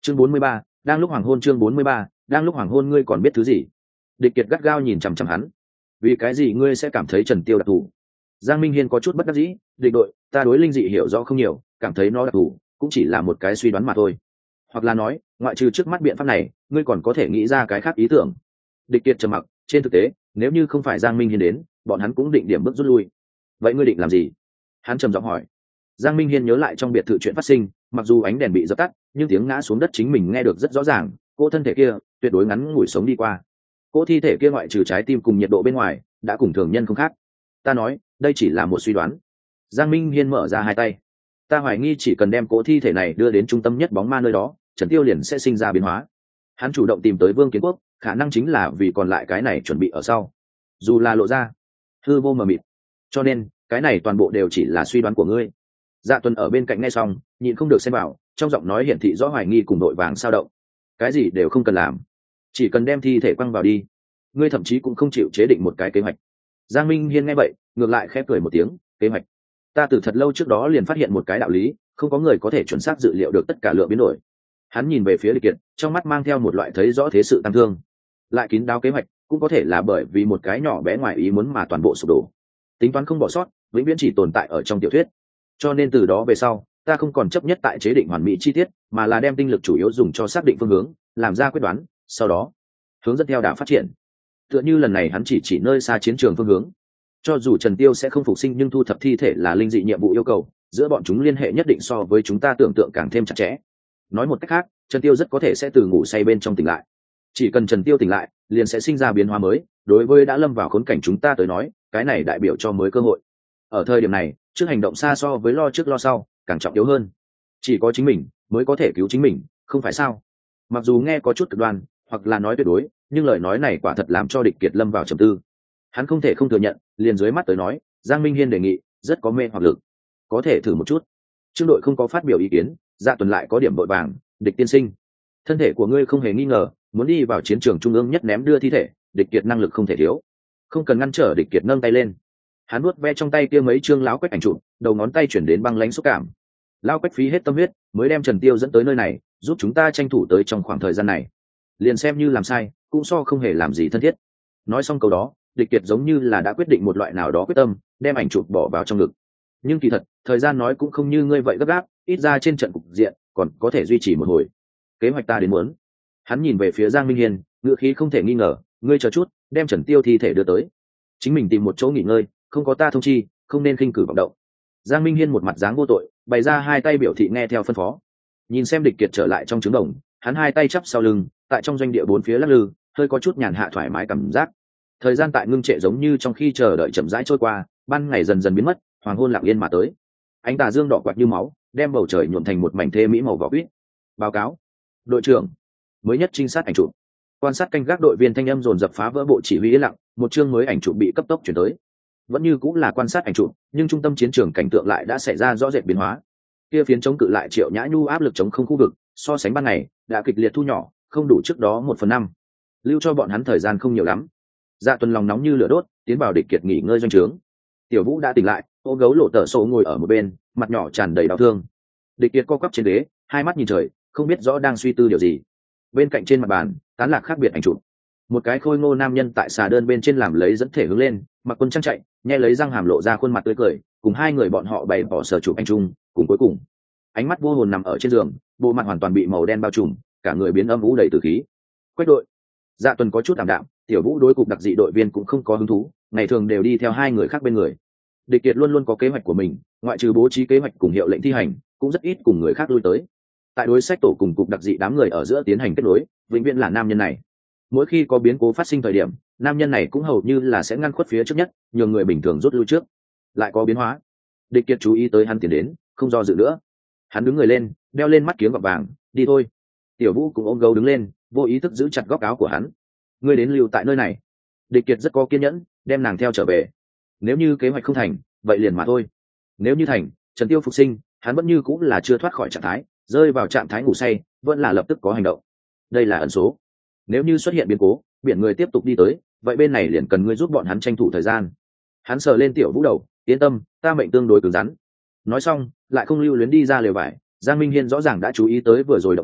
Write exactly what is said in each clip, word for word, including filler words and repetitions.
chương bốn mươi ba, đang lúc hoàng hôn. Chương bốn mươi ba, đang lúc hoàng hôn. Ngươi còn biết thứ gì? Địch Kiệt gắt gao nhìn chằm chằm hắn. Vì cái gì ngươi sẽ cảm thấy Trần Tiêu đặc thù? Giang Minh Hiên có chút bất đắc dĩ. Địch đội, ta đối linh dị hiểu rõ không nhiều, cảm thấy nó đặc thù cũng chỉ là một cái suy đoán mà thôi. Hoặc là nói, ngoại trừ trước mắt biện pháp này, ngươi còn có thể nghĩ ra cái khác ý tưởng. Địch Kiệt trầm mặc. Trên thực tế, nếu như không phải Giang Minh Hiên đến, bọn hắn cũng định điểm bước rút lui. Vậy ngươi định làm gì? Hắn trầm giọng hỏi. Giang Minh Hiên nhớ lại trong biệt thự chuyện phát sinh, mặc dù ánh đèn bị dập tắt, nhưng tiếng ngã xuống đất chính mình nghe được rất rõ ràng. Cô thân thể kia tuyệt đối ngắn ngủi sống đi qua. Cô thi thể kia ngoại trừ trái tim cùng nhiệt độ bên ngoài, đã cùng thường nhân không khác. Ta nói, đây chỉ là một suy đoán. Giang Minh Hiên mở ra hai tay. Ta hoài nghi chỉ cần đem cố thi thể này đưa đến trung tâm nhất bóng ma nơi đó, Trần Tiêu liền sẽ sinh ra biến hóa. Hắn chủ động tìm tới Vương Kiến Quốc, khả năng chính là vì còn lại cái này chuẩn bị ở sau. Dù là lộ ra hư vô mờ mịt, cho nên cái này toàn bộ đều chỉ là suy đoán của ngươi. Dạ Tuần ở bên cạnh nghe xong, nhịn không được xen vào, trong giọng nói hiển thị rõ hoài nghi cùng đội vàng sao động. Cái gì đều không cần làm, chỉ cần đem thi thể quăng vào đi. Ngươi thậm chí cũng không chịu chế định một cái kế hoạch. Giang Minh Hiên nghe vậy, ngược lại khẽ cười một tiếng. Kế hoạch? Ta từ thật lâu trước đó liền phát hiện một cái đạo lý, không có người có thể chuẩn xác dự liệu được tất cả lượng biến đổi. Hắn nhìn về phía Địch Kiệt, trong mắt mang theo một loại thấy rõ thế sự tăng thương. Lại kín đáo kế hoạch, cũng có thể là bởi vì một cái nhỏ bé ngoài ý muốn mà toàn bộ sụp đổ. Tính toán không bỏ sót, vĩnh viễn chỉ tồn tại ở trong tiểu thuyết. Cho nên từ đó về sau, ta không còn chấp nhất tại chế định hoàn mỹ chi tiết, mà là đem tinh lực chủ yếu dùng cho xác định phương hướng, làm ra quyết đoán, sau đó hướng dẫn theo đà phát triển. Tựa như lần này hắn chỉ chỉ nơi xa chiến trường phương hướng. Cho dù Trần Tiêu sẽ không phục sinh, nhưng thu thập thi thể là linh dị nhiệm vụ yêu cầu, giữa bọn chúng liên hệ nhất định so với chúng ta tưởng tượng càng thêm chặt chẽ. Nói một cách khác, Trần Tiêu rất có thể sẽ từ ngủ say bên trong tỉnh lại. Chỉ cần Trần Tiêu tỉnh lại, liền sẽ sinh ra biến hóa mới. Đối với đã lâm vào khốn cảnh chúng ta tới nói, cái này đại biểu cho mới cơ hội. Ở thời điểm này, trước hành động xa so với lo trước lo sau càng trọng yếu hơn. Chỉ có chính mình mới có thể cứu chính mình, không phải sao? Mặc dù nghe có chút cực đoan, hoặc là nói tuyệt đối, nhưng lời nói này quả thật làm cho Địch Kiệt lâm vào trầm tư. Hắn không thể không thừa nhận, liền dưới mắt tới nói, Giang Minh Hiên đề nghị rất có mê hoặc lực, có thể thử một chút. Trương đội không có phát biểu ý kiến, Dạ Tuần lại có điểm vội vàng. Địch tiên sinh, thân thể của ngươi không hề nghi ngờ muốn đi vào chiến trường trung ương nhất ném đưa thi thể, Địch Kiệt năng lực không thể thiếu, không cần ngăn trở. Địch Kiệt nâng tay lên, hắn nuốt ve trong tay kia mấy chương lão quách ảnh chụp, đầu ngón tay chuyển đến băng lãnh xúc cảm. Lão quách phí hết tâm huyết mới đem Trần Tiêu dẫn tới nơi này, giúp chúng ta tranh thủ tới trong khoảng thời gian này, liền xem như làm sai cũng so không hề làm gì thân thiết. Nói xong câu đó, Địch Kiệt giống như là đã quyết định một loại nào đó quyết tâm, đem ảnh chụp bỏ vào trong ngực. Nhưng kỳ thật, thời gian nói cũng không như ngươi vậy gấp gáp, ít ra trên trận cục diện còn có thể duy trì một hồi. Kế hoạch ta đến muốn. Hắn nhìn về phía Giang Minh Hiên, ngữ khí không thể nghi ngờ. Ngươi chờ chút, đem Trần Tiêu thi thể đưa tới, chính mình tìm một chỗ nghỉ ngơi, không có ta thông chi, không nên khinh cử vọng động. Giang Minh Hiên một mặt dáng vô tội, bày ra hai tay biểu thị nghe theo phân phó. Nhìn xem Địch Kiệt trở lại trong trứng đồng, hắn hai tay chắp sau lưng, tại trong doanh địa bốn phía lắc lư, hơi có chút nhàn hạ thoải mái cảm giác. Thời gian tại ngưng trệ, giống như trong khi chờ đợi chậm rãi trôi qua, ban ngày dần dần biến mất, hoàng hôn lặng yên mà tới. Ánh tà dương đỏ quạt như máu, đem bầu trời nhuộm thành một mảnh thê mỹ màu vỏ quýt. Báo cáo, đội trưởng, mới nhất trinh sát ảnh chụp. Quan sát canh gác đội viên thanh âm dồn dập phá vỡ bộ chỉ huy yên lặng, một chương mới ảnh chụp bị cấp tốc chuyển tới. Vẫn như cũng là quan sát ảnh chụp, nhưng trung tâm chiến trường cảnh tượng lại đã xảy ra rõ rệt biến hóa. Kia phiến chống cự lại Triệu Nhã Nhu áp lực chống không khu vực, so sánh ban ngày đã kịch liệt thu nhỏ, không đủ trước đó một phần năm, lưu cho bọn hắn thời gian không nhiều lắm. Dạ Tuần lòng nóng như lửa đốt, tiến vào Địch Kiệt nghỉ ngơi doanh trướng. Tiểu Vũ đã tỉnh lại, ô gấu lộ tở sổ ngồi ở một bên, mặt nhỏ tràn đầy đau thương. Địch Kiệt co quắp trên ghế, hai mắt nhìn trời, không biết rõ đang suy tư điều gì. Bên cạnh trên mặt bàn, tán lạc khác biệt ảnh chụp. Một cái khôi ngô nam nhân tại xà đơn bên trên làm lấy dẫn thể hướng lên, mặc quân trang chạy, nhe lấy răng hàm lộ ra khuôn mặt tươi cười, cùng hai người bọn họ bày bỏ sở chụp anh chung, cùng cuối cùng, ánh mắt vô hồn nằm ở trên giường, bộ mặt hoàn toàn bị màu đen bao trùm, cả người biến âm u đầy tử khí. Quách đội. Dạ Tuần có chút tạm đạm, Tiểu Vũ đối cục đặc dị đội viên cũng không có hứng thú, ngày thường đều đi theo hai người khác bên người. Địch Kiệt luôn luôn có kế hoạch của mình, ngoại trừ bố trí kế hoạch cùng hiệu lệnh thi hành, cũng rất ít cùng người khác lui tới. Tại đối sách tổ cùng cục đặc dị đám người ở giữa tiến hành kết nối, vĩnh viễn là nam nhân này. Mỗi khi có biến cố phát sinh thời điểm, nam nhân này cũng hầu như là sẽ ngăn khuất phía trước nhất, nhường người bình thường rút lui trước. Lại có biến hóa. Địch Kiệt chú ý tới hắn tiến đến, không do dự nữa. Hắn đứng người lên, đeo lên mắt kiếng gọt vàng, đi thôi. Tiểu Vũ cũng ôm gấu đứng lên, vô ý thức giữ chặt góc áo của hắn. Ngươi đến lưu tại nơi này. Địch Kiệt rất có kiên nhẫn, đem nàng theo trở về. Nếu như kế hoạch không thành, vậy liền mà thôi. Nếu như thành, Trần Tiêu phục sinh, hắn vẫn như cũng là chưa thoát khỏi trạng thái, rơi vào trạng thái ngủ say, vẫn là lập tức có hành động. Đây là ẩn số. Nếu như xuất hiện biến cố, biển người tiếp tục đi tới, vậy bên này liền cần ngươi giúp bọn hắn tranh thủ thời gian. Hắn sờ lên Tiểu Vũ đầu, yên tâm, ta mệnh tương đối cứng rắn. Nói xong, lại không lưu luyến đi ra lều vải. Giang Minh Hiên rõ ràng đã chú ý tới vừa rồi động tĩnh,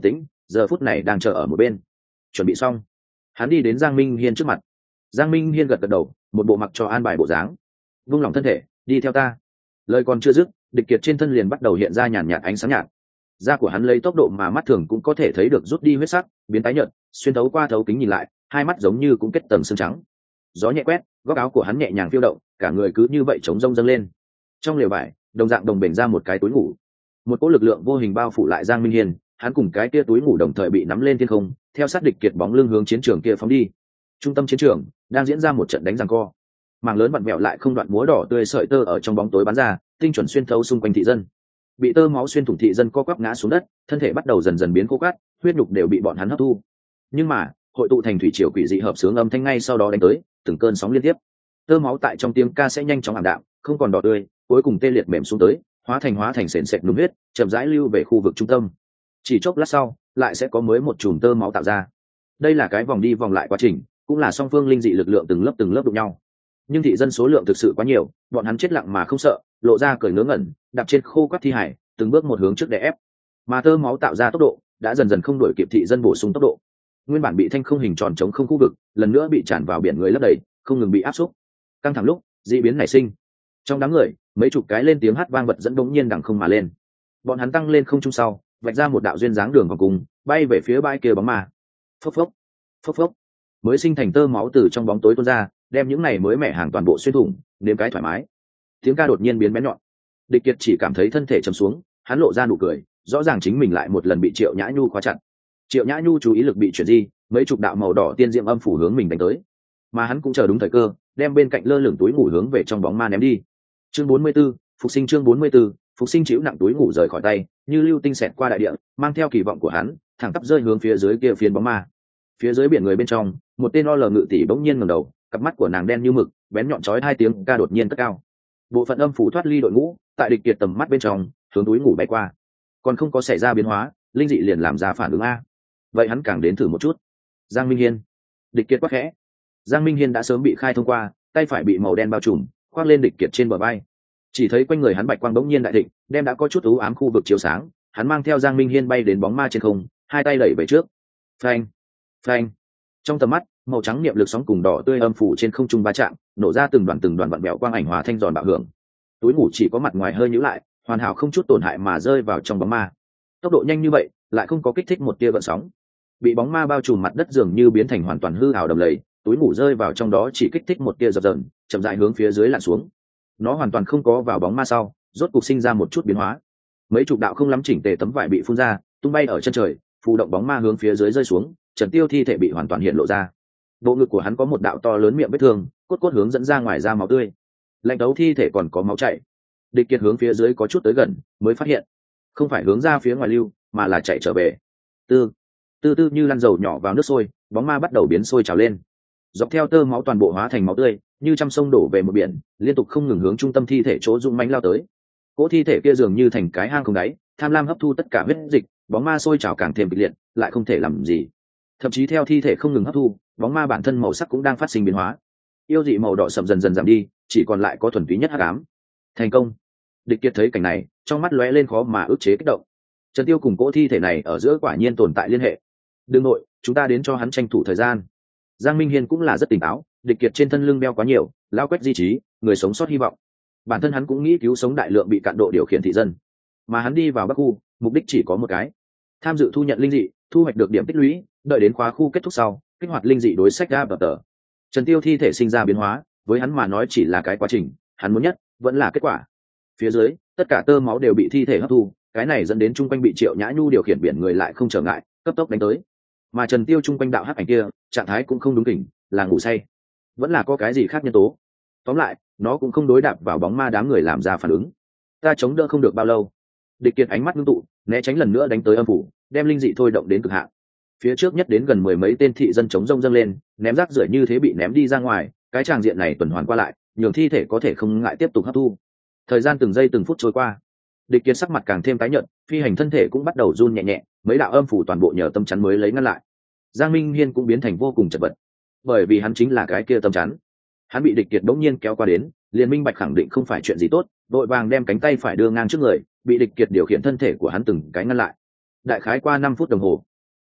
giờ phút này đang chờ ở một bên. Chuẩn bị xong, hắn đi đến Giang Minh Hiên trước mặt. Giang Minh Hiên gật gật đầu, một bộ mặc cho an bài bộ dáng. Vung lòng thân thể, đi theo ta. Lời còn chưa dứt, Địch Kiệt trên thân liền bắt đầu hiện ra nhàn nhạt ánh sáng nhạt. Da của hắn lấy tốc độ mà mắt thường cũng có thể thấy được rút đi huyết sắc, biến tái nhợt, xuyên thấu qua thấu kính nhìn lại, hai mắt giống như cũng kết tầng xương trắng. Gió nhẹ quét, góc áo của hắn nhẹ nhàng phiêu động, cả người cứ như vậy chống rông dâng lên. Trong lều vải, đồng dạng đồng bền ra một cái túi ngủ. Một cỗ lực lượng vô hình bao phủ lại Giang Minh Hiên, hắn cùng cái kia túi ngủ đồng thời bị nắm lên thiên không, theo sát Địch Kiệt bóng lưng hướng chiến trường kia phóng đi. Trung tâm chiến trường đang diễn ra một trận đánh giằng co. Mảng lớn vặn vẹo lại không đoạn múa đỏ tươi sợi tơ ở trong bóng tối bắn ra, tinh chuẩn xuyên thấu xung quanh thị dân. Bị tơ máu xuyên thủng thị dân co quắp ngã xuống đất, thân thể bắt đầu dần dần biến khô cát, huyết nhục đều bị bọn hắn hấp thu. Nhưng mà, hội tụ thành thủy triều quỷ dị hợp sướng âm thanh ngay sau đó đánh tới, từng cơn sóng liên tiếp. Tơ máu tại trong tiếng ca sẽ nhanh chóng ảm đạm, không còn đỏ tươi, cuối cùng tê liệt mềm xuống tới, hóa thành hóa thành sền sệt nung huyết, chậm rãi lưu về khu vực trung tâm. Chỉ chốc lát sau, lại sẽ có mới một chùm tơ máu tạo ra. Đây là cái vòng đi vòng lại quá trình, cũng là song phương linh dị lực lượng từng lớp từng lớp đụng nhau. Nhưng thị dân số lượng thực sự quá nhiều, bọn hắn chết lặng mà không sợ, lộ ra cởi ngớ ngẩn, đạp trên khô quắt thi hải, từng bước một hướng trước để ép. Mà tơ máu tạo ra tốc độ đã dần dần không đuổi kịp thị dân bổ sung tốc độ. Nguyên bản bị thanh không hình tròn chống không khu vực, lần nữa bị tràn vào biển người lấp đầy, không ngừng bị áp xúc. Căng thẳng lúc, dị biến nảy sinh. Trong đám người, mấy chục cái lên tiếng hát vang vật dẫn đống nhiên đằng không mà lên. Bọn hắn tăng lên không trung sau, vạch ra một đạo duyên dáng đường vòng cùng, bay về phía bãi kia bóng ma. Phốc phốc, phốc phốc. Mới sinh thành tơ máu từ trong bóng tối tuôn ra, đem những này mới mẻ hàng toàn bộ xuyên thủng, nếm cái thoải mái. Tiếng ca đột nhiên biến bén nhọn. Địch Kiệt chỉ cảm thấy thân thể trầm xuống, hắn lộ ra nụ cười, rõ ràng chính mình lại một lần bị Triệu Nhã Nhu khóa chặt. Triệu Nhã Nhu chú ý lực bị chuyển di, mấy chục đạo màu đỏ tiên diệm âm phủ hướng mình đánh tới, mà hắn cũng chờ đúng thời cơ, đem bên cạnh lơ lửng túi ngủ hướng về trong bóng ma ném đi. Chương bốn mươi 44, phục sinh chương bốn mươi 44, phục sinh chịu nặng túi ngủ rời khỏi tay, như lưu tinh xẹt qua đại địa, mang theo kỳ vọng của hắn, thẳng tắp rơi hướng phía dưới kia phiến bóng ma. Phía dưới biển người bên trong, một tên o lờ ngự tỷ bỗng nhiên ngẩng đầu, cặp mắt của nàng đen như mực, bén nhọn chói hai tiếng ca đột nhiên cất cao. Bộ phận âm phủ thoát ly đội ngũ, tại Địch Kiệt tầm mắt bên trong, hướng túi ngủ bay qua. Còn không có xảy ra biến hóa, linh dị liền làm ra phản ứng a. Vậy hắn càng đến thử một chút. Giang Minh Hiên. Địch Kiệt quát khẽ. Giang Minh Hiên đã sớm bị khai thông qua, tay phải bị màu đen bao trùm, khoác lên Địch Kiệt trên bờ vai. Chỉ thấy quanh người hắn bạch quang bỗng nhiên đại thịnh, đem đã có chút u ám khu vực chiếu sáng, hắn mang theo Giang Minh Hiên bay đến bóng ma trên không, hai tay đẩy về trước. Phanh, phanh. Trong tầm mắt, màu trắng niệm lực sóng cùng đỏ tươi âm phủ trên không trung va chạm, nổ ra từng đoàn từng đoàn vặn bẹo quang ảnh hòa thanh giòn bạo hưởng. Túi ngủ chỉ có mặt ngoài hơi nhíu lại, hoàn hảo không chút tổn hại mà rơi vào trong bóng ma. Tốc độ nhanh như vậy, lại không có kích thích một tia gợn sóng. Bị bóng ma bao trùm mặt đất dường như biến thành hoàn toàn hư ảo đầm lầy, túi ngủ rơi vào trong đó chỉ kích thích một tia dập dờn, chậm rãi hướng phía dưới lặn xuống. Nó hoàn toàn không có vào bóng ma sau, rốt cục sinh ra một chút biến hóa. Mấy chục đạo không lắm chỉnh tề tấm vải bị phun ra, tung bay ở chân trời, phù động bóng ma hướng phía dưới rơi xuống, Trần Tiêu thi thể bị hoàn toàn hiện lộ ra. Bộ ngực của hắn có một đạo to lớn miệng vết thương, cốt cốt hướng dẫn ra ngoài ra máu tươi. Lạnh đấu thi thể còn có máu chảy. Địch Kiệt hướng phía dưới có chút tới gần, mới phát hiện, không phải hướng ra phía ngoài lưu, mà là chạy trở về. Tư, tư tư như lăn dầu nhỏ vào nước sôi, bóng ma bắt đầu biến sôi trào lên. Dọc theo tơ máu toàn bộ hóa thành máu tươi, như trăm sông đổ về một biển, liên tục không ngừng hướng trung tâm thi thể chỗ dũng mãnh lao tới. Cỗ thi thể kia dường như thành cái hang không đáy, tham lam hấp thu tất cả huyết dịch, bóng ma sôi trào càng thêm kịch liệt, lại không thể làm gì. Thậm chí theo thi thể không ngừng hấp thu, bóng ma bản thân màu sắc cũng đang phát sinh biến hóa. Yêu dị màu đỏ sậm dần dần giảm đi, chỉ còn lại có thuần túy nhất hắc ám. Thành công. Địch Kiệt thấy cảnh này, trong mắt lóe lên khó mà ức chế kích động. Trần Tiêu cùng cỗ thi thể này ở giữa quả nhiên tồn tại liên hệ. Đương nội, chúng ta đến cho hắn tranh thủ thời gian. Giang Minh Hiên cũng là rất tỉnh táo, Địch Kiệt trên thân lưng đeo quá nhiều, lao quét di trí, người sống sót hy vọng. Bản thân hắn cũng nghĩ cứu sống đại lượng bị cạn độ điều khiển thị dân, mà hắn đi vào Bắc khu, mục đích chỉ có một cái: tham dự thu nhận linh dị, thu hoạch được điểm tích lũy, đợi đến khóa khu kết thúc sau, kích hoạt linh dị đối sách ra tờ. Trần Tiêu thi thể sinh ra biến hóa, với hắn mà nói chỉ là cái quá trình, hắn muốn nhất vẫn là kết quả. Phía dưới, tất cả tơ máu đều bị thi thể hấp thu, cái này dẫn đến trung quanh bị Triệu Nhã Nhu điều khiển biển người lại không trở ngại, cấp tốc đánh tới. Mà Trần Tiêu trung quanh đạo hắc ảnh kia, trạng thái cũng không đúng kỉnh, là ngủ say, vẫn là có cái gì khác nhân tố. Tóm lại, nó cũng không đối đạp vào bóng ma đám người làm ra phản ứng. Ta chống đỡ không được bao lâu. Địch Kiệt ánh mắt ngưng tụ, né tránh lần nữa đánh tới âm phủ, đem linh dị thôi động đến cực hạn. Phía trước nhất đến gần mười mấy tên thị dân chống rông dâng lên, ném rác rưởi như thế bị ném đi ra ngoài, cái tràng diện này tuần hoàn qua lại, nhường thi thể có thể không ngại tiếp tục hấp thu. Thời gian từng giây từng phút trôi qua, Địch Kiệt sắc mặt càng thêm tái nhợt, phi hành thân thể cũng bắt đầu run nhẹ nhẹ, mấy đạo âm phủ toàn bộ nhờ tâm chắn mới lấy ngăn lại. Giang Minh Hiên cũng biến thành vô cùng chật vật, bởi vì hắn chính là cái kia tâm chắn. Hắn bị Địch Kiệt bỗng nhiên kéo qua đến, liền minh bạch khẳng định không phải chuyện gì tốt, đội vàng đem cánh tay phải đưa ngang trước người, bị Địch Kiệt điều khiển thân thể của hắn từng cái ngăn lại. Đại khái qua năm phút đồng hồ,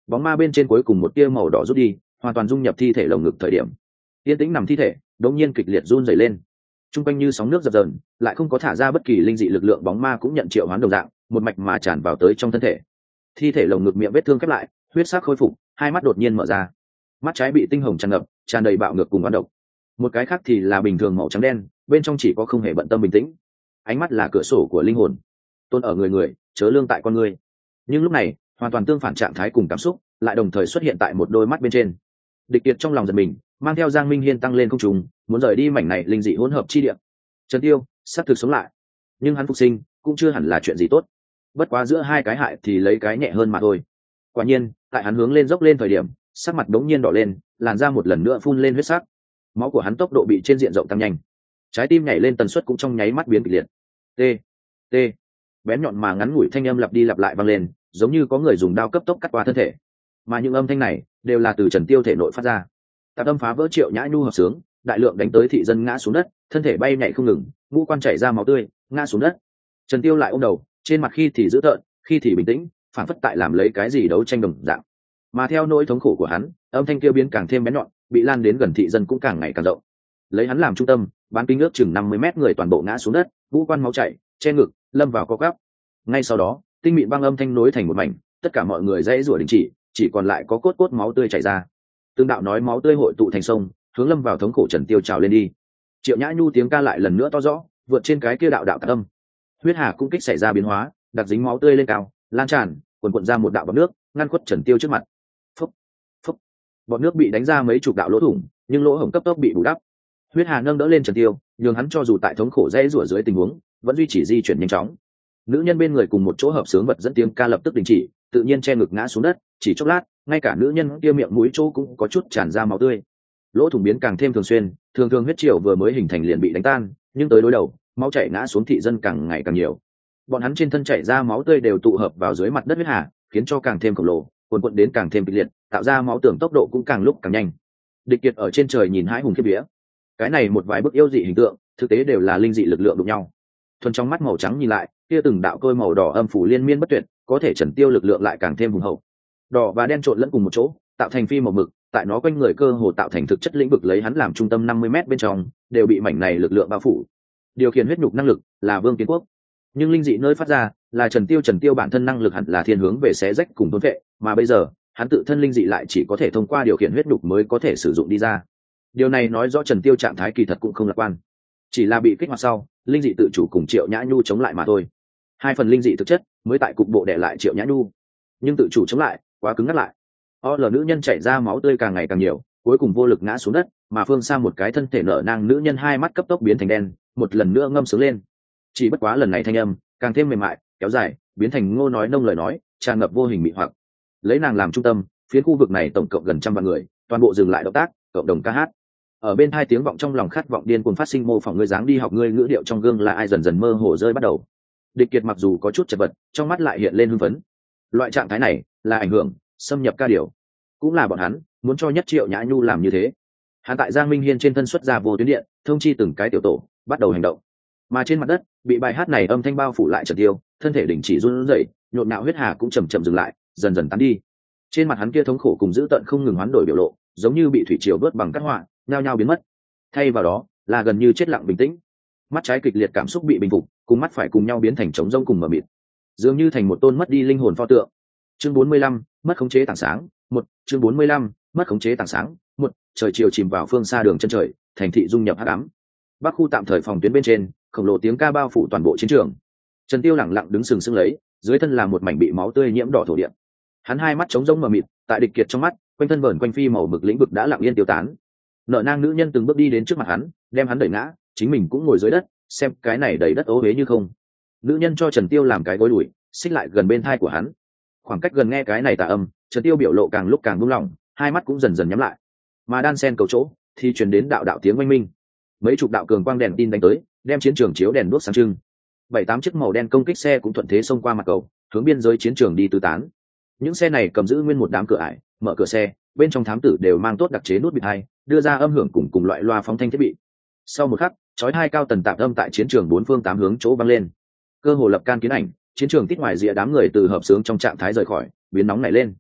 bóng ma bên trên cuối cùng một tia màu đỏ rút đi, hoàn toàn dung nhập thi thể lồng ngực. Thời điểm yên tĩnh nằm thi thể đột nhiên kịch liệt run rẩy lên, trung quanh như sóng nước dập dờn, lại không có thả ra bất kỳ linh dị lực lượng. Bóng ma cũng nhận triệu hoán đồng dạng, một mạch mà tràn vào tới trong thân thể. Thi thể lồng ngực miệng vết thương khép lại, huyết sắc khôi phục, hai mắt đột nhiên mở ra, mắt trái bị tinh hồng tràn ngập, tràn đầy bạo ngược cùng oán độc. Một cái khác thì là bình thường màu trắng đen, bên trong chỉ có không hề bận tâm bình tĩnh. Ánh mắt là cửa sổ của linh hồn, tôn ở người người, chớ lương tại con người. Nhưng lúc này hoàn toàn tương phản trạng thái cùng cảm xúc lại đồng thời xuất hiện tại một đôi mắt bên trên. Địch Kiệt trong lòng giật mình, mang theo Giang Minh Hiên tăng lên không trung, muốn rời đi mảnh này linh dị hỗn hợp chi địa. Trần Tiêu sắp thực sống lại, nhưng hắn phục sinh cũng chưa hẳn là chuyện gì tốt, bất quá giữa hai cái hại thì lấy cái nhẹ hơn mà thôi. Quả nhiên tại hắn hướng lên dốc lên thời điểm, sắc mặt đống nhiên đỏ lên, làn da một lần nữa phun lên huyết sắc, máu của hắn tốc độ bị trên diện rộng tăng nhanh, trái tim nhảy lên tần suất cũng trong nháy mắt biến kịch liệt. T T bén nhọn mà ngắn ngủi thanh âm lặp đi lặp lại vang lên, giống như có người dùng đao cấp tốc cắt qua thân thể, mà những âm thanh này đều là từ Trần Tiêu thể nội phát ra. Tạp âm phá vỡ Triệu Nhã Nhu hợp sướng, đại lượng đánh tới thị dân ngã xuống đất, thân thể bay nhảy không ngừng, ngũ quan chảy ra máu tươi, ngã xuống đất. Trần Tiêu lại ôm đầu, trên mặt khi thì dữ tợn, khi thì bình tĩnh, phản phất tại làm lấy cái gì đấu tranh đồng dạng. Mà theo nỗi thống khổ của hắn, âm thanh kêu biến càng thêm bén nhọn, bị lan đến gần thị dân cũng càng ngày càng rộng. Lấy hắn làm trung tâm, bán kính ước chừng năm mươi mét người toàn bộ ngã xuống đất, ngũ quan máu chảy, che ngực, lâm vào co quắp. Ngay sau đó, tinh mịn băng âm thanh nối thành một mảnh, tất cả mọi người dãy rủa đình chỉ, chỉ còn lại có cốt cốt máu tươi chảy ra. Tương đạo nói máu tươi hội tụ thành sông, hướng lâm vào thống khổ Trần Tiêu trào lên đi. Triệu Nhã Nhu tiếng ca lại lần nữa to rõ, vượt trên cái kia đạo đạo tạc âm. Huyết hà cũng kích xảy ra biến hóa, đặc dính máu tươi lên cao, lan tràn, cuồn cuộn ra một đạo bọt nước, ngăn khuất Trần Tiêu trước mặt. Phốc, phốc. Bọt nước bị đánh ra mấy chục đạo lỗ thủng, nhưng lỗ hổng cấp tốc bị bù đắp. Huyết hà nâng đỡ lên Trần Tiêu, nhường hắn cho dù tại thống khổ dãy rủa dưới tình huống, vẫn duy trì di chuyển nhanh chóng. Nữ nhân bên người cùng một chỗ hợp sướng vật dẫn tiếng ca lập tức đình chỉ, tự nhiên che ngực ngã xuống đất, chỉ chốc lát, ngay cả nữ nhân kia miệng mũi chỗ cũng có chút tràn ra máu tươi. Lỗ thủng biến càng thêm thường xuyên, thường thường huyết triều vừa mới hình thành liền bị đánh tan, nhưng tới đối đầu, máu chảy ngã xuống thị dân càng ngày càng nhiều. Bọn hắn trên thân chảy ra máu tươi đều tụ hợp vào dưới mặt đất huyết hà, khiến cho càng thêm khổng lồ, cuồn cuộn đến càng thêm kịch liệt, tạo ra máu tưởng tốc độ cũng càng lúc càng nhanh. Địch Kiệt ở trên trời nhìn hãi hùng khiếp vía. Cái này một vài bức yêu dị hình tượng, thực tế đều là linh dị lực lượng đụng nhau. Thuần trong mắt màu trắng nhìn lại, kia từng đạo côi màu đỏ âm phủ liên miên bất tuyệt, có thể Trần Tiêu lực lượng lại càng thêm hùng hậu. Đỏ và đen trộn lẫn cùng một chỗ, tạo thành phi màu mực, tại nó quanh người cơ hồ tạo thành thực chất lĩnh vực, lấy hắn làm trung tâm năm mươi mét bên trong, đều bị mảnh này lực lượng bao phủ. Điều khiển huyết nhục năng lực là Vương Kiến Quốc, nhưng linh dị nơi phát ra là Trần Tiêu. Trần Tiêu bản thân năng lực hẳn là thiên hướng về xé rách cùng thôn vệ, mà bây giờ hắn tự thân linh dị lại chỉ có thể thông qua điều khiển huyết nhục mới có thể sử dụng đi ra. Điều này nói rõ Trần Tiêu trạng thái kỳ thật cũng không lạc quan, chỉ là bị kích hoạt sau, linh dị tự chủ cùng Triệu Nhã Nhu chống lại mà thôi. Hai phần linh dị thực chất mới tại cục bộ đè lại Triệu Nhã Nhu, nhưng tự chủ chống lại quá cứng ngắt lại. O L nữ nhân chảy ra máu tươi càng ngày càng nhiều, cuối cùng vô lực ngã xuống đất, mà phương xa một cái thân thể nở nang nữ nhân hai mắt cấp tốc biến thành đen, một lần nữa ngâm sướng lên. Chỉ bất quá lần này thanh âm càng thêm mềm mại, kéo dài, biến thành ngô nói nông lời nói, tràn ngập vô hình mị hoặc. Lấy nàng làm trung tâm, phiến khu vực này tổng cộng gần trăm vạn người, toàn bộ dừng lại động tác, cộng đồng ca hát. Ở bên hai tiếng vọng trong lòng khát vọng điên cuồng phát sinh, mô phỏng ngươi dáng đi học ngươi ngữ điệu trong gương là ai dần dần mơ hồ rơi bắt đầu. Địch Kiệt mặc dù có chút chật vật, trong mắt lại hiện lên hưng phấn. Loại trạng thái này là ảnh hưởng xâm nhập ca điều, cũng là bọn hắn muốn cho Nhất Triệu Nhã Nhu làm như thế. Hắn tại Giang Minh Hiên trên thân xuất ra vô tuyến điện, thông chi từng cái tiểu tổ bắt đầu hành động. Mà trên mặt đất bị bài hát này âm thanh bao phủ lại Trần Tiêu, thân thể đình chỉ run rẩy, nhộn nhạo huyết hà cũng chậm chậm dừng lại, dần dần tán đi. Trên mặt hắn kia thống khổ cùng dữ tợn không ngừng hoán đổi biểu lộ, giống như bị thủy triều vớt bằng cát họa, nhao nhao biến mất. Thay vào đó là gần như chết lặng bình tĩnh. Mắt trái kịch liệt cảm xúc bị bình phục, cùng mắt phải cùng nhau biến thành trống rỗng cùng mờ mịt, dường như thành một tôn mất đi linh hồn pho tượng. Chương bốn mươi lăm, mất khống chế tảng sáng. Một. Chương bốn mươi lăm, mất khống chế tảng sáng. Một. Trời chiều chìm vào phương xa đường chân trời, thành thị dung nhập hắc ám. Bắc khu tạm thời phòng tuyến bên trên, khổng lồ tiếng ca bao phủ toàn bộ chiến trường. Trần Tiêu lẳng lặng đứng sừng sững lấy, dưới thân là một mảnh bị máu tươi nhiễm đỏ thổ địa. Hắn hai mắt trống rỗng mờ mịt, tại Địch Kiệt trong mắt, quanh thân vờn quanh phi màu mực lĩnh vực đã lặng yên tiêu tán. Nợ nang nữ nhân từng bước đi đến trước mặt hắn, đem hắn đẩy ngã, chính mình cũng ngồi dưới đất, xem cái này đầy đất ố uế như không. Nữ nhân cho Trần Tiêu làm cái gối đùi, xích lại gần bên thai của hắn. Khoảng cách gần nghe cái này tà âm, Trần Tiêu biểu lộ càng lúc càng buông lỏng, hai mắt cũng dần dần nhắm lại. Mà đan sen cầu chỗ thì truyền đến đạo đạo tiếng oanh minh. Mấy chục đạo cường quang đèn tin đánh tới, đem chiến trường chiếu đèn đuốc sáng trưng. Bảy tám chiếc màu đen công kích xe cũng thuận thế xông qua mặt cầu, hướng biên giới chiến trường đi tứ tán. Những xe này cầm giữ nguyên một đám cửa ải, mở cửa xe, bên trong thám tử đều mang tốt đặc chế nút bịt tai, đưa ra âm hưởng cùng cùng loại loa phóng thanh thiết bị. Sau một khắc, chói hai cao tần tạp âm tại chiến trường bốn phương tám hướng chỗ vang lên. Cơ hồ lập can kiến ảnh, chiến trường tít ngoài rìa đám người từ hợp sướng trong trạng thái rời khỏi, biến nóng nảy lên.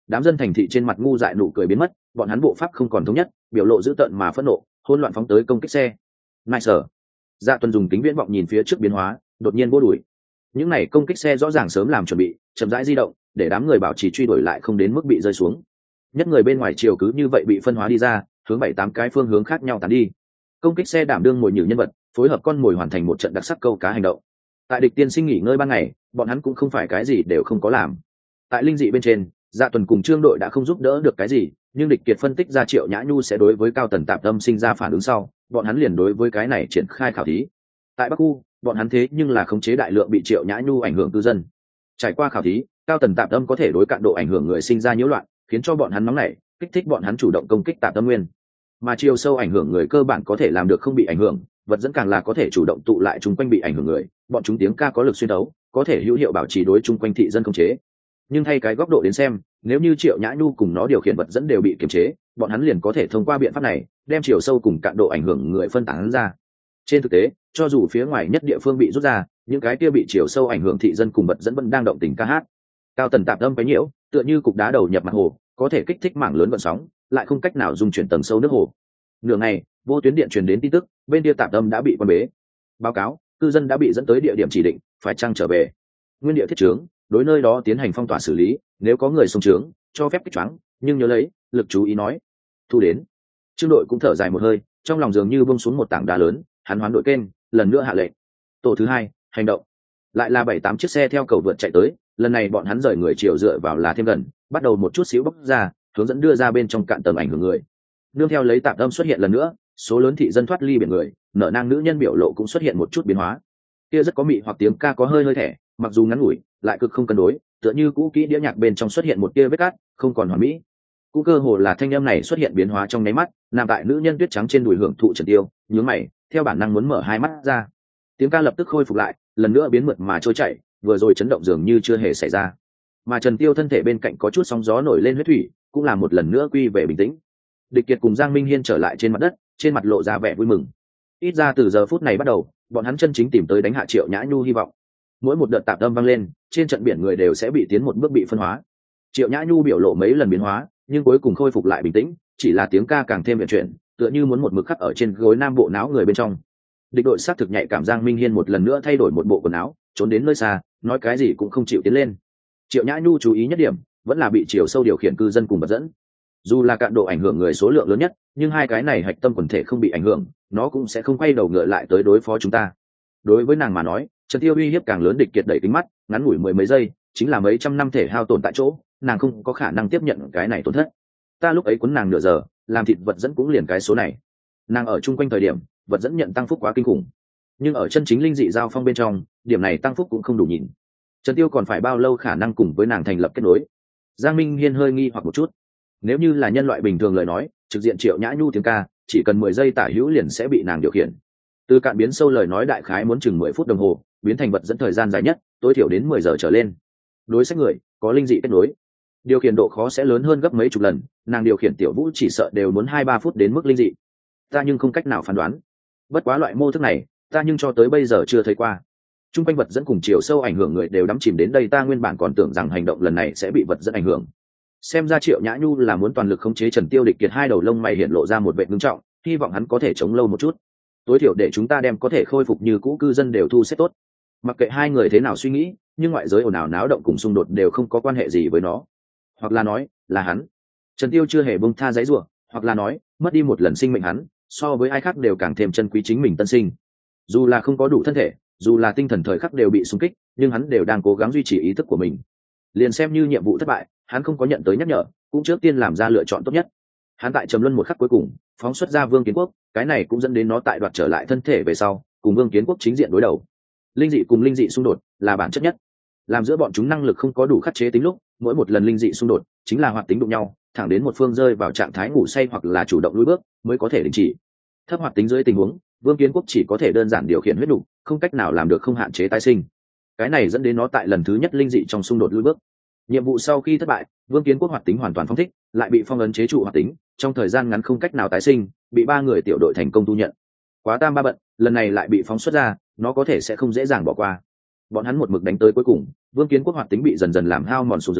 đám dân thành thị trên mặt ngu dại nụ cười biến mất, bọn hắn bộ pháp không còn thống nhất, biểu lộ dữ tợn mà phẫn nộ, hỗn loạn phóng tới công kích xe. Nice. Dạ Tuần dùng kính viễn vọng nhìn phía trước biến hóa, đột nhiên vô đuổi. Những này công kích xe rõ ràng sớm làm chuẩn bị, chậm rãi di động, để đám người bảo trì truy đuổi lại không đến mức bị rơi xuống. Nhất người bên ngoài chiều cứ như vậy bị phân hóa đi ra, hướng bảy tám cái phương hướng khác nhau tán đi. Công kích xe đảm đương mồi nhử nhân vật, phối hợp con mồi hoàn thành một trận đặc sắc câu cá hành động. Tại địch tiên sinh nghỉ ngơi ban ngày, bọn hắn cũng không phải cái gì đều không có làm. Tại linh dị bên trên, Dạ Tuần cùng Trương đội đã không giúp đỡ được cái gì, nhưng địch kiệt phân tích ra Triệu Nhã Nhu sẽ đối với Cao Tần Tạp Tâm sinh ra phản ứng sau, bọn hắn liền đối với cái này triển khai khảo thí. Tại Bắc Khu, bọn hắn thế nhưng là khống chế đại lượng bị Triệu Nhã Nhu ảnh hưởng cư dân. Trải qua khảo thí, Cao Tần Tạp Tâm có thể đối cạn độ ảnh hưởng người sinh ra nhiễu loạn, khiến cho bọn hắn nóng nảy, kích thích bọn hắn chủ động công kích Tạp Tâm Nguyên. Mà chiều sâu ảnh hưởng người cơ bản có thể làm được không bị ảnh hưởng, vật dẫn càng là có thể chủ động tụ lại chung quanh bị ảnh hưởng người, bọn chúng tiếng ca có lực xuyên đấu, có thể hữu hiệu bảo trì đối chung quanh thị dân khống chế. Nhưng thay cái góc độ đến xem, nếu như Triệu Nhã Nhu cùng nó điều khiển vật dẫn đều bị kiềm chế, bọn hắn liền có thể thông qua biện pháp này đem chiều sâu cùng cạn độ ảnh hưởng người phân tán ra. Trên thực tế, cho dù phía ngoài nhất địa phương bị rút ra, những cái kia bị chiều sâu ảnh hưởng thị dân cùng vật dẫn vẫn đang động tình ca hát. Cao Tần Tạp Âm cái nhiễu, tựa như cục đá đầu nhập mặt hồ, có thể kích thích mảng lớn vận sóng, lại không cách nào dung chuyển tầng sâu nước hồ. Nửa ngày, vô tuyến điện truyền đến tin tức, bên kia Tạp Âm đã bị quan bế. Báo cáo, cư dân đã bị dẫn tới địa điểm chỉ định, phải chăng trở về. Nguyên địa thiết trướng, đối nơi đó tiến hành phong tỏa xử lý, nếu có người xông trướng, cho phép kích choáng, nhưng nhớ lấy, lực chú ý nói. Thu đến. Trương đội cũng thở dài một hơi, trong lòng dường như buông xuống một tảng đá lớn, hắn hoán đội kênh, lần nữa hạ lệnh. Tổ thứ hai, hành động. Lại là bảy tám chiếc xe theo cầu vượt chạy tới, lần này bọn hắn rời người chiều dựa vào là thêm gần, bắt đầu một chút xíu bốc ra, hướng dẫn đưa ra bên trong cạn tầng ảnh hưởng người. Nương theo lấy Tạp Âm xuất hiện lần nữa, số lớn thị dân thoát ly biển người, nở nang nữ nhân biểu lộ cũng xuất hiện một chút biến hóa. Kia rất có mị hoặc tiếng ca có hơi hơi thẻ, mặc dù ngắn ngủi, lại cực không cân đối, tựa như cũ kỹ đĩa nhạc bên trong xuất hiện một tia vết cát, không còn hoàn mỹ. Cũng cơ hồ là thanh âm này xuất hiện biến hóa trong nháy mắt, nằm tại nữ nhân tuyết trắng trên đùi hưởng thụ Trần Tiêu, nhướng mày, theo bản năng muốn mở hai mắt ra. Tiếng ca lập tức khôi phục lại, lần nữa biến mượt mà trôi chảy, vừa rồi chấn động dường như chưa hề xảy ra. Mà Trần Tiêu thân thể bên cạnh có chút sóng gió nổi lên huyết thủy, cũng là một lần nữa quy về bình tĩnh. Địch Kiệt cùng Giang Minh Hiên trở lại trên mặt đất, trên mặt lộ ra vẻ vui mừng. Ít ra từ giờ phút này bắt đầu, bọn hắn chân chính tìm tới đánh hạ Triệu Nhã Nhu hy vọng. Mỗi một đợt tạp âm vang lên, trên trận biển người đều sẽ bị tiến một bước bị phân hóa. Triệu Nhã Nhu biểu lộ mấy lần biến hóa, nhưng cuối cùng khôi phục lại bình tĩnh, chỉ là tiếng ca càng thêm vận chuyển, tựa như muốn một mực khắc ở trên gối nam bộ não người bên trong. Địch đội sát thực nhạy cảm Giang Minh Hiên một lần nữa thay đổi một bộ quần áo, trốn đến nơi xa, nói cái gì cũng không chịu tiến lên. Triệu Nhã Nhu chú ý nhất điểm, vẫn là bị chiều sâu điều khiển cư dân cùng vật dẫn. Dù là cạn độ ảnh hưởng người số lượng lớn nhất, nhưng hai cái này hạch tâm quần thể không bị ảnh hưởng, nó cũng sẽ không quay đầu ngựa lại tới đối phó chúng ta. Đối với nàng mà nói, Trần Tiêu uy hiếp càng lớn, Địch Kiệt đẩy kính mắt, ngắn ngủi mười mấy giây, chính là mấy trăm năm thể hao tổn tại chỗ, nàng không có khả năng tiếp nhận cái này tổn thất. Ta lúc ấy cuốn nàng nửa giờ, làm thịt vật dẫn cũng liền cái số này. Nàng ở chung quanh thời điểm, vật dẫn nhận tăng phúc quá kinh khủng, nhưng ở chân chính linh dị giao phong bên trong, điểm này tăng phúc cũng không đủ nhìn. Trần Tiêu còn phải bao lâu khả năng cùng với nàng thành lập kết nối? Giang Minh Hiên hơi nghi hoặc một chút. Nếu như là nhân loại bình thường lời nói, trực diện Triệu Nhã Nhu tiếng ca, chỉ cần mười giây tả hữu liền sẽ bị nàng điều khiển. Từ cạn biến sâu lời nói đại khái muốn chừng mười phút đồng hồ, biến thành vật dẫn thời gian dài nhất, tối thiểu đến mười giờ trở lên. Đối sách người, có linh dị kết nối, điều khiển độ khó sẽ lớn hơn gấp mấy chục lần, nàng điều khiển Tiểu Vũ chỉ sợ đều muốn hai ba phút đến mức linh dị. Ta nhưng không cách nào phán đoán. Bất quá loại mô thức này, ta nhưng cho tới bây giờ chưa thấy qua. Trung quanh vật dẫn cùng chiều sâu ảnh hưởng người đều đắm chìm đến đây, ta nguyên bản còn tưởng rằng hành động lần này sẽ bị vật dẫn ảnh hưởng. Xem ra Triệu Nhã Nhu là muốn toàn lực khống chế Trần Tiêu. Địch Kiệt hai đầu lông mày hiện lộ ra một vẻ nghiêm trọng, hy vọng hắn có thể chống lâu một chút, tối thiểu để chúng ta đem có thể khôi phục như cũ cư dân đều thu xếp tốt. Mặc kệ hai người thế nào suy nghĩ, nhưng ngoại giới ồn ào náo động cùng xung đột đều không có quan hệ gì với nó. Hoặc là nói là hắn, Trần Tiêu chưa hề buông tha giấy rủa, hoặc là nói mất đi một lần sinh mệnh hắn, so với ai khác đều càng thêm trân quý chính mình tân sinh. Dù là không có đủ thân thể, dù là tinh thần thời khắc đều bị xung kích, nhưng hắn đều đang cố gắng duy trì ý thức của mình. Liền xem như nhiệm vụ thất bại, hắn không có nhận tới nhắc nhở, cũng trước tiên làm ra lựa chọn tốt nhất. Hắn tại trầm luân một khắc cuối cùng, phóng xuất ra Vương Kiến Quốc, cái này cũng dẫn đến nó tại đoạt trở lại thân thể về sau, cùng Vương Kiến Quốc chính diện đối đầu. Linh dị cùng linh dị xung đột là bản chất nhất, làm giữa bọn chúng năng lực không có đủ khắc chế tính lúc, mỗi một lần linh dị xung đột chính là hoạt tính đụng nhau, thẳng đến một phương rơi vào trạng thái ngủ say hoặc là chủ động lùi bước mới có thể đình chỉ. Thấp hoạt tính dưới tình huống, Vương Kiến Quốc chỉ có thể đơn giản điều khiển huyết đủ, không cách nào làm được không hạn chế tái sinh. Cái này dẫn đến nó tại lần thứ nhất linh dị trong xung đột lùi bước. Nhiệm vụ sau khi thất bại, Vương Kiến Quốc hoạt tính hoàn toàn phóng thích, lại bị phong ấn chế trụ hoạt tính, trong thời gian ngắn không cách nào tái sinh, bị ba người tiểu đội thành công thu nhận. Quá tam ba bận, lần này lại bị phóng xuất ra, nó có thể sẽ không dễ dàng bỏ qua. Bọn hắn một mực đánh tới cuối cùng, Vương Kiến Quốc hoạt tính bị dần dần làm hao mòn xuống dưới,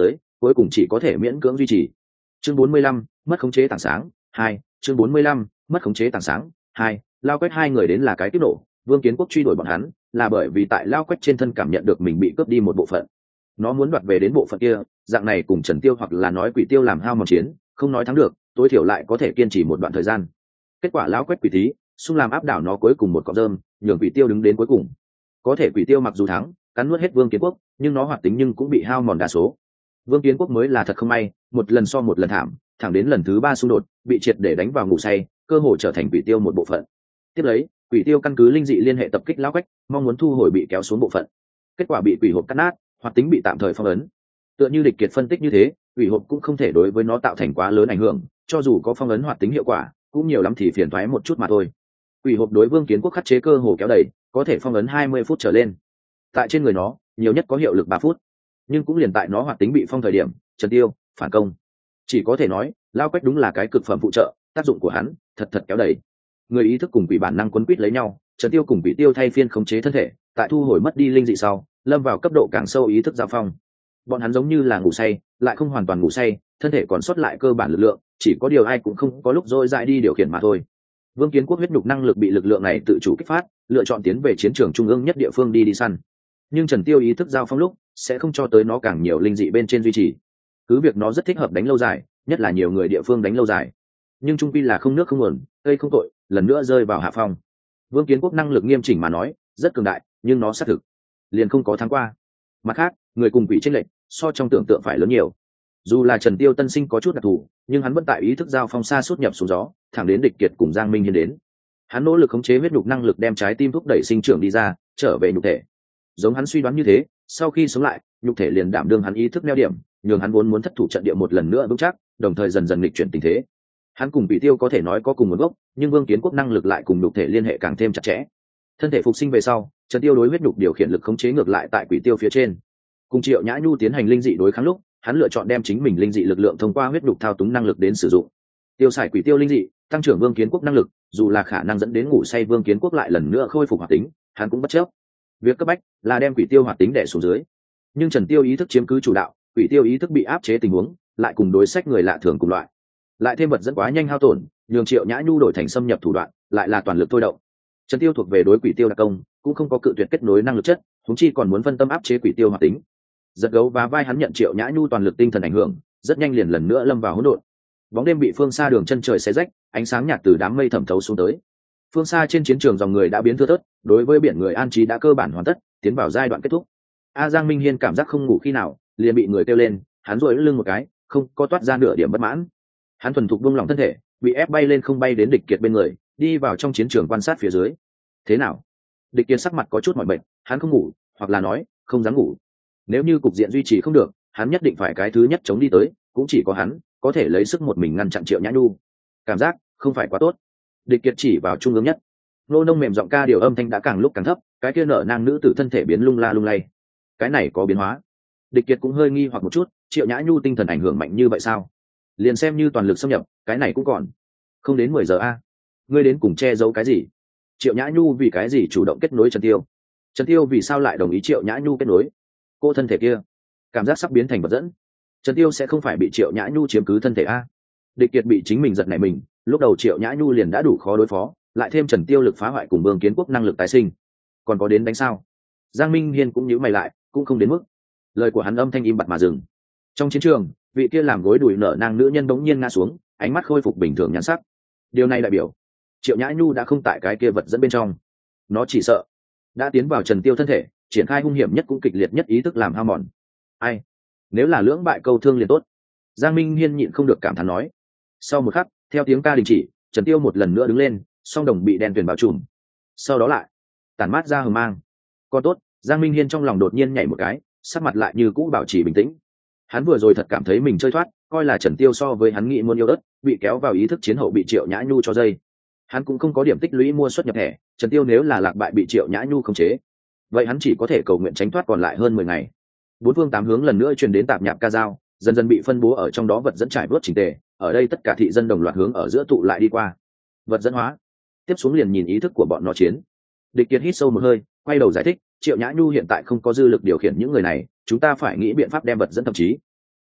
cuối cùng chỉ có thể miễn cưỡng duy trì. Chương bốn mươi lăm, mất khống chế tảng sáng hai. Chương bốn mươi lăm, mất khống chế tảng sáng hai. Lao Quách hai người đến là cái tiếp nổ, Vương Kiến Quốc truy đuổi bọn hắn là bởi vì tại Lao Quách trên thân cảm nhận được mình bị cướp đi một bộ phận, nó muốn đoạt về đến bộ phận kia, dạng này cùng Trần Tiêu hoặc là nói Quỷ Tiêu làm hao mòn chiến, không nói thắng được, tối thiểu lại có thể kiên trì một đoạn thời gian. Kết quả Lao Quách Quỷ Tý xung làm áp đảo nó cuối cùng một cọng rơm, nhường Quỷ Tiêu đứng đến cuối cùng. Có thể Quỷ Tiêu mặc dù thắng, cắn nuốt hết Vương Kiến Quốc, nhưng nó hoạt tính nhưng cũng bị hao mòn đa số. Vương Kiến Quốc mới là thật không may, một lần so một lần thảm, thẳng đến lần thứ ba xung đột, bị triệt để đánh vào ngủ say, cơ hội trở thành Quỷ Tiêu một bộ phận. Tiếp lấy, Quỷ Tiêu căn cứ linh dị liên hệ tập kích Lão Quách, mong muốn thu hồi bị kéo xuống bộ phận. Kết quả bị quỷ hộp cắt nát, hoạt tính bị tạm thời phong ấn. Tựa như Địch Kiệt phân tích như thế, quỷ hộp cũng không thể đối với nó tạo thành quá lớn ảnh hưởng, cho dù có phong ấn hoạt tính hiệu quả, cũng nhiều lắm thì phiền toái một chút mà thôi. Quỷ hộp đối Vương Kiến Quốc khắc chế cơ hồ kéo đầy, có thể phong ấn hai mươi phút trở lên. Tại trên người nó, nhiều nhất có hiệu lực ba phút, nhưng cũng liền tại nó hoạt tính bị phong thời điểm, Trần Tiêu phản công. Chỉ có thể nói, Lao Quách đúng là cái cực phẩm phụ trợ, tác dụng của hắn thật thật kéo đầy. Người ý thức cùng quỷ bản năng quấn quýt lấy nhau, Trần Tiêu cùng Quỷ Tiêu thay phiên khống chế thân thể, tại thu hồi mất đi linh dị sau, lâm vào cấp độ càng sâu ý thức giao phong. Bọn hắn giống như là ngủ say, lại không hoàn toàn ngủ say, thân thể còn sót lại cơ bản lực lượng, chỉ có điều ai cũng không có lúc dôi dại đi điều khiển mà thôi. Vương Kiến Quốc huyết nhục năng lực bị lực lượng này tự chủ kích phát, lựa chọn tiến về chiến trường trung ương nhất địa phương đi đi săn. Nhưng Trần Tiêu ý thức giao phong lúc sẽ không cho tới nó càng nhiều linh dị bên trên duy trì. Cứ việc nó rất thích hợp đánh lâu dài, nhất là nhiều người địa phương đánh lâu dài, nhưng trung quy là không nước không nguồn, cây không tội, lần nữa rơi vào hạ phong. Vương Kiến Quốc năng lực nghiêm chỉnh mà nói rất cường đại, nhưng nó xác thực liền không có thắng qua. Mặt khác, người cùng quỷ chênh lệch so trong tưởng tượng phải lớn nhiều. Dù là Trần Tiêu tân sinh có chút đặc thù, nhưng hắn vẫn tại ý thức giao phong xa suốt nhập xuống gió, thẳng đến Địch Kiệt cùng Giang Minh Hiên đến. Hắn nỗ lực khống chế huyết nhục năng lực đem trái tim thúc đẩy sinh trưởng đi ra, trở về nhục thể. Giống hắn suy đoán như thế, sau khi sống lại, nhục thể liền đảm đương hắn ý thức neo điểm, nhường hắn vốn muốn thất thủ trận địa một lần nữa vững chắc, đồng thời dần dần nghịch chuyển tình thế. Hắn cùng Quỷ Tiêu có thể nói có cùng nguồn gốc, nhưng Vương Kiến Quốc năng lực lại cùng nhục thể liên hệ càng thêm chặt chẽ. Thân thể phục sinh về sau, Trần Tiêu đối huyết nhục điều khiển lực khống chế ngược lại tại Quỷ Tiêu phía trên. Cùng Triệu Nhã Nhu tiến hành linh dị đối kháng lúc, hắn lựa chọn đem chính mình linh dị lực lượng thông qua huyết nhục thao túng năng lực đến sử dụng. Tiêu xài Quỷ Tiêu linh dị, tăng trưởng Vương Kiến Quốc năng lực, dù là khả năng dẫn đến ngủ say Vương Kiến Quốc lại lần nữa khôi phục hoạt tính, hắn cũng bất chấp. Việc cấp bách là đem Quỷ Tiêu hoạt tính đè xuống dưới. Nhưng Trần Tiêu ý thức chiếm cứ chủ đạo, Quỷ Tiêu ý thức bị áp chế tình huống, lại cùng đối sách người lạ thường cùng loại. Lại thêm vật dẫn quá nhanh hao tổn, nhường Triệu Nhã Nhu đổi thành xâm nhập thủ đoạn, lại là toàn lực thôi động. Trần Tiêu thuộc về đối Quỷ Tiêu đặc công, cũng không có cự tuyệt kết nối năng lực chất, chúng chi còn muốn phân tâm áp chế Quỷ Tiêu hoạt tính. Giật gấu và vai hắn nhận Triệu Nhã Nhu toàn lực tinh thần ảnh hưởng, rất nhanh liền lần nữa lâm vào hỗn độn. Bóng đêm bị phương xa đường chân trời xé rách, ánh sáng nhạt từ đám mây thẩm thấu xuống tới. Phương xa trên chiến trường dòng người đã biến thưa thớt, đối với biển người an trí đã cơ bản hoàn tất, tiến vào giai đoạn kết thúc. A Giang Minh Hiên cảm giác không ngủ khi nào, liền bị người kêu lên, hắn duỗi lưng một cái, không có toát ra nửa điểm bất mãn. Hắn thuần thục buông lỏng thân thể, bị ép bay lên không bay đến Địch Kiệt bên người, đi vào trong chiến trường quan sát phía dưới. Thế nào? Địch Kiệt sắc mặt có chút mỏi mệt, hắn không ngủ, hoặc là nói, không dám ngủ. Nếu như cục diện duy trì không được, hắn nhất định phải cái thứ nhất chống đi tới, cũng chỉ có hắn có thể lấy sức một mình ngăn chặn Triệu Nhã Nhu. Cảm giác không phải quá tốt. Địch Kiệt chỉ vào trung ương nhất. Nô nông mềm giọng ca điều âm thanh đã càng lúc càng thấp, cái kia nở nang nữ tử thân thể biến lung la lung lay. Cái này có biến hóa. Địch Kiệt cũng hơi nghi hoặc một chút, Triệu Nhã Nhu tinh thần ảnh hưởng mạnh như vậy sao? Liền xem như toàn lực xâm nhập, cái này cũng còn không đến mười giờ a. Ngươi đến cùng che giấu cái gì? Triệu Nhã Nhu vì cái gì chủ động kết nối Trần Tiêu? Trần Tiêu vì sao lại đồng ý Triệu Nhã Nhu kết nối? Cô thân thể kia, cảm giác sắp biến thành vật dẫn. Trần Tiêu sẽ không phải bị Triệu Nhã Nhu chiếm cứ thân thể a? Địch Kiệt bị chính mình giật nảy mình, lúc đầu Triệu Nhã Nhu liền đã đủ khó đối phó, lại thêm Trần Tiêu lực phá hoại cùng Vương Kiến Quốc năng lực tái sinh, còn có đến đánh sao? Giang Minh Hiên cũng nhíu mày lại, cũng không đến mức. Lời của hắn âm thanh im bặt mà dừng. Trong chiến trường, vị kia làm gối đùi nở nang nữ nhân bỗng nhiên ngã xuống, ánh mắt khôi phục bình thường nhãn sắc. Điều này đại biểu Triệu Nhã Nhu đã không tại cái kia vật dẫn bên trong, nó chỉ sợ đã tiến vào Trần Tiêu thân thể, triển khai hung hiểm nhất cũng kịch liệt nhất ý thức làm hao mòn. Ai? Nếu là lưỡng bại câu thương liền tốt. Giang Minh Hiên nhịn không được cảm thán nói. Sau một khắc, theo tiếng ca đình chỉ, Trần Tiêu một lần nữa đứng lên, song đồng bị đen tuyền bao trùm. Sau đó lại tản mát ra hừng mang. Còn tốt, Giang Minh Hiên trong lòng đột nhiên nhảy một cái, sắc mặt lại như cũ bảo trì bình tĩnh. Hắn vừa rồi thật cảm thấy mình chơi thoát, coi là Trần Tiêu so với hắn nghĩ muốn yêu đất, bị kéo vào ý thức chiến hậu bị Triệu Nhã Nhu cho dây. Hắn cũng không có điểm tích lũy mua xuất nhập thẻ, Trần Tiêu nếu là lạc bại bị Triệu Nhã Nhu khống chế, vậy hắn chỉ có thể cầu nguyện tránh thoát còn lại hơn mười ngày. Bốn phương tám hướng lần nữa truyền đến tạp nhạp ca dao, dần dần bị phân bố ở trong đó vật dẫn trải vớt chỉnh tề, ở đây tất cả thị dân đồng loạt hướng ở giữa tụ lại đi qua. Vật dẫn hóa. Tiếp xuống liền nhìn ý thức của bọn nó chiến. Địch Kiệt hít sâu một hơi, quay đầu giải thích, Triệu Nhã Nhu hiện tại không có dư lực điều khiển những người này, chúng ta phải nghĩ biện pháp đem vật dẫn thậm chí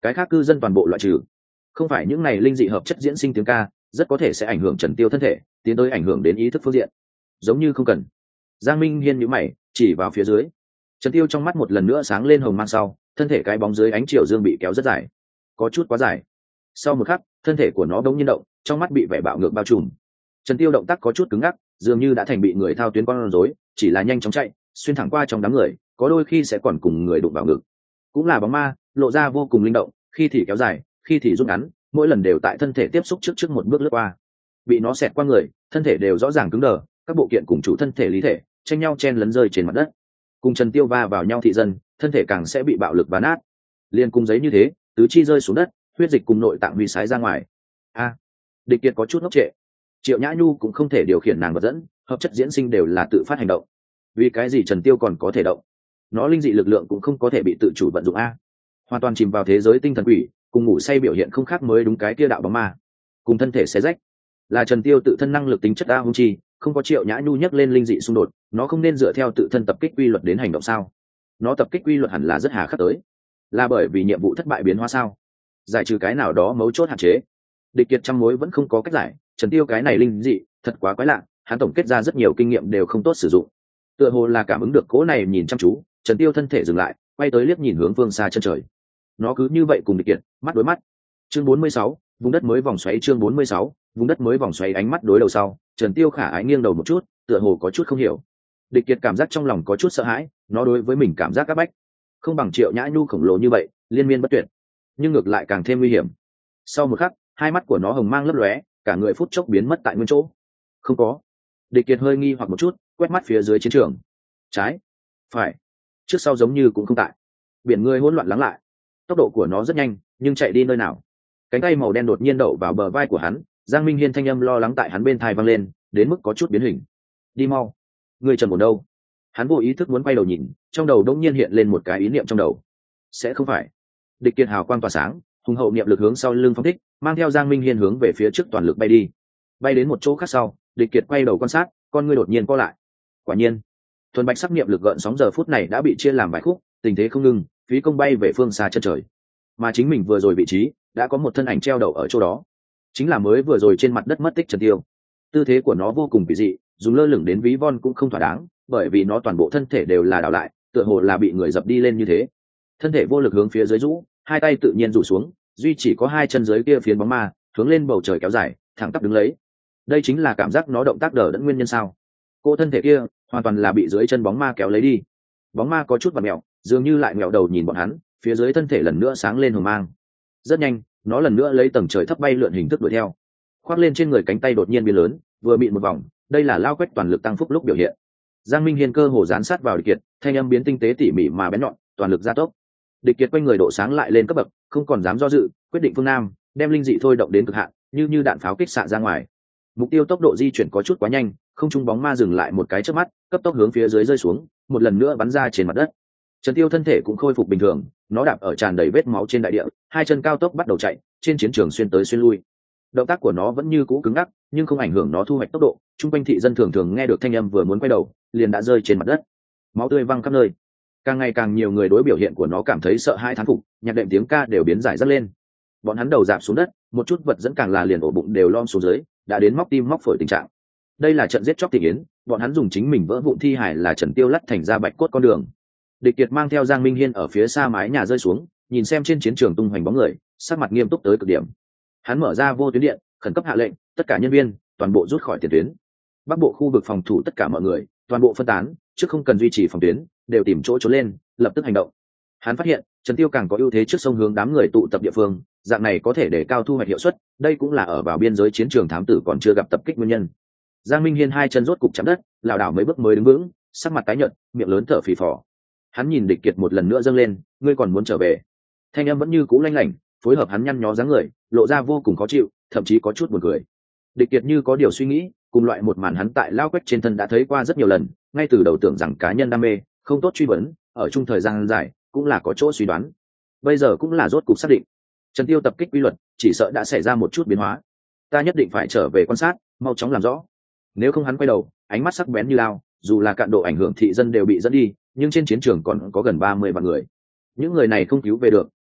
cái khác cư dân toàn bộ loại trừ. Không phải những này linh dị hợp chất diễn sinh tiếng ca rất có thể sẽ ảnh hưởng Trần Tiêu thân thể, tiến tới ảnh hưởng đến ý thức phương diện. Giống như không cần. Giang Minh Hiên nhíu mày, chỉ vào phía dưới. Trần Tiêu trong mắt một lần nữa sáng lên hồng mang sau, thân thể cái bóng dưới ánh chiều dương bị kéo rất dài, có chút quá dài. Sau một khắc, thân thể của nó đống nhiên động, trong mắt bị vẻ bạo ngược bao trùm. Trần Tiêu động tác có chút cứng ngắc, dường như đã thành bị người thao túng con rối, chỉ là nhanh chóng chạy, xuyên thẳng qua trong đám người, có đôi khi sẽ còn cùng người đụng vào ngực. Cũng là bóng ma, lộ ra vô cùng linh động, khi thì kéo dài, khi thì rút ngắn, mỗi lần đều tại thân thể tiếp xúc trước trước một bước lướt qua. Bị nó xẹt qua người, thân thể đều rõ ràng cứng đờ, các bộ kiện cùng chủ thân thể lý thể tranh nhau chen lấn rơi trên mặt đất. Cùng Trần Tiêu va vào nhau thị dân, thân thể càng sẽ bị bạo lực vá nát. Liên cùng giấy như thế, tứ chi rơi xuống đất, huyết dịch cùng nội tạng huy sái ra ngoài. A, Địch Kiệt có chút ngốc trệ. Triệu Nhã Nhu cũng không thể điều khiển nàng vật dẫn, hợp chất diễn sinh đều là tự phát hành động. Vì cái gì Trần Tiêu còn có thể động? Nó linh dị lực lượng cũng không có thể bị tự chủ vận dụng a. Hoàn toàn chìm vào thế giới tinh thần quỷ, cùng ngủ say biểu hiện không khác mới đúng cái kia đạo bóng ma. Cùng thân thể xé rách. Là Trần Tiêu tự thân năng lực tính chất a hung chi, không có Triệu Nhã Nhu nhắc lên linh dị xung đột, nó không nên dựa theo tự thân tập kích quy luật đến hành động sao? Nó tập kích quy luật hẳn là rất hà khắc tới. Là bởi vì nhiệm vụ thất bại biến hóa sao? Giải trừ cái nào đó mấu chốt hạn chế. Địch Kiệt trăm mối vẫn không có cách giải, Trần Tiêu cái này linh dị, thật quá quái lạ, hắn tổng kết ra rất nhiều kinh nghiệm đều không tốt sử dụng. Tựa hồ là cảm ứng được cỗ này nhìn chăm chú, Trần Tiêu thân thể dừng lại, quay tới liếc nhìn hướng phương xa chân trời. Nó cứ như vậy cùng Địch Kiệt, mắt đối mắt. Chương bốn mươi sáu, vùng đất mới vòng xoáy chương bốn mươi sáu, vùng đất mới vòng xoáy ánh mắt đối đầu sau, Trần Tiêu khả ái nghiêng đầu một chút, tựa hồ có chút không hiểu. Địch Kiệt cảm giác trong lòng có chút sợ hãi, nó đối với mình cảm giác áp bách, không bằng Triệu Nhã Nhu khổng lồ như vậy, liên miên bất tuyệt, nhưng ngược lại càng thêm nguy hiểm. Sau một khắc, hai mắt của nó hồng mang lấp lóe, cả người phút chốc biến mất tại nguyên chỗ. Không có. Địch Kiệt hơi nghi hoặc một chút, quét mắt phía dưới chiến trường. Trái, phải, trước sau giống như cũng không tại. Biển người hỗn loạn lắng lại. Tốc độ của nó rất nhanh, nhưng chạy đi nơi nào? Cánh tay màu đen đột nhiên đậu vào bờ vai của hắn, Giang Minh Hiên thanh âm lo lắng tại hắn bên tai vang lên, đến mức có chút biến hình. Đi mau, người trầm ổn đâu? Hắn vô ý thức muốn quay đầu nhìn, trong đầu đột nhiên hiện lên một cái ý niệm trong đầu. Sẽ không phải. Địch Kiệt hào quang tỏa sáng, hùng hậu niệm lực hướng sau lưng phóng thích, mang theo Giang Minh Hiên hướng về phía trước toàn lực bay đi. Bay đến một chỗ khác sau, Địch Kiệt quay đầu quan sát, con ngươi đột nhiên co lại. Quả nhiên, thuần bạch sắc niệm lực gợn sóng giờ phút này đã bị chia làm vài khúc, tình thế không ngừng, phí công bay về phương xa chân trời. Mà chính mình vừa rồi vị trí, đã có một thân ảnh treo đầu ở chỗ đó, chính là mới vừa rồi trên mặt đất mất tích Trần Tiêu. Tư thế của nó vô cùng kỳ dị, dùng lơ lửng đến ví von cũng không thỏa đáng, bởi vì nó toàn bộ thân thể đều là đảo lại, tựa hồ là bị người dập đi lên như thế. Thân thể vô lực hướng phía dưới rũ, hai tay tự nhiên rủ xuống, duy chỉ có hai chân dưới kia phiến bóng ma hướng lên bầu trời kéo dài, thẳng tắp đứng lấy. Đây chính là cảm giác nó động tác đờ đẫn nguyên nhân sao? Cô thân thể kia hoàn toàn là bị dưới chân bóng ma kéo lấy đi. Bóng ma có chút vặn mèo, dường như lại mèo đầu nhìn bọn hắn, phía dưới thân thể lần nữa sáng lên hồng mang. Rất nhanh, nó lần nữa lấy tầng trời thấp bay lượn hình thức đuổi theo. Khoác lên trên người cánh tay đột nhiên biến lớn, vừa bị một vòng, đây là lao quét toàn lực tăng phúc lúc biểu hiện. Giang Minh Hiên cơ hồ dán sát vào Địch Kiệt, thanh âm biến tinh tế tỉ mỉ mà bén nhọn, toàn lực gia tốc. Địch Kiệt quanh người độ sáng lại lên cấp bậc, không còn dám do dự, quyết định phương nam, đem linh dị thôi động đến cực hạn, như như đạn pháo kích xạ ra ngoài. Mục tiêu tốc độ di chuyển có chút quá nhanh, không trung bóng ma dừng lại một cái chớp mắt, cấp tốc hướng phía dưới rơi xuống, một lần nữa bắn ra trên mặt đất. Trần Tiêu thân thể cũng khôi phục bình thường, nó đạp ở tràn đầy vết máu trên đại địa, hai chân cao tốc bắt đầu chạy, trên chiến trường xuyên tới xuyên lui. Động tác của nó vẫn như cũ cứng ngắc, nhưng không ảnh hưởng nó thu hoạch tốc độ. Trung quanh thị dân thường thường nghe được thanh âm vừa muốn quay đầu, liền đã rơi trên mặt đất, máu tươi văng khắp nơi. Càng ngày càng nhiều người đối biểu hiện của nó cảm thấy sợ hãi thán phục, nhạc đệm tiếng ca đều biến giải rất lên. Bọn hắn đầu dạp xuống đất, một chút vật dẫn càng là liền ổ bụng đều lom xuống dưới, đã đến móc tim móc phổi tình trạng. Đây là trận giết chóc thị yến, bọn hắn dùng chính mình vỡ vụn thi hải là Trần Tiêu lắt thành ra bạch cốt con đường. Địch Kiệt mang theo Giang Minh Hiên ở phía xa mái nhà rơi xuống, nhìn xem trên chiến trường tung hoành bóng người, sắc mặt nghiêm túc tới cực điểm. Hắn mở ra vô tuyến điện, khẩn cấp hạ lệnh, tất cả nhân viên toàn bộ rút khỏi tiền tuyến. Bắc bộ khu vực phòng thủ tất cả mọi người, toàn bộ phân tán, trước không cần duy trì phòng tuyến, đều tìm chỗ trốn lên, lập tức hành động. Hắn phát hiện, Trần Tiêu càng có ưu thế trước sông hướng đám người tụ tập địa phương, dạng này có thể để cao thu hoạch hiệu suất, đây cũng là ở vào biên giới chiến trường thám tử còn chưa gặp tập kích nguyên nhân. Giang Minh Hiên hai chân rốt cục chạm đất, lảo đảo mấy bước mới đứng vững, sắc mặt tái nhợt, miệng lớn thở phì phò. Hắn nhìn Địch Kiệt một lần nữa dâng lên, ngươi còn muốn trở về? Thanh âm vẫn như cũ lanh lảnh, phối hợp hắn nhăn nhó dáng người, lộ ra vô cùng khó chịu, thậm chí có chút buồn cười. Địch Kiệt như có điều suy nghĩ, cùng loại một màn hắn tại lao quách trên thân đã thấy qua rất nhiều lần, ngay từ đầu tưởng rằng cá nhân đam mê, không tốt truy vấn, ở chung thời gian dài, cũng là có chỗ suy đoán. Bây giờ cũng là rốt cục xác định. Trần Tiêu tập kích quy luật, chỉ sợ đã xảy ra một chút biến hóa. Ta nhất định phải trở về quan sát, mau chóng làm rõ. Nếu không hắn quay đầu, ánh mắt sắc bén như lao, dù là cạn độ ảnh hưởng thị dân đều bị dẫn đi, nhưng trên chiến trường còn có gần ba mươi vạn người. Những người này không cứu về được,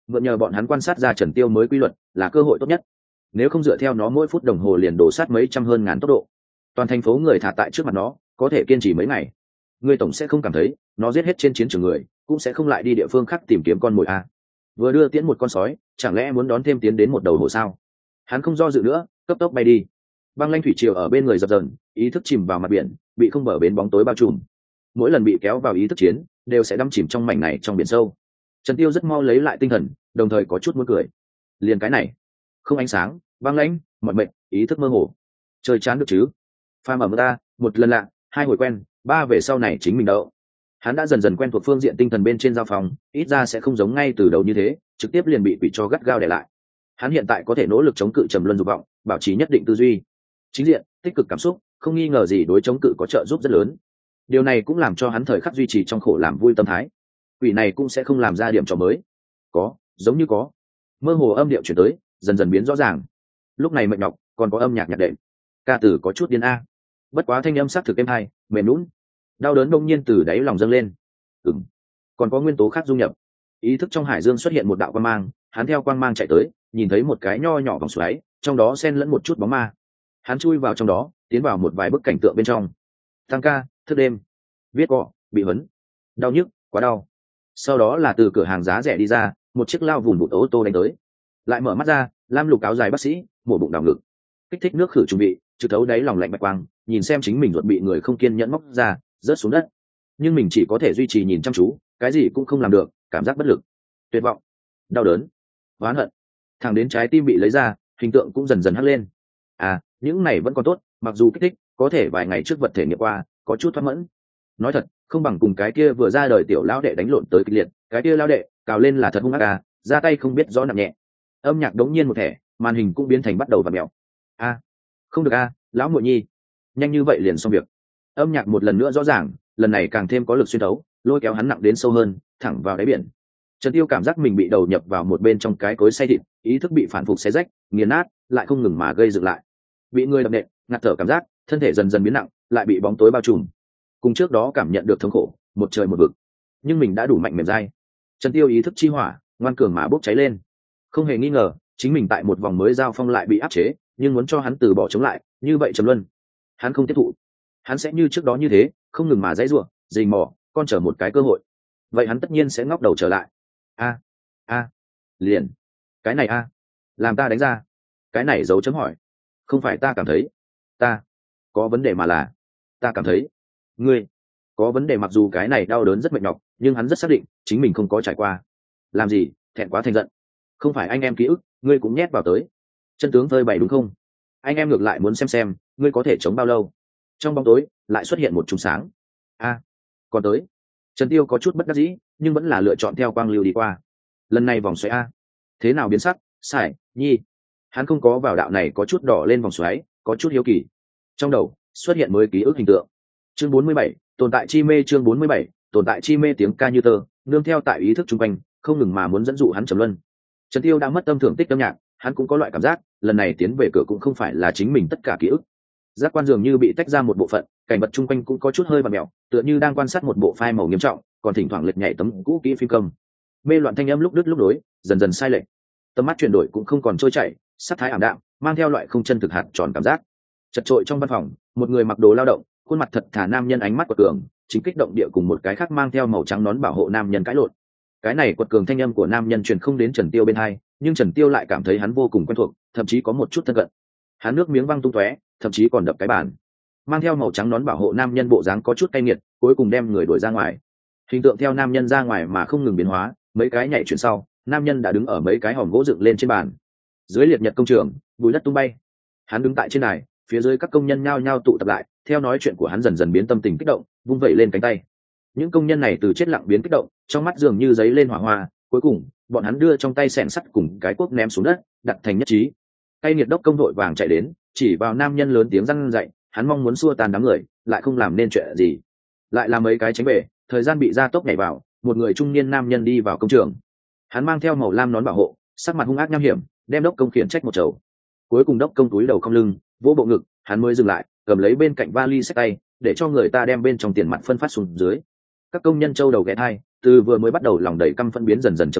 mượn nhờ bọn hắn quan sát ra Trần Tiêu mới quy luật là cơ hội tốt nhất. Nếu không dựa theo nó mỗi phút đồng hồ liền đổ sát mấy trăm hơn ngàn tốc độ, toàn thành phố người thả tại trước mặt nó có thể kiên trì mấy ngày. Ngươi tổng sẽ không cảm thấy nó giết hết trên chiến trường người cũng sẽ không lại đi địa phương khác tìm kiếm con mồi à? Vừa đưa tiễn một con sói, chẳng lẽ muốn đón thêm tiến đến một đầu hổ sao? Hắn không do dự nữa, cấp tốc bay đi. Băng lanh thủy triều ở bên người dập dờn, ý thức chìm vào mặt biển, bị không bờ bến bóng tối bao trùm. Mỗi lần bị kéo vào ý thức chiến, đều sẽ đắm chìm trong mảnh này trong biển sâu. Trần Tiêu rất mau lấy lại tinh thần, đồng thời có chút muốn cười. Liền cái này, không ánh sáng, băng lãnh, mỏi mệt, ý thức mơ hồ. Chơi chán được chứ? Pha mở mơ ta, một lần lạ, hai hồi quen, ba về sau này chính mình đậu. Hắn đã dần dần quen thuộc phương diện tinh thần bên trên giao phòng, ít ra sẽ không giống ngay từ đầu như thế, trực tiếp liền bị quỷ cho gắt gao để lại. Hắn hiện tại có thể nỗ lực chống cự trầm luân dục vọng, bảo trì nhất định tư duy. Chính diện, tích cực cảm xúc, không nghi ngờ gì đối chống cự có trợ giúp rất lớn. Điều này cũng làm cho hắn thời khắc duy trì trong khổ làm vui tâm thái. Quỷ này cũng sẽ không làm ra điểm trò mới. Có, giống như có. Mơ hồ âm điệu chuyển tới, dần dần biến rõ ràng. Lúc này mệt nhọc, còn có âm nhạc nhạc đệm. Ca từ có chút điên a. Bất quá thanh âm sắc thực êm hay, mềm nhũn. Đau đớn đông nhiên từ đáy lòng dâng lên. Ừm, còn có nguyên tố khác dung nhập. Ý thức trong hải dương xuất hiện một đạo quang mang, hắn theo quang mang chạy tới, nhìn thấy một cái nho nhỏ vòng xoáy, trong đó xen lẫn một chút bóng ma. Hắn chui vào trong đó, tiến vào một vài bức cảnh tượng bên trong. Tăng ca, thức đêm, viết cọ, bị hấn, đau nhức, quá đau. Sau đó là từ cửa hàng giá rẻ đi ra, một chiếc lao vùng bụt ô tô đánh tới. Lại mở mắt ra, lam lục áo dài bác sĩ, mổ bụng đào ngực, kích thích nước khử chuẩn bị, trực thấu đáy lòng lạnh bạch quang, nhìn xem chính mình ruột bị người không kiên nhẫn móc ra, rớt xuống đất. Nhưng mình chỉ có thể duy trì nhìn chăm chú, cái gì cũng không làm được, cảm giác bất lực, tuyệt vọng, đau đớn, oán hận. Thẳng đến trái tim bị lấy ra, hình tượng cũng dần dần hắt lên. À, những này vẫn còn tốt, mặc dù kích thích, có thể vài ngày trước vật thể nghiệm qua, có chút thoát mẫn. Nói thật, không bằng cùng cái kia vừa ra đời tiểu lão đệ đánh lộn tới kịch liệt, cái kia lão đệ cào lên là thật hung ác à, ra tay không biết rõ nặng nhẹ. Âm nhạc đống nhiên một thẻ, màn hình cũng biến thành bắt đầu vặn mèo. A, không được a, lão muội nhi, nhanh như vậy liền xong việc. Âm nhạc một lần nữa rõ ràng, lần này càng thêm có lực xuyên thấu, lôi kéo hắn nặng đến sâu hơn, thẳng vào đáy biển. Trần Tiêu cảm giác mình bị đầu nhập vào một bên trong cái cối xay thịt, ý thức bị phản phục xé rách, nghiền nát, lại không ngừng mà gây dựng lại. Bị người đập nện, ngạt thở cảm giác, thân thể dần dần biến nặng, lại bị bóng tối bao trùm. Cùng trước đó cảm nhận được thống khổ, một trời một vực. Nhưng mình đã đủ mạnh mềm dai. Trần Tiêu ý thức chi hỏa, ngoan cường mà bốc cháy lên. Không hề nghi ngờ, chính mình tại một vòng mới giao phong lại bị áp chế, nhưng muốn cho hắn từ bỏ chống lại, như vậy trầm luân, hắn không tiếp thụ. Hắn sẽ như trước đó như thế, không ngừng mà dãy rủa, rình mò, con chờ một cái cơ hội. Vậy hắn tất nhiên sẽ ngóc đầu trở lại. A, a, liền, cái này a, làm ta đánh ra, cái này dấu chấm hỏi. Không phải ta cảm thấy, ta có vấn đề mà là, ta cảm thấy, ngươi có vấn đề. Mặc dù cái này đau đớn rất mệt nhọc, nhưng hắn rất xác định chính mình không có trải qua. Làm gì, thẹn quá thành giận. Không phải anh em ký ức, ngươi cũng nhét vào tới. Chân tướng phơi bày đúng không? Anh em ngược lại muốn xem xem, ngươi có thể chống bao lâu. Trong bóng tối lại xuất hiện một chùm sáng. A, còn tới. Trần Tiêu có chút bất đắc dĩ, nhưng vẫn là lựa chọn theo quang lưu đi qua. Lần này vòng xoáy a, thế nào biến sắc? Sải, nhi. Hắn không có vào đạo này, có chút đỏ lên vòng xoáy, có chút hiếu kỳ. Trong đầu xuất hiện mới ký ức hình tượng. Chương bốn mươi bảy, tồn tại chi mê. Chương bốn mươi bảy, tồn tại chi mê. Tiếng ca như tơ, nương theo tại ý thức chung quanh, không ngừng mà muốn dẫn dụ hắn trầm luân. Trần Tiêu đã mất tâm thưởng tích âm nhạc, hắn cũng có loại cảm giác, lần này tiến về cửa cũng không phải là chính mình tất cả ký ức. Giác quan dường như bị tách ra một bộ phận, cảnh vật chung quanh cũng có chút hơi vặn mèo, tựa như đang quan sát một bộ phai màu nghiêm trọng, còn thỉnh thoảng lệch nhảy tấm cũ kỹ phim cầm. Mê loạn thanh âm lúc đứt lúc đối, dần dần sai lệch. Tầm mắt chuyển đổi cũng không còn trôi chảy, sắc thái ảm đạm, mang theo loại không chân thực hạt tròn cảm giác. Chật trội trong văn phòng, một người mặc đồ lao động, khuôn mặt thật thà nam nhân ánh mắt quật cường, chính kích động địa cùng một cái khác mang theo màu trắng nón bảo hộ nam nhân cãi lộn. Cái này quật cường thanh âm của nam nhân truyền không đến Trần Tiêu bên hai, nhưng Trần Tiêu lại cảm thấy hắn vô cùng quen thuộc, thậm chí có một chút thân cận. Hắn nước miếng văng tung tóe, thậm chí còn đập cái bàn. Mang theo màu trắng nón bảo hộ nam nhân bộ dáng có chút cay nghiệt, cuối cùng đem người đuổi ra ngoài. Hình tượng theo nam nhân ra ngoài mà không ngừng biến hóa, mấy cái nhảy chuyển sau, nam nhân đã đứng ở mấy cái hòm gỗ dựng lên trên bàn. Dưới liệt nhật công trường, bụi đất tung bay. Hắn đứng tại trên đài, phía dưới các công nhân nhao nhao tụ tập lại, theo nói chuyện của hắn dần dần biến tâm tình kích động, vung vẩy lên cánh tay. Những công nhân này từ chết lặng biến kích động, trong mắt dường như giấy lên hỏa hoa, cuối cùng, bọn hắn đưa trong tay xẻng sắt cùng cái cuốc ném xuống đất, đặt thành nhất trí. Tay nghiệt đốc công đội vàng chạy đến, chỉ vào nam nhân lớn tiếng răn dạy, hắn mong muốn xua tan đám người, lại không làm nên chuyện gì. Lại làm mấy cái tránh bể, thời gian bị gia tốc nhảy vào, một người trung niên nam nhân đi vào công trường. Hắn mang theo màu lam nón bảo hộ, sắc mặt hung ác nham hiểm, đem đốc công khiển trách một chầu. Cuối cùng đốc công túi đầu không lưng, vỗ bộ ngực, hắn mới dừng lại, cầm lấy bên cạnh vali xách tay, để cho người ta đem bên trong tiền mặt phân phát xuống dưới. Các công nhân châu đầu ghé thai, từ vừa mới bắt đầu lòng đầy căm phẫn biến dần dần trầm mặc,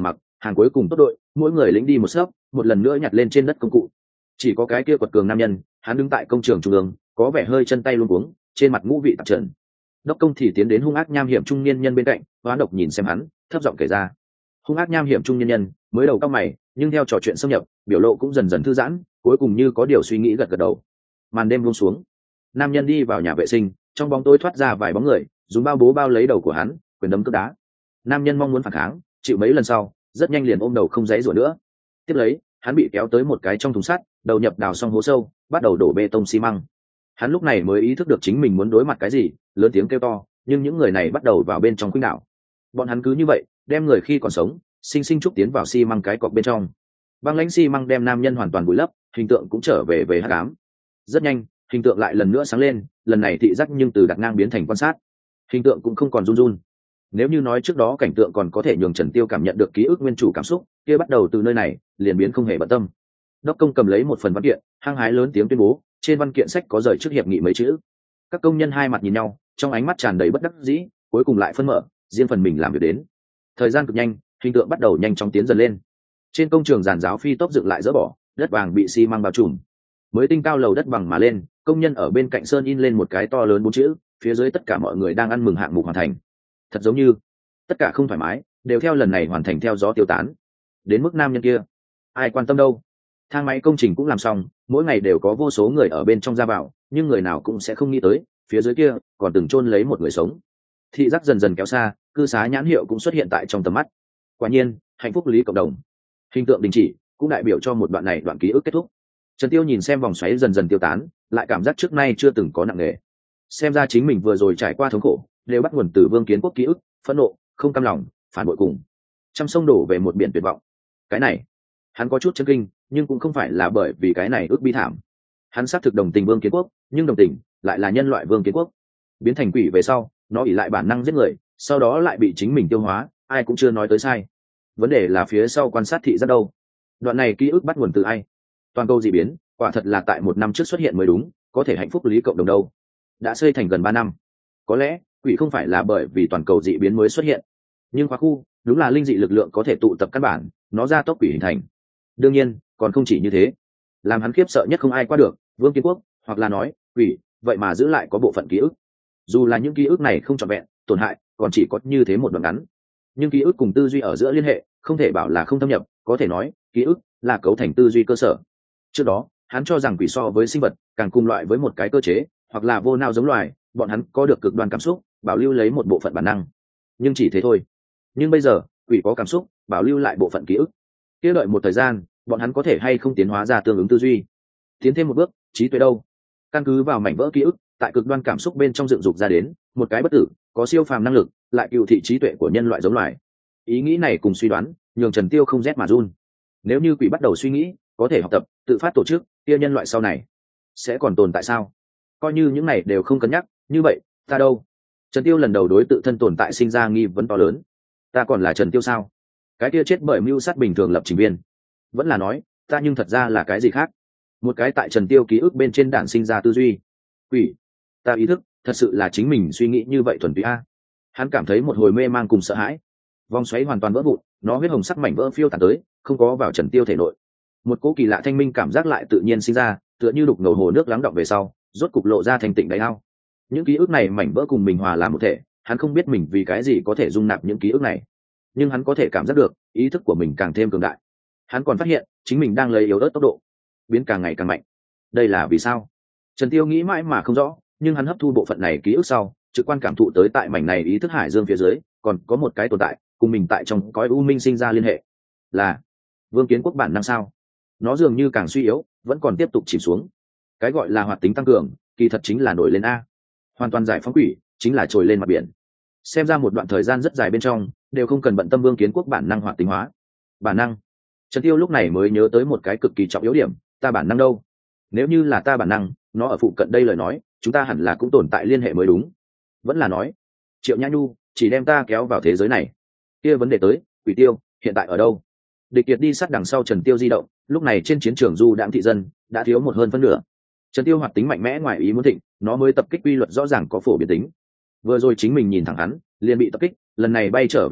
hàng cuối cùng tốt đội mỗi người lính đi một xớp, một lần nữa nhặt lên trên đất công cụ. Chỉ có cái kia quật cường nam nhân, hắn đứng tại công trường trung ương, có vẻ hơi chân tay luống cuống, trên mặt ngũ vị tạp trần. Đốc công thì tiến đến hung ác nham hiểm trung niên nhân bên cạnh, hoán độc nhìn xem hắn, thấp giọng kể ra. Hung ác nham hiểm trung niên nhân mới đầu cao mày, nhưng theo trò chuyện xâm nhập, biểu lộ cũng dần dần thư giãn, cuối cùng như có điều suy nghĩ gật gật đầu. Màn đêm buông xuống, nam nhân đi vào nhà vệ sinh, trong bóng tối thoát ra vài bóng người, dùng bao bố bao lấy đầu của hắn, quyền đấm cước đá. Nam nhân mong muốn phản kháng, chịu mấy lần sau, rất nhanh liền ôm đầu không dãy rủa nữa. Tiếp lấy, hắn bị kéo tới một cái trong thùng sắt, đầu nhập đào xong hố sâu, bắt đầu đổ bê tông xi măng. Hắn lúc này mới ý thức được chính mình muốn đối mặt cái gì, lớn tiếng kêu to, nhưng những người này bắt đầu vào bên trong khuynh đảo. Bọn hắn cứ như vậy, đem người khi còn sống, sinh sinh trúc tiến vào xi măng cái cọc bên trong. Băng lãnh xi măng đem nam nhân hoàn toàn vùi lấp, hình tượng cũng trở về về hắc ám. Rất nhanh, hình tượng lại lần nữa sáng lên, lần này thị giác nhưng từ đặt ngang biến thành quan sát. Hình tượng cũng không còn run run. Nếu như nói trước đó cảnh tượng còn có thể nhường Trần Tiêu cảm nhận được ký ức nguyên chủ cảm xúc, kia bắt đầu từ nơi này, liền biến không hề bận tâm. Đốc công cầm lấy một phần văn kiện, hăng hái lớn tiếng tuyên bố, trên văn kiện sách có rời trước hiệp nghị mấy chữ. Các công nhân hai mặt nhìn nhau, trong ánh mắt tràn đầy bất đắc dĩ, cuối cùng lại phân mở, riêng phần mình làm việc đến. Thời gian cực nhanh, hình tượng bắt đầu nhanh chóng tiến dần lên. Trên công trường giàn giáo phi tốc dựng lại dỡ bỏ, đất vàng bị xi măng bao trùm. Mới tinh cao lầu đất bằng mà lên, công nhân ở bên cạnh sơn in lên một cái to lớn bốn chữ, phía dưới tất cả mọi người đang ăn mừng hạng mục hoàn thành. Thật giống như tất cả không thoải mái đều theo lần này hoàn thành theo gió tiêu tán. Đến mức nam nhân kia, ai quan tâm đâu. Thang máy công trình cũng làm xong, mỗi ngày đều có vô số người ở bên trong ra vào, nhưng người nào cũng sẽ không nghĩ tới phía dưới kia còn từng chôn lấy một người sống. Thị giác dần dần kéo xa, cư xá nhãn hiệu cũng xuất hiện tại trong tầm mắt. Quả nhiên, hạnh phúc lý cộng đồng. Hình tượng đình chỉ, cũng đại biểu cho một đoạn này đoạn ký ức kết thúc. Trần Tiêu nhìn xem vòng xoáy dần dần tiêu tán, lại cảm giác trước nay chưa từng có nặng nề. Xem ra chính mình vừa rồi trải qua thống khổ, đều bắt nguồn từ Vương Kiến Quốc ký ức, phẫn nộ, không cam lòng, phản bội cùng trăm sông đổ về một biển tuyệt vọng. Cái này, hắn có chút chấn kinh, nhưng cũng không phải là bởi vì cái này ước bi thảm. Hắn xác thực đồng tình Vương Kiến Quốc, nhưng đồng tình lại là nhân loại Vương Kiến Quốc biến thành quỷ về sau, nó ỷ lại bản năng giết người, sau đó lại bị chính mình tiêu hóa, ai cũng chưa nói tới sai. Vấn đề là phía sau quan sát thị giác đâu. Đoạn này ký ức bắt nguồn từ ai? Toàn cầu dị biến, quả thật là tại một năm trước xuất hiện mới đúng, có thể hạnh phúc lý cộng đồng đâu. Đã xây thành gần ba năm. Có lẽ, quỷ không phải là bởi vì toàn cầu dị biến mới xuất hiện, nhưng khoa khu đúng là linh dị lực lượng có thể tụ tập căn bản, nó ra tốc quỷ hình thành. Đương nhiên, còn không chỉ như thế. Làm hắn khiếp sợ nhất không ai qua được, Vương Kiến Quốc, hoặc là nói, quỷ, vậy mà giữ lại có bộ phận ký ức. Dù là những ký ức này không trọn vẹn, tổn hại, còn chỉ có như thế một đoạn ngắn. Nhưng ký ức cùng tư duy ở giữa liên hệ, không thể bảo là không thâm nhập, có thể nói, ký ức là cấu thành tư duy cơ sở. Trước đó, hắn cho rằng quỷ so với sinh vật, càng cùng loại với một cái cơ chế, hoặc là vô não giống loài, bọn hắn có được cực đoan cảm xúc, bảo lưu lấy một bộ phận bản năng. Nhưng chỉ thế thôi. Nhưng bây giờ, quỷ có cảm xúc, bảo lưu lại bộ phận ký ức. Kia đợi một thời gian, bọn hắn có thể hay không tiến hóa ra tương ứng tư duy. Tiến thêm một bước, trí tuệ đâu? Căn cứ vào mảnh vỡ ký ức, tại cực đoan cảm xúc bên trong dựng dục ra đến, một cái bất tử, có siêu phàm năng lực, lại cựu thị trí tuệ của nhân loại giống loài. Ý nghĩ này cùng suy đoán, nhường Trần Tiêu không rét mà run. Nếu như quỷ bắt đầu suy nghĩ, có thể học tập, tự phát tổ chức, kia nhân loại sau này sẽ còn tồn tại sao? Coi như những này đều không cân nhắc, như vậy, ta đâu? Trần Tiêu lần đầu đối tự thân tồn tại sinh ra nghi vấn to lớn. Ta còn là Trần Tiêu sao? Cái kia chết bởi mưu sát bình thường lập trình viên, vẫn là nói, ta nhưng thật ra là cái gì khác? Một cái tại Trần Tiêu ký ức bên trên đản sinh ra tư duy. Quỷ, ta ý thức, thật sự là chính mình suy nghĩ như vậy thuần túy a. Hắn cảm thấy một hồi mê mang cùng sợ hãi. Vòng xoáy hoàn toàn vỡ vụn, nó huyết hồng sắc mảnh vỡ phiêu tán tới, không có vào Trần Tiêu thể nội. Một cỗ kỳ lạ thanh minh cảm giác lại tự nhiên sinh ra, tựa như đục ngầu hồ nước lắng đọng về sau, rốt cục lộ ra thành tịnh đáy ao. Những ký ức này mảnh vỡ cùng mình hòa làm một thể, hắn không biết mình vì cái gì có thể dung nạp những ký ức này, nhưng hắn có thể cảm giác được ý thức của mình càng thêm cường đại. Hắn còn phát hiện chính mình đang lấy yếu ớt tốc độ biến càng ngày càng mạnh. Đây là vì sao? Trần Tiêu nghĩ mãi mà không rõ, nhưng hắn hấp thu bộ phận này ký ức sau, trực quan cảm thụ tới tại mảnh này ý thức hải dương phía dưới còn có một cái tồn tại cùng mình tại trong cõi u minh sinh ra liên hệ. Là Vương Kiến Quốc bản năng sao? Nó dường như càng suy yếu, vẫn còn tiếp tục chìm xuống. Cái gọi là hoạt tính tăng cường, kỳ thật chính là nổi lên a. Hoàn toàn giải phóng quỷ, chính là trồi lên mặt biển. Xem ra một đoạn thời gian rất dài bên trong, đều không cần bận tâm Vương Kiến Quốc bản năng hoạt tính hóa. Bản năng. Trần Tiêu lúc này mới nhớ tới một cái cực kỳ trọng yếu điểm, ta bản năng đâu? Nếu như là ta bản năng, nó ở phụ cận đây lời nói, chúng ta hẳn là cũng tồn tại liên hệ mới đúng. Vẫn là nói, Triệu Nhã Nhu chỉ đem ta kéo vào thế giới này. Kia vấn đề tới, Quỷ Tiêu hiện tại ở đâu? Địch Kiệt đi sát đằng sau Trần Tiêu di động, lúc này trên chiến trường du đãng thị dân đã thiếu một hơn phân nửa. Trần Tiêu hoạt tính mạnh mẽ ngoài ý muốn thịnh, nó mới tập kích quy luật rõ ràng có phổ biến tính. Vừa rồi chính mình nhìn thẳng hắn, liền bị tập kích, lần này bay trở về sau,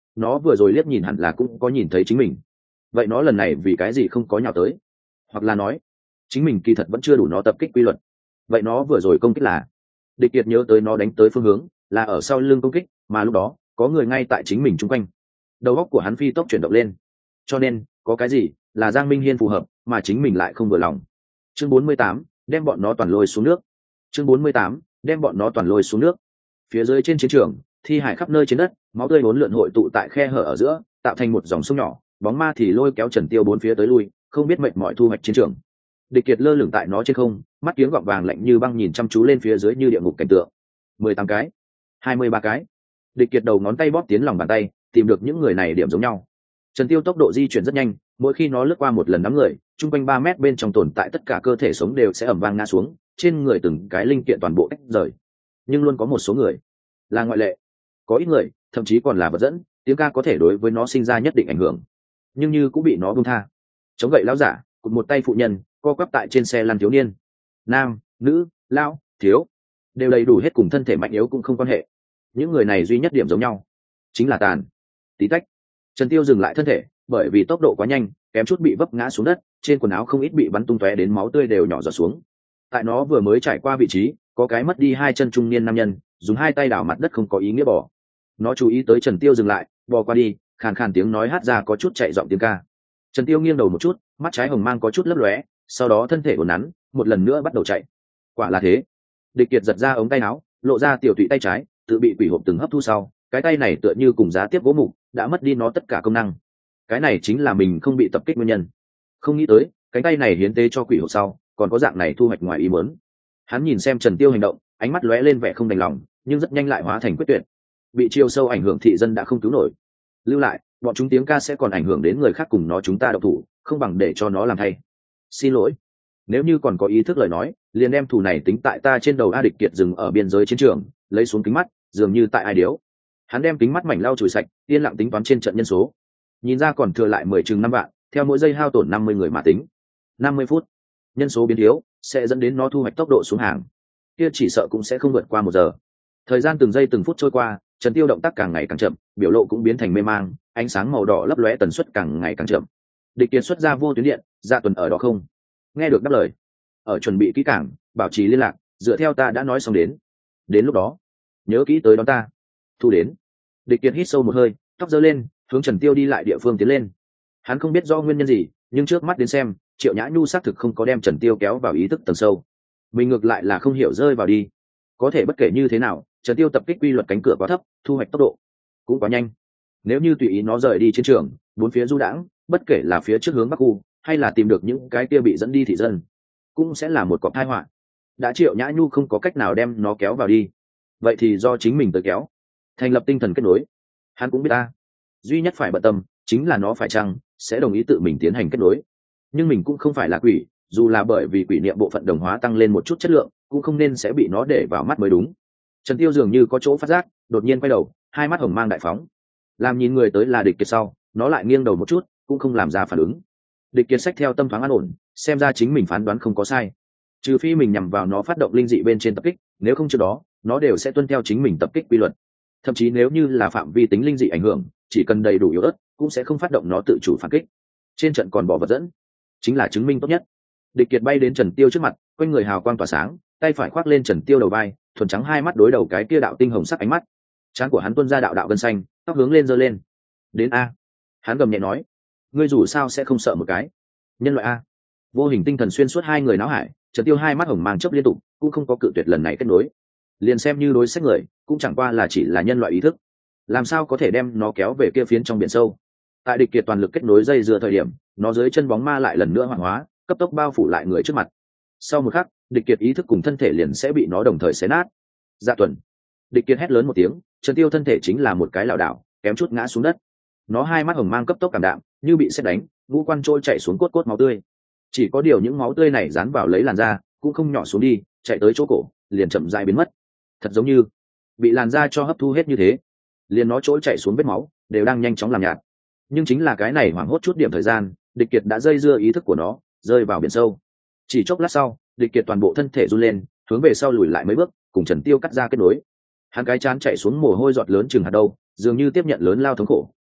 nó vừa rồi liếc nhìn hẳn là cũng có nhìn thấy chính mình. Vậy nó lần này vì cái gì không có nhào tới? Hoặc là nói chính mình kỳ thật vẫn chưa đủ nó tập kích quy luật. Vậy nó vừa rồi công kích là? Địch Kiệt nhớ tới nó đánh tới phương hướng là ở sau lưng công kích, mà lúc đó có người ngay tại chính mình chung quanh. Đầu óc của hắn phi tốc chuyển động lên, cho nên có cái gì là Giang Minh Hiên phù hợp mà chính mình lại không vừa lòng. Chương bốn mươi tám, đem bọn nó toàn lôi xuống nước. Chương bốn mươi tám, đem bọn nó toàn lôi xuống nước. Phía dưới trên chiến trường, thi hải khắp nơi trên đất, máu tươi bốn lượn hội tụ tại khe hở ở giữa, tạo thành một dòng sông nhỏ. Bóng ma thì lôi kéo Trần Tiêu bốn phía tới lui, không biết mệt mỏi thu hoạch chiến trường. Địch Kiệt lơ lửng tại nó trên không, mắt kiếng gọng vàng lạnh như băng nhìn chăm chú lên phía dưới như địa ngục cảnh tượng. Mười tám cái, hai mươi ba cái. Địch Kiệt đầu ngón tay bóp tiến lòng bàn tay, tìm được những người này điểm giống nhau. Trần Tiêu tốc độ di chuyển rất nhanh, mỗi khi nó lướt qua một lần đám người, trung quanh ba mét bên trong tồn tại tất cả cơ thể sống đều sẽ ầm vang ngã xuống, trên người từng cái linh kiện toàn bộ tách rời. Nhưng luôn có một số người là ngoại lệ, có ít người thậm chí còn là vật dẫn, tiếng ca có thể đối với nó sinh ra nhất định ảnh hưởng, nhưng như cũng bị nó buông tha. Chống gậy lão giả, cụt một tay phụ nhân, co quắp tại trên xe lăn thiếu niên, nam, nữ, lão, thiếu, đều đầy đủ hết, cùng thân thể mạnh yếu cũng không quan hệ. Những người này duy nhất điểm giống nhau chính là tàn. Tí tách. Trần Tiêu dừng lại thân thể, bởi vì tốc độ quá nhanh, kém chút bị vấp ngã xuống đất, trên quần áo không ít bị bắn tung tóe đến máu tươi đều nhỏ giọt xuống. Tại nó vừa mới trải qua vị trí, có cái mất đi hai chân trung niên nam nhân, dùng hai tay đảo mặt đất không có ý nghĩa bỏ. Nó chú ý tới Trần Tiêu dừng lại, bò qua đi, khàn khàn tiếng nói hát ra có chút chạy giọng tiếng ca. Trần Tiêu nghiêng đầu một chút, mắt trái hồng mang có chút lấp lóe, sau đó thân thể uốn nắn, một lần nữa bắt đầu chạy. Quả là thế. Địch Kiệt giật ra ống tay áo, lộ ra tiểu tụy tay trái, tự bị quỷ hộp từng hấp thu sau, cái tay này tựa như cùng giá tiếp gỗ mục, đã mất đi nó tất cả công năng. Cái này chính là mình không bị tập kích nguyên nhân. Không nghĩ tới, cánh tay này hiến tế cho quỷ hộp sau, còn có dạng này thu hoạch ngoài ý muốn. Hắn nhìn xem Trần Tiêu hành động, ánh mắt lóe lên vẻ không đành lòng, nhưng rất nhanh lại hóa thành quyết tuyệt. Bị chiêu sâu ảnh hưởng thị dân đã không cứu nổi, lưu lại, bọn chúng tiếng ca sẽ còn ảnh hưởng đến người khác, cùng nó chúng ta độc thủ, không bằng để cho nó làm thay. Xin lỗi, nếu như còn có ý thức lời nói, liền đem thù này tính tại ta trên đầu. A Địch Kiệt dừng ở biên giới chiến trường, lấy xuống kính mắt, dường như tại ai điếu. Hắn đem kính mắt mảnh lau chùi sạch, yên lặng tính toán trên trận nhân số. Nhìn ra còn thừa lại mười chừng năm vạn, theo mỗi giây hao tổn năm mươi người mà tính. năm mươi phút, nhân số biến thiếu sẽ dẫn đến nó thu hoạch tốc độ xuống hàng. Kia chỉ sợ cũng sẽ không vượt qua một giờ. Thời gian từng giây từng phút trôi qua, Trần Tiêu động tác càng ngày càng chậm, biểu lộ cũng biến thành mê mang, ánh sáng màu đỏ lấp lóe tần suất càng ngày càng chậm. Địch Kiệt xuất ra vô tuyến điện, Dạ Tuần ở đó không? Nghe được đáp lời. Ở chuẩn bị kỹ càng, bảo trì liên lạc, dựa theo ta đã nói xong đến. Đến lúc đó, nhớ kỹ tới đón ta. Thu đến. Địch Kiệt hít sâu một hơi, tóc giơ lên, hướng Trần Tiêu đi lại địa phương tiến lên. Hắn không biết do nguyên nhân gì, nhưng trước mắt đến xem, Triệu Nhã Nhu xác thực không có đem Trần Tiêu kéo vào ý thức tầng sâu. Mình ngược lại là không hiểu rơi vào đi. Có thể bất kể như thế nào, Trần Tiêu tập kích quy luật cánh cửa quá thấp, thu hoạch tốc độ cũng quá nhanh. Nếu như tùy ý nó rời đi chiến trường, bốn phía du đãng, bất kể là phía trước hướng bắc khu, hay là tìm được những cái kia bị dẫn đi thị dân, cũng sẽ là một cọc tai họa. Đã Triệu Nhã Nhu không có cách nào đem nó kéo vào đi, vậy thì do chính mình tới kéo. Thành lập tinh thần kết nối. Hắn cũng biết ta, duy nhất phải bận tâm chính là nó phải chăng sẽ đồng ý tự mình tiến hành kết nối. Nhưng mình cũng không phải là quỷ, dù là bởi vì quỷ niệm bộ phận đồng hóa tăng lên một chút chất lượng, cũng không nên sẽ bị nó để vào mắt mới đúng. Trần Tiêu dường như có chỗ phát giác, đột nhiên quay đầu, hai mắt hồng mang đại phóng. Làm nhìn người tới là Địch Kiệt sau, nó lại nghiêng đầu một chút, cũng không làm ra phản ứng. Địch Kiệt sách theo tâm thoáng an ổn, xem ra chính mình phán đoán không có sai. Trừ phi mình nhằm vào nó phát động linh dị bên trên tập kích, nếu không trước đó, nó đều sẽ tuân theo chính mình tập kích quy luật. Thậm chí nếu như là phạm vi tính linh dị ảnh hưởng, chỉ cần đầy đủ yếu ớt, cũng sẽ không phát động nó tự chủ phản kích. Trên trận còn bỏ vật dẫn, chính là chứng minh tốt nhất. Địch Kiệt bay đến Trần Tiêu trước mặt, quanh người hào quang tỏa sáng, tay phải khoác lên Trần Tiêu đầu vai, thuần trắng hai mắt đối đầu cái kia đạo tinh hồng sắc ánh mắt. Trán của hắn tuôn ra đạo đạo gân xanh, tóc hướng lên giơ lên. Đến a. Hắn gầm nhẹ nói, ngươi dù sao sẽ không sợ một cái nhân loại a. Vô hình tinh thần xuyên suốt hai người náo hải, Trần Tiêu hai mắt hồng mang chớp liên tục, cũng không có cự tuyệt lần này kết nối. Liền xem như đối sách người, cũng chẳng qua là chỉ là nhân loại ý thức, làm sao có thể đem nó kéo về kia phiến trong biển sâu. Tại Địch Kiệt toàn lực kết nối dây dưa thời điểm, nó dưới chân bóng ma lại lần nữa hoảng hóa, cấp tốc bao phủ lại người trước mặt. Sau một khắc, Địch Kiệt ý thức cùng thân thể liền sẽ bị nó đồng thời xé nát. Dạ Tuần. Địch Kiệt hét lớn một tiếng, Trần Tiêu thân thể chính là một cái lảo đảo, kém chút ngã xuống đất. Nó hai mắt hồng mang cấp tốc cảm đạm, như bị sét đánh, ngũ quan trôi chảy xuống cốt cốt máu tươi. Chỉ có điều những máu tươi này dán vào lấy làn da, cũng không nhỏ xuống đi, chạy tới chỗ cổ, liền chậm rãi biến mất. Thật giống như bị làn da cho hấp thu hết như thế. Liền nó trôi chảy xuống vết máu, đều đang nhanh chóng làm nhạt. Nhưng chính là cái này hoảng hốt chút điểm thời gian, Địch Kiệt đã dây dưa ý thức của nó, rơi vào biển sâu. Chỉ chốc lát sau, Địch Kiệt toàn bộ thân thể run lên, hướng về sau lùi lại mấy bước, cùng Trần Tiêu cắt ra kết nối. Hắn cái chán chạy xuống mồ hôi giọt lớn chừng hạt đâu, dường như tiếp nhận lớn lao thống khổ,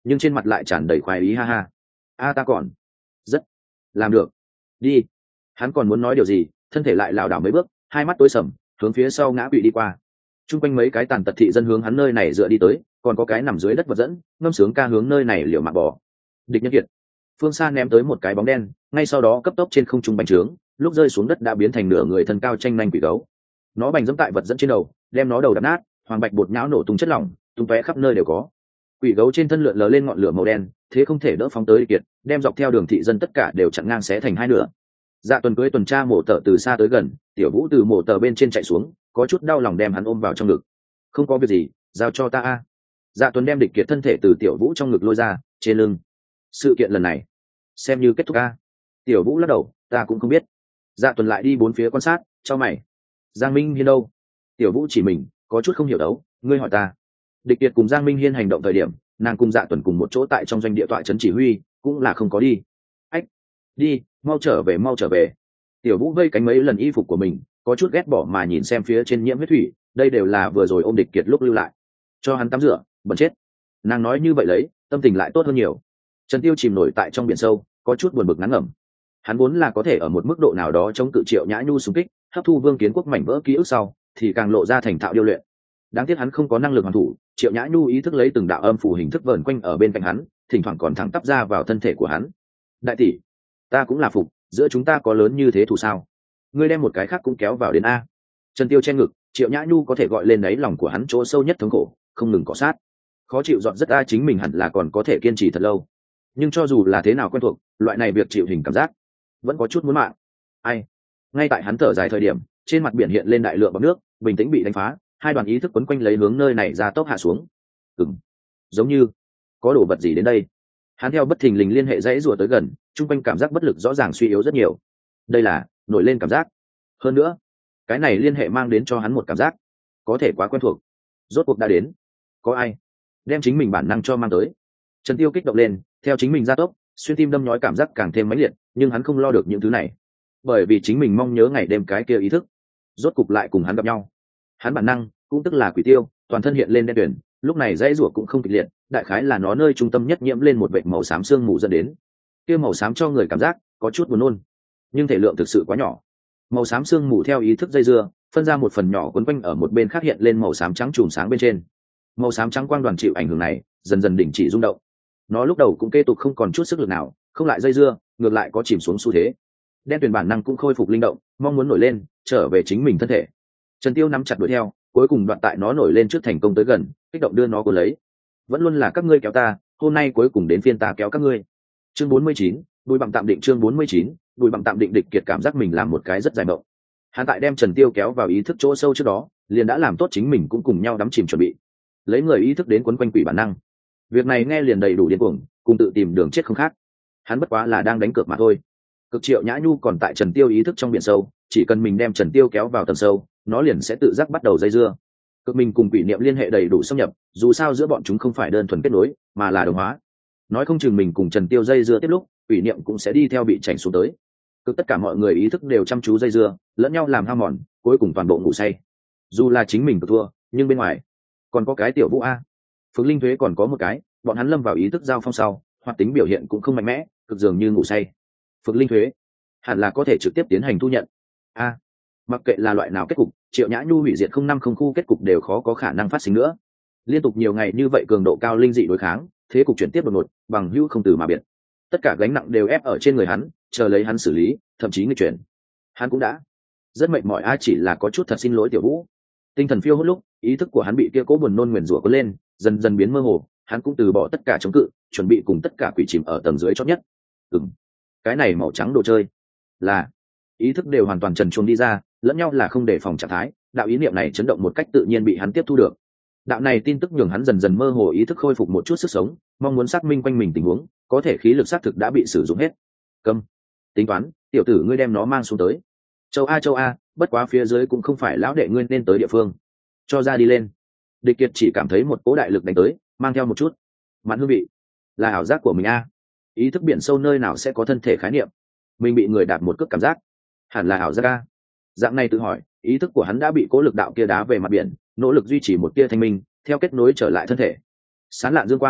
nhưng trên mặt lại tràn đầy khoái ý. Ha ha, a ta còn rất làm được. Đi. Hắn còn muốn nói điều gì, thân thể lại lảo đảo mấy bước, hai mắt tối sầm, hướng phía sau ngã quỵ đi qua. Trung quanh mấy cái tàn tật thị dân hướng hắn nơi này dựa đi tới, còn có cái nằm dưới đất vật dẫn ngâm sướng ca hướng nơi này liều mạng bò. Địch Nhân Kiệt. Phương xa ném tới một cái bóng đen, ngay sau đó cấp tốc trên không trung bành trướng, lúc rơi xuống đất đã biến thành nửa người thân cao tranh nhanh quỷ gấu. Nó bành dẫm tại vật dẫn trên đầu, đem nó đầu đập nát, hoàng bạch bột nhão nổ tung chất lỏng, tung tóe khắp nơi đều có. Quỷ gấu trên thân lượn lờ lên ngọn lửa màu đen, thế không thể đỡ phóng tới Địch Kiệt, đem dọc theo đường thị dân tất cả đều chặn ngang xé thành hai nửa. Dạ Tuần cưới tuần tra mổ tờ từ xa tới gần, Tiểu Vũ từ mổ tờ bên trên chạy xuống, có chút đau lòng đem hắn ôm vào trong ngực. Không có việc gì, giao cho ta a. Dạ Tuần đem Địch Kiệt thân thể từ Tiểu Vũ trong ngực lôi ra, trên lưng. Sự kiện lần này xem như kết thúc a. Tiểu Vũ lắc đầu, ta cũng không biết. Dạ Tuần lại đi bốn phía quan sát, cho mày. Giang Minh Hiên đâu? Tiểu Vũ chỉ mình, có chút không hiểu đấu, ngươi hỏi ta. Địch Kiệt cùng Giang Minh Hiên hành động thời điểm, nàng cùng Dạ Tuần cùng một chỗ tại trong doanh địa tọa trấn chỉ huy, cũng là không có đi. Ách, đi, mau trở về, mau trở về. Tiểu Vũ vây cánh mấy lần y phục của mình, có chút ghét bỏ mà nhìn xem phía trên nhiễm huyết thủy, đây đều là vừa rồi ôm Địch Kiệt lúc lưu lại, cho hắn tắm rửa, bẩn chết. Nàng nói như vậy lấy, tâm tình lại tốt hơn nhiều. Trần Tiêu chìm nổi tại trong biển sâu, có chút buồn bực ngán ngẩm. Hắn vốn là có thể ở một mức độ nào đó chống cự Triệu Nhã Nhu xung kích, hấp thu Vương Kiến Quốc mảnh vỡ ký ức sau, thì càng lộ ra thành thạo điêu luyện. Đáng tiếc hắn không có năng lực hoàn thủ, Triệu Nhã Nhu ý thức lấy từng đạo âm phù hình thức vờn quanh ở bên cạnh hắn, thỉnh thoảng còn thẳng tắp ra vào thân thể của hắn. Đại tỷ, ta cũng là phục, giữa chúng ta có lớn như thế thù sao? Ngươi đem một cái khác cũng kéo vào đến a. Trần Tiêu che ngực, Triệu Nhã Nhu có thể gọi lên đáy lòng của hắn chỗ sâu nhất thống khổ, không ngừng cọ sát. Khó chịu dọn rất a, chính mình hẳn là còn có thể kiên trì thật lâu. Nhưng cho dù là thế nào quen thuộc, loại này việc chịu hình cảm giác vẫn có chút muốn mạng. Ai? Ngay tại hắn thở dài thời điểm, trên mặt biển hiện lên đại lượng bọt nước, bình tĩnh bị đánh phá, hai đoàn ý thức quấn quanh lấy hướng nơi này ra tốc hạ xuống. Ừm, giống như có đồ vật gì đến đây. Hắn theo bất thình lình liên hệ dãy rùa tới gần, trung quanh cảm giác bất lực rõ ràng suy yếu rất nhiều. Đây là nổi lên cảm giác. Hơn nữa, cái này liên hệ mang đến cho hắn một cảm giác có thể quá quen thuộc. Rốt cuộc đã đến. Có ai đem chính mình bản năng cho mang tới? Trần Tiêu kích động lên, theo chính mình ra tốc, xuyên tim đâm nhói cảm giác càng thêm mãnh liệt, nhưng hắn không lo được những thứ này, bởi vì chính mình mong nhớ ngày đêm cái kia ý thức rốt cục lại cùng hắn gặp nhau. Hắn bản năng cũng tức là quỷ tiêu, toàn thân hiện lên đen tuyển, lúc này dãy rủa cũng không kịch liệt, đại khái là nó nơi trung tâm nhất nhiễm lên một vệt màu xám sương mù dẫn đến. Kia màu xám cho người cảm giác có chút buồn nôn, nhưng thể lượng thực sự quá nhỏ. Màu xám sương mù theo ý thức dây dưa, phân ra một phần nhỏ quấn quanh ở một bên khác hiện lên màu xám trắng chùm sáng bên trên. Màu xám trắng quang đoàn chịu ảnh hưởng này, dần dần đình chỉ rung động. Nó lúc đầu cũng kế tục không còn chút sức lực nào, không lại dây dưa, ngược lại có chìm xuống xu thế. Đen tuyền bản năng cũng khôi phục linh động, mong muốn nổi lên, trở về chính mình thân thể. Trần Tiêu nắm chặt đuổi theo, cuối cùng đoạn tại nó nổi lên trước thành công tới gần, kích động đưa nó cuốn lấy. Vẫn luôn là các ngươi kéo ta, hôm nay cuối cùng đến phiên ta kéo các ngươi. Chương bốn mươi chín, đùi bằng tạm định. Chương bốn mươi chín, đùi bằng tạm định. Địch Kiệt cảm giác mình làm một cái rất dài mộng. Hắn tại đem Trần Tiêu kéo vào ý thức chỗ sâu trước đó, liền đã làm tốt chính mình cũng cùng nhau đắm chìm chuẩn bị, lấy người ý thức đến quấn quanh quỷ bản năng. Việc này nghe liền đầy đủ điên cuồng, cùng tự tìm đường chết không khác. Hắn bất quá là đang đánh cược mà thôi. Cực Triệu Nhã Nhu còn tại Trần Tiêu ý thức trong biển sâu, chỉ cần mình đem Trần Tiêu kéo vào tầng sâu, nó liền sẽ tự giác bắt đầu dây dưa. Cực mình cùng quỷ niệm liên hệ đầy đủ xâm nhập, dù sao giữa bọn chúng không phải đơn thuần kết nối, mà là đồng hóa. Nói không chừng mình cùng Trần Tiêu dây dưa tiếp lúc, quỷ niệm cũng sẽ đi theo bị chảy xuống tới. Cực tất cả mọi người ý thức đều chăm chú dây dưa, lẫn nhau làm hao mòn, cuối cùng toàn bộ ngủ say. Dù là chính mình cực thua, nhưng bên ngoài còn có cái Tiểu Vũ a, Phượng Linh Thuế còn có một cái, bọn hắn lâm vào ý thức giao phong sau, hoạt tính biểu hiện cũng không mạnh mẽ, cực dường như ngủ say. Phượng Linh Thuế hẳn là có thể trực tiếp tiến hành thu nhận. A, mặc kệ là loại nào kết cục, Triệu Nhã Nhu hủy diệt không năm không khu kết cục đều khó có khả năng phát sinh nữa. Liên tục nhiều ngày như vậy cường độ cao linh dị đối kháng, thế cục chuyển tiếp đột ngột, bằng hữu không từ mà biệt. Tất cả gánh nặng đều ép ở trên người hắn, chờ lấy hắn xử lý, thậm chí nghịch chuyển. Hắn cũng đã rất mệt mỏi, a chỉ là có chút thật xin lỗi Tiểu Vũ. Tinh thần phiêu hốt lúc, ý thức của hắn bị kia cố buồn nôn nguyền rủa cuốn lên, dần dần biến mơ hồ, hắn cũng từ bỏ tất cả chống cự, chuẩn bị cùng tất cả quỷ chìm ở tầng dưới chót nhất. Ừm, cái này màu trắng đồ chơi, là ý thức đều hoàn toàn trần truồng đi ra, lẫn nhau là không để phòng trạng thái, đạo ý niệm này chấn động một cách tự nhiên bị hắn tiếp thu được. Đạo này tin tức nhường hắn dần dần mơ hồ ý thức khôi phục một chút sức sống, mong muốn xác minh quanh mình tình huống, có thể khí lực xác thực đã bị sử dụng hết. Câm, tính toán, tiểu tử ngươi đem nó mang xuống tới. Châu a châu a, bất quá phía dưới cũng không phải lão đệ ngươi nên tới địa phương, cho ra đi lên. Địch Kiệt chỉ cảm thấy một cỗ đại lực đánh tới, mang theo một chút mặn hương vị, là ảo giác của mình a. Ý thức biển sâu nơi nào sẽ có thân thể khái niệm, mình bị người đạp một cước cảm giác, hẳn là ảo giác a. Dạng này tự hỏi, ý thức của hắn đã bị cỗ lực đạo kia đá về mặt biển, nỗ lực duy trì một tia thanh minh, theo kết nối trở lại thân thể. Sán lạn dương quang,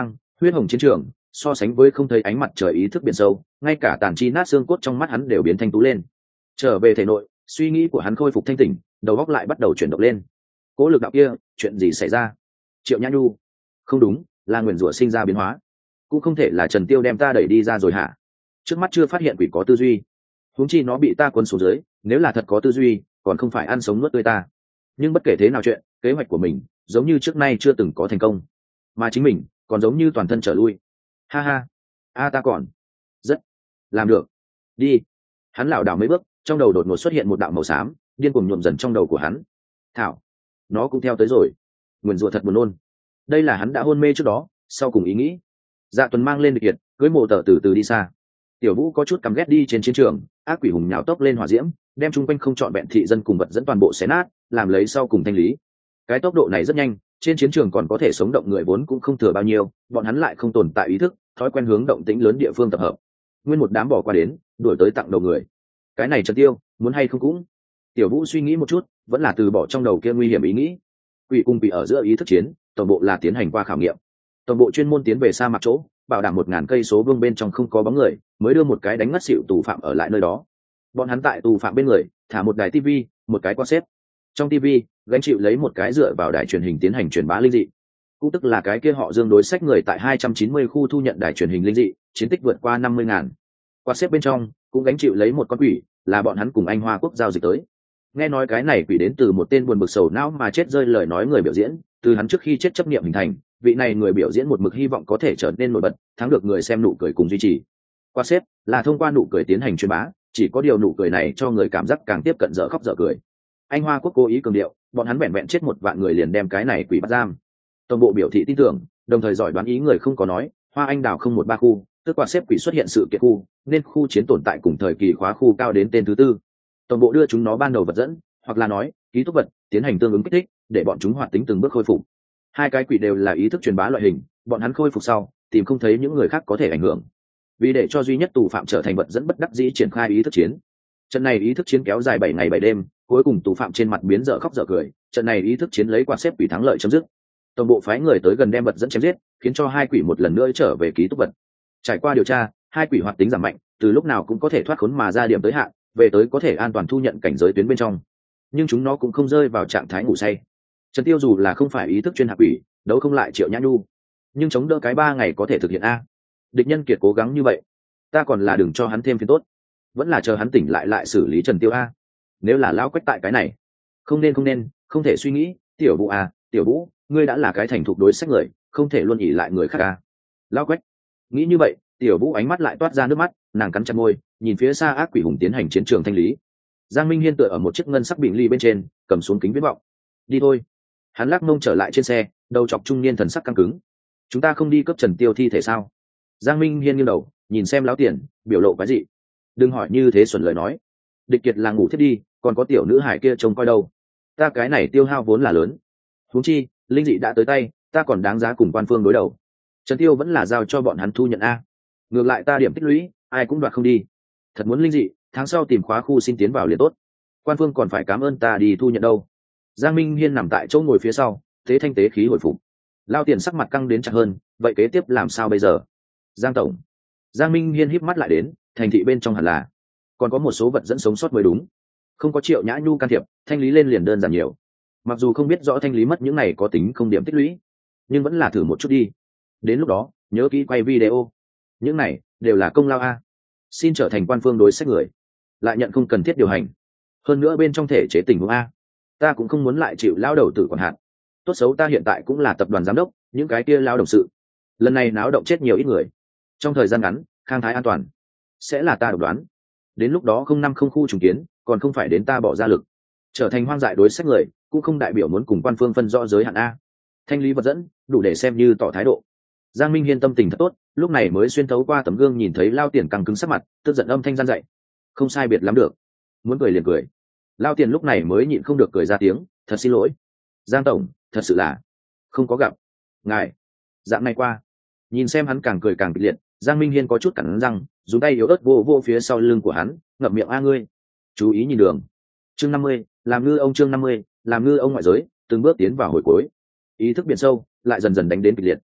huyết hồng chiến trường so sánh với không thấy ánh mặt trời ý thức biển sâu, ngay cả tàn chi nát xương cốt trong mắt hắn đều biến thanh tú lên. Trở về thể nội, suy nghĩ của hắn khôi phục thanh tỉnh, đầu óc lại bắt đầu chuyển động lên. Cố lực đạo kia, chuyện gì xảy ra? Triệu Nhã Nhu, không đúng, là nguyền rủa sinh ra biến hóa. Cũng không thể là Trần Tiêu đem ta đẩy đi ra rồi hả? Trước mắt chưa phát hiện quỷ có tư duy, huống chi nó bị ta cuốn xuống dưới, nếu là thật có tư duy, còn không phải ăn sống nuốt tươi ta. Nhưng bất kể thế nào chuyện, kế hoạch của mình giống như trước nay chưa từng có thành công, mà chính mình còn giống như toàn thân trở lui. Ha ha, a ta còn rất làm được. Đi. Hắn lảo đảo mấy bước, trong đầu đột ngột xuất hiện một đạo màu xám, điên cuồng nhuộm dần trong đầu của hắn. Thảo, nó cũng theo tới rồi. Nguyền rủa thật buồn nôn. Đây là hắn đã hôn mê trước đó, sau cùng ý nghĩ. Dạ Tuần mang lên địch kiệt, cưới mộ tờ từ từ đi xa. Tiểu Vũ có chút căm ghét đi trên chiến trường, ác quỷ hùng nhào tốc lên hỏa diễm, đem chung quanh không trọn vẹn thị dân cùng vật dẫn toàn bộ xé nát, làm lấy sau cùng thanh lý. Cái tốc độ này rất nhanh, trên chiến trường còn có thể sống động người vốn cũng không thừa bao nhiêu, bọn hắn lại không tồn tại ý thức, thói quen hướng động tĩnh lớn địa phương tập hợp. Nguyên một đám bỏ qua đến, đuổi tới tặng đầu người. Cái này Trần Tiêu, muốn hay không cũng. Tiểu Vũ suy nghĩ một chút, vẫn là từ bỏ trong đầu kia nguy hiểm ý nghĩ. Quỷ cùng quỷ ở giữa ý thức chiến, tổng bộ là tiến hành qua khảo nghiệm. Tổng bộ chuyên môn tiến về sa mạc chỗ, bảo đảm một ngàn cây số vương bên trong không có bóng người, mới đưa một cái đánh ngất xỉu tù phạm ở lại nơi đó. Bọn hắn tại tù phạm bên người thả một đài tivi, một cái quan xếp. Trong tivi gánh chịu lấy một cái dựa vào đài truyền hình tiến hành truyền bá linh dị, cũng tức là cái kia họ Dương đối sách người tại hai trăm chín mươi khu thu nhận đài truyền hình linh dị, chiến tích vượt qua năm mươi ngàn. Quan xếp bên trong cũng gánh chịu lấy một con quỷ, là bọn hắn cùng Anh Hoa Quốc giao dịch tới. Nghe nói cái này quỷ đến từ một tên buồn bực sầu não mà chết rơi lời nói người biểu diễn, từ hắn trước khi chết chấp niệm hình thành, vị này người biểu diễn một mực hy vọng có thể trở nên nổi bật, thắng được người xem nụ cười cùng duy trì. Qua xếp là thông qua nụ cười tiến hành truyền bá, chỉ có điều nụ cười này cho người cảm giác càng tiếp cận dở khóc dở cười. Anh Hoa Quốc cố ý cường điệu, bọn hắn vẹn vẹn chết một vạn người liền đem cái này quỷ bắt giam. Tổng bộ biểu thị tin tưởng, đồng thời giỏi đoán ý người không có nói, Hoa Anh Đào không một ba khu, tức qua xếp quỷ xuất hiện sự kiện khu, nên khu chiến tồn tại cùng thời kỳ khóa khu cao đến tên thứ tư. Tổng bộ đưa chúng nó ban đầu vật dẫn, hoặc là nói ký túc vật, tiến hành tương ứng kích thích, để bọn chúng hoạt tính từng bước khôi phục. Hai cái quỷ đều là ý thức truyền bá loại hình, bọn hắn khôi phục sau tìm không thấy những người khác có thể ảnh hưởng, vì để cho duy nhất tù phạm trở thành vật dẫn bất đắc dĩ triển khai ý thức chiến. Trận này ý thức chiến kéo dài bảy ngày bảy đêm, cuối cùng tù phạm trên mặt biến dở khóc dở cười, trận này ý thức chiến lấy quạt xếp quỷ thắng lợi chấm dứt. Tổng bộ phái người tới gần đem vật dẫn chém giết, khiến cho hai quỷ một lần nữa trở về ký túc vật. Trải qua điều tra, hai quỷ hoạt tính giảm mạnh, từ lúc nào cũng có thể thoát khốn mà ra điểm tới hạn, về tới có thể an toàn thu nhận cảnh giới tuyến bên trong. Nhưng chúng nó cũng không rơi vào trạng thái ngủ say. Trần Tiêu dù là không phải ý thức chuyên hạ quỷ, đấu không lại Triệu Nhã Nhu, nhưng chống đỡ cái ba ngày có thể thực hiện a. Địch nhân kiệt cố gắng như vậy, ta còn là đừng cho hắn thêm phiền tốt, vẫn là chờ hắn tỉnh lại lại xử lý Trần Tiêu a. Nếu là lão quách tại cái này, không nên không nên, không thể suy nghĩ. Tiểu Vũ a, Tiểu Vũ, ngươi đã là cái thành thục đối sách người, không thể luôn ỉ lại người khác a. Lão quách nghĩ như vậy, Tiểu Vũ ánh mắt lại toát ra nước mắt, nàng cắn chặt môi, nhìn phía xa ác quỷ hùng tiến hành chiến trường thanh lý. Giang Minh Hiên tựa ở một chiếc ngân sắc bình ly bên trên, cầm xuống kính viễn vọng. Đi thôi. Hắn lắc mông trở lại trên xe, đầu chọc trung niên thần sắc căng cứng. Chúng ta không đi cấp Trần Tiêu thi thể sao? Giang Minh Hiên nghiêng đầu, nhìn xem lão tiền, biểu lộ cái gì? Đừng hỏi như thế xuẩn lời nói. Địch Kiệt là ngủ thiết đi, còn có tiểu nữ hải kia trông coi đâu. Ta cái này tiêu hao vốn là lớn. Huống chi, linh dị đã tới tay, ta còn đáng giá cùng quan phương đối đầu. Trần Tiêu vẫn là giao cho bọn hắn thu nhận a. Ngược lại ta điểm tích lũy, ai cũng đoạt không đi. Thật muốn linh dị, tháng sau tìm khóa khu xin tiến vào liền tốt. Quan phương còn phải cảm ơn ta đi thu nhận đâu. Giang Minh Hiên nằm tại chỗ ngồi phía sau, thế thanh tế khí hồi phục. Lao tiền sắc mặt căng đến chặt hơn, vậy kế tiếp làm sao bây giờ? Giang tổng. Giang Minh Hiên híp mắt lại đến, thành thị bên trong hẳn là còn có một số vật dẫn sống sót mới đúng. Không có Triệu Nhã Nhu can thiệp, thanh lý lên liền đơn giản nhiều. Mặc dù không biết rõ thanh lý mất những này có tính không điểm tích lũy, nhưng vẫn là thử một chút đi. Đến lúc đó, nhớ kỹ quay video. Những này đều là công lao a. Xin trở thành quan phương đối sách người, lại nhận không cần thiết điều hành. Hơn nữa bên trong thể chế tình huống a, ta cũng không muốn lại chịu lao đầu tử quản hạn. Tốt xấu ta hiện tại cũng là tập đoàn giám đốc, những cái kia lao động sự, lần này náo động chết nhiều ít người. Trong thời gian ngắn, khang thái an toàn sẽ là ta độc đoán. Đến lúc đó không năm không khu trùng kiến, còn không phải đến ta bỏ ra lực. Trở thành hoang dại đối sách người, cũng không đại biểu muốn cùng quan phương phân rõ giới hạn a. Thanh lý vật dẫn, đủ để xem như tỏ thái độ. Giang Minh Hiên tâm tình thật tốt, lúc này mới xuyên thấu qua tấm gương nhìn thấy Lao Tiền căng cứng sắc mặt, tức giận âm thanh gian dậy. Không sai biệt lắm được, muốn cười liền cười. Lao Tiền lúc này mới nhịn không được cười ra tiếng, thật xin lỗi. Giang tổng, thật sự là không có gặp ngài. Dạng này qua, nhìn xem hắn càng cười càng kịch liệt, Giang Minh Hiên có chút cắn răng, dùng tay yếu ớt vô vô phía sau lưng của hắn, ngậm miệng a ngươi. Chú ý nhìn đường. Chương năm mươi, làm ngư ông chương năm mươi, làm ngư ông ngoại giới, từng bước tiến vào hồi cuối. Ý thức biển sâu, lại dần dần đánh đến kịch liệt.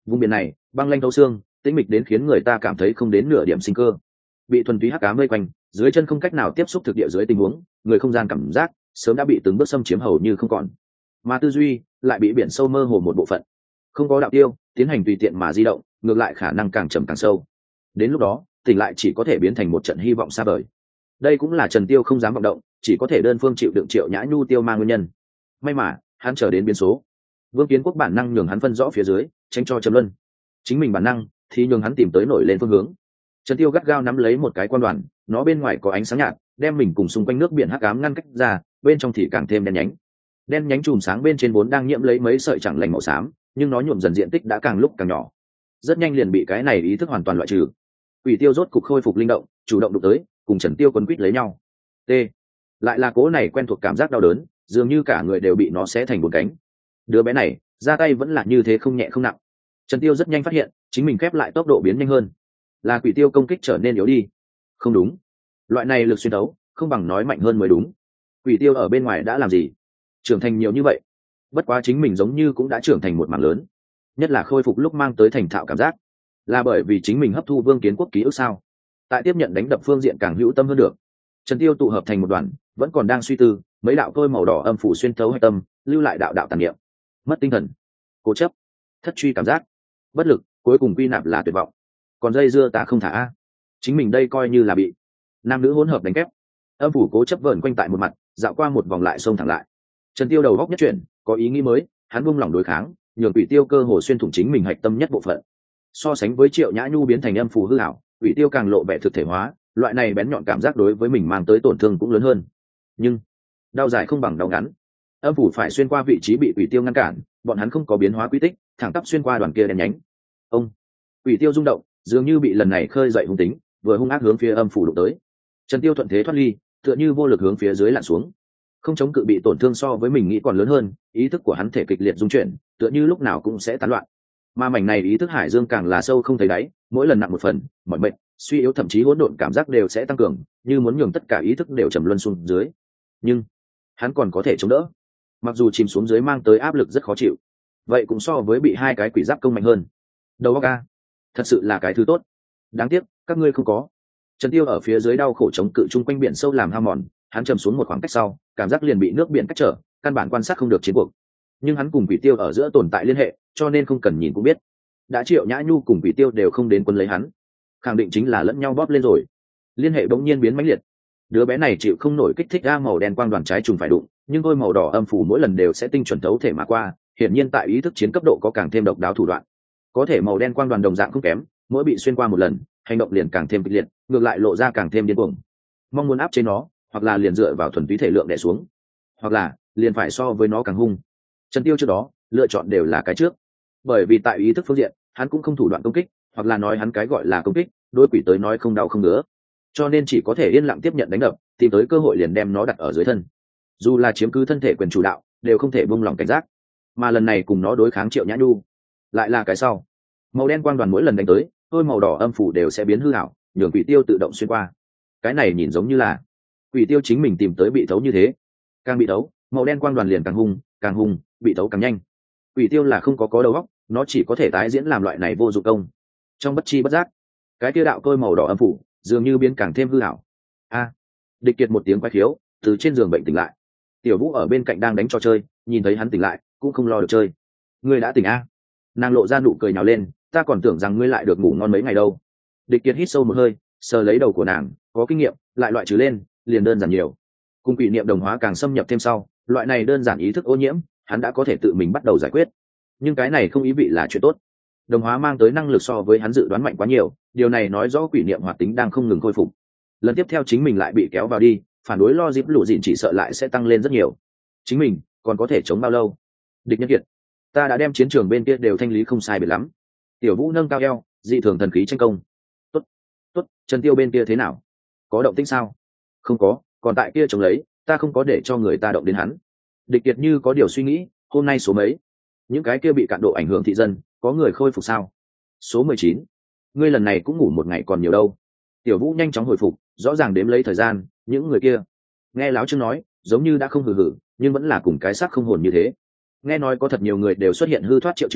Vùng biển này băng lanh thấu xương, tĩnh mịch đến khiến người ta cảm thấy không đến nửa điểm sinh cơ. Bị thuần túy hắc ám vây quanh, dưới chân không cách nào tiếp xúc thực địa dưới tình huống, người không gian cảm giác sớm đã bị từng bước xâm chiếm hầu như không còn, mà tư duy lại bị biển sâu mơ hồ một bộ phận. Không có đạo tiêu, tiến hành tùy tiện mà di động, ngược lại khả năng càng chậm càng sâu. Đến lúc đó, tỉnh lại chỉ có thể biến thành một trận hy vọng xa vời. Đây cũng là Trần Tiêu không dám vọng động, chỉ có thể đơn phương chịu đựng Triệu Nhã Nhu tiêu mang nguyên nhân. May mà hắn chờ đến biến số. Vương Kiến Quốc bản năng nhường hắn phân rõ phía dưới, tránh cho châm luân. Chính mình bản năng thì nhường hắn tìm tới nổi lên phương hướng. Trần Tiêu gắt gao nắm lấy một cái quan đoàn, nó bên ngoài có ánh sáng nhạt, đem mình cùng xung quanh nước biển hắc ám ngăn cách ra, bên trong thì càng thêm đen nhánh. Đen nhánh chùm sáng bên trên vốn đang nhiễm lấy mấy sợi chẳng lành màu xám, nhưng nó nhuộm dần diện tích đã càng lúc càng nhỏ. Rất nhanh liền bị cái này ý thức hoàn toàn loại trừ. Quỷ Tiêu rốt cục khôi phục linh động, chủ động đụng tới, cùng Trần Tiêu quấn quýt lấy nhau. T. Lại là cố này quen thuộc cảm giác đau đớn, dường như cả người đều bị nó xé thành bốn cánh. Đứa bé này, ra tay vẫn là như thế không nhẹ không nặng. Trần Tiêu rất nhanh phát hiện, chính mình khép lại tốc độ biến nhanh hơn. Là Quỷ Tiêu công kích trở nên yếu đi. Không đúng, loại này lực xuyên thấu, không bằng nói mạnh hơn mới đúng. Quỷ Tiêu ở bên ngoài đã làm gì? Trưởng thành nhiều như vậy. Bất quá chính mình giống như cũng đã trưởng thành một mảng lớn. Nhất là khôi phục lúc mang tới thành thạo cảm giác, là bởi vì chính mình hấp thu Vương Kiến Quốc ký ức sao? Tại tiếp nhận đánh đập phương diện càng hữu tâm hơn được. Trần Tiêu tụ hợp thành một đoàn, vẫn còn đang suy tư, mấy đạo tôi màu đỏ âm phủ xuyên thấu hạch tâm, lưu lại đạo đạo tàn niệm. Mất tinh thần, cố chấp, thất truy cảm giác, bất lực, cuối cùng quy nạp là tuyệt vọng. Còn dây dưa ta không thả a, chính mình đây coi như là bị nam nữ hỗn hợp đánh kép. Âm phủ cố chấp vờn quanh tại một mặt, dạo qua một vòng lại xông thẳng lại. Trần Tiêu đầu góc nhất chuyển, có ý nghĩ mới, hắn buông lỏng đối kháng, nhường Quỷ Tiêu cơ hồ xuyên thủng chính mình hạch tâm nhất bộ phận. So sánh với Triệu Nhã Nhu biến thành âm phủ hư ảo, Quỷ Tiêu càng lộ vẻ thực thể hóa, loại này bén nhọn cảm giác đối với mình mang tới tổn thương cũng lớn hơn. Nhưng đau dài không bằng đau ngắn. Âm phủ phải xuyên qua vị trí bị Quỷ Tiêu ngăn cản, bọn hắn không có biến hóa quy tích, thẳng tắp xuyên qua đoàn kia đen nhánh. Ông Quỷ Tiêu rung động, dường như bị lần này khơi dậy hung tính, vừa hung ác hướng phía âm phủ đụng tới. Trần Tiêu thuận thế thoát ly, tựa như vô lực hướng phía dưới lặn xuống. Không chống cự bị tổn thương so với mình nghĩ còn lớn hơn, ý thức của hắn thể kịch liệt dung chuyển, tựa như lúc nào cũng sẽ tán loạn. Mà mảnh này ý thức hải dương càng là sâu không thấy đáy, mỗi lần nặng một phần, mọi mệt, suy yếu thậm chí hỗn độn cảm giác đều sẽ tăng cường, như muốn nhường tất cả ý thức đều trầm luân xuống dưới. Nhưng hắn còn có thể chống đỡ, mặc dù chìm xuống dưới mang tới áp lực rất khó chịu, vậy cũng so với bị hai cái quỷ giáp công mạnh hơn. Đầu óc a, thật sự là cái thứ tốt. Đáng tiếc các ngươi không có. Trần Tiêu ở phía dưới đau khổ chống cự chung quanh biển sâu làm hao mòn, hắn trầm xuống một khoảng cách sau, cảm giác liền bị nước biển cách trở, căn bản quan sát không được chiến cuộc. Nhưng hắn cùng Quỷ Tiêu ở giữa tồn tại liên hệ, cho nên không cần nhìn cũng biết. Đã Triệu Nhã Nhu cùng Quỷ Tiêu đều không đến quân lấy hắn, khẳng định chính là lẫn nhau bóp lên rồi. Liên hệ bỗng nhiên biến mãnh liệt. Đứa bé này chịu không nổi kích thích ra màu đen quang đoàn trái trùng phải đụng, nhưng đôi màu đỏ âm phủ mỗi lần đều sẽ tinh chuẩn thấu thể mà qua, hiển nhiên tại ý thức chiến cấp độ có càng thêm độc đáo thủ đoạn. Có thể màu đen quang đoàn đồng dạng không kém, mỗi bị xuyên qua một lần, hành động liền càng thêm kịch liệt, ngược lại lộ ra càng thêm điên cuồng. Mong muốn áp chế nó, hoặc là liền dựa vào thuần túy thể lượng đè xuống, hoặc là liền phải so với nó càng hung. Trần Tiêu trước đó lựa chọn đều là cái trước, bởi vì tại ý thức phương diện hắn cũng không thủ đoạn công kích, hoặc là nói hắn cái gọi là công kích đối quỷ tới nói không đau không ngứa, cho nên chỉ có thể yên lặng tiếp nhận đánh đập, tìm tới cơ hội liền đem nó đặt ở dưới thân. Dù là chiếm cứ thân thể quyền chủ đạo đều không thể buông lỏng cảnh giác, mà lần này cùng nó đối kháng Triệu Nhã Nhu lại là cái sau. Màu đen quang đoàn mỗi lần đánh tới, đôi màu đỏ âm phủ đều sẽ biến hư ảo, nhường Quỷ Tiêu tự động xuyên qua. Cái này nhìn giống như là Quỷ Tiêu chính mình tìm tới bị thấu như thế, càng bị thấu màu đen quang đoàn liền càng hung, càng hung, bị thấu càng nhanh. Quỷ Tiêu là không có có đầu óc, nó chỉ có thể tái diễn làm loại này vô dụng công. Trong bất chi bất giác, cái tiêu đạo côi màu đỏ âm phủ dường như biến càng thêm hư ảo. A! Địch Kiệt một tiếng quái khiếu, từ trên giường bệnh tỉnh lại. Tiểu Vũ ở bên cạnh đang đánh trò chơi, nhìn thấy hắn tỉnh lại, cũng không lo được chơi. Ngươi đã tỉnh a? Nàng lộ ra nụ cười nhào lên, ta còn tưởng rằng ngươi lại được ngủ ngon mấy ngày đâu. Địch Kiệt hít sâu một hơi, sờ lấy đầu của nàng, có kinh nghiệm, lại loại trừ lên, liền đơn giản nhiều. Cùng quỷ niệm đồng hóa càng xâm nhập thêm sau, loại này đơn giản ý thức ô nhiễm, hắn đã có thể tự mình bắt đầu giải quyết. Nhưng cái này không ý vị là chuyện tốt. Đồng hóa mang tới năng lực so với hắn dự đoán mạnh quá nhiều, điều này nói rõ quỷ niệm hoạt tính đang không ngừng khôi phục. Lần tiếp theo chính mình lại bị kéo vào đi, phản đối lo dịp lũ dịn chỉ sợ lại sẽ tăng lên rất nhiều. Chính mình còn có thể chống bao lâu? Địch Nhân Kiệt, ta đã đem chiến trường bên kia đều thanh lý không sai biệt lắm. Tiểu Vũ nâng cao eo, dị thường thần khí tranh công. Tốt, tốt, Trần Tiêu bên kia thế nào? Có động tĩnh sao? Không có, còn tại kia chống lấy, ta không có để cho người ta động đến hắn. Địch Kiệt như có điều suy nghĩ, hôm nay số mấy? Những cái kia bị cạn độ ảnh hưởng thị dân, có người khôi phục sao? Số mười chín. Ngươi lần này cũng ngủ một ngày còn nhiều đâu. Tiểu Vũ nhanh chóng hồi phục, rõ ràng đếm lấy thời gian, những người kia. Nghe láo Trương nói, giống như đã không hừ hừ, nhưng vẫn là cùng cái xác không hồn như thế. Nghe nói có thật nhiều người đều xuất hiện hư thoát triệu chứng,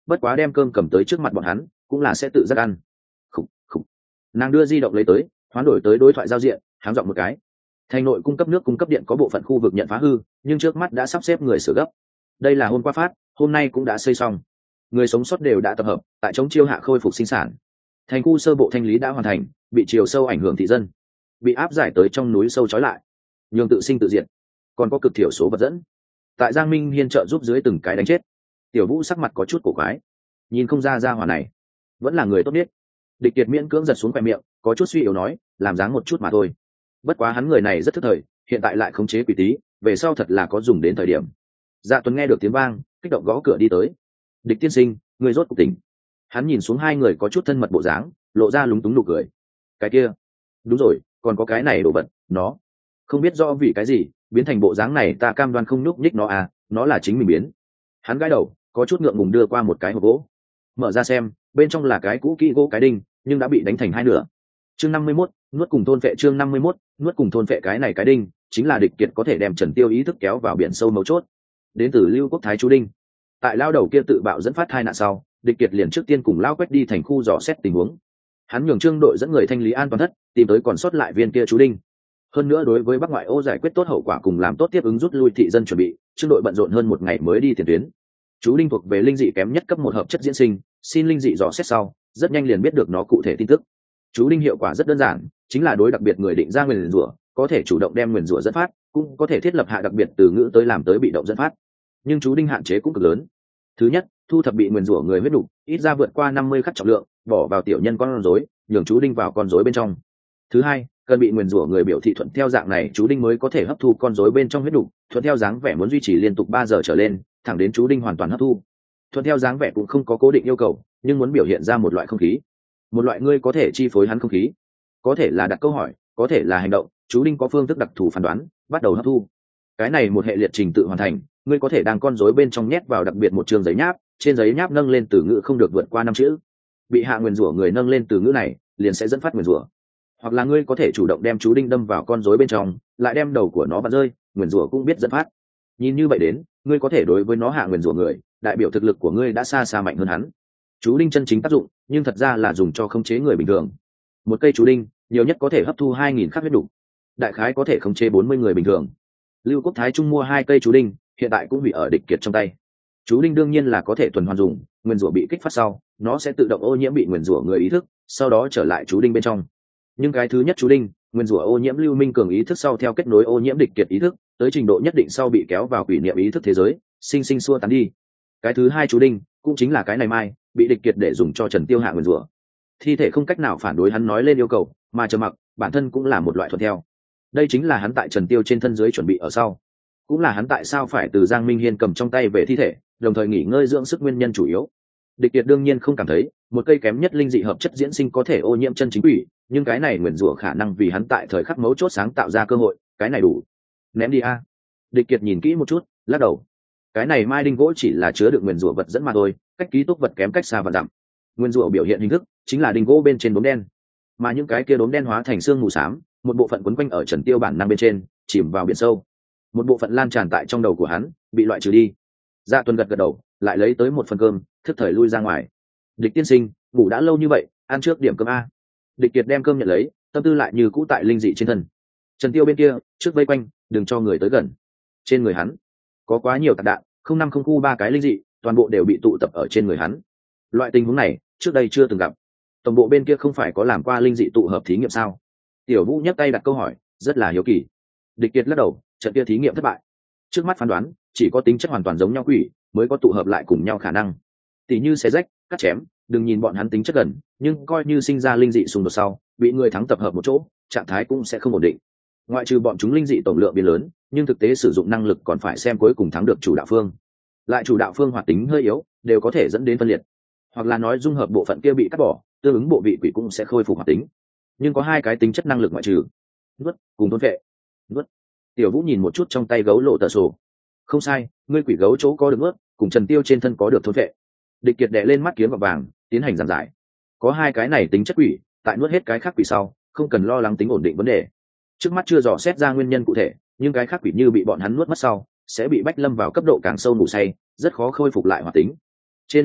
bất quá đem cơm cầm tới trước mặt bọn hắn cũng là sẽ tự giác ăn. Khủ, khủ. Nàng đưa di động lấy tới, hoán đổi tới đối thoại giao diện, háng giọng một cái. Thành nội cung cấp nước cung cấp điện có bộ phận khu vực nhận phá hư, nhưng trước mắt đã sắp xếp người sửa gấp. Đây là hôm qua phát, hôm nay cũng đã xây xong. Người sống sót đều đã tập hợp, tại chống chiêu hạ khôi phục sinh sản. Thành khu sơ bộ thanh lý đã hoàn thành, bị chiều sâu ảnh hưởng thị dân, bị áp giải tới trong núi sâu trói lại, nhường tự sinh tự diệt. Còn có cực thiểu số vật dẫn, tại Giang Minh Hiên trợ giúp dưới từng cái đánh chết. Tiểu Vũ sắc mặt có chút cổ quái, nhìn không ra ra hỏa này vẫn là người tốt biết. Địch Kiệt miễn cưỡng giật xuống khoe miệng, có chút suy yếu nói, làm dáng một chút mà thôi. Bất quá hắn người này rất thức thời, hiện tại lại khống chế quỷ tí, về sau thật là có dùng đến thời điểm. Dạ Tuấn nghe được tiếng vang, kích động gõ cửa đi tới. Địch tiên sinh, người rốt cuộc tỉnh. Hắn nhìn xuống hai người có chút thân mật bộ dáng, lộ ra lúng túng nụ cười. Cái kia, đúng rồi, còn có cái này đồ vật, nó không biết rõ vì cái gì biến thành bộ dáng này, ta cam đoan không nhúc nhích nó à, nó là chính mình biến. Hắn gãi đầu, có chút ngượng ngùng đưa qua một cái hộp gỗ, mở ra xem, bên trong là cái cũ kỹ gỗ cái đinh, nhưng đã bị đánh thành hai nửa. Chương năm mươi mốt, nuốt cùng thôn phệ. Chương năm mươi mốt, nuốt cùng thôn phệ. Cái này cái đinh chính là Địch Kiệt có thể đem Trần Tiêu ý thức kéo vào biển sâu mấu chốt. Đến từ Lưu Quốc Thái chú đinh. Tại lao đầu kia tự bạo dẫn phát tai nạn sau, Địch Kiệt liền trước tiên cùng lao quét đi thành khu dò xét tình huống. Hắn nhường Trương đội dẫn người thanh lý an toàn thất, tìm tới còn sót lại viên kia chú đinh. Hơn nữa đối với Bắc Ngoại ô giải quyết tốt hậu quả cùng làm tốt tiếp ứng rút lui thị dân chuẩn bị, Trương đội bận rộn hơn một ngày mới đi tiền tuyến. Chú đinh thuộc về linh dị kém nhất cấp một hợp chất diễn sinh, xin linh dị dò xét sau, rất nhanh liền biết được nó cụ thể tin tức. Chú đinh hiệu quả rất đơn giản, chính là đối đặc biệt người định ra nguyền rủa, có thể chủ động đem nguyền rủa dẫn phát, cũng có thể thiết lập hạ đặc biệt từ ngữ tới làm tới bị động dẫn phát. Nhưng chú đinh hạn chế cũng cực lớn. Thứ nhất, thu thập bị nguyền rủa người huyết đủ, ít ra vượt qua năm mươi khắc trọng lượng, bỏ vào tiểu nhân con rối, nhường chú đinh vào con rối bên trong. Thứ hai, cần bị nguyền rủa người biểu thị thuận theo dạng này chú đinh mới có thể hấp thu con rối bên trong huyết đủ, thuận theo dáng vẻ muốn duy trì liên tục ba giờ trở lên, thẳng đến chú đinh hoàn toàn hấp thu. Thuận theo dáng vẻ cũng không có cố định yêu cầu, nhưng muốn biểu hiện ra một loại không khí, một loại ngươi có thể chi phối hắn không khí, có thể là đặt câu hỏi, có thể là hành động, chú đinh có phương thức đặc thù phán đoán, bắt đầu hấp thu. Cái này một hệ liệt trình tự hoàn thành, ngươi có thể đang con rối bên trong nhét vào đặc biệt một trường giấy nháp, trên giấy nháp nâng lên từ ngữ không được vượt qua năm chữ. Bị hạ nguyền rủa người nâng lên từ ngữ này, liền sẽ dẫn phát nguyền rủa. Hoặc là ngươi có thể chủ động đem chú đinh đâm vào con rối bên trong, lại đem đầu của nó vặn rơi, nguyền rủa cũng biết dẫn phát. Nhìn như vậy đến, ngươi có thể đối với nó hạ nguyền rủa người, đại biểu thực lực của ngươi đã xa xa mạnh hơn hắn. Chú đinh chân chính tác dụng, nhưng thật ra là dùng cho khống chế người bình thường. Một cây chú đinh, nhiều nhất có thể hấp thu hai nghìn khắc huyết đủ, đại khái có thể khống chế bốn mươi người bình thường. Lưu Quốc Thái Trung mua hai cây chú đinh, hiện tại cũng bị ở Địch Kiệt trong tay. Chú đinh đương nhiên là có thể tuần hoàn dùng, nguyên rủa bị kích phát sau, nó sẽ tự động ô nhiễm bị nguyên rủa người ý thức, sau đó trở lại chú đinh bên trong. Nhưng cái thứ nhất chú đinh, nguyên rủa ô nhiễm Lưu Minh Cường ý thức sau theo kết nối ô nhiễm Địch Kiệt ý thức, tới trình độ nhất định sau bị kéo vào quỷ niệm ý thức thế giới, sinh sinh xua tán đi. Cái thứ hai chú đinh, cũng chính là cái này mai, bị Địch Kiệt để dùng cho Trần Tiêu hạ nguyên rủa. Thi thể không cách nào phản đối hắn nói lên yêu cầu, mà trầm mặc, bản thân cũng là một loại thuận theo. Đây chính là hắn tại Trần Tiêu trên thân dưới chuẩn bị ở sau, cũng là hắn tại sao phải từ Giang Minh Hiên cầm trong tay về thi thể, đồng thời nghỉ ngơi dưỡng sức nguyên nhân chủ yếu. Địch Kiệt đương nhiên không cảm thấy một cây kém nhất linh dị hợp chất diễn sinh có thể ô nhiễm chân chính quỷ, nhưng cái này nguyền rủa khả năng vì hắn tại thời khắc mấu chốt sáng tạo ra cơ hội, cái này đủ. Ném đi a. Địch Kiệt nhìn kỹ một chút, lắc đầu. Cái này mai đinh gỗ chỉ là chứa đựng nguyền rủa vật dẫn mà thôi, cách ký túc vật kém cách xa vạn dặm. Nguyên rủa biểu hiện hình thức chính là đinh gỗ bên trên đốm đen, mà những cái kia đốm đen hóa thành xương mù xám, một bộ phận quấn quanh ở Trần Tiêu bản năng bên trên, chìm vào biển sâu. Một bộ phận lan tràn tại trong đầu của hắn, bị loại trừ đi. Dạ Tuần gật gật đầu, lại lấy tới một phần cơm, thức thời lui ra ngoài. Địch tiên sinh, ngủ đã lâu như vậy, ăn trước điểm cơm a. Địch Kiệt đem cơm nhận lấy, tâm tư lại như cũ tại linh dị trên thân. Trần Tiêu bên kia, trước vây quanh, đừng cho người tới gần. Trên người hắn có quá nhiều tạc đạn, không năm không khu ba cái linh dị, toàn bộ đều bị tụ tập ở trên người hắn. Loại tình huống này, trước đây chưa từng gặp. Tổng bộ bên kia không phải có làm qua linh dị tụ hợp thí nghiệm sao? Tiểu Vũ nhấc tay đặt câu hỏi, rất là hiếu kỳ. Địch Kiệt lắc đầu, trận kia thí nghiệm thất bại. Trước mắt phán đoán, chỉ có tính chất hoàn toàn giống nhau quỷ mới có tụ hợp lại cùng nhau khả năng. Tỷ như xé rách, cắt chém, đừng nhìn bọn hắn tính chất gần, nhưng coi như sinh ra linh dị xung đột sau, bị người thắng tập hợp một chỗ, trạng thái cũng sẽ không ổn định. Ngoại trừ bọn chúng linh dị tổng lượng biến lớn, nhưng thực tế sử dụng năng lực còn phải xem cuối cùng thắng được chủ đạo phương. Lại chủ đạo phương hoạt tính hơi yếu, đều có thể dẫn đến phân liệt. Hoặc là nói dung hợp bộ phận kia bị cắt bỏ, tương ứng bộ vị quỷ cũng sẽ khôi phục hoạt tính. Nhưng có hai cái tính chất năng lực ngoại trừ, nuốt cùng thôn vệ. Nuốt. Tiểu Vũ nhìn một chút trong tay gấu lộ tờ sổ. Không sai, ngươi quỷ gấu chỗ có được nuốt, cùng Trần Tiêu trên thân có được thôn vệ. Địch Kiệt đè lên mắt kiếm vào vàng, tiến hành giảng giải. Có hai cái này tính chất quỷ, tại nuốt hết cái khác quỷ sau, không cần lo lắng tính ổn định vấn đề. Trước mắt chưa dò xét ra nguyên nhân cụ thể, nhưng cái khác quỷ như bị bọn hắn nuốt mất sau, sẽ bị bách lâm vào cấp độ càng sâu ngủ say, rất khó khôi phục lại hoạt tính. Trên lý luận,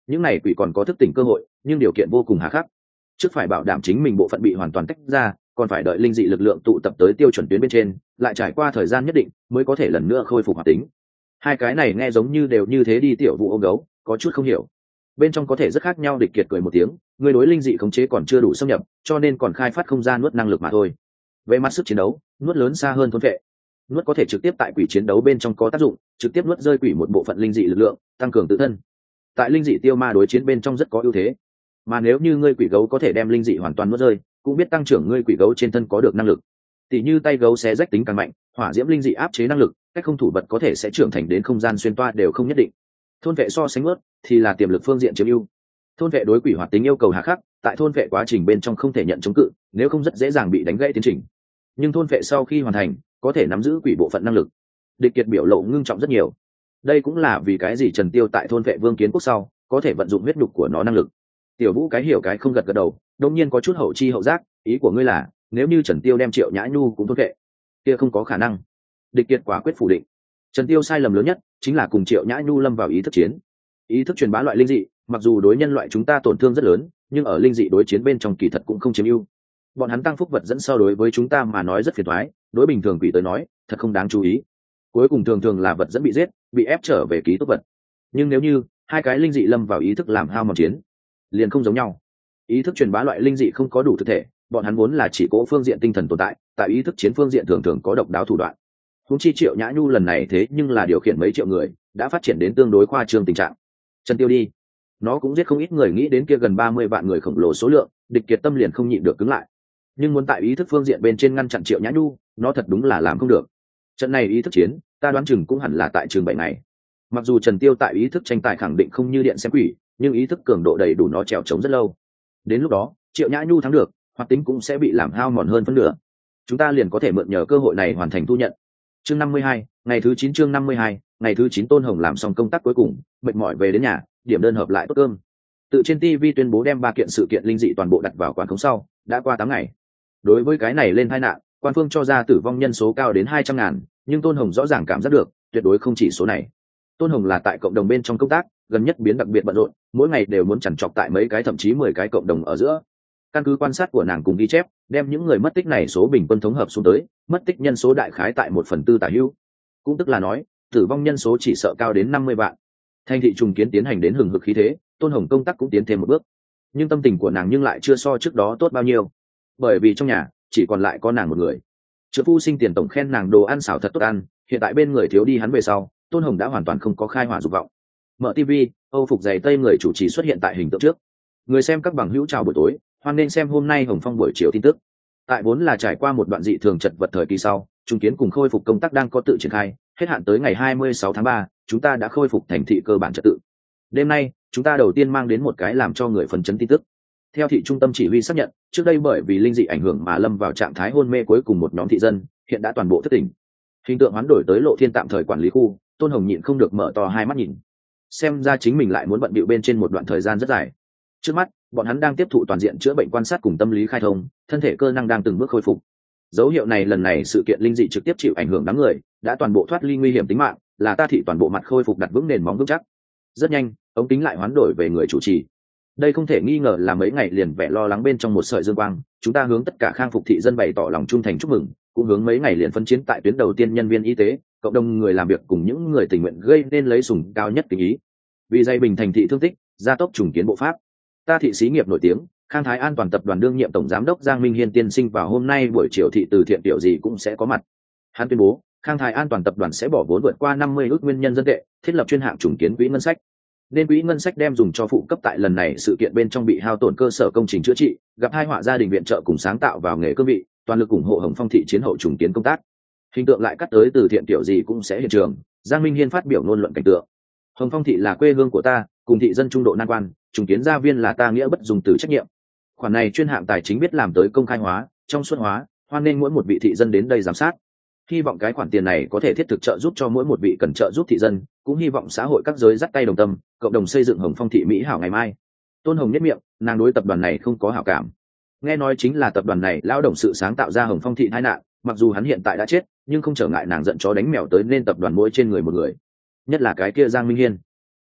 những này quỷ còn có thức tỉnh cơ hội, nhưng điều kiện vô cùng hà khắc. Trước phải bảo đảm chính mình bộ phận bị hoàn toàn tách ra, còn phải đợi linh dị lực lượng tụ tập tới tiêu chuẩn tuyến bên trên, lại trải qua thời gian nhất định mới có thể lần nữa khôi phục hoạt tính. Hai cái này nghe giống như đều như thế đi tiểu vụ ôm gấu, có chút không hiểu. Bên trong có thể rất khác nhau. Địch Kiệt cười một tiếng, người đối linh dị khống chế còn chưa đủ xâm nhập, cho nên còn khai phát không gian nuốt năng lực mà thôi. Về mặt sức chiến đấu, nuốt lớn xa hơn thôn vệ. Nuốt có thể trực tiếp tại quỷ chiến đấu bên trong có tác dụng, trực tiếp nuốt rơi quỷ một bộ phận linh dị lực lượng, tăng cường tự thân. Tại linh dị tiêu ma đối chiến bên trong rất có ưu thế. Mà nếu như ngươi quỷ gấu có thể đem linh dị hoàn toàn nuốt rơi, cũng biết tăng trưởng ngươi quỷ gấu trên thân có được năng lực. Tỷ như tay gấu xé rách tính càng mạnh, hỏa diễm linh dị áp chế năng lực, cách không thủ vật có thể sẽ trưởng thành đến không gian xuyên toa đều không nhất định. Thôn vệ so sánh nuốt thì là tiềm lực phương diện chiếm ưu. Thôn vệ đối quỷ hoạt tính yêu cầu hà khắc, tại thôn vệ quá trình bên trong không thể nhận chống cự, nếu không rất dễ dàng bị đánh gãy tiến trình. Nhưng thôn vệ sau khi hoàn thành, có thể nắm giữ quỷ bộ phận năng lực. Địch Kiệt biểu lộ ngưng trọng rất nhiều. Đây cũng là vì cái gì Trần Tiêu tại thôn vệ Vương Kiến Quốc sau, có thể vận dụng huyết nhục của nó năng lực. Tiểu Vũ cái hiểu cái không gật gật đầu, đương nhiên có chút hậu chi hậu giác, ý của ngươi là, nếu như Trần Tiêu đem Triệu Nhã Nhu cũng thôn vệ, kia không có khả năng. Địch Kiệt quả quyết phủ định. Trần Tiêu sai lầm lớn nhất chính là cùng Triệu Nhã Nhu lâm vào ý thức chiến. Ý thức truyền bá loại linh dị, mặc dù đối nhân loại chúng ta tổn thương rất lớn, nhưng ở linh dị đối chiến bên trong kỳ thật cũng không chiếm ưu. Bọn hắn tăng phúc vật dẫn sau đối với chúng ta mà nói rất phiền toái, đối bình thường quỷ tới nói, thật không đáng chú ý. Cuối cùng thường thường là vật dẫn bị giết, bị ép trở về ký túc vật. Nhưng nếu như hai cái linh dị lâm vào ý thức làm hao mòn chiến, liền không giống nhau. Ý thức truyền bá loại linh dị không có đủ thực thể, bọn hắn vốn là chỉ cố phương diện tinh thần tồn tại, tại ý thức chiến phương diện thường thường có độc đáo thủ đoạn. Huống chi Triệu Nhã Nhu lần này thế nhưng là điều khiển mấy triệu người, đã phát triển đến tương đối khoa trương tình trạng. Trần Tiêu đi, nó cũng giết không ít người, nghĩ đến kia gần ba mươi vạn người khổng lồ số lượng, Địch Kiệt tâm liền không nhịn được cứng lại. Nhưng muốn tại ý thức phương diện bên trên ngăn chặn Triệu Nhã Nhu, nó thật đúng là làm không được. Trận này ý thức chiến, ta đoán chừng cũng hẳn là tại trường bảy ngày. Mặc dù Trần Tiêu tại ý thức tranh tài khẳng định không như điện xem quỷ, nhưng ý thức cường độ đầy đủ nó trèo chống rất lâu. Đến lúc đó, Triệu Nhã Nhu thắng được, hoạt tính cũng sẽ bị làm hao mòn hơn phân nửa. Chúng ta liền có thể mượn nhờ cơ hội này hoàn thành thu nhận. Chương năm mươi hai, ngày thứ chín chương năm mươi hai, ngày thứ chín Tôn Hồng làm xong công tác cuối cùng, mệt mỏi về đến nhà, điểm đơn hợp lại tốt cơm. Tự trên ti vi tuyên bố đem ba kiện sự kiện linh dị toàn bộ đặt vào quán khống sau, đã qua tám ngày. Đối với cái này lên tai nạn, quan phương cho ra tử vong nhân số cao đến hai trăm ngàn, nhưng Tôn Hồng rõ ràng cảm giác được, tuyệt đối không chỉ số này. Tôn Hồng là tại cộng đồng bên trong công tác, gần nhất biến đặc biệt bận rộn, mỗi ngày đều muốn chằn chọc tại mấy cái thậm chí mười cái cộng đồng ở giữa. Căn cứ quan sát của nàng cùng ghi chép, đem những người mất tích này số bình quân thống hợp xuống tới, mất tích nhân số đại khái tại một phần tư tả hữu. Cũng tức là nói, tử vong nhân số chỉ sợ cao đến năm mươi vạn. Thành thị trùng kiến tiến hành đến hừng hực khí thế, Tôn Hồng công tác cũng tiến thêm một bước. Nhưng tâm tình của nàng nhưng lại chưa so trước đó tốt bao nhiêu, bởi vì trong nhà chỉ còn lại có nàng một người. Trợ phu Sinh tiền tổng khen nàng đồ ăn xảo thật tốt ăn, hiện tại bên người thiếu đi hắn về sau, Tôn Hồng đã hoàn toàn không có khai hỏa dục vọng. Mở ti vi, Âu phục giày tây người chủ trì xuất hiện tại hình tượng trước. Người xem các bằng hữu chào buổi tối, hoan nên xem hôm nay Hồng Phong buổi chiều tin tức. Tại vốn là trải qua một đoạn dị thường chật vật thời kỳ sau, trùng kiến cùng khôi phục công tác đang có tự triển khai, hết hạn tới ngày hai mươi sáu tháng ba, chúng ta đã khôi phục thành thị cơ bản trật tự. Đêm nay, chúng ta đầu tiên mang đến một cái làm cho người phấn chấn tin tức. Theo thị trung tâm chỉ huy xác nhận, trước đây bởi vì linh dị ảnh hưởng mà lâm vào trạng thái hôn mê cuối cùng một nhóm thị dân, hiện đã toàn bộ thức tỉnh. Hình tượng hoán đổi tới Lộ Thiên tạm thời quản lý khu, Tôn Hồng nhịn không được mở to hai mắt nhìn. Xem ra chính mình lại muốn bận bịu bên trên một đoạn thời gian rất dài. Trước mắt, bọn hắn đang tiếp thụ toàn diện chữa bệnh quan sát cùng tâm lý khai thông, thân thể cơ năng đang từng bước khôi phục. Dấu hiệu này lần này sự kiện linh dị trực tiếp chịu ảnh hưởng đám người, đã toàn bộ thoát ly nguy hiểm tính mạng, là ta thị toàn bộ mặt khôi phục đặt vững nền móng vững chắc. Rất nhanh, ống kính lại hoán đổi về người chủ trì. Đây không thể nghi ngờ là mấy ngày liền vẻ lo lắng bên trong một sợi dương quang, chúng ta hướng tất cả khang phục thị dân bày tỏ lòng trung thành chúc mừng, cũng hướng mấy ngày liền phân chiến tại tuyến đầu tiên nhân viên y tế, cộng đồng người làm việc cùng những người tình nguyện gây nên lấy sùng cao nhất tình ý. Vì dây bình thành thị thương tích, gia tốc trùng kiến bộ pháp. Ta thị xí nghiệp nổi tiếng, Khang Thái An toàn tập đoàn đương nhiệm tổng giám đốc Giang Minh Hiên tiên sinh vào hôm nay buổi chiều thị từ thiện tiểu gì cũng sẽ có mặt. Hắn tuyên bố, Khang Thái An toàn tập đoàn sẽ bỏ vốn vượt qua năm mươi ước nguyên nhân dân tệ, thiết lập chuyên hạng trùng kiến quỹ ngân sách. Nên quỹ ngân sách đem dùng cho phụ cấp tại lần này sự kiện bên trong bị hao tổn cơ sở công trình chữa trị, gặp hai họa gia đình viện trợ cùng sáng tạo vào nghề cương vị, toàn lực ủng hộ Hồng Phong thị chiến hậu trùng kiến công tác. Hình tượng lại cắt tới từ thiện tiểu gì cũng sẽ hiện trường, Giang Minh Hiên phát biểu ngôn luận cảnh tượng. Hồng Phong thị là quê hương của ta, cùng thị dân trung độ nan quan, trùng kiến gia viên là ta nghĩa bất dùng từ trách nhiệm. Khoản này chuyên hạng tài chính biết làm tới công khai hóa, trong suốt hóa, hoan nên mỗi một vị thị dân đến đây giám sát. Hy vọng cái khoản tiền này có thể thiết thực trợ giúp cho mỗi một vị cần trợ giúp thị dân, cũng hy vọng xã hội các giới dắt tay đồng tâm, cộng đồng xây dựng Hồng Phong thị mỹ hảo ngày mai. Tôn Hồng nhất miệng, nàng đối tập đoàn này không có hảo cảm. Nghe nói chính là tập đoàn này lao động sự sáng tạo ra Hồng Phong thị tai nạn, mặc dù hắn hiện tại đã chết, nhưng không trở ngại nàng giận chó đánh mèo tới nên tập đoàn mỗi trên người một người. Nhất là cái kia Giang Minh Hiên.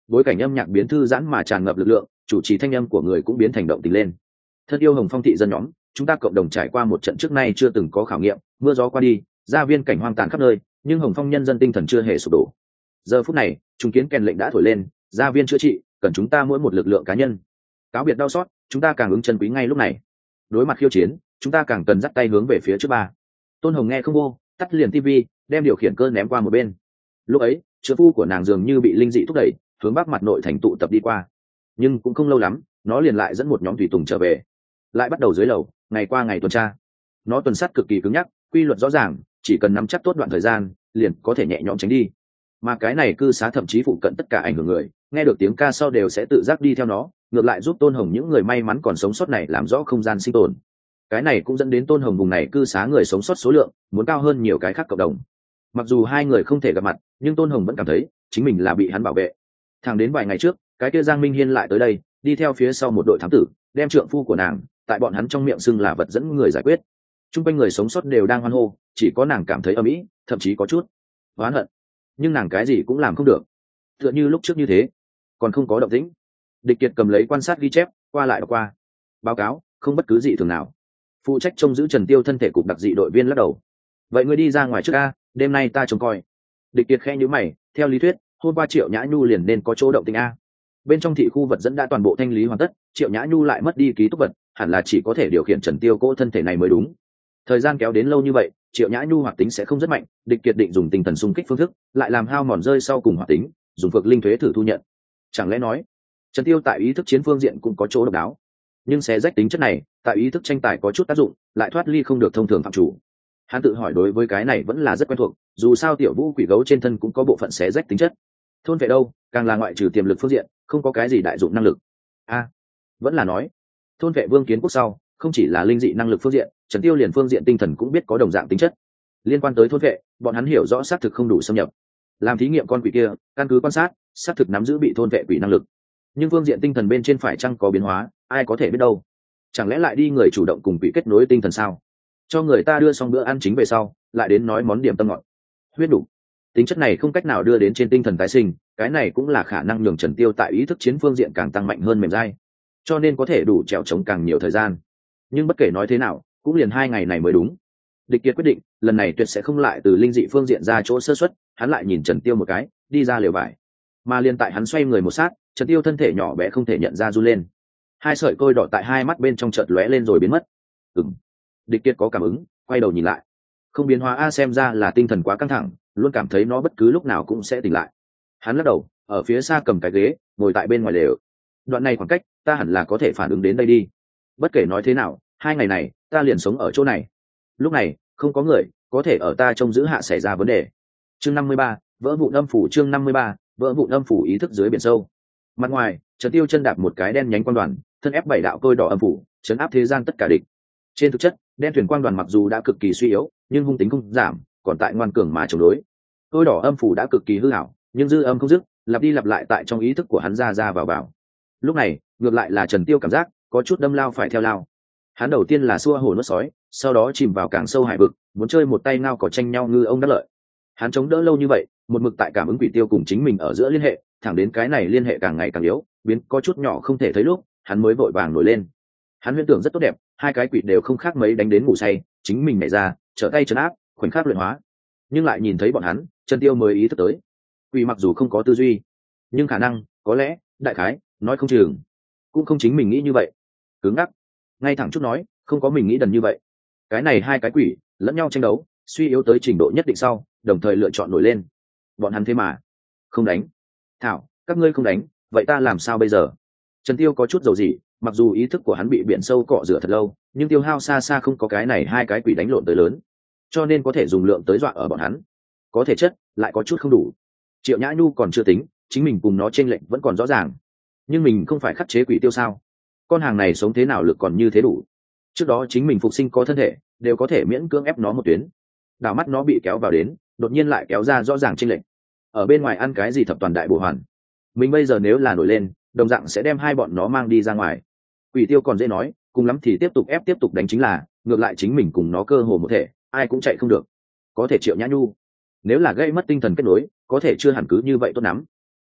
bối cảnh âm nhạc biến thư giãn mà tràn ngập lực lượng, chủ trì thanh âm của người cũng biến thành động tình lên. Thân yêu Hồng Phong thị dân nhóm, chúng ta cộng đồng trải qua một trận trước nay chưa từng có khảo nghiệm, mưa gió qua đi, gia viên cảnh hoang tàn khắp nơi, nhưng Hồng Phong nhân dân tinh thần chưa hề sụp đổ. Giờ phút này, trùng kiến kèn lệnh đã thổi lên, gia viên chữa trị, cần chúng ta mỗi một lực lượng cá nhân. Cáo biệt đau xót, chúng ta càng ứng chân quý ngay lúc này. Đối mặt khiêu chiến, chúng ta càng cần dắt tay hướng về phía trước ba. Tôn Hồng nghe không vô, tắt liền tivi, đem điều khiển cơ ném qua một bên. Lúc ấy, trợ phu của nàng dường như bị linh dị thúc đẩy, hướng bắc mặt nội thành tụ tập đi qua. Nhưng cũng không lâu lắm, nó liền lại dẫn một nhóm tùy tùng trở về, lại bắt đầu dưới lầu, ngày qua ngày tuần tra. Nó tuần sát cực kỳ cứng nhắc, quy luật rõ ràng, chỉ cần nắm chắc tốt đoạn thời gian, liền có thể nhẹ nhõm tránh đi. Mà cái này cư xá thậm chí phụ cận tất cả ảnh hưởng người, nghe được tiếng ca sau đều sẽ tự giác đi theo nó, ngược lại giúp Tôn Hồng những người may mắn còn sống sót này làm rõ không gian sinh tồn. Cái này cũng dẫn đến Tôn Hồng vùng này cư xá người sống sót số lượng muốn cao hơn nhiều cái khác cộng đồng. Mặc dù hai người không thể gặp mặt, nhưng Tôn Hồng vẫn cảm thấy chính mình là bị hắn bảo vệ. Thẳng đến vài ngày trước, cái kia Giang Minh Hiên lại tới đây, đi theo phía sau một đội thám tử, đem trượng phu của nàng tại bọn hắn trong miệng xưng là vật dẫn người giải quyết. Trung quanh người sống sót đều đang hoan hô, chỉ có nàng cảm thấy âm ỉ, thậm chí có chút oán hận. Nhưng nàng cái gì cũng làm không được, tựa như lúc trước như thế, còn không có động tĩnh. Địch Kiệt cầm lấy quan sát ghi chép, qua lại đọc qua. Báo cáo, không bất cứ gì thường nào. Phụ trách trông giữ Trần Tiêu thân thể cục đặc dị đội viên lắc đầu. Vậy ngươi đi ra ngoài trước a, đêm nay ta trông coi. Địch Kiệt khẽ nhíu mày, theo lý thuyết, hôm qua Triệu Nhã Nhu liền nên có chỗ động tĩnh a. Bên trong thị khu vật dẫn đã toàn bộ thanh lý hoàn tất, Triệu Nhã Nhu lại mất đi ký túc vật, hẳn là chỉ có thể điều khiển Trần Tiêu cỗ thân thể này mới đúng. Thời gian kéo đến lâu như vậy, Triệu Nhã Nhu hoạt tính sẽ không rất mạnh, Địch Kiệt định dùng tinh thần xung kích phương thức, lại làm hao mòn rơi sau cùng hoạt tính, dùng phược linh thuế thử thu nhận. Chẳng lẽ nói, Trần Tiêu tại ý thức chiến phương diện cũng có chỗ độc đáo, nhưng xé rách tính chất này, tại ý thức tranh tài có chút tác dụng, lại thoát ly không được thông thường phạm chủ. Hắn tự hỏi đối với cái này vẫn là rất quen thuộc, dù sao tiểu vũ quỷ gấu trên thân cũng có bộ phận xé rách tính chất. Thôn vệ đâu, càng là ngoại trừ tiềm lực phương diện, không có cái gì đại dụng năng lực. A, à, vẫn là nói, thôn vệ vương kiến quốc sau, không chỉ là linh dị năng lực phương diện, Trần Tiêu liền phương diện tinh thần cũng biết có đồng dạng tính chất. Liên quan tới thôn vệ, bọn hắn hiểu rõ xác thực không đủ xâm nhập. Làm thí nghiệm con quỷ kia, căn cứ quan sát, xác thực nắm giữ bị thôn vệ quỷ năng lực. Nhưng phương diện tinh thần bên trên phải chăng có biến hóa, ai có thể biết đâu. Chẳng lẽ lại đi người chủ động cùng quỷ kết nối tinh thần sao? Cho người ta đưa xong bữa ăn chính về sau, lại đến nói món điểm tâm ngọt. Huyết đủ. Tính chất này không cách nào đưa đến trên tinh thần tái sinh, cái này cũng là khả năng nhường Trần Tiêu tại ý thức chiến phương diện càng tăng mạnh hơn mềm dai, cho nên có thể đủ trèo chống càng nhiều thời gian. Nhưng bất kể nói thế nào, cũng liền hai ngày này mới đúng. Địch Kiệt quyết định, lần này tuyệt sẽ không lại từ linh dị phương diện ra chỗ sơ suất, hắn lại nhìn Trần Tiêu một cái, đi ra liều vải. Mà liên tại hắn xoay người một sát, Trần Tiêu thân thể nhỏ bé không thể nhận ra run lên. Hai sợi côi đỏ tại hai mắt bên trong chợt lóe lên rồi biến mất. Ừm. Địch Kiệt có cảm ứng, quay đầu nhìn lại. Không biến hóa a, xem ra là tinh thần quá căng thẳng, luôn cảm thấy nó bất cứ lúc nào cũng sẽ tỉnh lại. Hắn lắc đầu, ở phía xa cầm cái ghế, ngồi tại bên ngoài lều. Đoạn này khoảng cách, ta hẳn là có thể phản ứng đến đây đi. Bất kể nói thế nào, hai ngày này, ta liền sống ở chỗ này. Lúc này, không có người có thể ở ta trông giữ hạ xảy ra vấn đề. Chương năm mươi ba, vỡ vụn âm phủ. Chương năm mươi ba, vỡ vụn âm phủ. Ý thức dưới biển sâu. Mặt ngoài, Trần Tiêu chân đạp một cái đen nhánh quang đoàn, thân ép bảy đạo côi đỏ âm phủ, chấn áp thế gian tất cả địch. Trên thực chất, đen thuyền quang đoàn mặc dù đã cực kỳ suy yếu, nhưng hung tính không giảm, còn tại ngoan cường mà chống đối. Côi đỏ âm phủ đã cực kỳ hư hảo, nhưng dư âm không dứt, lặp đi lặp lại tại trong ý thức của hắn ra ra vào vào. Lúc này, ngược lại là Trần Tiêu cảm giác có chút đâm lao phải theo lao. Hắn đầu tiên là xua hổ nuốt sói, sau đó chìm vào càng sâu hải vực, muốn chơi một tay ngao cỏ tranh nhau ngư ông đắc lợi. Hắn chống đỡ lâu như vậy, một mực tại cảm ứng quỷ tiêu cùng chính mình ở giữa liên hệ, thẳng đến cái này liên hệ càng ngày càng yếu, biến có chút nhỏ không thể thấy lúc, hắn mới vội vàng nổi lên. Hắn huyễn tưởng rất tốt đẹp, hai cái quỷ đều không khác mấy đánh đến ngủ say, chính mình nhảy ra, trở tay trấn áp, khoảnh khắc luyện hóa. Nhưng lại nhìn thấy bọn hắn, Trần Tiêu mới ý thức tới, quỷ mặc dù không có tư duy, nhưng khả năng, có lẽ, đại khái, nói không chừng, cũng không chính mình nghĩ như vậy. Cứng ngắc, ngay thẳng chút nói, không có mình nghĩ đần như vậy. Cái này hai cái quỷ lẫn nhau tranh đấu, suy yếu tới trình độ nhất định sau, đồng thời lựa chọn nổi lên. Bọn hắn thế mà không đánh. Thảo, các ngươi không đánh, vậy ta làm sao bây giờ? Trần Tiêu có chút dầu gì, mặc dù ý thức của hắn bị biển sâu cọ rửa thật lâu, nhưng tiêu hao xa xa không có cái này hai cái quỷ đánh lộn tới lớn, cho nên có thể dùng lượng tới dọa ở bọn hắn. Có thể chất lại có chút không đủ. Triệu Nhã Nhu còn chưa tính, chính mình cùng nó chênh lệch vẫn còn rõ ràng, nhưng mình không phải khắc chế quỷ tiêu sao? Con hàng này sống thế nào lực còn như thế đủ? Trước đó chính mình phục sinh có thân thể, đều có thể miễn cưỡng ép nó một tuyến. Đảo mắt nó bị kéo vào đến, đột nhiên lại kéo ra rõ ràng chênh lệch. Ở bên ngoài ăn cái gì thập toàn đại bổ hoàn. Mình bây giờ nếu là nổi lên, đồng dạng sẽ đem hai bọn nó mang đi ra ngoài. Quỷ tiêu còn dễ nói, cùng lắm thì tiếp tục ép tiếp tục đánh chính là, ngược lại chính mình cùng nó cơ hồ một thể, ai cũng chạy không được. Có thể Triệu Nhã Nhu, nếu là gây mất tinh thần kết nối, có thể chưa hẳn cứ như vậy tốt lắm.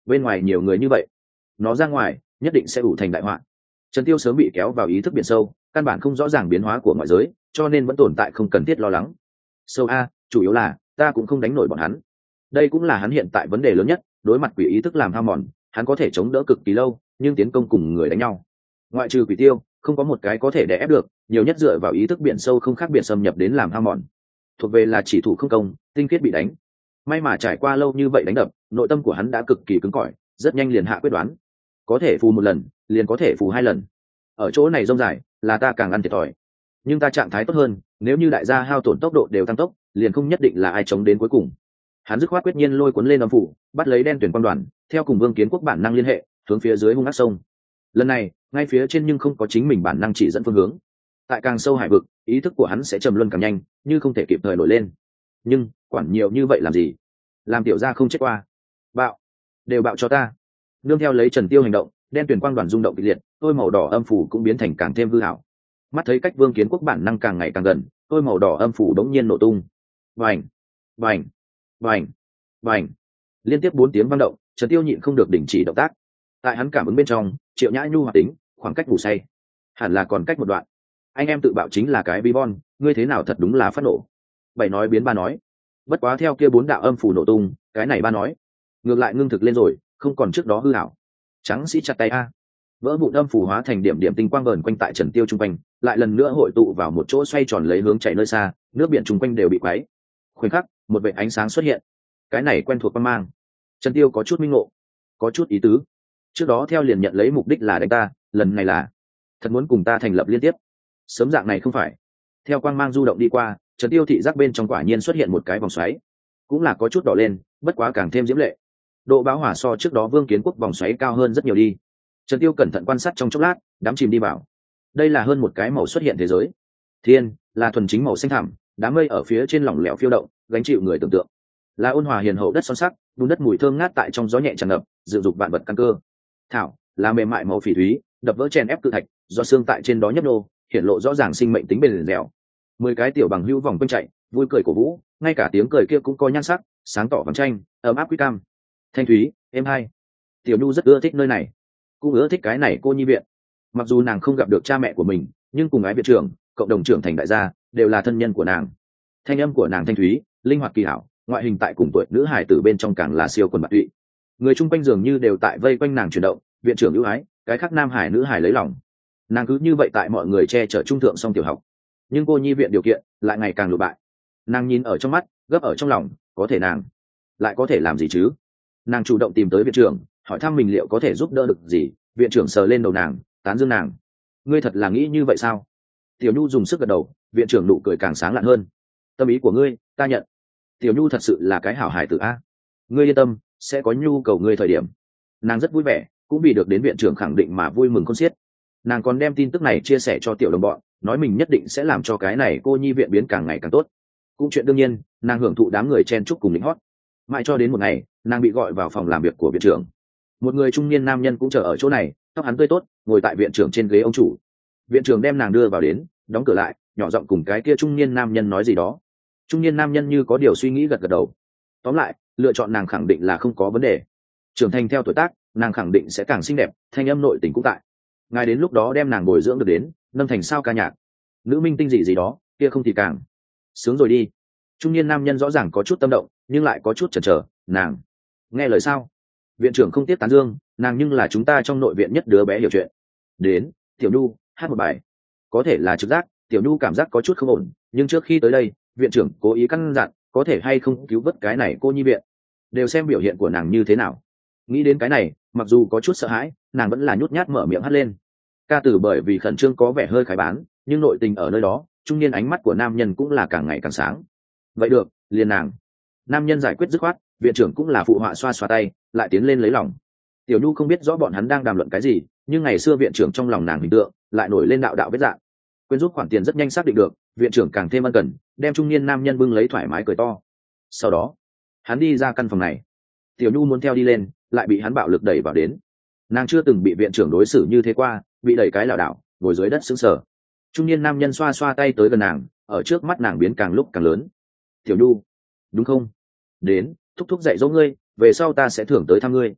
bên ngoài nhiều người như vậy, nó ra ngoài nhất định sẽ ủ thành đại họa. Trần Tiêu sớm bị kéo vào ý thức biển sâu, căn bản không rõ ràng biến hóa của ngoại giới, cho nên vẫn tồn tại không cần thiết lo lắng. Sâu a, chủ yếu là ta cũng không đánh nổi bọn hắn. Đây cũng là hắn hiện tại vấn đề lớn nhất, đối mặt quỷ ý thức làm hao mòn, hắn có thể chống đỡ cực kỳ lâu, nhưng tiến công cùng người đánh nhau, ngoại trừ quỷ tiêu, không có một cái có thể đè ép được, nhiều nhất dựa vào ý thức biển sâu không khác biệt xâm nhập đến làm hao mòn. Thuộc về là chỉ thủ không công, tinh khiết bị đánh. May mà trải qua lâu như vậy đánh đập, nội tâm của hắn đã cực kỳ cứng cỏi, rất nhanh liền hạ quyết đoán. Có thể phù một lần, liền có thể phù hai lần. Ở chỗ này rông dài, là ta càng ăn thiệt thòi. Nhưng ta trạng thái tốt hơn, nếu như đại gia hao tổn tốc độ đều tăng tốc, liền không nhất định là ai chống đến cuối cùng. Hắn dứt khoát quyết nhiên lôi cuốn lên âm phủ, bắt lấy đen tuyển quan đoàn, theo cùng Vương Kiến Quốc bản năng liên hệ, hướng phía dưới hung ác sông. Lần này, ngay phía trên nhưng không có chính mình bản năng chỉ dẫn phương hướng. Tại càng sâu hải vực, ý thức của hắn sẽ trầm luân càng nhanh, như không thể kịp thời nổi lên. Nhưng quản nhiều như vậy làm gì? Làm tiểu gia không chết qua. Bạo, đều bạo cho ta. Nương theo lấy Trần Tiêu hành động, đen tuyển quang đoàn rung động kịch liệt, tôi màu đỏ âm phủ cũng biến thành càng thêm hư ảo. Mắt thấy cách Vương Kiến Quốc bản năng càng ngày càng gần, tôi màu đỏ âm phủ đống nhiên nổ tung. Vành, vành, vành, vành. Liên tiếp bốn tiếng vang động, Trần Tiêu nhịn không được đình chỉ động tác. Tại hắn cảm ứng bên trong, Triệu Nhã Nhu hoạt tính, khoảng cách ngủ say, hẳn là còn cách một đoạn. Anh em tự bạo chính là cái bi bon, ngươi thế nào thật đúng là phát nổ. Bảy nói biến ba nói, bất quá theo kia bốn đạo âm phủ nổ tung, cái này ba nói ngược lại ngưng thực lên rồi, không còn trước đó hư ảo. Trắng sĩ chặt tay a, vỡ vụn âm phủ hóa thành điểm điểm tinh quang vờn quanh tại Trần Tiêu trung quanh, lại lần nữa hội tụ vào một chỗ xoay tròn lấy hướng chạy nơi xa, nước biển trung quanh đều bị quấy. Khoảnh khắc, một vệt ánh sáng xuất hiện, cái này quen thuộc quang mang. Trần Tiêu có chút minh ngộ, có chút ý tứ. Trước đó theo liền nhận lấy mục đích là đánh ta, lần này là thật muốn cùng ta thành lập liên tiếp. Sớm dạng này không phải. Theo quang mang du động đi qua, Trần Tiêu thị giác bên trong quả nhiên xuất hiện một cái vòng xoáy, cũng là có chút đỏ lên, bất quá càng thêm diễm lệ. Độ bão hỏa so trước đó Vương Kiến Quốc vòng xoáy cao hơn rất nhiều đi. Trần Tiêu cẩn thận quan sát trong chốc lát, đắm chìm đi vào. Đây là hơn một cái màu xuất hiện thế giới. Thiên là thuần chính màu xanh thẳm, đám mây ở phía trên lỏng lẻo phiêu động, gánh chịu người tưởng tượng. Là ôn hòa hiền hậu đất son sắc, bùn đất mùi thơm ngát tại trong gió nhẹ tràn ngập, dựng dục vạn vật căn cơ. Thảo là mềm mại màu phỉ thúy, đập vỡ chèn ép cự thạch, do xương tại trên đó nhấp nô, hiện lộ rõ ràng sinh mệnh tính bền dẻo. Mười cái tiểu bằng hữu vòng quanh chạy, vui cười cổ vũ, ngay cả tiếng cười kia cũng có nhan sắc, sáng tỏ vàng tranh, ấm áp quý cam. Thanh thúy, êm hay. Tiểu Nhu rất ưa thích nơi này, cũng ưa thích cái này cô nhi viện. Mặc dù nàng không gặp được cha mẹ của mình, nhưng cùng ái viện trưởng, cộng đồng trưởng thành đại gia, đều là thân nhân của nàng. Thanh âm của nàng thanh thúy, linh hoạt kỳ hảo, ngoại hình tại cùng tuổi nữ hải tử bên trong càng là siêu quần bạc tụy. Người chung quanh dường như đều tại vây quanh nàng chuyển động, viện trưởng ưu ái, cái khác nam hải nữ hải lấy lòng. Nàng cứ như vậy tại mọi người che chở trung thượng song tiểu học, nhưng cô nhi viện điều kiện lại ngày càng lụ bại. Nàng nhìn ở trong mắt, gấp ở trong lòng, có thể nàng lại có thể làm gì chứ? Nàng chủ động tìm tới viện trưởng, hỏi thăm mình liệu có thể giúp đỡ được gì. Viện trưởng sờ lên đầu nàng, tán dương nàng. Ngươi thật là nghĩ như vậy sao? Tiểu Nhu dùng sức gật đầu. Viện trưởng nụ cười càng sáng lạn hơn. Tâm ý của ngươi ta nhận. Tiểu Nhu thật sự là cái hảo hài tử a. Ngươi yên tâm, sẽ có nhu cầu ngươi thời điểm. Nàng rất vui vẻ, cũng vì được đến viện trưởng khẳng định mà vui mừng khôn xiết. Nàng còn đem tin tức này chia sẻ cho tiểu đồng bọn, nói mình nhất định sẽ làm cho cái này cô nhi viện biến càng ngày càng tốt. Cũng chuyện đương nhiên, nàng hưởng thụ đám người chen chúc cùng lính hót. Mãi cho đến một ngày, nàng bị gọi vào phòng làm việc của viện trưởng. Một người trung niên nam nhân cũng chờ ở chỗ này, tóc hắn tươi tốt, ngồi tại viện trưởng trên ghế ông chủ. Viện trưởng đem nàng đưa vào đến, đóng cửa lại, nhỏ giọng cùng cái kia trung niên nam nhân nói gì đó. Trung niên nam nhân như có điều suy nghĩ gật gật đầu. Tóm lại, lựa chọn nàng khẳng định là không có vấn đề. Trưởng thành theo tuổi tác, nàng khẳng định sẽ càng xinh đẹp, thanh âm nội tình cũng tại. Ngài đến lúc đó đem nàng bồi dưỡng được đến, nâng thành sao ca nhạc, nữ minh tinh gì gì đó, kia không thì càng sướng rồi đi. Trung niên nam nhân rõ ràng có chút tâm động, nhưng lại có chút chần chờ. Nàng nghe lời sao? Viện trưởng không tiếp tán dương, nàng nhưng là chúng ta trong nội viện nhất đứa bé hiểu chuyện. Đến, Tiểu Nhu, hát một bài. Có thể là trực giác, Tiểu Nhu cảm giác có chút không ổn, nhưng trước khi tới đây, viện trưởng cố ý căn dặn, có thể hay không cứu vớt cái này cô nhi viện, đều xem biểu hiện của nàng như thế nào. Nghĩ đến cái này, mặc dù có chút sợ hãi, nàng vẫn là nhút nhát mở miệng hát lên. Ca từ bởi vì khẩn trương có vẻ hơi khái bán, nhưng nội tình ở nơi đó, trung niên ánh mắt của nam nhân cũng là càng ngày càng sáng. Vậy được, liền nàng. Nam nhân giải quyết dứt khoát, viện trưởng cũng là phụ họa xoa xoa tay, lại tiến lên lấy lòng. Tiểu Nhu không biết rõ bọn hắn đang đàm luận cái gì, nhưng ngày xưa viện trưởng trong lòng nàng hình tượng lại nổi lên đạo đạo vết dạng. Quyên giúp khoản tiền rất nhanh xác định được, viện trưởng càng thêm ân cần, đem trung niên nam nhân bưng lấy thoải mái cười to. Sau đó, hắn đi ra căn phòng này. Tiểu Nhu muốn theo đi lên, lại bị hắn bạo lực đẩy vào đến. Nàng chưa từng bị viện trưởng đối xử như thế qua, bị đẩy cái lảo đảo, ngồi dưới đất sững sờ. Trung niên nam nhân xoa xoa tay tới gần nàng, ở trước mắt nàng biến càng lúc càng lớn. Tiểu Nhu, đúng không? Đến, thúc thúc dạy dỗ ngươi, về sau ta sẽ thưởng tới thăm ngươi.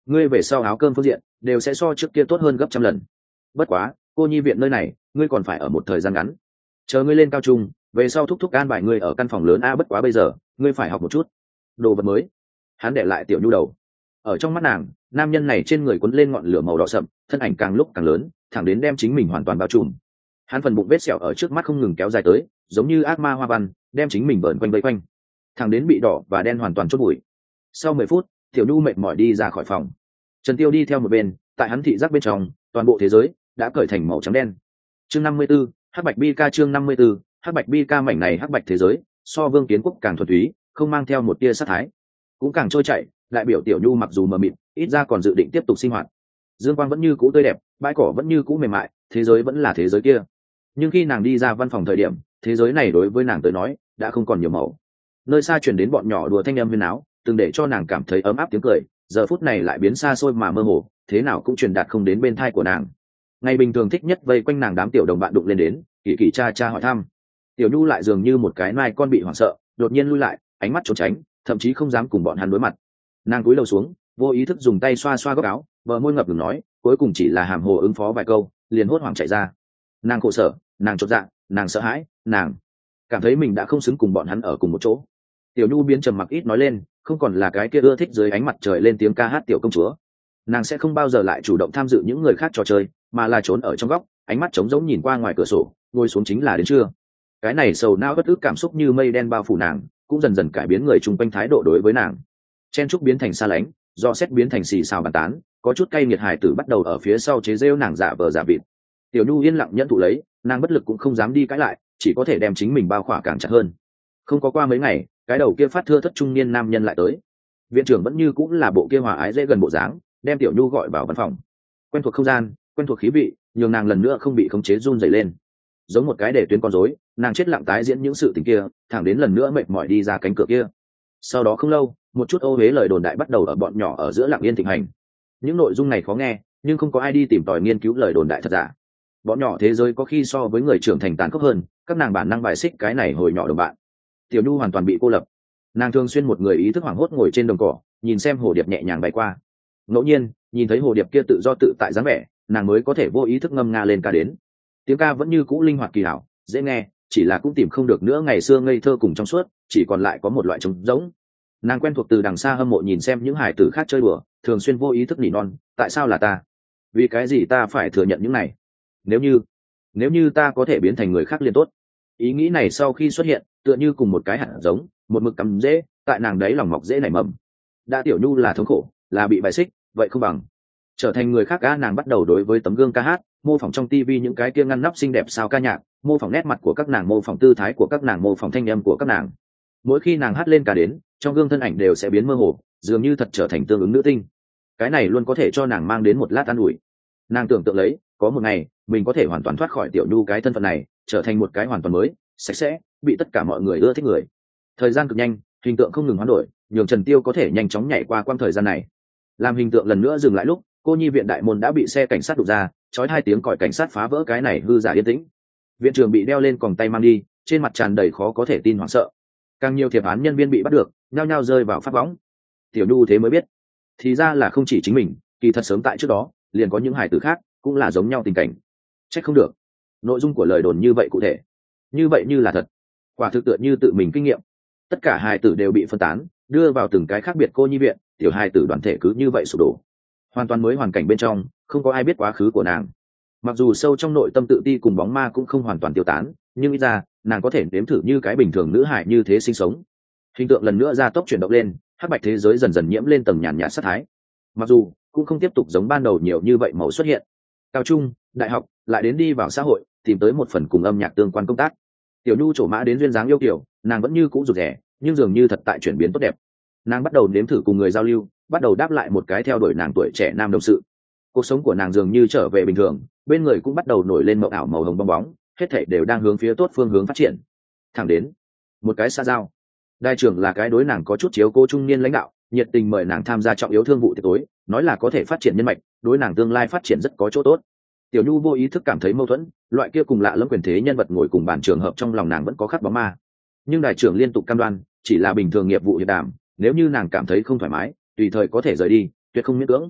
ngươi về sau áo cơm phương diện đều sẽ so trước kia tốt hơn gấp trăm lần. Bất quá cô nhi viện nơi này ngươi còn phải ở một thời gian ngắn, chờ ngươi lên cao trung về sau thúc thúc an bài ngươi ở căn phòng lớn a. Bất quá bây giờ ngươi phải học một chút đồ vật mới. Hắn để lại Tiểu Nhu đầu. Ở trong mắt nàng, nam nhân này trên người quấn lên ngọn lửa màu đỏ sậm, thân ảnh càng lúc càng lớn, thẳng đến đem chính mình hoàn toàn bao trùm. Hắn phần bụng vết sẹo ở trước mắt không ngừng kéo dài tới, giống như ác ma hoa văn đem chính mình vờn quanh vây quanh, thẳng đến bị đỏ và đen hoàn toàn chốt bụi. Sau mười phút, Tiểu Nhu mệt mỏi đi ra khỏi phòng. Trần Tiêu đi theo một bên, tại hắn thị giác bên trong, toàn bộ thế giới đã cởi thành màu trắng đen. Chương năm mươi 54, Hắc Bạch Bi Ca chương năm mươi 54, Hắc Bạch Bi Ca mảnh này hắc bạch thế giới, so Vương Kiến Quốc càng thuần túy, không mang theo một tia sát thái, cũng càng trôi chảy. Đại biểu Tiểu Nhu mặc dù mờ mịt, ít ra còn dự định tiếp tục sinh hoạt. Dương quang vẫn như cũ tươi đẹp, bãi cỏ vẫn như cũ mềm mại, thế giới vẫn là thế giới kia. Nhưng khi nàng đi ra văn phòng thời điểm, thế giới này đối với nàng tới nói đã không còn nhiều màu. Nơi xa truyền đến bọn nhỏ đùa thanh âm huyên áo, từng để cho nàng cảm thấy ấm áp tiếng cười, giờ phút này lại biến xa xôi mà mơ hồ, thế nào cũng truyền đạt không đến bên tai của nàng. Ngày bình thường thích nhất vây quanh nàng đám tiểu đồng bạn đụng lên đến, kỳ kỳ cha cha hỏi thăm. Tiểu Nhu lại dường như một cái nai con bị hoảng sợ, đột nhiên lui lại, ánh mắt trốn tránh, thậm chí không dám cùng bọn hắn đối mặt. Nàng cúi đầu xuống, vô ý thức dùng tay xoa xoa góc áo, bờ môi ngập ngừng nói, cuối cùng chỉ là hàm hồ ứng phó vài câu, liền hốt hoảng chạy ra. Nàng khổ sở, nàng chột dạ, nàng sợ hãi, nàng cảm thấy mình đã không xứng cùng bọn hắn ở cùng một chỗ. Tiểu Nhu biến trầm mặc ít nói lên, không còn là cái kia ưa thích dưới ánh mặt trời lên tiếng ca hát tiểu công chúa. Nàng sẽ không bao giờ lại chủ động tham dự những người khác trò chơi, mà là trốn ở trong góc, ánh mắt trống rỗng nhìn qua ngoài cửa sổ, ngồi xuống chính là đến trưa. Cái này sầu não bất ức cảm xúc như mây đen bao phủ nàng, cũng dần dần cải biến người chung quanh thái độ đối với nàng. Chen trúc biến thành xa lánh, do xét biến thành xì xào bàn tán, có chút cay nghiệt hài tử bắt đầu ở phía sau chế rêu nàng giả vờ giả vịt. Tiểu Nhu yên lặng nhẫn thụ lấy, nàng bất lực cũng không dám đi cãi lại, chỉ có thể đem chính mình bao khỏa càng chặt hơn. Không có qua mấy ngày, cái đầu kia phát thưa thất trung niên nam nhân lại tới. Viện trưởng vẫn như cũng là bộ kia hòa ái dễ gần bộ dáng, đem Tiểu Nhu gọi vào văn phòng. Quen thuộc không gian, quen thuộc khí vị, nhường nàng lần nữa không bị khống chế run rẩy lên. Giống một cái để tuyến con rối, nàng chết lặng tái diễn những sự tình kia, thẳng đến lần nữa mệt mỏi đi ra cánh cửa kia. Sau đó không lâu, một chút ô uế lời đồn đại bắt đầu ở bọn nhỏ ở giữa lặng yên thịnh hành. Những nội dung này khó nghe, nhưng không có ai đi tìm tòi nghiên cứu lời đồn đại thật giả. Bọn nhỏ thế giới có khi so với người trưởng thành tàn khốc hơn, các nàng bản năng bài xích cái này hồi nhỏ đồng bạn. Tiểu Nhu hoàn toàn bị cô lập. Nàng thường xuyên một người ý thức hoảng hốt ngồi trên đồng cỏ, nhìn xem hồ điệp nhẹ nhàng bay qua. Ngẫu nhiên, nhìn thấy hồ điệp kia tự do tự tại dáng vẻ, nàng mới có thể vô ý thức ngâm nga lên ca đến. Tiếng ca vẫn như cũ linh hoạt kỳ hảo, dễ nghe, chỉ là cũng tìm không được nữa ngày xưa ngây thơ cùng trong suốt, chỉ còn lại có một loại trống rỗng. Nàng quen thuộc từ đằng xa hâm mộ nhìn xem những hải tử khác chơi đùa, thường xuyên vô ý thức nỉ non, tại sao là ta? Vì cái gì ta phải thừa nhận những này? Nếu như, nếu như ta có thể biến thành người khác liền tốt. Ý nghĩ này sau khi xuất hiện, tựa như cùng một cái hạt giống, một mực cắm rễ, tại nàng đấy lòng mọc rễ nảy mầm. Đã Tiểu Nhu là thống khổ, là bị bài xích, vậy không bằng trở thành người khác. Á nàng bắt đầu đối với tấm gương ca hát, mô phỏng trong tivi những cái kia ngăn nắp xinh đẹp sao ca nhạc, mô phỏng nét mặt của các nàng, mô phỏng tư thái của các nàng, mô phỏng thanh âm của các nàng. Mỗi khi nàng hát lên ca đến, trong gương thân ảnh đều sẽ biến mơ hồ, dường như thật trở thành tương ứng nữ tinh. Cái này luôn có thể cho nàng mang đến một lát an ủi. Nàng tưởng tượng lấy, có một ngày mình có thể hoàn toàn thoát khỏi Tiểu Nhu cái thân phận này, trở thành một cái hoàn toàn mới, sạch sẽ, bị tất cả mọi người ưa thích người. Thời gian cực nhanh, hình tượng không ngừng hoán đổi, nhường Trần Tiêu có thể nhanh chóng nhảy qua quãng thời gian này. Làm hình tượng lần nữa dừng lại lúc, cô nhi viện đại môn đã bị xe cảnh sát đụng ra, chói hai tiếng còi cảnh sát phá vỡ cái này hư giả yên tĩnh. Viện trưởng bị đeo lên còng tay mang đi, trên mặt tràn đầy khó có thể tin hoảng sợ. Càng nhiều thiệp án nhân viên bị bắt được, nhao nhao rơi vào phát võng. Tiểu Nhu thế mới biết, thì ra là không chỉ chính mình, kỳ thật sớm tại trước đó liền có những hài tử khác cũng là giống nhau tình cảnh. Trách không được, nội dung của lời đồn như vậy cụ thể, như vậy như là thật, quả thực tựa như tự mình kinh nghiệm. Tất cả hài tử đều bị phân tán, đưa vào từng cái khác biệt cô nhi viện, tiểu hài tử đoàn thể cứ như vậy sụp đổ. Hoàn toàn mới hoàn cảnh bên trong, không có ai biết quá khứ của nàng. Mặc dù sâu trong nội tâm tự ti cùng bóng ma cũng không hoàn toàn tiêu tán, nhưng ít ra nàng có thể nếm thử như cái bình thường nữ hài như thế sinh sống. Hình tượng lần nữa ra tốc chuyển động lên, hắc bạch thế giới dần dần nhiễm lên tầng nhàn nhạt sát thái. Mặc dù cũng không tiếp tục giống ban đầu nhiều như vậy màu xuất hiện. Cao trung, đại học, lại đến đi vào xã hội, tìm tới một phần cùng âm nhạc tương quan công tác. Tiểu Nhu trổ mã đến duyên dáng yêu kiểu, nàng vẫn như cũ rụt rè, nhưng dường như thật tại chuyển biến tốt đẹp. Nàng bắt đầu nếm thử cùng người giao lưu, bắt đầu đáp lại một cái theo đuổi nàng tuổi trẻ nam đồng sự. Cuộc sống của nàng dường như trở về bình thường, bên người cũng bắt đầu nổi lên mộng ảo màu hồng bong bóng, hết thảy đều đang hướng phía tốt phương hướng phát triển. Thẳng đến một cái xa giao, đại trưởng là cái đối nàng có chút chiếu cố trung niên lãnh đạo, nhiệt tình mời nàng tham gia trọng yếu thương vụ tiệc tối, nói là có thể phát triển nhân mạch, đối nàng tương lai phát triển rất có chỗ tốt. Tiểu Nhu vô ý thức cảm thấy mâu thuẫn, loại kia cùng lạ lẫm quyền thế nhân vật ngồi cùng bàn trường hợp trong lòng nàng vẫn có khát bóng ma. Nhưng đại trưởng liên tục cam đoan, chỉ là bình thường nghiệp vụ hiệp đàm, nếu như nàng cảm thấy không thoải mái, tùy thời có thể rời đi, tuyệt không miễn cưỡng.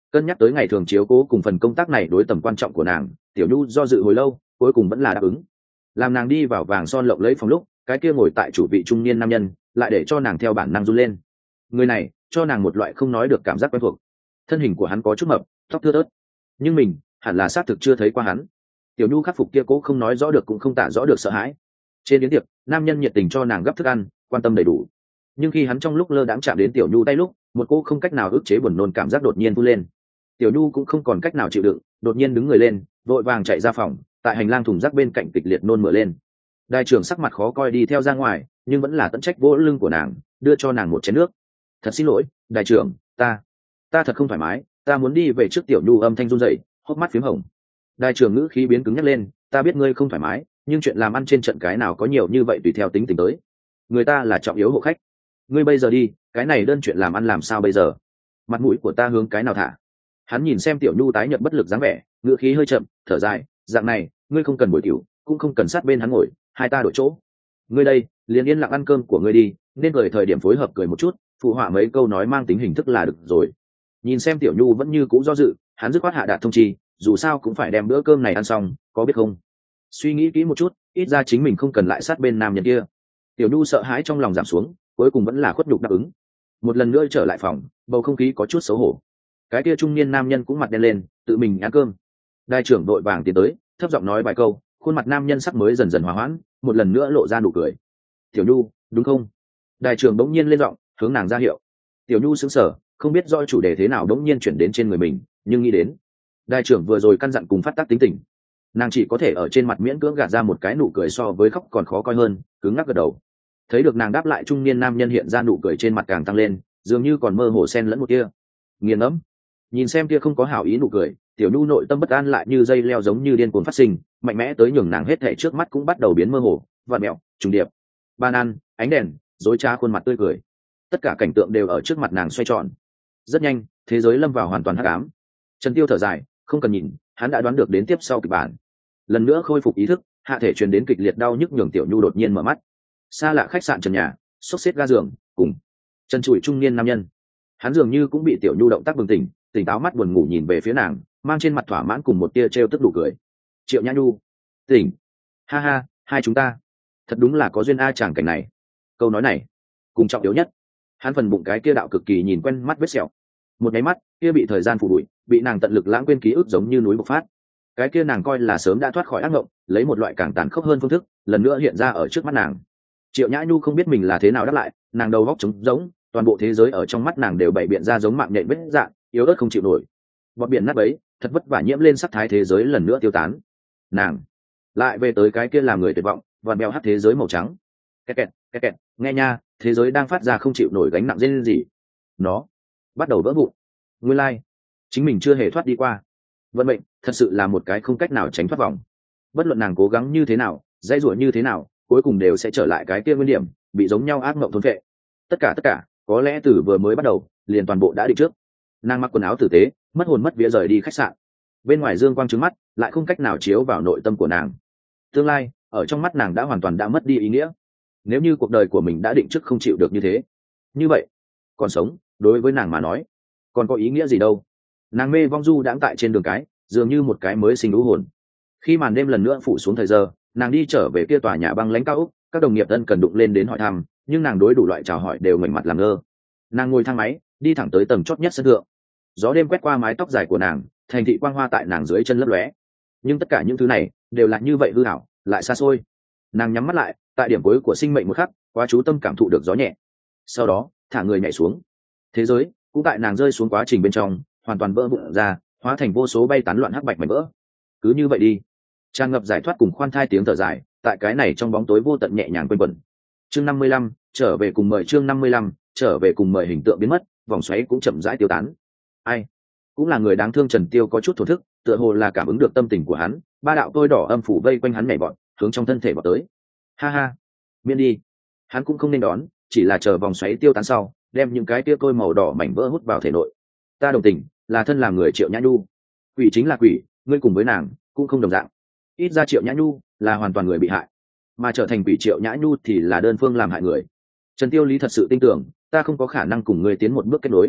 Cân nhắc tới ngày thường chiếu cố cùng phần công tác này đối tầm quan trọng của nàng, tiểu nhu do dự hồi lâu cuối cùng vẫn là đáp ứng. Làm nàng đi vào vàng son lộng lẫy phòng lúc, cái kia ngồi tại chủ vị trung niên nam nhân lại để cho nàng theo bản năng run lên. Người này cho nàng một loại không nói được cảm giác quen thuộc. Thân hình của hắn có chút mập, tóc thưa thớt, nhưng mình hẳn là xác thực chưa thấy qua hắn. Tiểu nhu khắc phục kia cố không nói rõ được cũng không tả rõ được sợ hãi. Trên yến tiệc, nam nhân nhiệt tình cho nàng gấp thức ăn, quan tâm đầy đủ. Nhưng khi hắn trong lúc lơ đãng chạm đến tiểu nhu tay lúc, một cô không cách nào ức chế buồn nôn cảm giác đột nhiên vun lên. Tiểu nhu cũng không còn cách nào chịu đựng, đột nhiên đứng người lên, vội vàng chạy ra phòng, tại hành lang thùng rác bên cạnh kịch liệt nôn mửa lên. Đại trưởng sắc mặt khó coi đi theo ra ngoài, nhưng vẫn là tận trách vỗ lưng của nàng, đưa cho nàng một chén nước. Thật xin lỗi, đại trưởng, ta ta thật không thoải mái, ta muốn đi về trước. Tiểu nhu âm thanh run rẩy, hốc mắt phím hồng. Đại trưởng ngữ khí biến cứng nhắc lên, ta biết ngươi không thoải mái, nhưng chuyện làm ăn trên trận cái nào có nhiều như vậy tùy theo tính tình tới. Người ta là trọng yếu hộ khách, ngươi bây giờ đi, cái này đơn chuyện làm ăn làm sao bây giờ? Mặt mũi của ta hướng cái nào thả? Hắn nhìn xem tiểu nhu tái nhợt bất lực dáng vẻ, ngữ khí hơi chậm, thở dài, dạng này, ngươi không cần bồi tiểu, cũng không cần sát bên hắn ngồi, hai ta đổi chỗ. Ngươi đây, liền yên lặng ăn cơm của ngươi đi, nên cười thời điểm phối hợp cười một chút, phụ họa mấy câu nói mang tính hình thức là được rồi. Nhìn xem tiểu nhu vẫn như cũ do dự, hắn dứt khoát hạ đạt thông chi, dù sao cũng phải đem bữa cơm này ăn xong, có biết không? Suy nghĩ kỹ một chút, ít ra chính mình không cần lại sát bên nam nhân kia. Tiểu nhu sợ hãi trong lòng giảm xuống, cuối cùng vẫn là khuất nhục đáp ứng. Một lần nữa trở lại phòng, bầu không khí có chút xấu hổ. Cái kia trung niên nam nhân cũng mặt đen lên, tự mình ăn cơm. Đại trưởng đội vàng tiến tới, thấp giọng nói vài câu, khuôn mặt nam nhân sắc mới dần dần hòa hoãn, một lần nữa lộ ra nụ cười. Tiểu nhu, đúng không? Đại trưởng bỗng nhiên lên giọng, hướng nàng ra hiệu. Tiểu nhu sững sờ, không biết do chủ đề thế nào bỗng nhiên chuyển đến trên người mình, nhưng nghĩ đến đại trưởng vừa rồi căn dặn cùng phát tác tính tình, nàng chỉ có thể ở trên mặt miễn cưỡng gạt ra một cái nụ cười so với khóc còn khó coi hơn, cứng ngắc gật đầu. Thấy được nàng đáp lại, trung niên nam nhân hiện ra nụ cười trên mặt càng tăng lên, dường như còn mơ hồ xen lẫn một kia nghiền ấm. Nhìn xem kia không có hảo ý nụ cười, tiểu nhu nội tâm bất an lại như dây leo giống như điên cuồng phát sinh, mạnh mẽ tới nhường nàng hết thảy trước mắt cũng bắt đầu biến mơ hồ, vặn mẹo, trùng điệp. Ban ăn, ánh đèn, rối trá khuôn mặt tươi cười, tất cả cảnh tượng đều ở trước mặt nàng xoay tròn. Rất nhanh, thế giới lâm vào hoàn toàn hắc ám. Trần Tiêu thở dài, không cần nhìn, hắn đã đoán được đến tiếp sau kịch bản. Lần nữa khôi phục ý thức, hạ thể truyền đến kịch liệt đau nhức nhường tiểu nhu đột nhiên mở mắt. Xa lạ khách sạn trần nhà, xốc xếp ga giường, cùng chân trụi trung niên nam nhân. Hắn dường như cũng bị tiểu nhu động tác bừng tỉnh, tỉnh táo mắt buồn ngủ nhìn về phía nàng, mang trên mặt thỏa mãn cùng một tia trêu tức đủ cười. Triệu Nhã Nhu, tỉnh, ha ha, hai chúng ta thật đúng là có duyên a. Chàng cảnh này, câu nói này cùng trọng yếu nhất, hắn phần bụng cái kia đạo cực kỳ nhìn quen mắt vết sẹo, một nháy mắt kia bị thời gian phủ bụi, bị nàng tận lực lãng quên ký ức giống như núi bộc phát. Cái kia nàng coi là sớm đã thoát khỏi ác mộng, lấy một loại càng tàn khốc hơn phương thức lần nữa hiện ra ở trước mắt nàng. Triệu Nhã Nhu không biết mình là thế nào đáp lại, nàng đầu góc trống rỗng, toàn bộ thế giới ở trong mắt nàng đều bày biện ra giống mạng nhện vết dạng, yếu ớt không chịu nổi. Bọt biển nát bấy, thật vất vả nhiễm lên sắc thái thế giới lần nữa tiêu tán. Nàng lại về tới cái kia làm người tuyệt vọng, vằn bèo hắt thế giới màu trắng. Kẹt kẹt, kẹt kẹt, nghe nha, thế giới đang phát ra không chịu nổi gánh nặng rên gì. Nó bắt đầu vỡ vụn. Nguyên lai, like, chính mình chưa hề thoát đi qua. Vận mệnh thật sự là một cái không cách nào tránh thoát vòng. Bất luận nàng cố gắng như thế nào, dãy dụa như thế nào, cuối cùng đều sẽ trở lại cái kia nguyên điểm, bị giống nhau ác mộng thôn phệ. Tất cả tất cả, có lẽ từ vừa mới bắt đầu, liền toàn bộ đã định trước. Nàng mặc quần áo tử tế, mất hồn mất vía rời đi khách sạn. Bên ngoài dương quang trứng mắt, lại không cách nào chiếu vào nội tâm của nàng. Tương lai, ở trong mắt nàng đã hoàn toàn đã mất đi ý nghĩa. Nếu như cuộc đời của mình đã định trước không chịu được như thế, như vậy, còn sống, đối với nàng mà nói, còn có ý nghĩa gì đâu. Nàng mê vong du đãng tại trên đường cái, dường như một cái mới sinh lũ hồn. Khi màn đêm lần nữa phủ xuống thời giờ, nàng đi trở về kia tòa nhà băng lãnh cao ốc, các đồng nghiệp ân cần đụng lên đến hỏi thăm, nhưng nàng đối đủ loại chào hỏi đều ngoảnh mặt làm ngơ. Nàng ngồi thang máy, đi thẳng tới tầng chót nhất sân thượng. Gió đêm quét qua mái tóc dài của nàng, thành thị quang hoa tại nàng dưới chân lấp lóe. Nhưng tất cả những thứ này đều là như vậy hư ảo, lại xa xôi. Nàng nhắm mắt lại, tại điểm cuối của sinh mệnh một khắc, quá chú tâm cảm thụ được gió nhẹ. Sau đó, thả người nhảy xuống. Thế giới cũng tại nàng rơi xuống quá trình bên trong, hoàn toàn vỡ vụn ra, hóa thành vô số bay tán loạn hắc bạch mảnh vỡ. Cứ như vậy đi, tràn ngập giải thoát cùng khoan thai tiếng thở dài, tại cái này trong bóng tối vô tận nhẹ nhàng quanh quẩn. Chương năm mươi lăm, trở về cùng mời. Chương năm mươi lăm, trở về cùng mời. Hình tượng biến mất, vòng xoáy cũng chậm rãi tiêu tán. Ai cũng là người đáng thương. Trần Tiêu có chút thổ thức, tựa hồ là cảm ứng được tâm tình của hắn, ba đạo tôi đỏ âm phủ vây quanh hắn nhảy bọn, hướng trong thân thể bọn tới. Ha ha, miễn đi. Hắn cũng không nên đón, chỉ là chờ vòng xoáy tiêu tán sau, đem những cái tia tôi màu đỏ mảnh vỡ hút vào thể nội. Ta đồng tình, là thân làm người Triệu Nhã Nhu. Quỷ chính là quỷ, ngươi cùng với nàng cũng không đồng dạng. Ít ra Triệu Nhã Nhu là hoàn toàn người bị hại, mà trở thành quỷ Triệu Nhã Nhu thì là đơn phương làm hại người. Trần Tiêu Lý thật sự tin tưởng, ta không có khả năng cùng ngươi tiến một bước kết nối.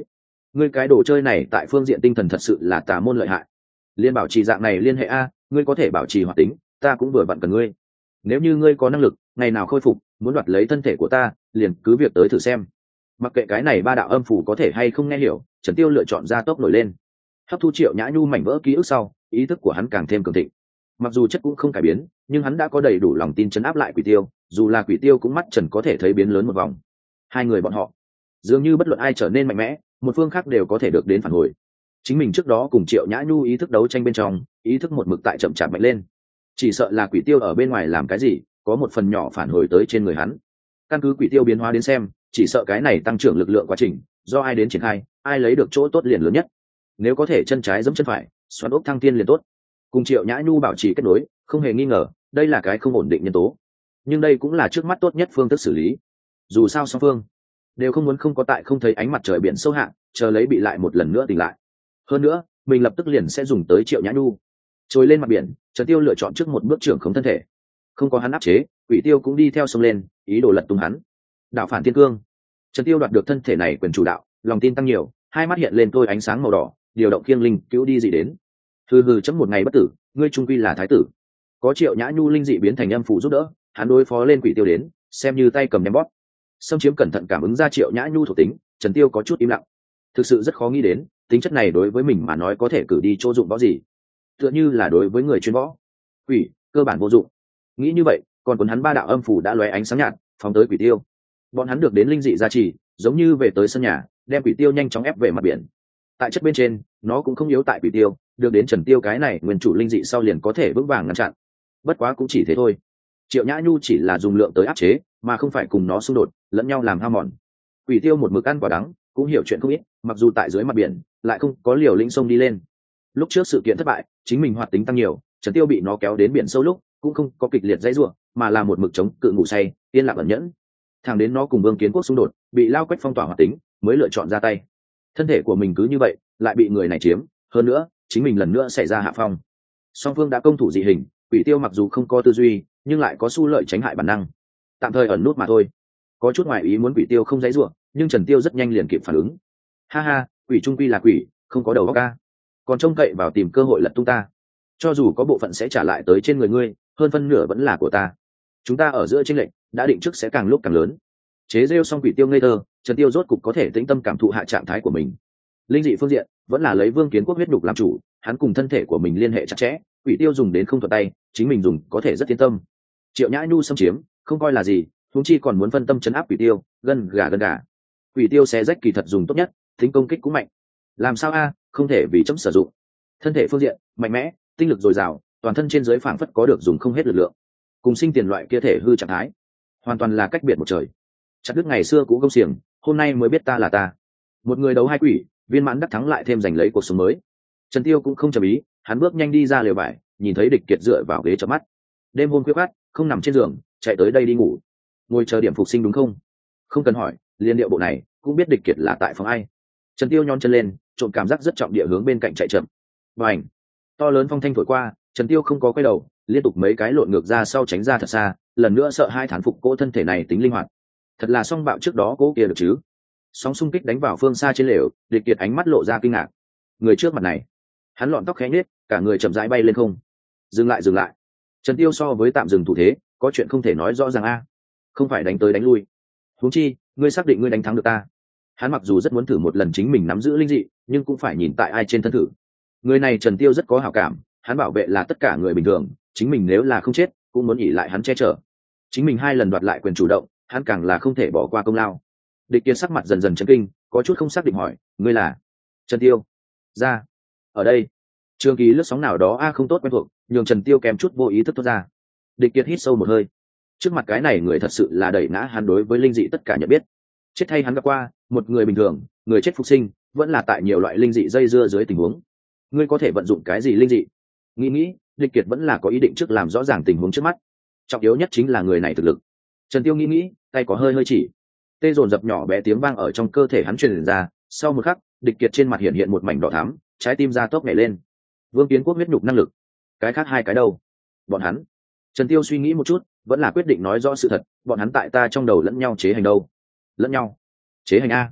ngươi cái đồ chơi này tại phương diện tinh thần thật sự là tà môn lợi hại. Liên bảo trì dạng này liên hệ a, ngươi có thể bảo trì hoạt tính, ta cũng vừa vặn cần ngươi. Nếu như ngươi có năng lực ngày nào khôi phục muốn đoạt lấy thân thể của ta, liền cứ việc tới thử xem. Mặc kệ cái này ba đạo âm phủ có thể hay không nghe hiểu, Trần Tiêu lựa chọn ra tốc nổi lên. Hấp thu Triệu Nhã Nhu mảnh vỡ ký ức sau, ý thức của hắn càng thêm cường thịnh. Mặc dù chất cũng không cải biến, nhưng hắn đã có đầy đủ lòng tin chấn áp lại Quỷ Tiêu, dù là Quỷ Tiêu cũng mắt Trần có thể thấy biến lớn một vòng. Hai người bọn họ, dường như bất luận ai trở nên mạnh mẽ, một phương khác đều có thể được đến phản hồi. Chính mình trước đó cùng Triệu Nhã Nhu ý thức đấu tranh bên trong, ý thức một mực tại chậm chạp mạnh lên. Chỉ sợ là Quỷ Tiêu ở bên ngoài làm cái gì, có một phần nhỏ phản hồi tới trên người hắn. Căn cứ Quỷ Tiêu biến hóa đến xem, chỉ sợ cái này tăng trưởng lực lượng quá trình, do ai đến triển khai, ai lấy được chỗ tốt liền lớn nhất. Nếu có thể chân trái giẫm chân phải, xoắn ốc thăng tiên liền tốt. Cùng Triệu Nhã Nhu bảo trì kết nối, không hề nghi ngờ, đây là cái không ổn định nhân tố. Nhưng đây cũng là trước mắt tốt nhất phương thức xử lý. Dù sao song phương đều không muốn không có tại không thấy ánh mặt trời biển sâu hạ, chờ lấy bị lại một lần nữa tỉnh lại. Hơn nữa, mình lập tức liền sẽ dùng tới Triệu Nhã Nhu. Trồi lên mặt biển, Trần Tiêu lựa chọn trước một bước trưởng khống thân thể. Không có hắn áp chế, Quỷ Tiêu cũng đi theo sông lên, ý đồ lật tung hắn. Đạo phản thiên cương. Trần Tiêu đoạt được thân thể này quyền chủ đạo, lòng tin tăng nhiều, hai mắt hiện lên tôi ánh sáng màu đỏ, điều động kiêng linh cứu đi dị đến. Hừ hừ chấm một ngày bất tử, ngươi trung quy là thái tử. Có Triệu Nhã Nhu linh dị biến thành âm phụ giúp đỡ, hắn đối phó lên Quỷ Tiêu đến, xem như tay cầm đem bóp. Xâm chiếm cẩn thận cảm ứng ra Triệu Nhã Nhu thuộc tính, Trần Tiêu có chút im lặng. Thực sự rất khó nghĩ đến, tính chất này đối với mình mà nói có thể cử đi chỗ dụng võ gì. Tựa như là đối với người chuyên võ, quỷ cơ bản vô dụng. Nghĩ như vậy, còn cuốn hắn ba đạo âm phủ đã lóe ánh sáng nhạt, phóng tới Quỷ Tiêu. Bọn hắn được đến linh dị gia trì, giống như về tới sân nhà, đem Quỷ Tiêu nhanh chóng ép về mặt biển. Tại chất bên trên, nó cũng không yếu tại Quỷ Tiêu, được đến Trần Tiêu cái này nguyên chủ linh dị sau liền có thể vững vàng ngăn chặn. Bất quá cũng chỉ thế thôi. Triệu Nhã Nhu chỉ là dùng lượng tới áp chế, mà không phải cùng nó xung đột, lẫn nhau làm hao mòn. Quỷ Tiêu một mực ăn quả đắng, cũng hiểu chuyện không ít, mặc dù tại dưới mặt biển, lại không có liều lĩnh sông đi lên. Lúc trước sự kiện thất bại, chính mình hoạt tính tăng nhiều, Trần Tiêu bị nó kéo đến biển sâu lúc, cũng không có kịch liệt dãy rủa, mà là một mực chống cự ngủ say, yên lặng ẩn nhẫn. Thẳng đến nó cùng Vương Kiến Quốc xung đột, bị Lao Quách phong tỏa hoạt tính, mới lựa chọn ra tay. Thân thể của mình cứ như vậy, lại bị người này chiếm, hơn nữa, chính mình lần nữa xảy ra hạ phong. Song phương đã công thủ dị hình, Quỷ Tiêu mặc dù không có tư duy, nhưng lại có xu lợi tránh hại bản năng. Tạm thời ẩn nút mà thôi. Có chút ngoại ý muốn Quỷ Tiêu không dãy rủa, nhưng Trần Tiêu rất nhanh liền kịp phản ứng. Ha ha, quỷ trung quy là quỷ, không có đầu óc ca. Còn trông cậy vào tìm cơ hội lật tung ta. Cho dù có bộ phận sẽ trả lại tới trên người ngươi, hơn phân nửa vẫn là của ta. Chúng ta ở giữa chênh lệch đã định trước sẽ càng lúc càng lớn. Chế rêu xong Quỷ Tiêu ngây thơ, Trần Tiêu rốt cục có thể tĩnh tâm cảm thụ hạ trạng thái của mình. Linh dị phương diện vẫn là lấy Vương Kiến Quốc huyết nhục làm chủ, hắn cùng thân thể của mình liên hệ chặt chẽ, Quỷ Tiêu dùng đến không thuận tay, chính mình dùng có thể rất yên tâm. Triệu Nhã Nhu xâm chiếm, không coi là gì, huống chi còn muốn phân tâm chấn áp Quỷ Tiêu, gân gà gân gà. Quỷ Tiêu xé rách kỳ thật dùng tốt nhất, tính công kích cũng mạnh. Làm sao a, không thể vì chấm sử dụng. Thân thể phương diện mạnh mẽ, tinh lực dồi dào, toàn thân trên dưới phảng phất có được dùng không hết lực lượng. Cùng sinh tiền loại kia thể hư trạng thái, hoàn toàn là cách biệt một trời. Chặt đứt ngày xưa cũ gông xiềng, hôm nay mới biết ta là ta. Một người đấu hai quỷ, viên mãn đắc thắng lại thêm giành lấy cuộc sống mới. Trần Tiêu cũng không chậm ý, hắn bước nhanh đi ra lều vải, nhìn thấy Địch Kiệt dựa vào ghế chớp mắt. Đêm hôm khuya khoắt, không nằm trên giường, chạy tới đây đi ngủ. Ngồi chờ điểm phục sinh đúng không? Không cần hỏi, liên điệu bộ này cũng biết Địch Kiệt là tại phòng ai. Trần Tiêu nhón chân lên, trộn cảm giác rất trọng địa hướng bên cạnh chạy chậm. Bành! To lớn phong thanh thổi qua, Trần Tiêu không có quay đầu, liên tục mấy cái lộn ngược ra sau tránh ra thật xa, lần nữa sợ hai thán phục cỗ thân thể này tính linh hoạt. Thật là song bạo trước đó cố kia được chứ? Sóng xung kích đánh vào phương xa trên lều, Địch Kiệt ánh mắt lộ ra kinh ngạc. Người trước mặt này, hắn lọn tóc khẽ nhếch, cả người chậm rãi bay lên không. Dừng lại dừng lại. Trần Tiêu so với tạm dừng thủ thế, có chuyện không thể nói rõ ràng a. Không phải đánh tới đánh lui. Huống chi, ngươi xác định ngươi đánh thắng được ta. Hắn mặc dù rất muốn thử một lần chính mình nắm giữ linh dị, nhưng cũng phải nhìn tại ai trên thân thử. Người này Trần Tiêu rất có hảo cảm, hắn bảo vệ là tất cả người bình thường, chính mình nếu là không chết, cũng muốn ỷ lại hắn che chở. Chính mình hai lần đoạt lại quyền chủ động, hắn càng là không thể bỏ qua công lao. Địch Kiệt sắc mặt dần dần chấn kinh, có chút không xác định hỏi, ngươi là? Trần Tiêu. Ra. Ở đây. Trường ký lướt sóng nào đó a không tốt quen thuộc, nhường Trần Tiêu kèm chút vô ý thức thoát ra. Địch Kiệt hít sâu một hơi. Trước mặt cái này người thật sự là đẩy ngã hắn đối với linh dị tất cả nhận biết. Chết thay hắn gặp qua, một người bình thường, người chết phục sinh, vẫn là tại nhiều loại linh dị dây dưa dưới tình huống. Ngươi có thể vận dụng cái gì linh dị? Nghĩ nghĩ, Địch Kiệt vẫn là có ý định trước làm rõ ràng tình huống trước mắt. Trọng yếu nhất chính là người này thực lực. Trần Tiêu nghĩ nghĩ, tay có hơi hơi chỉ. Tê dồn dập nhỏ bé tiếng vang ở trong cơ thể hắn truyền ra, sau một khắc, Địch Kiệt trên mặt hiện hiện một mảnh đỏ thắm, trái tim ra tốc nhảy lên. Vương Kiến Quốc huyết nhục năng lực, cái khác hai cái đâu? Bọn hắn. Trần Tiêu suy nghĩ một chút, vẫn là quyết định nói rõ sự thật, bọn hắn tại ta trong đầu lẫn nhau chế hành đâu? Lẫn nhau? Chế hành a?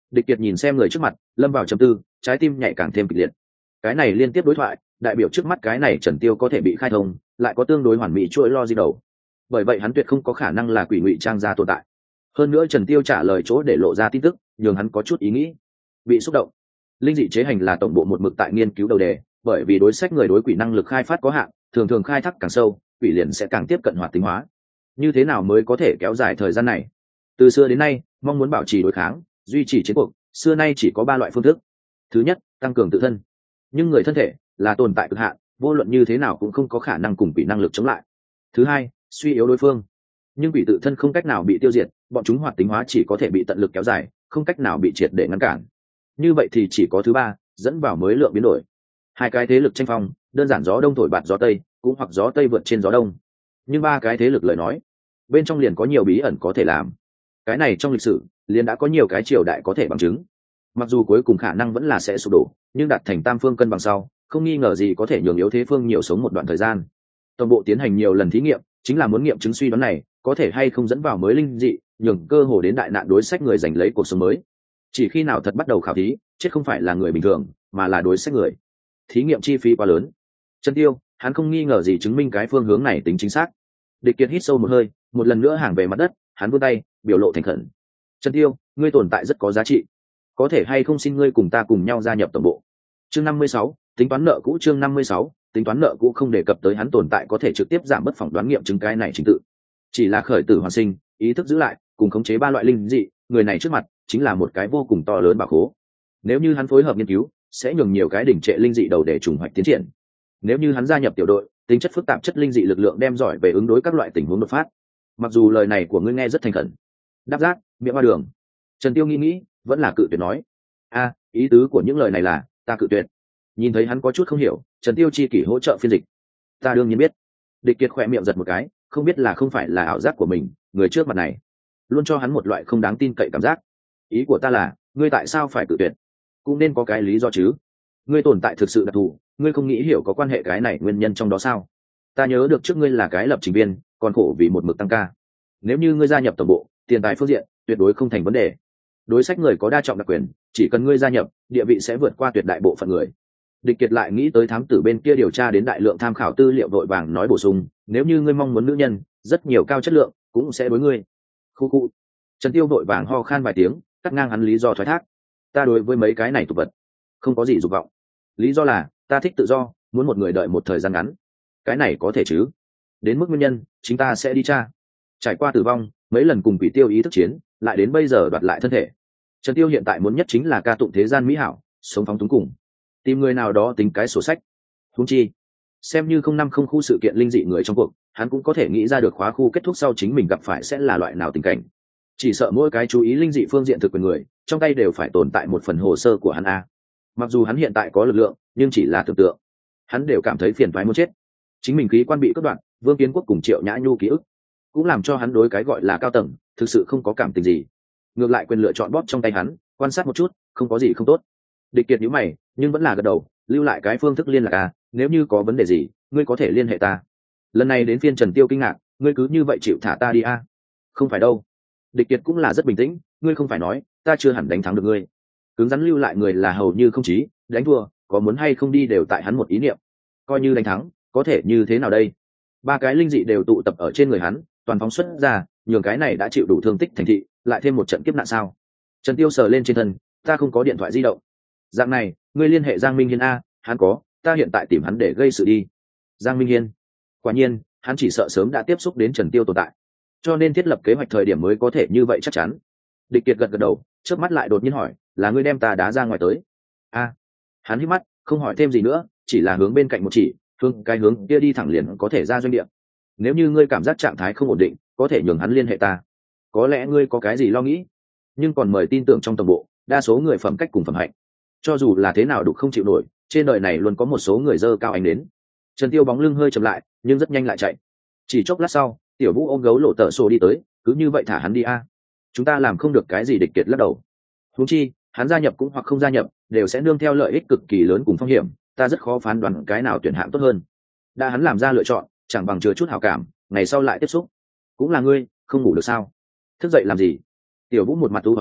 Địch Kiệt nhìn xem người trước mặt, lâm vào trầm tư, trái tim nhảy càng thêm kịch liệt. Cái này liên tiếp đối thoại, đại biểu trước mắt cái này Trần Tiêu có thể bị khai thông, lại có tương đối hoàn mỹ chuỗi lo di đầu. Bởi vậy hắn tuyệt không có khả năng là quỷ ngụy trang ra tồn tại. Hơn nữa Trần Tiêu trả lời chỗ để lộ ra tin tức, nhường hắn có chút ý nghĩ, bị xúc động. Linh dị chế hành là tổng bộ một mực tại nghiên cứu đầu đề, bởi vì đối sách người đối quỷ năng lực khai phát có hạn, thường thường khai thác càng sâu, quỷ liền sẽ càng tiếp cận hoạt tính hóa. Như thế nào mới có thể kéo dài thời gian này? Từ xưa đến nay, mong muốn bảo trì đối kháng, duy trì chiến cuộc, xưa nay chỉ có ba loại phương thức. Thứ nhất, tăng cường tự thân. Nhưng người thân thể là tồn tại cực hạn, vô luận như thế nào cũng không có khả năng cùng quỷ năng lực chống lại. Thứ hai, suy yếu đối phương. Nhưng quỷ tự thân không cách nào bị tiêu diệt, bọn chúng hoạt tính hóa chỉ có thể bị tận lực kéo dài, không cách nào bị triệt để ngăn cản. Như vậy thì chỉ có thứ ba, dẫn vào mới lượng biến đổi. Hai cái thế lực tranh phong, đơn giản gió đông thổi bạt gió tây, cũng hoặc gió tây vượt trên gió đông. Nhưng ba cái thế lực lời nói, bên trong liền có nhiều bí ẩn có thể làm. Cái này trong lịch sử liền đã có nhiều cái triều đại có thể bằng chứng. Mặc dù cuối cùng khả năng vẫn là sẽ sụp đổ, nhưng đạt thành tam phương cân bằng sau, không nghi ngờ gì có thể nhường yếu thế phương nhiều sống một đoạn thời gian. Toàn bộ tiến hành nhiều lần thí nghiệm, chính là muốn nghiệm chứng suy đoán này có thể hay không dẫn vào mới linh dị, nhường cơ hồ đến đại nạn đối sách người giành lấy cuộc sống mới. Chỉ khi nào thật bắt đầu khảo thí, chết không phải là người bình thường, mà là đối sách người. Thí nghiệm chi phí quá lớn. Trần Tiêu, hắn không nghi ngờ gì chứng minh cái phương hướng này tính chính xác. Địch Kiệt hít sâu một hơi, một lần nữa hàng về mặt đất, hắn vươn tay, biểu lộ thành khẩn. Trần Tiêu, ngươi tồn tại rất có giá trị, có thể hay không xin ngươi cùng ta cùng nhau gia nhập tổng bộ. Chương năm mươi sáu, tính toán nợ cũ. Chương năm mươi sáu, tính toán nợ cũ không đề cập tới hắn tồn tại có thể trực tiếp giảm bất phỏng đoán nghiệm chứng cái này chính tự. Chỉ là khởi tử hoàn sinh, ý thức giữ lại, cùng khống chế ba loại linh dị, người này trước mặt chính là một cái vô cùng to lớn bảo khố. Nếu như hắn phối hợp nghiên cứu, sẽ nhường nhiều cái đỉnh trệ linh dị đầu để trùng hoạch tiến triển. Nếu như hắn gia nhập tiểu đội, tính chất phức tạp chất linh dị lực lượng đem giỏi về ứng đối các loại tình huống đột phát. Mặc dù lời này của ngươi nghe rất thành khẩn. Đáp giác, miệng ba đường. Trần Tiêu nghĩ nghĩ, vẫn là cự tuyệt nói. A, ý tứ của những lời này là, ta cự tuyệt. Nhìn thấy hắn có chút không hiểu, Trần Tiêu chi kỷ hỗ trợ phiên dịch. Ta đương nhiên biết. Địch Kiệt khỏe miệng giật một cái, không biết là không phải là ảo giác của mình, người trước mặt này luôn cho hắn một loại không đáng tin cậy cảm giác. Ý của ta là, ngươi tại sao phải cự tuyệt? Cũng nên có cái lý do chứ. Ngươi tồn tại thực sự đặc thù, ngươi không nghĩ hiểu có quan hệ cái này nguyên nhân trong đó sao? Ta nhớ được trước ngươi là cái lập trình viên, còn khổ vì một mực tăng ca. Nếu như ngươi gia nhập tổng bộ, tiền tài phương diện tuyệt đối không thành vấn đề. Đối sách người có đa trọng đặc quyền, chỉ cần ngươi gia nhập, địa vị sẽ vượt qua tuyệt đại bộ phận người. Địch Kiệt lại nghĩ tới thám tử bên kia điều tra đến đại lượng tham khảo tư liệu, vội vàng nói bổ sung, nếu như ngươi mong muốn nữ nhân rất nhiều cao chất lượng, cũng sẽ đối ngươi. Khu khu. Trần Tiêu vội vàng ho khan vài tiếng, cắt ngang hắn lý do thoái thác. Ta đối với mấy cái này tục vật không có gì dục vọng. Lý do là ta thích tự do, muốn một người đợi một thời gian ngắn. Cái này có thể chứ? Đến mức nguyên nhân, chúng ta sẽ đi tra. Trải qua tử vong, mấy lần cùng quỷ tiêu ý thức chiến, lại đến bây giờ đoạt lại thân thể. Trần Tiêu hiện tại muốn nhất chính là ca tụng thế gian mỹ hảo, sống phóng túng cùng. Tìm người nào đó tính cái sổ sách. Huống chi, xem như không năm không khu sự kiện linh dị người trong cuộc, hắn cũng có thể nghĩ ra được khóa khu kết thúc sau chính mình gặp phải sẽ là loại nào tình cảnh. Chỉ sợ mỗi cái chú ý linh dị phương diện thực quyền người, trong tay đều phải tồn tại một phần hồ sơ của hắn a. Mặc dù hắn hiện tại có lực lượng, nhưng chỉ là tưởng tượng. Hắn đều cảm thấy phiền toái muốn chết. Chính mình khí quan bị cắt đoạn, Vương Kiến Quốc cùng Triệu Nhã Nhu ký ức, cũng làm cho hắn đối cái gọi là cao tầng, thực sự không có cảm tình gì. Ngược lại quyền lựa chọn bóp trong tay hắn, quan sát một chút, không có gì không tốt. Địch Kiệt nhíu mày, nhưng vẫn là gật đầu, lưu lại cái phương thức liên lạc à, nếu như có vấn đề gì, ngươi có thể liên hệ ta. Lần này đến phiên Trần Tiêu kinh ngạc, ngươi cứ như vậy chịu thả ta đi à? Không phải đâu. Địch Kiệt cũng là rất bình tĩnh, ngươi không phải nói, ta chưa hẳn đánh thắng được ngươi. Cứng rắn lưu lại người là hầu như không chí, đánh thua, có muốn hay không đi đều tại hắn một ý niệm. Coi như đánh thắng, có thể như thế nào đây? Ba cái linh dị đều tụ tập ở trên người hắn, toàn phóng xuất ra, nhường cái này đã chịu đủ thương tích thành thị, lại thêm một trận kiếp nạn sao? Trần Tiêu sờ lên trên thân, ta không có điện thoại di động. Dạng này, ngươi liên hệ Giang Minh Hiên a, hắn có, ta hiện tại tìm hắn để gây sự đi. Giang Minh Hiên, quả nhiên, hắn chỉ sợ sớm đã tiếp xúc đến Trần Tiêu tồn tại, cho nên thiết lập kế hoạch thời điểm mới có thể như vậy chắc chắn. Địch Kiệt gật gật đầu, chớp mắt lại đột nhiên hỏi, là ngươi đem ta đá ra ngoài tới? A, hắn hít mắt, không hỏi thêm gì nữa, chỉ là hướng bên cạnh một chỉ, hướng cái hướng kia đi thẳng liền có thể ra doanh địa. Nếu như ngươi cảm giác trạng thái không ổn định, có thể nhường hắn liên hệ ta. Có lẽ ngươi có cái gì lo nghĩ, nhưng còn mời tin tưởng trong tổng bộ, đa số người phẩm cách cùng phẩm hạnh. Cho dù là thế nào đủ không chịu nổi, trên đời này luôn có một số người dơ cao ánh đến. Trần Tiêu bóng lưng hơi chậm lại, nhưng rất nhanh lại chạy. Chỉ chốc lát sau, Tiểu Vũ ôm gấu lộ tợ sổ đi tới, cứ như vậy thả hắn đi a. Chúng ta làm không được cái gì. Địch Kiệt lắc đầu. Huống chi, hắn gia nhập cũng hoặc không gia nhập, đều sẽ nương theo lợi ích cực kỳ lớn cùng phong hiểm, ta rất khó phán đoán cái nào tuyển hạng tốt hơn. Đã hắn làm ra lựa chọn, chẳng bằng chứa chút hảo cảm, ngày sau lại tiếp xúc. Cũng là ngươi, không ngủ được sao? Thức dậy làm gì? Tiểu Vũ một mặt u hoán,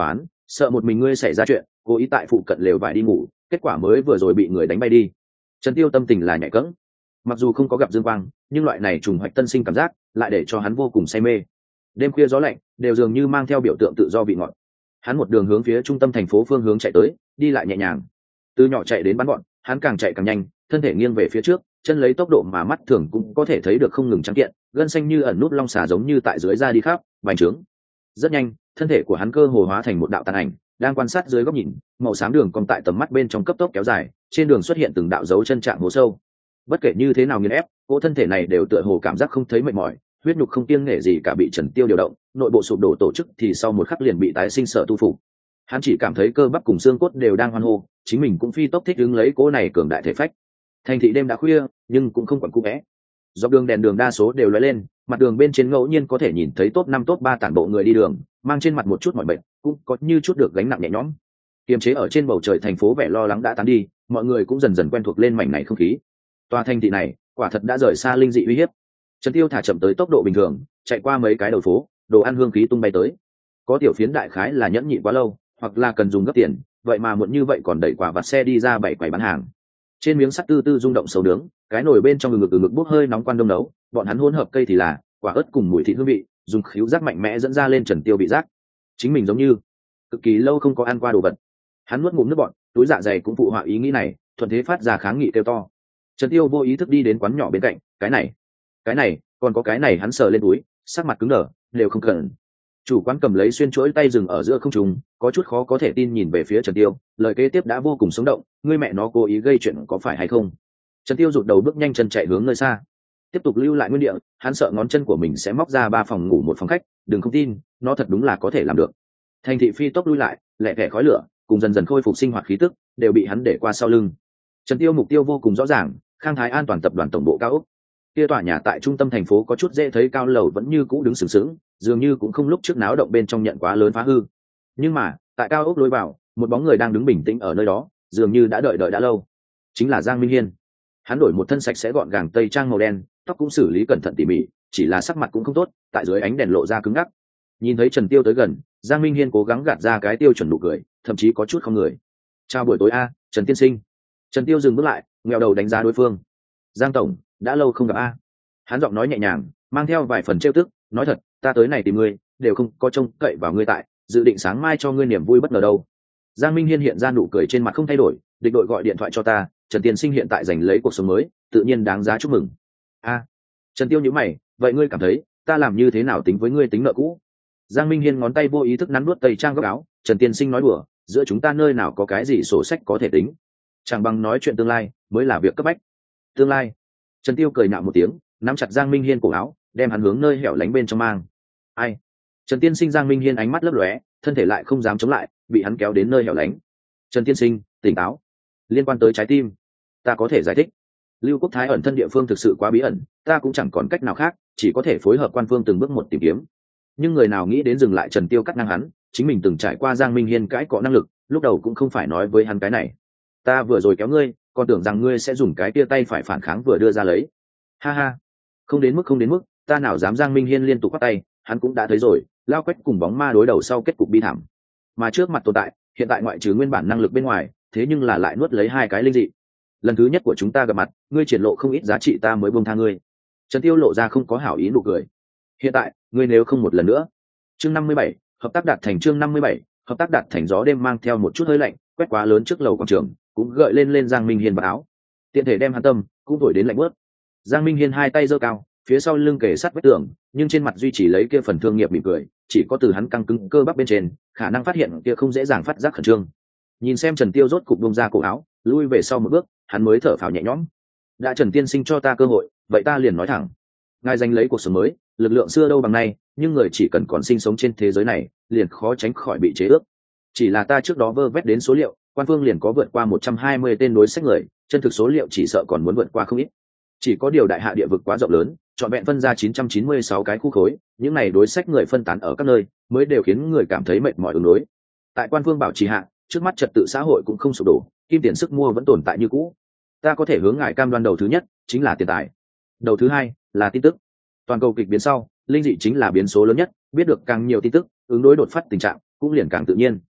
sợ một mình ngươi xảy ra chuyện, cố ý tại phụ cận lều vải đi ngủ, kết quả mới vừa rồi bị người đánh bay đi. Trần Tiêu tâm tình là nhạy cẫng, mặc dù không có gặp Dương Quang, nhưng loại này trùng hoạch tân sinh cảm giác lại để cho hắn vô cùng say mê. Đêm khuya gió lạnh đều dường như mang theo biểu tượng tự do vị ngọt. Hắn một đường hướng phía trung tâm thành phố phương hướng chạy tới, đi lại nhẹ nhàng, từ nhỏ chạy đến bắn gọn, hắn càng chạy càng nhanh, thân thể nghiêng về phía trước, chân lấy tốc độ mà mắt thường cũng có thể thấy được không ngừng trắng kiện, gân xanh như ẩn nút long xà giống như tại dưới da đi khắp bành trướng. Rất nhanh, thân thể của hắn cơ hồ hóa thành một đạo tàn ảnh, đang quan sát dưới góc nhìn, màu xám đường cong tại tầm mắt bên trong cấp tốc kéo dài, trên đường xuất hiện từng đạo dấu chân chạm hố sâu. Bất kể như thế nào nghiền ép, cỗ thân thể này đều tựa hồ cảm giác không thấy mệt mỏi, huyết nhục không kiêng nể gì cả bị Trần Tiêu điều động, nội bộ sụp đổ tổ chức thì sau một khắc liền bị tái sinh sở tu phục. Hắn chỉ cảm thấy cơ bắp cùng xương cốt đều đang hoan hô, chính mình cũng phi tốc thích ứng lấy cỗ này cường đại thể phách. Thành thị đêm đã khuya, nhưng cũng không còn cũ vẽ. Dọc đường đèn đường đa số đều lóe lên, mặt đường bên trên ngẫu nhiên có thể nhìn thấy top năm top ba tản bộ người đi đường, mang trên mặt một chút mỏi mệt, cũng có như chút được gánh nặng nhẹ nhõm. Kiềm chế ở trên bầu trời thành phố vẻ lo lắng đã tán đi, mọi người cũng dần dần quen thuộc lên mảnh này không khí. Tòa thành thị này, quả thật đã rời xa linh dị uy hiếp. Trần Tiêu thả chậm tới tốc độ bình thường, chạy qua mấy cái đầu phố, đồ ăn hương khí tung bay tới. Có tiểu phiến đại khái là nhẫn nhịn quá lâu, hoặc là cần dùng gấp tiền, vậy mà muộn như vậy còn đẩy quả vặt xe đi ra bảy quầy bán hàng. Trên miếng sắt tư tư rung động sầu nướng, cái nồi bên trong ngực ngực ngực bốc hơi nóng quan đông nấu, bọn hắn hỗn hợp cây thì là quả ớt cùng mùi thịt hương vị, dùng khứu giác mạnh mẽ dẫn ra lên Trần Tiêu bị giác. Chính mình giống như cực kỳ lâu không có ăn qua đồ vật. Hắn nuốt ngụm nước bọt, túi dạ dày cũng phụ họa ý nghĩ này, thuận thế phát ra kháng nghị kêu to. Trần Tiêu vô ý thức đi đến quán nhỏ bên cạnh, cái này, cái này, còn có cái này, hắn sờ lên túi, sắc mặt cứng đờ, đều không cần. Chủ quán cầm lấy xuyên chuỗi tay dừng ở giữa không trung, có chút khó có thể tin nhìn về phía Trần Tiêu, lời kế tiếp đã vô cùng sống động, ngươi mẹ nó cố ý gây chuyện có phải hay không? Trần Tiêu rụt đầu bước nhanh chân chạy hướng nơi xa, tiếp tục lưu lại nguyên địa, hắn sợ ngón chân của mình sẽ móc ra ba phòng ngủ một phòng khách, đừng không tin, nó thật đúng là có thể làm được. Thành thị phi tốc lui lại, lẹ tẻ khói lửa, cùng dần dần khôi phục sinh hoạt khí tức, đều bị hắn để qua sau lưng. Trần Tiêu mục tiêu vô cùng rõ ràng, Khang Thái An toàn tập đoàn tổng bộ cao ốc. Kia tòa nhà tại trung tâm thành phố có chút dễ thấy cao lầu vẫn như cũ đứng sừng sững, dường như cũng không lúc trước náo động bên trong nhận quá lớn phá hư. Nhưng mà, tại cao ốc lối vào, một bóng người đang đứng bình tĩnh ở nơi đó, dường như đã đợi đợi đã lâu. Chính là Giang Minh Hiên. Hắn đổi một thân sạch sẽ gọn gàng tây trang màu đen, tóc cũng xử lý cẩn thận tỉ mỉ, chỉ là sắc mặt cũng không tốt, tại dưới ánh đèn lộ ra cứng ngắc. Nhìn thấy Trần Tiêu tới gần, Giang Minh Hiên cố gắng gạt ra cái tiêu chuẩn nụ cười, thậm chí có chút không người. Chào buổi tối a, Trần tiên sinh. Trần Tiêu dừng bước lại, nghẹo đầu đánh giá đối phương. Giang tổng, đã lâu không gặp a. Hắn giọng nói nhẹ nhàng, mang theo vài phần trêu tức, nói thật, ta tới này tìm ngươi, đều không có trông cậy vào ngươi tại, dự định sáng mai cho ngươi niềm vui bất ngờ đâu. Giang Minh Hiên hiện ra nụ cười trên mặt không thay đổi, địch đội gọi điện thoại cho ta, Trần tiên sinh hiện tại giành lấy cuộc sống mới, tự nhiên đáng giá chúc mừng. A. Trần Tiêu nhíu mày, vậy ngươi cảm thấy, ta làm như thế nào tính với ngươi tính nợ cũ? Giang Minh Hiên ngón tay vô ý thức nắn nuốt tây trang góc áo, Trần tiên sinh nói đùa, giữa chúng ta nơi nào có cái gì sổ sách có thể tính, chẳng bằng nói chuyện tương lai mới là việc cấp bách. Tương lai? Trần Tiêu cười nhạo một tiếng, nắm chặt Giang Minh Hiên cổ áo, đem hắn hướng nơi hẻo lánh bên trong mang. Ai? Trần tiên sinh. Giang Minh Hiên ánh mắt lấp lóe, thân thể lại không dám chống lại, bị hắn kéo đến nơi hẻo lánh. Trần tiên sinh, tỉnh táo. Liên quan tới trái tim, ta có thể giải thích. Lưu Quốc Thái ẩn thân địa phương thực sự quá bí ẩn, ta cũng chẳng còn cách nào khác, chỉ có thể phối hợp quan phương từng bước một tìm kiếm. Nhưng người nào nghĩ đến dừng lại Trần Tiêu cắt ngang hắn, chính mình từng trải qua Giang Minh Hiên cãi cọ năng lực, lúc đầu cũng không phải nói với hắn cái này. Ta vừa rồi kéo ngươi, còn tưởng rằng ngươi sẽ dùng cái tia tay phải phản kháng vừa đưa ra lấy. Ha ha, không đến mức không đến mức, ta nào dám. Giang Minh Hiên liên tục bắt tay, hắn cũng đã thấy rồi, Lao Quách cùng bóng ma đối đầu sau kết cục bi thảm. Mà trước mặt tồn tại, hiện tại ngoại trừ nguyên bản năng lực bên ngoài, thế nhưng là lại nuốt lấy hai cái linh dị. Lần thứ nhất của chúng ta gặp mặt, ngươi triển lộ không ít giá trị, ta mới buông tha ngươi. Trần Tiêu lộ ra không có hảo ý nụ cười. Hiện tại, ngươi nếu không một lần nữa. Chương năm mươi bảy, hợp tác đạt thành. Chương năm mươi bảy, hợp tác đạt thành. Gió đêm mang theo một chút hơi lạnh, quét quá lớn trước lầu quảng trường, cũng gợi lên lên Giang Minh Hiên vào áo. Tiện thể đem hắn tâm cũng thổi đến lạnh bớt. Giang Minh Hiên hai tay giơ cao, phía sau lưng kề sát vách tường, nhưng trên mặt duy trì lấy kia phần thương nghiệp mỉm cười, chỉ có từ hắn căng cứng cơ bắp bên trên, khả năng phát hiện kia không dễ dàng phát giác khẩn trương. Nhìn xem Trần Tiêu rốt cục buông ra cổ áo, lui về sau một bước, hắn mới thở phào nhẹ nhõm. Đã Trần tiên sinh cho ta cơ hội, vậy ta liền nói thẳng. Ngài giành lấy cuộc sống mới, lực lượng xưa đâu bằng nay, nhưng người chỉ cần còn sinh sống trên thế giới này, liền khó tránh khỏi bị chế ước. Chỉ là ta trước đó vơ vét đến số liệu, quan phương liền có vượt qua một trăm hai mươi tên đối sách người, chân thực số liệu chỉ sợ còn muốn vượt qua không ít. Chỉ có điều đại hạ địa vực quá rộng lớn, chọn vẹn phân ra chín trăm chín mươi sáu cái khu khối, những này đối sách người phân tán ở các nơi, mới đều khiến người cảm thấy mệt mỏi ứng đối. Tại quan phương bảo trì hạ, trước mắt trật tự xã hội cũng không sụp đổ, kim tiền sức mua vẫn tồn tại như cũ. Ta có thể hướng ngài cam đoan, đầu thứ nhất chính là tiền tài, đầu thứ hai là tin tức. Toàn cầu kịch biến sau, linh dị chính là biến số lớn nhất, biết được càng nhiều tin tức, ứng đối đột phát tình trạng cũng liền càng tự nhiên.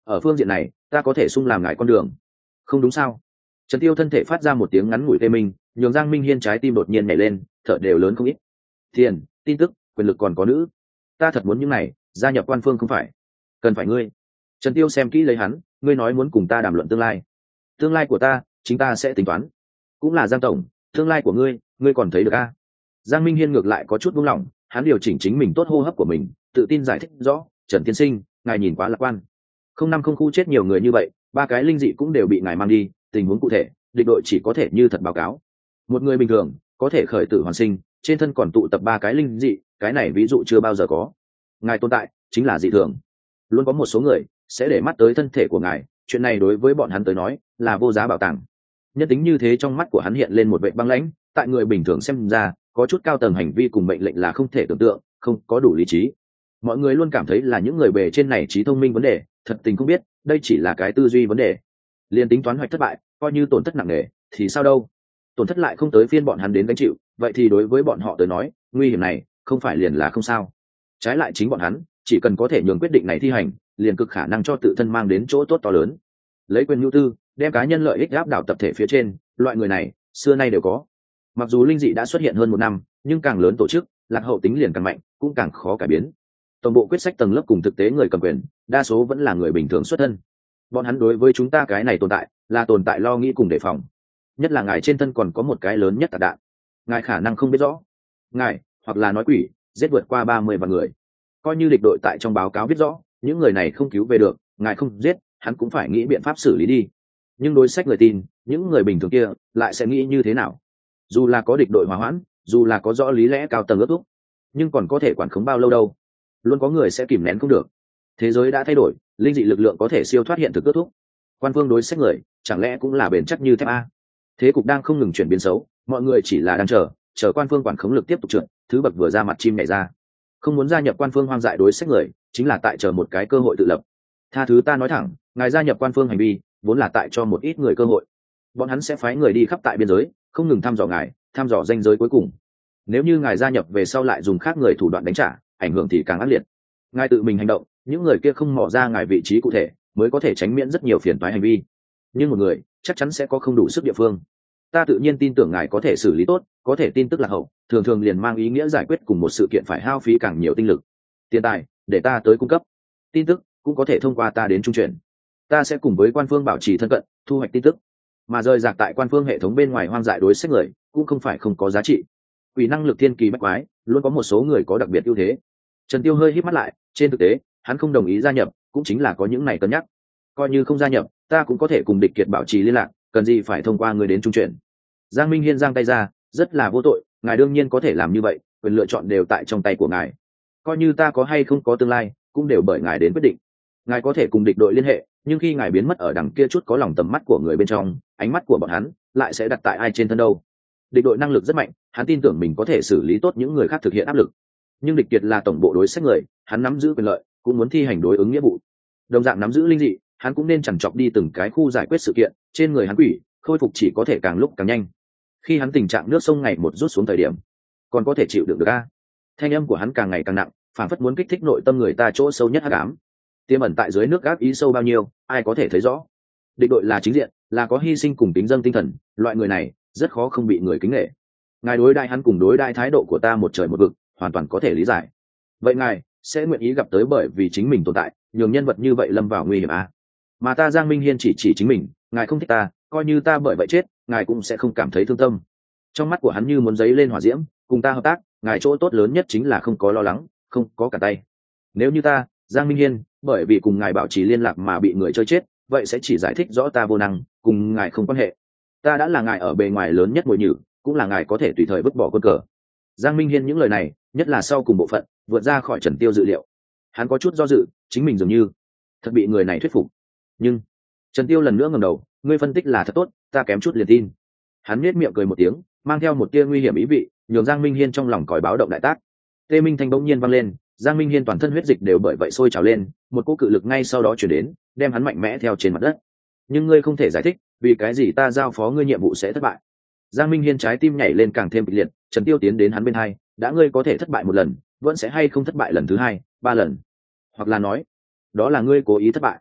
ở phương diện này ta có thể sung làm ngài con đường. Không đúng sao? Trần Tiêu thân thể phát ra một tiếng ngắn ngủi tê minh, nhường Giang Minh Hiên trái tim đột nhiên nhảy lên, thở đều lớn không ít. Tiền, tin tức, quyền lực còn có nữ, ta thật muốn những này, gia nhập quan phương không phải cần phải ngươi. Trần Tiêu xem kỹ lấy hắn, ngươi nói muốn cùng ta đàm luận tương lai, tương lai của ta chính ta sẽ tính toán, cũng là Giang tổng, tương lai của ngươi ngươi còn thấy được a? Giang Minh Hiên ngược lại có chút buông lỏng, hắn điều chỉnh chính mình tốt hô hấp của mình, tự tin giải thích rõ, Trần tiên sinh, ngài nhìn quá lạc quan. Không năm không khu chết nhiều người như vậy, ba cái linh dị cũng đều bị ngài mang đi, tình huống cụ thể địch đội chỉ có thể như thật báo cáo. Một người bình thường có thể khởi tử hoàn sinh, trên thân còn tụ tập ba cái linh dị, cái này ví dụ chưa bao giờ có. Ngài tồn tại chính là dị thường, luôn có một số người sẽ để mắt tới thân thể của ngài, chuyện này đối với bọn hắn tới nói là vô giá bảo tàng. Nhân tính như thế trong mắt của hắn hiện lên một vệ băng lãnh, tại người bình thường xem ra có chút cao tầng hành vi cùng mệnh lệnh là không thể tưởng tượng, không có đủ lý trí. Mọi người luôn cảm thấy là những người bề trên này trí thông minh vấn đề, thật tình không biết đây chỉ là cái tư duy vấn đề. Liên tính toán hoạch thất bại, coi như tổn thất nặng nề thì sao đâu, tổn thất lại không tới phiên bọn hắn đến gánh chịu, vậy thì đối với bọn họ tới nói nguy hiểm này không phải liền là không sao. Trái lại chính bọn hắn chỉ cần có thể nhường quyết định này thi hành, liền cực khả năng cho tự thân mang đến chỗ tốt to lớn. Lấy quyền nhu tư đem cá nhân lợi ích áp đảo tập thể phía trên, loại người này xưa nay đều có. Mặc dù linh dị đã xuất hiện hơn một năm, nhưng càng lớn tổ chức lạc hậu tính liền càng mạnh, cũng càng khó cải biến. Toàn bộ quyết sách tầng lớp cùng thực tế người cầm quyền đa số vẫn là người bình thường xuất thân, bọn hắn đối với chúng ta cái này tồn tại là tồn tại lo nghĩ cùng đề phòng. Nhất là ngài trên thân còn có một cái lớn nhất tạc đạn, ngài khả năng không biết rõ, ngài hoặc là nói quỷ giết vượt qua ba mươi vạn người, coi như địch đội tại trong báo cáo viết rõ những người này không cứu về được, ngài không giết hắn cũng phải nghĩ biện pháp xử lý đi. Nhưng đối sách người tin, những người bình thường kia lại sẽ nghĩ như thế nào? Dù là có địch đội hòa hoãn, dù là có rõ lý lẽ cao tầng ước thúc, nhưng còn có thể quản khống bao lâu đâu, luôn có người sẽ kìm nén không được. Thế giới đã thay đổi, linh dị lực lượng có thể siêu thoát hiện thực ước thúc, quan phương đối sách người chẳng lẽ cũng là bền chắc như thép a? Thế cục đang không ngừng chuyển biến xấu, mọi người chỉ là đang chờ chờ quan phương quản khống lực tiếp tục trượt, thứ bậc vừa ra mặt chim nhảy ra. Không muốn gia nhập quan phương hoang dại đối sách người chính là tại chờ một cái cơ hội tự lập. Tha thứ ta nói thẳng, ngài gia nhập quan phương hành vi vốn là tại cho một ít người cơ hội, bọn hắn sẽ phái người đi khắp tại biên giới, không ngừng thăm dò ngài, thăm dò ranh giới cuối cùng. Nếu như ngài gia nhập về sau lại dùng khác người thủ đoạn đánh trả, ảnh hưởng thì càng ác liệt. Ngài tự mình hành động, những người kia không mò ra ngài vị trí cụ thể, mới có thể tránh miễn rất nhiều phiền toái hành vi. Nhưng một người chắc chắn sẽ có không đủ sức địa phương. Ta tự nhiên tin tưởng ngài có thể xử lý tốt, có thể tin tức lạc hậu thường thường liền mang ý nghĩa giải quyết cùng một sự kiện phải hao phí càng nhiều tinh lực, tiền tài để ta tới cung cấp. Tin tức cũng có thể thông qua ta đến trung chuyển. Ta sẽ cùng với quan phương bảo trì thân cận, thu hoạch tin tức, mà rời rạc tại quan phương hệ thống bên ngoài hoang dại đối sách người cũng không phải không có giá trị. Quỷ năng lực thiên kỳ bách quái, luôn có một số người có đặc biệt ưu thế. Trần Tiêu hơi híp mắt lại, trên thực tế hắn không đồng ý gia nhập cũng chính là có những này cân nhắc. Coi như không gia nhập, ta cũng có thể cùng địch kiệt bảo trì liên lạc, cần gì phải thông qua người đến trung chuyển. Giang Minh Hiên giang tay ra, rất là vô tội, ngài đương nhiên có thể làm như vậy, quyền lựa chọn đều tại trong tay của ngài. Coi như ta có hay không có tương lai cũng đều bởi ngài đến quyết định. Ngài có thể cùng địch đội liên hệ, nhưng khi ngài biến mất ở đằng kia chút có lòng tầm mắt của người bên trong, ánh mắt của bọn hắn lại sẽ đặt tại ai trên thân đâu? Địch đội năng lực rất mạnh, hắn tin tưởng mình có thể xử lý tốt những người khác thực hiện áp lực. Nhưng địch kiệt là tổng bộ đối sách người, hắn nắm giữ quyền lợi, cũng muốn thi hành đối ứng nghĩa vụ. Đồng dạng nắm giữ linh dị, hắn cũng nên chằn chọc đi từng cái khu giải quyết sự kiện, trên người hắn quỷ khôi phục chỉ có thể càng lúc càng nhanh. Khi hắn tình trạng nước sông ngày một rút xuống thời điểm, còn có thể chịu đựng được a? Thanh âm của hắn càng ngày càng nặng, phản phất muốn kích thích nội tâm người ta chỗ sâu nhất hắc ám. Tiềm ẩn tại dưới nước gác ý sâu bao nhiêu, ai có thể thấy rõ? Địch đội là chính diện, là có hy sinh cùng tính dâng tinh thần, loại người này rất khó không bị người kính nể. Ngài đối đại hắn cùng đối đại thái độ của ta một trời một vực, hoàn toàn có thể lý giải. Vậy ngài sẽ nguyện ý gặp tới bởi vì chính mình tồn tại, nhường nhân vật như vậy lâm vào nguy hiểm à? Mà ta Giang Minh Hiên chỉ chỉ chính mình, ngài không thích ta, coi như ta bởi vậy chết, ngài cũng sẽ không cảm thấy thương tâm. Trong mắt của hắn như muốn giấy lên hỏa diễm, cùng ta hợp tác, ngài chỗ tốt lớn nhất chính là không có lo lắng, không có cả tay. Nếu như ta Giang Minh Hiên bởi vì cùng ngài bảo trì liên lạc mà bị người chơi chết, vậy sẽ chỉ giải thích rõ ta vô năng, cùng ngài không quan hệ. Ta đã là ngài ở bề ngoài lớn nhất mồi nhử, cũng là ngài có thể tùy thời vứt bỏ quân cờ. Giang Minh Hiên những lời này, nhất là sau cùng bộ phận, vượt ra khỏi Trần Tiêu dự liệu. Hắn có chút do dự, chính mình dường như thật bị người này thuyết phục. Nhưng Trần Tiêu lần nữa ngẩng đầu, ngươi phân tích là thật tốt, ta kém chút liền tin. Hắn nhếch miệng cười một tiếng, mang theo một tia nguy hiểm ý vị, nhường Giang Minh Hiên trong lòng còi báo động đại tác. Tê Minh Thanh bỗng nhiên vang lên, Giang Minh Hiên toàn thân huyết dịch đều bởi vậy sôi trào lên, một cỗ cự lực ngay sau đó truyền đến, đem hắn mạnh mẽ theo trên mặt đất. Nhưng ngươi không thể giải thích, vì cái gì ta giao phó ngươi nhiệm vụ sẽ thất bại? Giang Minh Hiên trái tim nhảy lên càng thêm kịch liệt, Trần Tiêu tiến đến hắn bên hai, đã ngươi có thể thất bại một lần, vẫn sẽ hay không thất bại lần thứ hai, ba lần, hoặc là nói, đó là ngươi cố ý thất bại.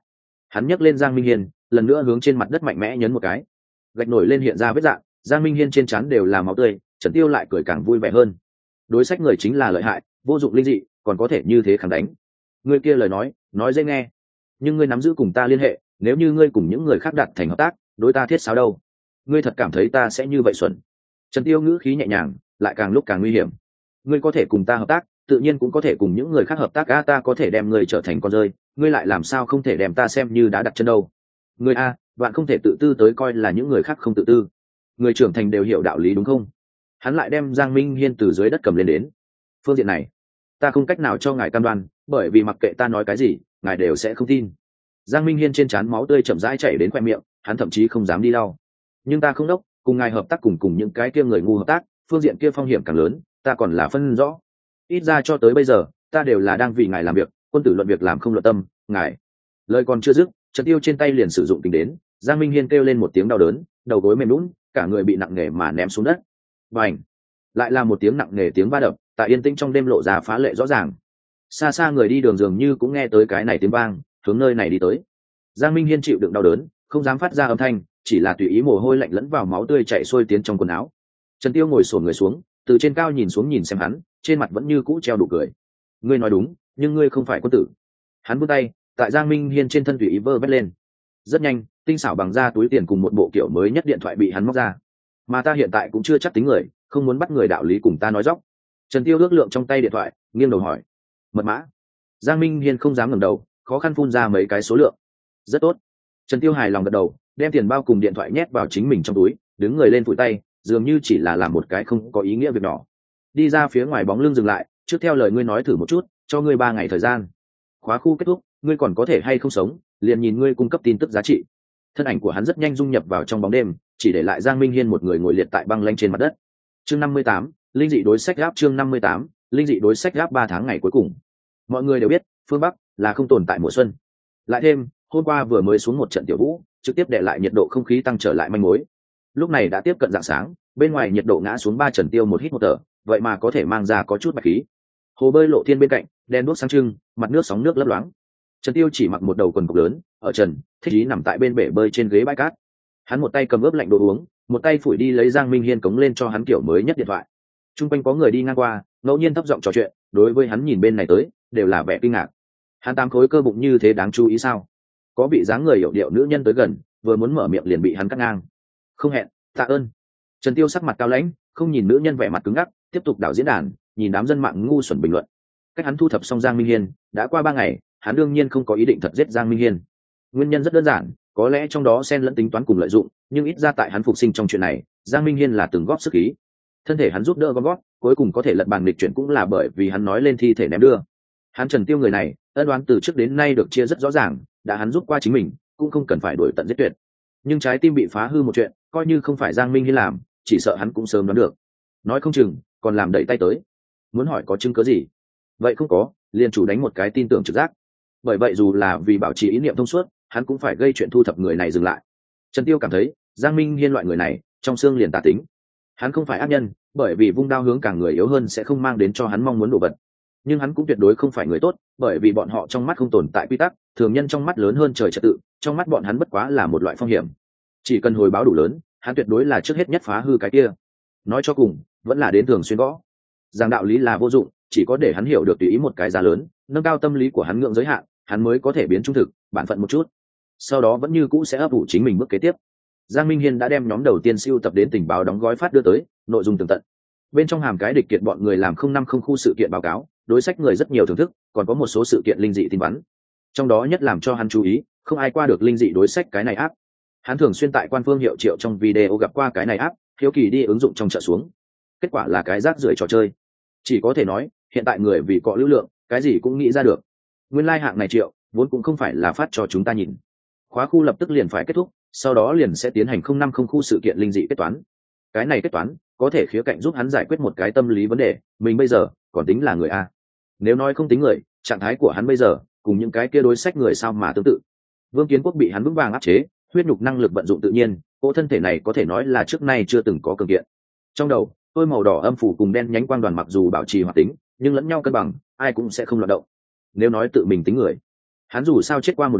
Hắn nhấc lên Giang Minh Hiên, lần nữa hướng trên mặt đất mạnh mẽ nhấn một cái, gạch nổi lên hiện ra vết dạn. Giang Minh Hiên trên trán đều là máu tươi. Trần Tiêu lại cười càng vui vẻ hơn. Đối sách người chính là lợi hại, vô dụng linh dị, còn có thể như thế khẳng đánh. Người kia lời nói nói dễ nghe, nhưng ngươi nắm giữ cùng ta liên hệ, nếu như ngươi cùng những người khác đạt thành hợp tác, đối ta thiết sáo đâu? Ngươi thật cảm thấy ta sẽ như vậy xuẩn? Trần Tiêu ngữ khí nhẹ nhàng, lại càng lúc càng nguy hiểm. Ngươi có thể cùng ta hợp tác, tự nhiên cũng có thể cùng những người khác hợp tác. A, ta có thể đem ngươi trở thành con rơi, ngươi lại làm sao không thể đem ta xem như đã đặt chân đâu? Ngươi a, bạn không thể tự tư tới coi là những người khác không tự tư. Người trưởng thành đều hiểu đạo lý đúng không? Hắn lại đem Giang Minh Hiên từ dưới đất cầm lên đến. Phương diện này, ta không cách nào cho ngài cam đoan, bởi vì mặc kệ ta nói cái gì, ngài đều sẽ không tin. Giang Minh Hiên trên trán máu tươi chậm rãi chảy đến khoe miệng, hắn thậm chí không dám đi lau. Nhưng ta không đốc, cùng ngài hợp tác cùng cùng những cái kia người ngu hợp tác, phương diện kia phong hiểm càng lớn, ta còn là phân rõ. Ít ra cho tới bây giờ, ta đều là đang vì ngài làm việc, quân tử luận việc làm không luận tâm, ngài. Lời còn chưa dứt, Trần Tiêu trên tay liền sử dụng tính đến, Giang Minh Hiên kêu lên một tiếng đau đớn, đầu gối mềm nhũn, cả người bị nặng nề mà ném xuống đất. Bành! Lại là một tiếng nặng nề tiếng va đập, tại yên tĩnh trong đêm lộ ra phá lệ rõ ràng. Xa xa người đi đường dường như cũng nghe tới cái này tiếng vang, hướng nơi này đi tới. Giang Minh Hiên chịu đựng đau đớn, không dám phát ra âm thanh, chỉ là tùy ý mồ hôi lạnh lẫn vào máu tươi chảy xuôi tiến trong quần áo. Trần Tiêu ngồi xổm người xuống, từ trên cao nhìn xuống nhìn xem hắn, trên mặt vẫn như cũ treo đủ cười. Ngươi nói đúng, nhưng ngươi không phải quân tử. Hắn vươn tay, tại Giang Minh Hiên trên thân tùy ý vơ vét lên. Rất nhanh, tinh xảo bằng ra túi tiền cùng một bộ kiểu mới nhất điện thoại bị hắn móc ra. Mà ta hiện tại cũng chưa chắc tính người, không muốn bắt người đạo lý cùng ta nói dóc. Trần Tiêu ước lượng trong tay điện thoại, nghiêng đầu hỏi: mật mã? Giang Minh Hiên không dám ngẩng đầu, khó khăn phun ra mấy cái số lượng. Rất tốt. Trần Tiêu hài lòng gật đầu, đem tiền bao cùng điện thoại nhét vào chính mình trong túi, đứng người lên phủi tay, dường như chỉ là làm một cái không có ý nghĩa việc nhỏ. Đi ra phía ngoài bóng lưng dừng lại, trước theo lời ngươi nói thử một chút, cho ngươi ba ngày thời gian. Khóa khu kết thúc, ngươi còn có thể hay không sống, liền nhìn ngươi cung cấp tin tức giá trị. Thân ảnh của hắn rất nhanh dung nhập vào trong bóng đêm, chỉ để lại Giang Minh Hiên một người ngồi liệt tại băng lanh trên mặt đất. Chương năm mươi tám, linh dị đối sách gáp. Chương năm mươi tám, linh dị đối sách gáp. Ba tháng ngày cuối cùng, mọi người đều biết phương Bắc là không tồn tại mùa xuân. Lại thêm hôm qua vừa mới xuống một trận tiểu vũ, trực tiếp để lại nhiệt độ không khí tăng trở lại manh mối. Lúc này đã tiếp cận rạng sáng, bên ngoài nhiệt độ ngã xuống ba. Trần Tiêu một hít một thở, vậy mà có thể mang ra có chút bạch khí. Hồ bơi lộ thiên bên cạnh đen đuốc sáng trưng, mặt nước sóng nước lấp loáng. Trần Tiêu chỉ mặc một đầu quần cộc lớn, ở trần thích ý nằm tại bên bể bơi trên ghế bãi cát. Hắn một tay cầm ướp lạnh đồ uống, một tay phủi đi lấy Giang Minh Hiên cống lên cho hắn kiểu mới nhất điện thoại. Trung quanh có người đi ngang qua, ngẫu nhiên thấp giọng trò chuyện, đối với hắn nhìn bên này tới đều là vẻ kinh ngạc. Hắn tám khối cơ bụng như thế đáng chú ý sao? Có vị dáng người hiểu điệu nữ nhân tới gần, vừa muốn mở miệng liền bị hắn cắt ngang. Không hẹn, tạ ơn. Trần Tiêu sắc mặt cao lãnh, không nhìn nữ nhân vẻ mặt cứng ngắc, tiếp tục đảo diễn đàn, nhìn đám dân mạng ngu xuẩn bình luận. Cách hắn thu thập xong Giang Minh Hiên, đã qua ba ngày, hắn đương nhiên không có ý định thật giết Giang Minh Hiên. Nguyên nhân rất đơn giản, có lẽ trong đó xen lẫn tính toán cùng lợi dụng, nhưng ít ra tại hắn phục sinh trong chuyện này, Giang Minh Hiên là từng góp sức ý. Thân thể hắn giúp đỡ gom góp, cuối cùng có thể lật bàn nghịch chuyển cũng là bởi vì hắn nói lên thi thể ném đưa. Hắn Trần Tiêu người này, ân đoán từ trước đến nay được chia rất rõ ràng, đã hắn giúp qua chính mình, cũng không cần phải đuổi tận giết tuyệt. Nhưng trái tim bị phá hư một chuyện, coi như không phải Giang Minh Hiên làm, chỉ sợ hắn cũng sớm đoán được. Nói không chừng, còn làm đẩy tay tới. Muốn hỏi có chứng cứ gì? Vậy không có, liền chủ đánh một cái tin tưởng trực giác. Bởi vậy dù là vì bảo trì ý niệm thông suốt, hắn cũng phải gây chuyện thu thập người này dừng lại. Trần Tiêu cảm thấy, Giang Minh Hiên loại người này, trong xương liền tà tính. Hắn không phải ác nhân, bởi vì vung đao hướng càng người yếu hơn sẽ không mang đến cho hắn mong muốn đồ vật. Nhưng hắn cũng tuyệt đối không phải người tốt, bởi vì bọn họ trong mắt không tồn tại quy tắc, thường nhân trong mắt lớn hơn trời trật tự, trong mắt bọn hắn bất quá là một loại phong hiểm. Chỉ cần hồi báo đủ lớn, hắn tuyệt đối là trước hết nhất phá hư cái kia. Nói cho cùng, vẫn là đến thường xuyên gõ. Giảng đạo lý là vô dụng, chỉ có để hắn hiểu được tùy ý một cái giá lớn, nâng cao tâm lý của hắn ngưỡng giới hạn, hắn mới có thể biến trung thực, bản phận một chút. Sau đó vẫn như cũ sẽ ấp ủ chính mình bước kế tiếp. Giang Minh Hiên đã đem nhóm đầu tiên siêu tập đến tình báo đóng gói phát đưa tới, nội dung tường tận. Bên trong hàm cái địch kiện bọn người làm không năm không khu sự kiện báo cáo, đối sách người rất nhiều thưởng thức, còn có một số sự kiện linh dị tin vắn. Trong đó nhất làm cho hắn chú ý, không ai qua được linh dị đối sách cái này áp. Hắn thường xuyên tại quan phương hiệu triệu trong video gặp qua cái này áp, hiếu kỳ đi ứng dụng trong chợ xuống. Kết quả là cái rác rưởi trò chơi. Chỉ có thể nói, hiện tại người vì cọ lưu lượng, cái gì cũng nghĩ ra được. Nguyên lai like hạng này triệu, vốn cũng không phải là phát cho chúng ta nhìn. Khóa khu lập tức liền phải kết thúc, sau đó liền sẽ tiến hành không năm không khu sự kiện linh dị kết toán. Cái này kết toán có thể khía cạnh giúp hắn giải quyết một cái tâm lý vấn đề, mình bây giờ còn tính là người a. Nếu nói không tính người, trạng thái của hắn bây giờ cùng những cái kia đối sách người sao mà tương tự. Vương Kiến Quốc bị hắn vững vàng áp chế, huyết nhục năng lực vận dụng tự nhiên, cỗ thân thể này có thể nói là trước nay chưa từng có cường kiện. Trong đầu, tôi màu đỏ âm phủ cùng đen nhánh quang đoàn mặc dù bảo trì hoạt tính, nhưng lẫn nhau cân bằng, ai cũng sẽ không loạn động. Nếu nói tự mình tính người, hắn dù sao chết qua một lần,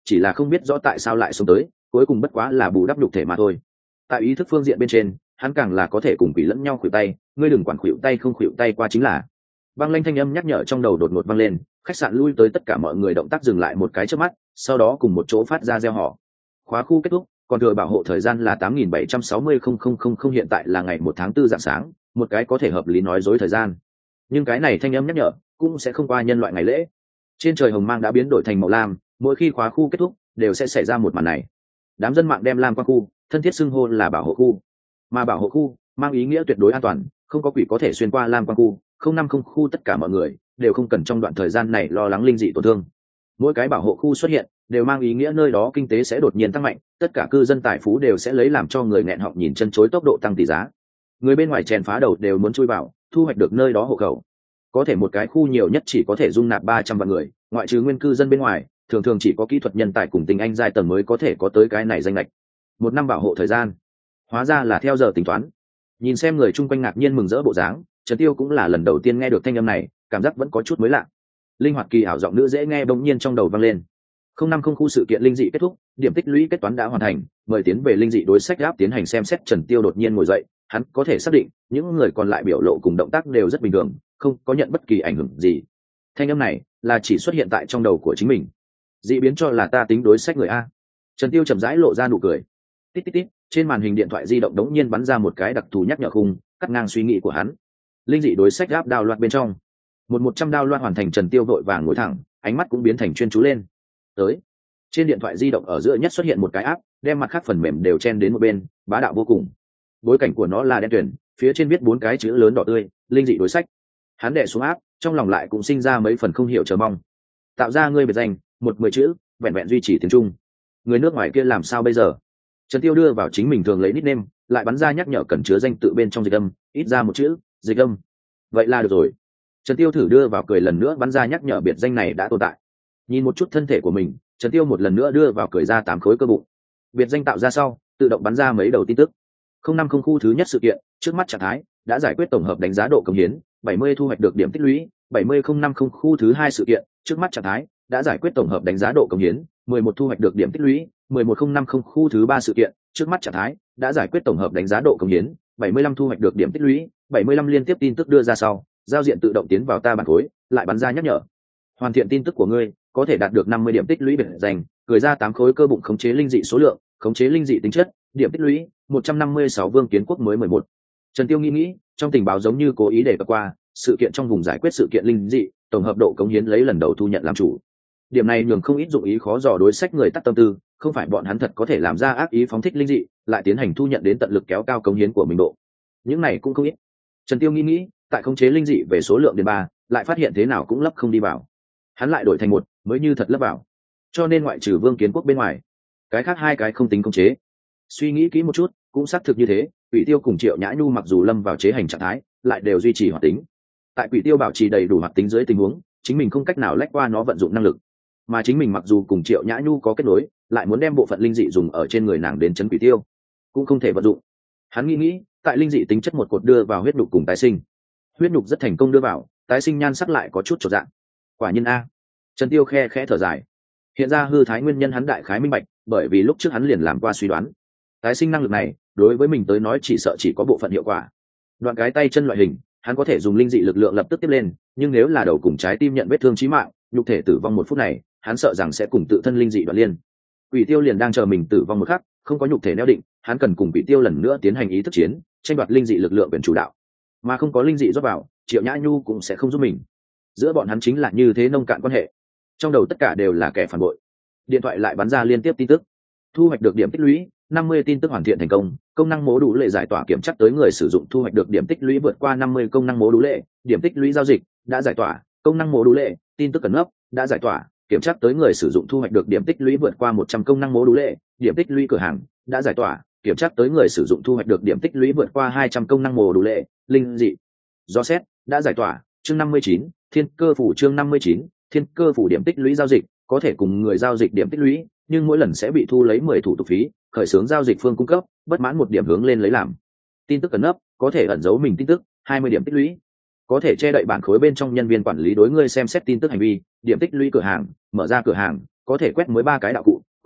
chỉ là không biết rõ tại sao lại sống tới, cuối cùng bất quá là bù đắp nhục thể mà thôi. Tại ý thức phương diện bên trên, hắn càng là có thể cùng quỷ lẫn nhau khuỷu tay, ngươi đừng quản khuỷu tay không khuỷu tay qua chính là. Băng lanh thanh âm nhắc nhở trong đầu đột ngột vang lên, khách sạn lui tới tất cả mọi người động tác dừng lại một cái trước mắt, sau đó cùng một chỗ phát ra reo hò. Khóa khu kết thúc, còn thừa bảo hộ thời gian là tám nghìn bảy trăm sáu mươi nghìn hiện tại là ngày một tháng tư rạng sáng, một cái có thể hợp lý nói dối thời gian. Nhưng cái này thanh âm nhắc nhở cũng sẽ không qua nhân loại ngày lễ. Trên trời hồng mang đã biến đổi thành màu lam, mỗi khi khóa khu kết thúc đều sẽ xảy ra một màn này. Đám dân mạng đem lam qua khu thân thiết xưng hô là bảo hộ khu, mà bảo hộ khu mang ý nghĩa tuyệt đối an toàn, không có quỷ có thể xuyên qua lam qua khu. Không năm không khu tất cả mọi người đều không cần trong đoạn thời gian này lo lắng linh dị tổn thương. Mỗi cái bảo hộ khu xuất hiện đều mang ý nghĩa nơi đó kinh tế sẽ đột nhiên tăng mạnh, tất cả cư dân tài phú đều sẽ lấy làm cho người nghẹn họng nhìn chân chối tốc độ tăng tỷ giá. Người bên ngoài chèn phá đầu đều muốn chui vào thu hoạch được nơi đó hộ khẩu. Có thể một cái khu nhiều nhất chỉ có thể dung nạp ba trăm vạn người, ngoại trừ nguyên cư dân bên ngoài, thường thường chỉ có kỹ thuật nhân tài cùng tình anh giai tầng mới có thể có tới cái này danh lệch. Một năm bảo hộ thời gian, hóa ra là theo giờ tính toán. Nhìn xem người chung quanh ngạc nhiên mừng rỡ bộ dáng, Trần Tiêu cũng là lần đầu tiên nghe được thanh âm này, cảm giác vẫn có chút mới lạ. Linh hoạt kỳ ảo giọng nữ dễ nghe bỗng nhiên trong đầu vang lên. Không năm không khu sự kiện linh dị kết thúc, điểm tích lũy kết toán đã hoàn thành, mời tiến về linh dị đối sách áp tiến hành xem xét. Trần Tiêu đột nhiên ngồi dậy, hắn có thể xác định những người còn lại biểu lộ cùng động tác đều rất bình thường, không có nhận bất kỳ ảnh hưởng gì. Thanh âm này là chỉ xuất hiện tại trong đầu của chính mình. Dị biến cho là ta tính đối sách người a. Trần Tiêu chậm rãi lộ ra nụ cười. Tít tít tít, trên màn hình điện thoại di động đống nhiên bắn ra một cái đặc thù nhắc nhở khung, cắt ngang suy nghĩ của hắn. Linh dị đối sách áp đào loạt bên trong, một một trăm đao loạt hoàn thành. Trần Tiêu vội vàng ngồi thẳng, ánh mắt cũng biến thành chuyên chú lên. Tới, trên điện thoại di động ở giữa nhất xuất hiện một cái áp, đem mặt khác phần mềm đều chen đến một bên, bá đạo vô cùng. Bối cảnh của nó là đen tuyển, phía trên viết bốn cái chữ lớn đỏ tươi, linh dị đối sách. Hắn đè xuống áp, trong lòng lại cũng sinh ra mấy phần không hiểu chờ mong. Tạo ra ngươi biệt danh, một mười chữ, vẹn vẹn duy trì tiếng Trung. Người nước ngoài kia làm sao bây giờ? Trần Tiêu đưa vào chính mình thường lấy nickname, lại bắn ra nhắc nhở cần chứa danh tự bên trong dịch âm, ít ra một chữ, dịch âm. Vậy là được rồi. Trần Tiêu thử đưa vào cười lần nữa, bắn ra nhắc nhở biệt danh này đã tồn tại. Nhìn một chút thân thể của mình, Trần Tiêu một lần nữa đưa vào cười ra tám khối cơ bụng. Biệt danh tạo ra sau, tự động bắn ra mấy đầu tin tức. Không năm không khu thứ nhất sự kiện, trước mắt trạng thái đã giải quyết tổng hợp đánh giá độ cống hiến, bảy mươi thu hoạch được điểm tích lũy. Bảy mươi không năm không khu thứ hai sự kiện, trước mắt trạng thái đã giải quyết tổng hợp đánh giá độ cống hiến, mười một thu hoạch được điểm tích lũy. Mười một không năm không khu thứ ba sự kiện, trước mắt trạng thái đã giải quyết tổng hợp đánh giá độ cống hiến, bảy mươi lăm thu hoạch được điểm tích lũy. Bảy mươi lăm liên tiếp tin tức đưa ra sau, giao diện tự động tiến vào ta bản khối, lại bắn ra nhắc nhở. Hoàn thiện tin tức của ngươi, có thể đạt được năm mươi điểm tích lũy biệt danh, cười ra tám khối cơ bụng. Khống chế linh dị số lượng, khống chế linh dị tính chất, điểm tích lũy một trăm năm mươi sáu. Vương Kiến Quốc mới mười một. Trần Tiêu nghĩ nghĩ, trong tình báo giống như cố ý để qua sự kiện trong vùng giải quyết sự kiện linh dị, tổng hợp độ cống hiến lấy lần đầu thu nhận làm chủ. Điểm này nhường không ít dụng ý khó dò đối sách người tắt tâm tư, không phải bọn hắn thật có thể làm ra ác ý phóng thích linh dị, lại tiến hành thu nhận đến tận lực kéo cao cống hiến của mình độ. Những này cũng không ít. Trần Tiêu nghĩ nghĩ, tại khống chế linh dị về số lượng đến ba, lại phát hiện thế nào cũng lấp không đi vào. Hắn lại đổi thành một, mới như thật lấp vào. Cho nên ngoại trừ Vương Kiến Quốc bên ngoài, cái khác hai cái không tính khống chế. Suy nghĩ kỹ một chút, cũng xác thực như thế. Quỷ Tiêu cùng Triệu Nhã Nhu mặc dù lâm vào chế hành trạng thái, lại đều duy trì hoạt tính. Tại Quỷ Tiêu bảo trì đầy đủ hoạt tính dưới tình huống, chính mình không cách nào lách qua nó vận dụng năng lực, mà chính mình mặc dù cùng Triệu Nhã Nhu có kết nối, lại muốn đem bộ phận linh dị dùng ở trên người nàng đến chấn Quỷ Tiêu, cũng không thể vận dụng. Hắn nghĩ nghĩ, tại linh dị tính chất một cột đưa vào huyết nhục cùng tái sinh. Huyết nhục rất thành công đưa vào, tái sinh nhan sắc lại có chút chột dạng. Quả nhiên a. Trần Tiêu khe khẽ thở dài. Hiện ra hư thái nguyên nhân hắn đại khái minh bạch, bởi vì lúc trước hắn liền làm qua suy đoán. Tái sinh năng lực này, đối với mình tới nói chỉ sợ chỉ có bộ phận hiệu quả. Đoạn cái tay chân loại hình, hắn có thể dùng linh dị lực lượng lập tức tiếp lên, nhưng nếu là đầu cùng trái tim nhận vết thương chí mạng, nhục thể tử vong một phút này, hắn sợ rằng sẽ cùng tự thân linh dị đoạn liên. Quỷ Tiêu liền đang chờ mình tử vong một khắc, không có nhục thể neo định, hắn cần cùng Quỷ Tiêu lần nữa tiến hành ý thức chiến, tranh đoạt linh dị lực lượng quyền chủ đạo. Mà không có linh dị rót vào, Triệu Nhã Nhu cũng sẽ không giúp mình. Giữa bọn hắn chính là như thế nông cạn quan hệ. Trong đầu tất cả đều là kẻ phản bội. Điện thoại lại bắn ra liên tiếp tin tức. Thu hoạch được điểm tích lũy, năm mươi tin tức hoàn thiện thành công, công năng mố đủ lệ giải tỏa kiểm chắc tới người sử dụng thu hoạch được điểm tích lũy vượt qua năm mươi. Công năng mố đủ lệ, điểm tích lũy giao dịch đã giải tỏa, công năng mố đủ lệ, tin tức cẩn nấp đã giải tỏa, kiểm chắc tới người sử dụng thu hoạch được điểm tích lũy vượt qua một trăm. Công năng mố đủ lệ, điểm tích lũy cửa hàng đã giải tỏa, kiểm chắc tới người sử dụng thu hoạch được điểm tích lũy vượt qua hai trăm. Công năng mố đủ lệ, linh dị do xét đã giải tỏa. Chương năm mươi chín, thiên cơ phủ. Chương năm mươi chín, thiên cơ phủ. Điểm tích lũy giao dịch có thể cùng người giao dịch điểm tích lũy, nhưng mỗi lần sẽ bị thu lấy mười thủ tục phí. Khởi xướng giao dịch phương cung cấp, bất mãn một điểm hướng lên lấy làm. Tin tức cẩn nấp có thể ẩn giấu mình tin tức, hai mươi điểm tích lũy. Có thể che đậy bản khối bên trong nhân viên quản lý đối ngươi xem xét tin tức hành vi, điểm tích lũy. Cửa hàng mở ra cửa hàng có thể quét mới ba cái đạo cụ,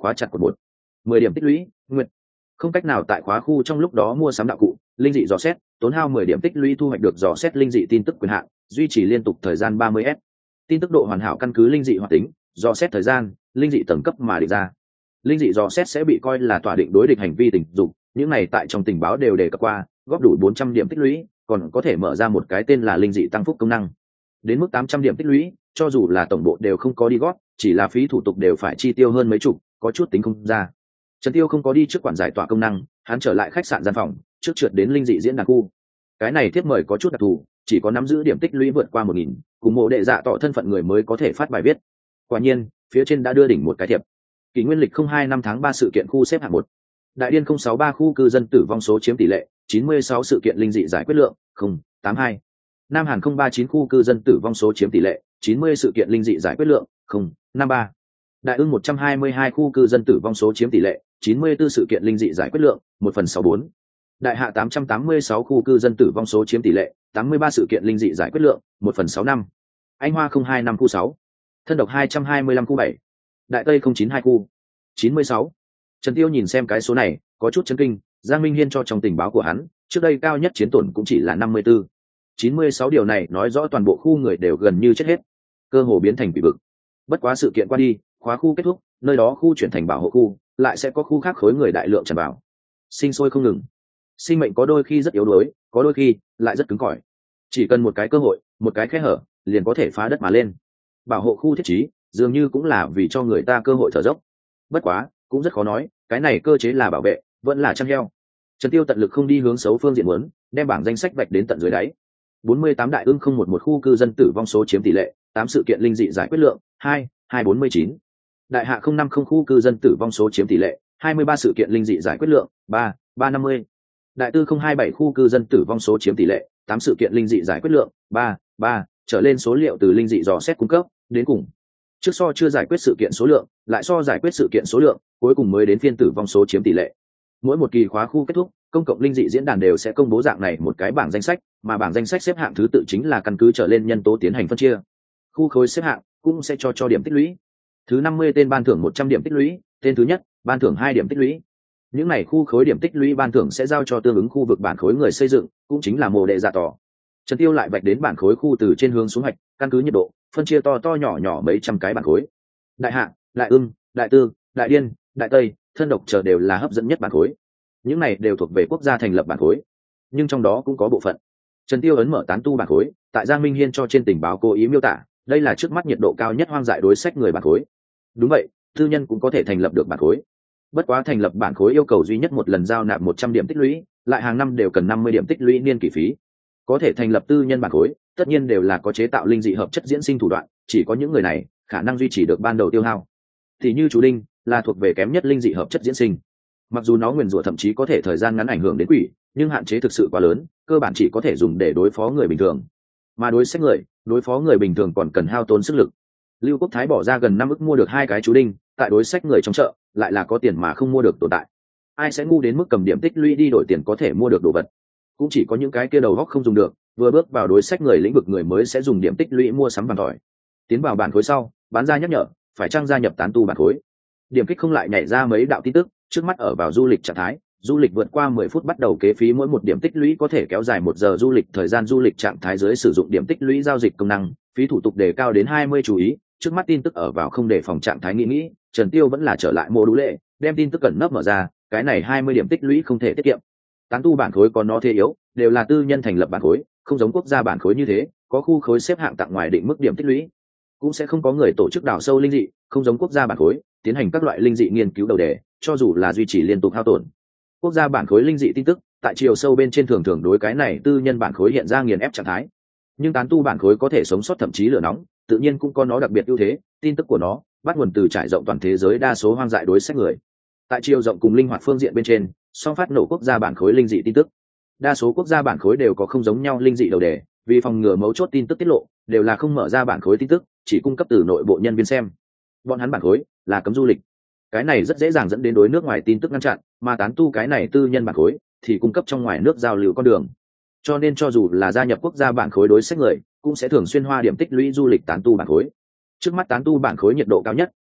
khóa chặt cột một. Mười điểm tích lũy, nguyện. Không cách nào tại khóa khu trong lúc đó mua sắm đạo cụ, linh dị dò xét, tốn hao mười điểm tích lũy thu hoạch được dò xét linh dị tin tức quyền hạn, duy trì liên tục thời gian ba mươi s. Tin tức độ hoàn hảo căn cứ linh dị hoạt tính, dò xét thời gian, linh dị tầng cấp mà định ra. Linh dị dò xét sẽ bị coi là tỏa định đối địch hành vi tình dục, những này tại trong tình báo đều đề cập qua, góp đủ bốn trăm điểm tích lũy, còn có thể mở ra một cái tên là linh dị tăng phúc công năng. Đến mức tám trăm điểm tích lũy, cho dù là tổng bộ đều không có đi góp, chỉ là phí thủ tục đều phải chi tiêu hơn mấy chục, có chút tính không ra. Trần Tiêu không có đi trước quản giải tỏa công năng, hắn trở lại khách sạn gian phòng, trước trượt đến linh dị diễn đàn khu. Cái này tiếp mời có chút đặc thù, chỉ có nắm giữ điểm tích lũy vượt qua một nghìn, cùng mộ đệ dạ tỏ thân phận người mới có thể phát bài viết. Quả nhiên, phía trên đã đưa đỉnh một cái thiệp. Kỷ nguyên lịch không hai năm tháng ba sự kiện khu xếp hạng một. Đại điên không sáu ba khu cư dân tử vong số chiếm tỷ lệ chín mươi sáu sự kiện linh dị giải quyết lượng không tám hai. Nam Hàn không ba chín khu cư dân tử vong số chiếm tỷ lệ chín mươi sự kiện linh dị giải quyết lượng không năm ba. Đại ưng một trăm hai mươi hai khu cư dân tử vong số chiếm tỷ lệ chín mươi tư sự kiện linh dị giải quyết lượng một phần sáu bốn. Đại hạ tám trăm tám mươi sáu khu cư dân tử vong số chiếm tỷ lệ tám mươi ba sự kiện linh dị giải quyết lượng một phần sáu năm. Anh Hoa không hai năm khu sáu. Thân độc hai trăm hai mươi lăm khu bảy. Đại Tây không chín hai khu chín mươi sáu. Trần Tiêu nhìn xem cái số này, có chút chấn kinh, Giang Minh Hiên cho trong tình báo của hắn, trước đây cao nhất chiến tổn cũng chỉ là năm mươi tư. chín mươi sáu điều này nói rõ toàn bộ khu người đều gần như chết hết, cơ hồ biến thành quỷ vực. Bất quá sự kiện qua đi, khóa khu kết thúc, nơi đó khu chuyển thành bảo hộ khu, lại sẽ có khu khác khối người đại lượng tràn vào. Sinh sôi không ngừng. Sinh mệnh có đôi khi rất yếu đuối, có đôi khi lại rất cứng cỏi. Chỉ cần một cái cơ hội, một cái khe hở, liền có thể phá đất mà lên. Bảo hộ khu thiết trí, dường như cũng là vì cho người ta cơ hội thở dốc. Bất quá, cũng rất khó nói, cái này cơ chế là bảo vệ, vẫn là chăn heo. Trần Tiêu tận lực không đi hướng xấu phương diện muốn, đem bảng danh sách vạch đến tận dưới đáy. bốn mươi tám đại ưng không một một khu cư dân tử vong số chiếm tỷ lệ, tám sự kiện linh dị giải quyết lượng, hai, hai bốn mươi chín. Đại hạ không năm không khu cư dân tử vong số chiếm tỷ lệ, hai mươi ba sự kiện linh dị giải quyết lượng, ba, ba năm mươi. Đại tư không hai bảy khu cư dân tử vong số chiếm tỷ lệ, tám sự kiện linh dị giải quyết lượng, ba, ba, trở lên số liệu từ linh dị dò xét cung cấp, đến cùng. Trước so chưa giải quyết sự kiện số lượng, lại so giải quyết sự kiện số lượng, cuối cùng mới đến phiên tử vong số chiếm tỷ lệ. Mỗi một kỳ khóa khu kết thúc, công cộng linh dị diễn đàn đều sẽ công bố dạng này một cái bảng danh sách, mà bảng danh sách xếp hạng thứ tự chính là căn cứ trở lên nhân tố tiến hành phân chia. Khu khối xếp hạng cũng sẽ cho cho điểm tích lũy. Thứ năm mươi tên ban thưởng một trăm điểm tích lũy, tên thứ nhất, ban thưởng hai điểm tích lũy. Những này khu khối điểm tích lũy ban thưởng sẽ giao cho tương ứng khu vực bản khối người xây dựng, cũng chính là mồ đệ dạ tỏ. Trần Tiêu lại vạch đến bản khối khu từ trên hướng xuống hạch, căn cứ nhiệt độ, phân chia to to nhỏ nhỏ mấy trăm cái bản khối. Đại hạ, đại ưng, đại tư, đại điên, đại tây, thân độc chờ đều là hấp dẫn nhất bản khối. Những này đều thuộc về quốc gia thành lập bản khối, nhưng trong đó cũng có bộ phận. Trần Tiêu ấn mở tán tu bản khối, tại Giang Minh Hiên cho trên tình báo cố ý miêu tả, đây là trước mắt nhiệt độ cao nhất hoang dại đối sách người bản khối. Đúng vậy, tư nhân cũng có thể thành lập được bản khối. Bất quá thành lập bản khối yêu cầu duy nhất một lần giao nạp một trăm điểm tích lũy, lại hàng năm đều cần năm mươi điểm tích lũy niên kỷ phí. Có thể thành lập tư nhân bản khối, tất nhiên đều là có chế tạo linh dị hợp chất diễn sinh thủ đoạn, chỉ có những người này khả năng duy trì được ban đầu tiêu hao. Thì như chú linh là thuộc về kém nhất linh dị hợp chất diễn sinh. Mặc dù nó nguyền rủa thậm chí có thể thời gian ngắn ảnh hưởng đến quỷ, nhưng hạn chế thực sự quá lớn, cơ bản chỉ có thể dùng để đối phó người bình thường. Mà đối sách người, đối phó người bình thường còn cần hao tốn sức lực. Lưu Quốc Thái bỏ ra gần năm ức mua được hai cái chú linh, tại đối sách người trong chợ lại là có tiền mà không mua được tồn tại. Ai sẽ ngu đến mức cầm điểm tích lũy đi đổi tiền có thể mua được đồ vật? Cũng chỉ có những cái kia đầu góc không dùng được, vừa bước vào đối sách người lĩnh vực người mới sẽ dùng điểm tích lũy mua sắm vàng tỏi. Tiến vào bản khối sau, bán ra nhắc nhở, phải trang gia nhập tán tu bản khối. Điểm kích không lại nhảy ra mấy đạo tin tức, trước mắt ở vào du lịch trạng thái, du lịch vượt qua mười phút bắt đầu kế phí mỗi một điểm tích lũy có thể kéo dài một giờ du lịch, thời gian du lịch trạng thái dưới sử dụng điểm tích lũy giao dịch công năng, phí thủ tục đề cao đến hai mươi, chú ý, trước mắt tin tức ở vào không đề phòng trạng thái nghĩ nghĩ, Trần Tiêu vẫn là trở lại mô đũ lệ, đem tin tức cẩn nấp mở ra, cái này hai mươi điểm tích lũy không thể tiết kiệm. Tán tu bản khối có nó thế yếu, đều là tư nhân thành lập bản khối, không giống quốc gia bản khối như thế, có khu khối xếp hạng tặng ngoài định mức điểm tích lũy. Cũng sẽ không có người tổ chức đào sâu linh dị, không giống quốc gia bản khối, tiến hành các loại linh dị nghiên cứu đầu đề, cho dù là duy trì liên tục hao tổn. Quốc gia bản khối linh dị tin tức, tại chiều sâu bên trên thường thường đối cái này tư nhân bản khối hiện ra nghiền ép trạng thái. Nhưng tán tu bản khối có thể sống sót thậm chí lửa nóng, tự nhiên cũng có nó đặc biệt ưu thế, tin tức của nó bắt nguồn từ trải rộng toàn thế giới đa số hoang dại đối sách người. Tại chiều rộng cùng linh hoạt phương diện bên trên, song phát nổ quốc gia bản khối linh dị tin tức. Đa số quốc gia bản khối đều có không giống nhau linh dị đầu đề, vì phòng ngừa mấu chốt tin tức tiết lộ, đều là không mở ra bản khối tin tức, chỉ cung cấp từ nội bộ nhân viên xem. Bọn hắn bản khối là cấm du lịch, cái này rất dễ dàng dẫn đến đối nước ngoài tin tức ngăn chặn, mà tán tu cái này tư nhân bản khối thì cung cấp trong ngoài nước giao lưu con đường. Cho nên cho dù là gia nhập quốc gia bản khối đối sách người, cũng sẽ thường xuyên hoa điểm tích lũy du lịch tán tu bản khối. Trước mắt tán tu bản khối nhiệt độ cao nhất,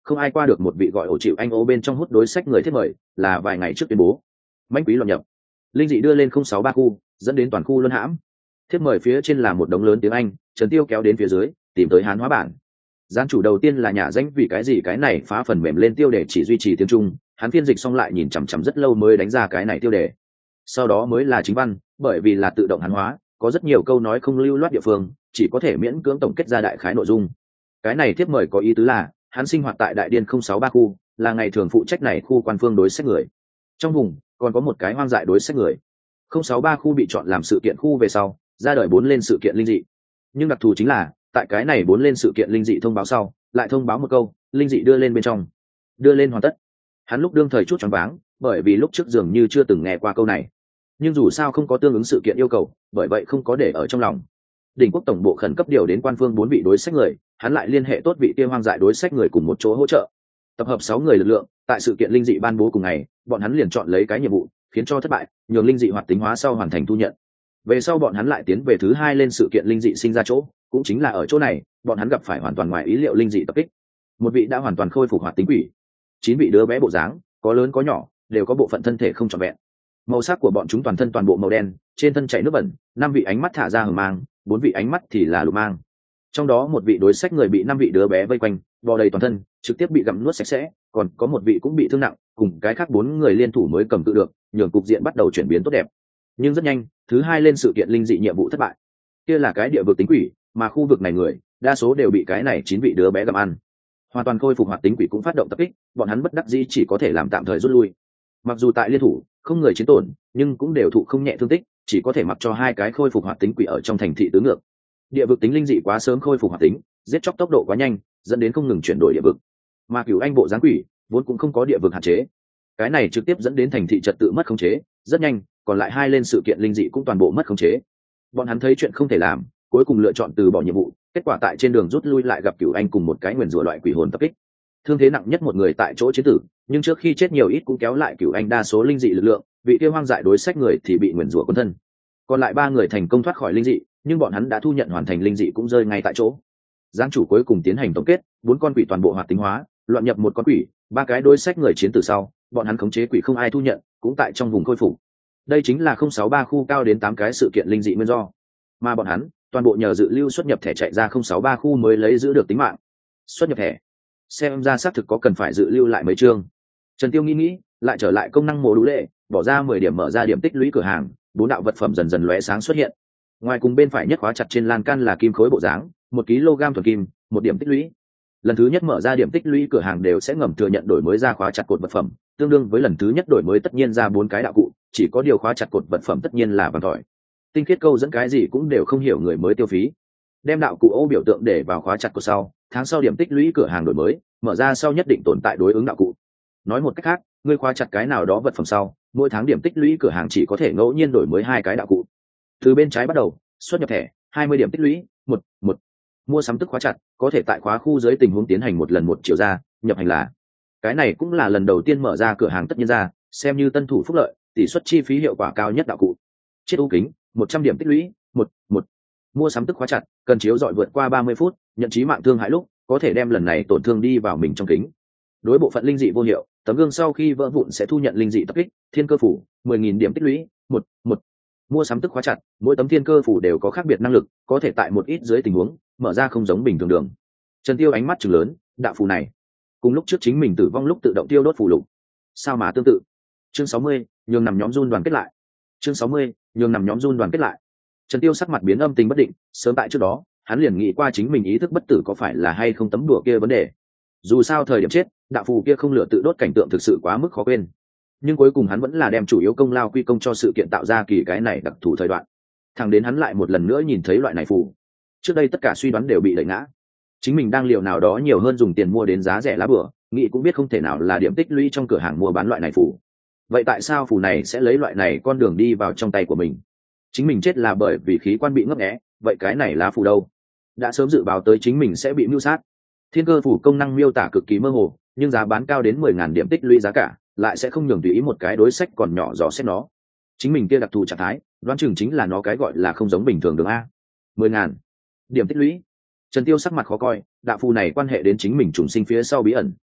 không ai qua được một vị gọi ổ chịu anh ô bên trong hút đối sách người thiết mời là vài ngày trước tuyên bố mãnh quý loạn nhập, linh dị đưa lên không sáu ba khu, dẫn đến toàn khu luân hãm. Thiết mời phía trên là một đống lớn tiếng Anh, Trần Tiêu kéo đến phía dưới tìm tới hán hóa bản. Gián chủ đầu tiên là nhà danh vì cái gì cái này phá phần mềm lên tiêu đề chỉ duy trì tiếng Trung, hắn phiên dịch xong lại nhìn chằm chằm rất lâu mới đánh ra cái này tiêu đề. Sau đó mới là chính văn, bởi vì là tự động hán hóa, có rất nhiều câu nói không lưu loát địa phương, chỉ có thể miễn cưỡng tổng kết ra đại khái nội dung. Cái này tiếp mời có ý tứ là, hắn sinh hoạt tại Đại Điên không sáu ba khu, là ngày thường phụ trách này khu quan phương đối sách người. Trong vùng còn có một cái hoang dại đối sách người. không sáu ba khu bị chọn làm sự kiện khu về sau, ra đời bốn lên sự kiện linh dị. Nhưng đặc thù chính là, tại cái này bốn lên sự kiện linh dị thông báo sau, lại thông báo một câu, linh dị đưa lên bên trong. Đưa lên hoàn tất. Hắn lúc đương thời chút choáng váng, bởi vì lúc trước dường như chưa từng nghe qua câu này. Nhưng dù sao không có tương ứng sự kiện yêu cầu, bởi vậy không có để ở trong lòng. Đỉnh quốc tổng bộ khẩn cấp điều đến quan phương bốn vị đối sách người, hắn lại liên hệ tốt vị kia hoang dại đối sách người cùng một chỗ hỗ trợ. Tập hợp sáu người lực lượng, tại sự kiện linh dị ban bố cùng ngày, bọn hắn liền chọn lấy cái nhiệm vụ, khiến cho thất bại, nhường linh dị hoạt tính hóa sau hoàn thành thu nhận. Về sau bọn hắn lại tiến về thứ hai lên sự kiện linh dị sinh ra chỗ, cũng chính là ở chỗ này, bọn hắn gặp phải hoàn toàn ngoài ý liệu linh dị tập kích. Một vị đã hoàn toàn khôi phục hoạt tính quỷ, chín vị đứa bé bộ dáng, có lớn có nhỏ, đều có bộ phận thân thể không trọn vẹn. Màu sắc của bọn chúng toàn thân toàn bộ màu đen, trên thân chảy nước bẩn, năm vị ánh mắt thả ra hờ mang, bốn vị ánh mắt thì là lục mang. Trong đó một vị đối sách người bị năm vị đứa bé vây quanh, bò đầy toàn thân, trực tiếp bị gặm nuốt sạch sẽ, còn có một vị cũng bị thương nặng, cùng cái khác bốn người liên thủ mới cầm tự được, nhường cục diện bắt đầu chuyển biến tốt đẹp. Nhưng rất nhanh, thứ hai lên sự kiện linh dị nhiệm vụ thất bại. Kia là cái địa vực tính quỷ, mà khu vực này người, đa số đều bị cái này chín vị đứa bé gặm ăn. Hoàn toàn khôi phục hoạt tính quỷ cũng phát động tập kích, bọn hắn bất đắc dĩ chỉ có thể làm tạm thời rút lui. Mặc dù tại liên thủ, không người chiến tổn, nhưng cũng đều thụ không nhẹ thương tích, chỉ có thể mặc cho hai cái khôi phục hoạt tính quỷ ở trong thành thị tứ ngược. Địa vực tính linh dị quá sớm khôi phục hoạt tính, giết chóc tốc độ quá nhanh, dẫn đến không ngừng chuyển đổi địa vực. Mà Cửu Anh bộ dáng quỷ vốn cũng không có địa vực hạn chế, cái này trực tiếp dẫn đến thành thị trật tự mất khống chế, rất nhanh, còn lại hai lên sự kiện linh dị cũng toàn bộ mất khống chế. Bọn hắn thấy chuyện không thể làm, cuối cùng lựa chọn từ bỏ nhiệm vụ, kết quả tại trên đường rút lui lại gặp Cửu Anh cùng một cái nguyền rủa loại quỷ hồn tập kích. Thương thế nặng nhất một người tại chỗ chế tử, nhưng trước khi chết nhiều ít cũng kéo lại Cửu Anh đa số linh dị lực lượng, vị kia hoang dại đối sách người thì bị nguyền rủa quân thân. Còn lại ba người thành công thoát khỏi linh dị, nhưng bọn hắn đã thu nhận hoàn thành linh dị cũng rơi ngay tại chỗ. Giáng chủ cuối cùng tiến hành tổng kết, bốn con quỷ toàn bộ hoạt tính hóa, loạn nhập một con quỷ, ba cái đối sách người chiến từ sau, bọn hắn khống chế quỷ không ai thu nhận, cũng tại trong vùng khôi phục. Đây chính là không sáu ba khu cao đến tám cái sự kiện linh dị nguyên do. Mà bọn hắn, toàn bộ nhờ dự lưu xuất nhập thẻ chạy ra không sáu ba khu mới lấy giữ được tính mạng. Xuất nhập thẻ, xem ra xác thực có cần phải dự lưu lại mấy chương. Trần Tiêu nghĩ nghĩ, lại trở lại công năng mổ đủ lệ, bỏ ra mười điểm mở ra điểm tích lũy cửa hàng, bốn đạo vật phẩm dần dần lóe sáng xuất hiện. Ngoài cùng bên phải nhất khóa chặt trên lan can là kim khối bộ dáng, một ki lô gam thuần kim, một điểm tích lũy. Lần thứ nhất mở ra điểm tích lũy cửa hàng đều sẽ ngầm thừa nhận đổi mới ra khóa chặt cột vật phẩm, tương đương với lần thứ nhất đổi mới tất nhiên ra bốn cái đạo cụ, chỉ có điều khóa chặt cột vật phẩm tất nhiên là vàng tỏi. Tinh khiết câu dẫn cái gì cũng đều không hiểu người mới tiêu phí. Đem đạo cụ ô biểu tượng để vào khóa chặt cột sau, tháng sau điểm tích lũy cửa hàng đổi mới, mở ra sau nhất định tồn tại đối ứng đạo cụ. Nói một cách khác, ngươi khóa chặt cái nào đó vật phẩm sau, mỗi tháng điểm tích lũy cửa hàng chỉ có thể ngẫu nhiên đổi mới hai cái đạo cụ. Từ bên trái bắt đầu, xuất nhập thẻ, hai mươi điểm tích lũy, một, một. Mua sắm tức khóa chặt, có thể tại khóa khu dưới tình huống tiến hành một lần một triệu ra, nhập hành là. Cái này cũng là lần đầu tiên mở ra cửa hàng tất nhiên ra, xem như tân thủ phúc lợi, tỷ suất chi phí hiệu quả cao nhất đạo cụ. Chiết ưu kính, một trăm điểm tích lũy, một, một. Mua sắm tức khóa chặt, cần chiếu dọi vượt qua ba mươi phút, nhận chí mạng thương hại lúc, có thể đem lần này tổn thương đi vào mình trong kính. Đối bộ phận linh dị vô hiệu, tấm gương sau khi vỡ vụn sẽ thu nhận linh dị tập kích, thiên cơ phủ, mười nghìn điểm tích lũy, một, một. Mua sắm tức khóa chặt, mỗi tấm thiên cơ phủ đều có khác biệt năng lực, có thể tại một ít dưới tình huống mở ra không giống bình thường đường. Trần Tiêu ánh mắt trừng lớn, đạo phù này, cùng lúc trước chính mình tử vong lúc tự động tiêu đốt phù lục, sao mà tương tự. Chương sáu mươi, nhường nằm nhóm run đoàn kết lại. Chương sáu mươi, nhường nằm nhóm run đoàn kết lại. Trần Tiêu sắc mặt biến âm tình bất định, sớm tại trước đó, hắn liền nghĩ qua chính mình ý thức bất tử có phải là hay không tấm đùa kia vấn đề. Dù sao thời điểm chết, đạo phù kia không lửa tự đốt cảnh tượng thực sự quá mức khó quên. Nhưng cuối cùng hắn vẫn là đem chủ yếu công lao quy công cho sự kiện tạo ra kỳ cái này đặc thù thời đoạn. Thẳng đến hắn lại một lần nữa nhìn thấy loại này phù. Trước đây tất cả suy đoán đều bị đẩy ngã. Chính mình đang liều nào đó nhiều hơn dùng tiền mua đến giá rẻ lá bửa, nghĩ cũng biết không thể nào là điểm tích lũy trong cửa hàng mua bán loại này phù. Vậy tại sao phù này sẽ lấy loại này con đường đi vào trong tay của mình? Chính mình chết là bởi vì khí quan bị ngấp nghé, vậy cái này lá phù đâu? Đã sớm dự báo tới chính mình sẽ bị mưu sát. Thiên cơ phủ công năng miêu tả cực kỳ mơ hồ, nhưng giá bán cao đến mười ngàn điểm tích lũy giá cả, lại sẽ không nhường tùy ý một cái đối sách còn nhỏ dò xét nó. Chính mình kia đặc thù trạng thái, đoán chừng chính là nó cái gọi là không giống bình thường đường a. Mười ngàn điểm tích lũy. Trần Tiêu sắc mặt khó coi, đạo phù này quan hệ đến chính mình trùng sinh phía sau bí ẩn,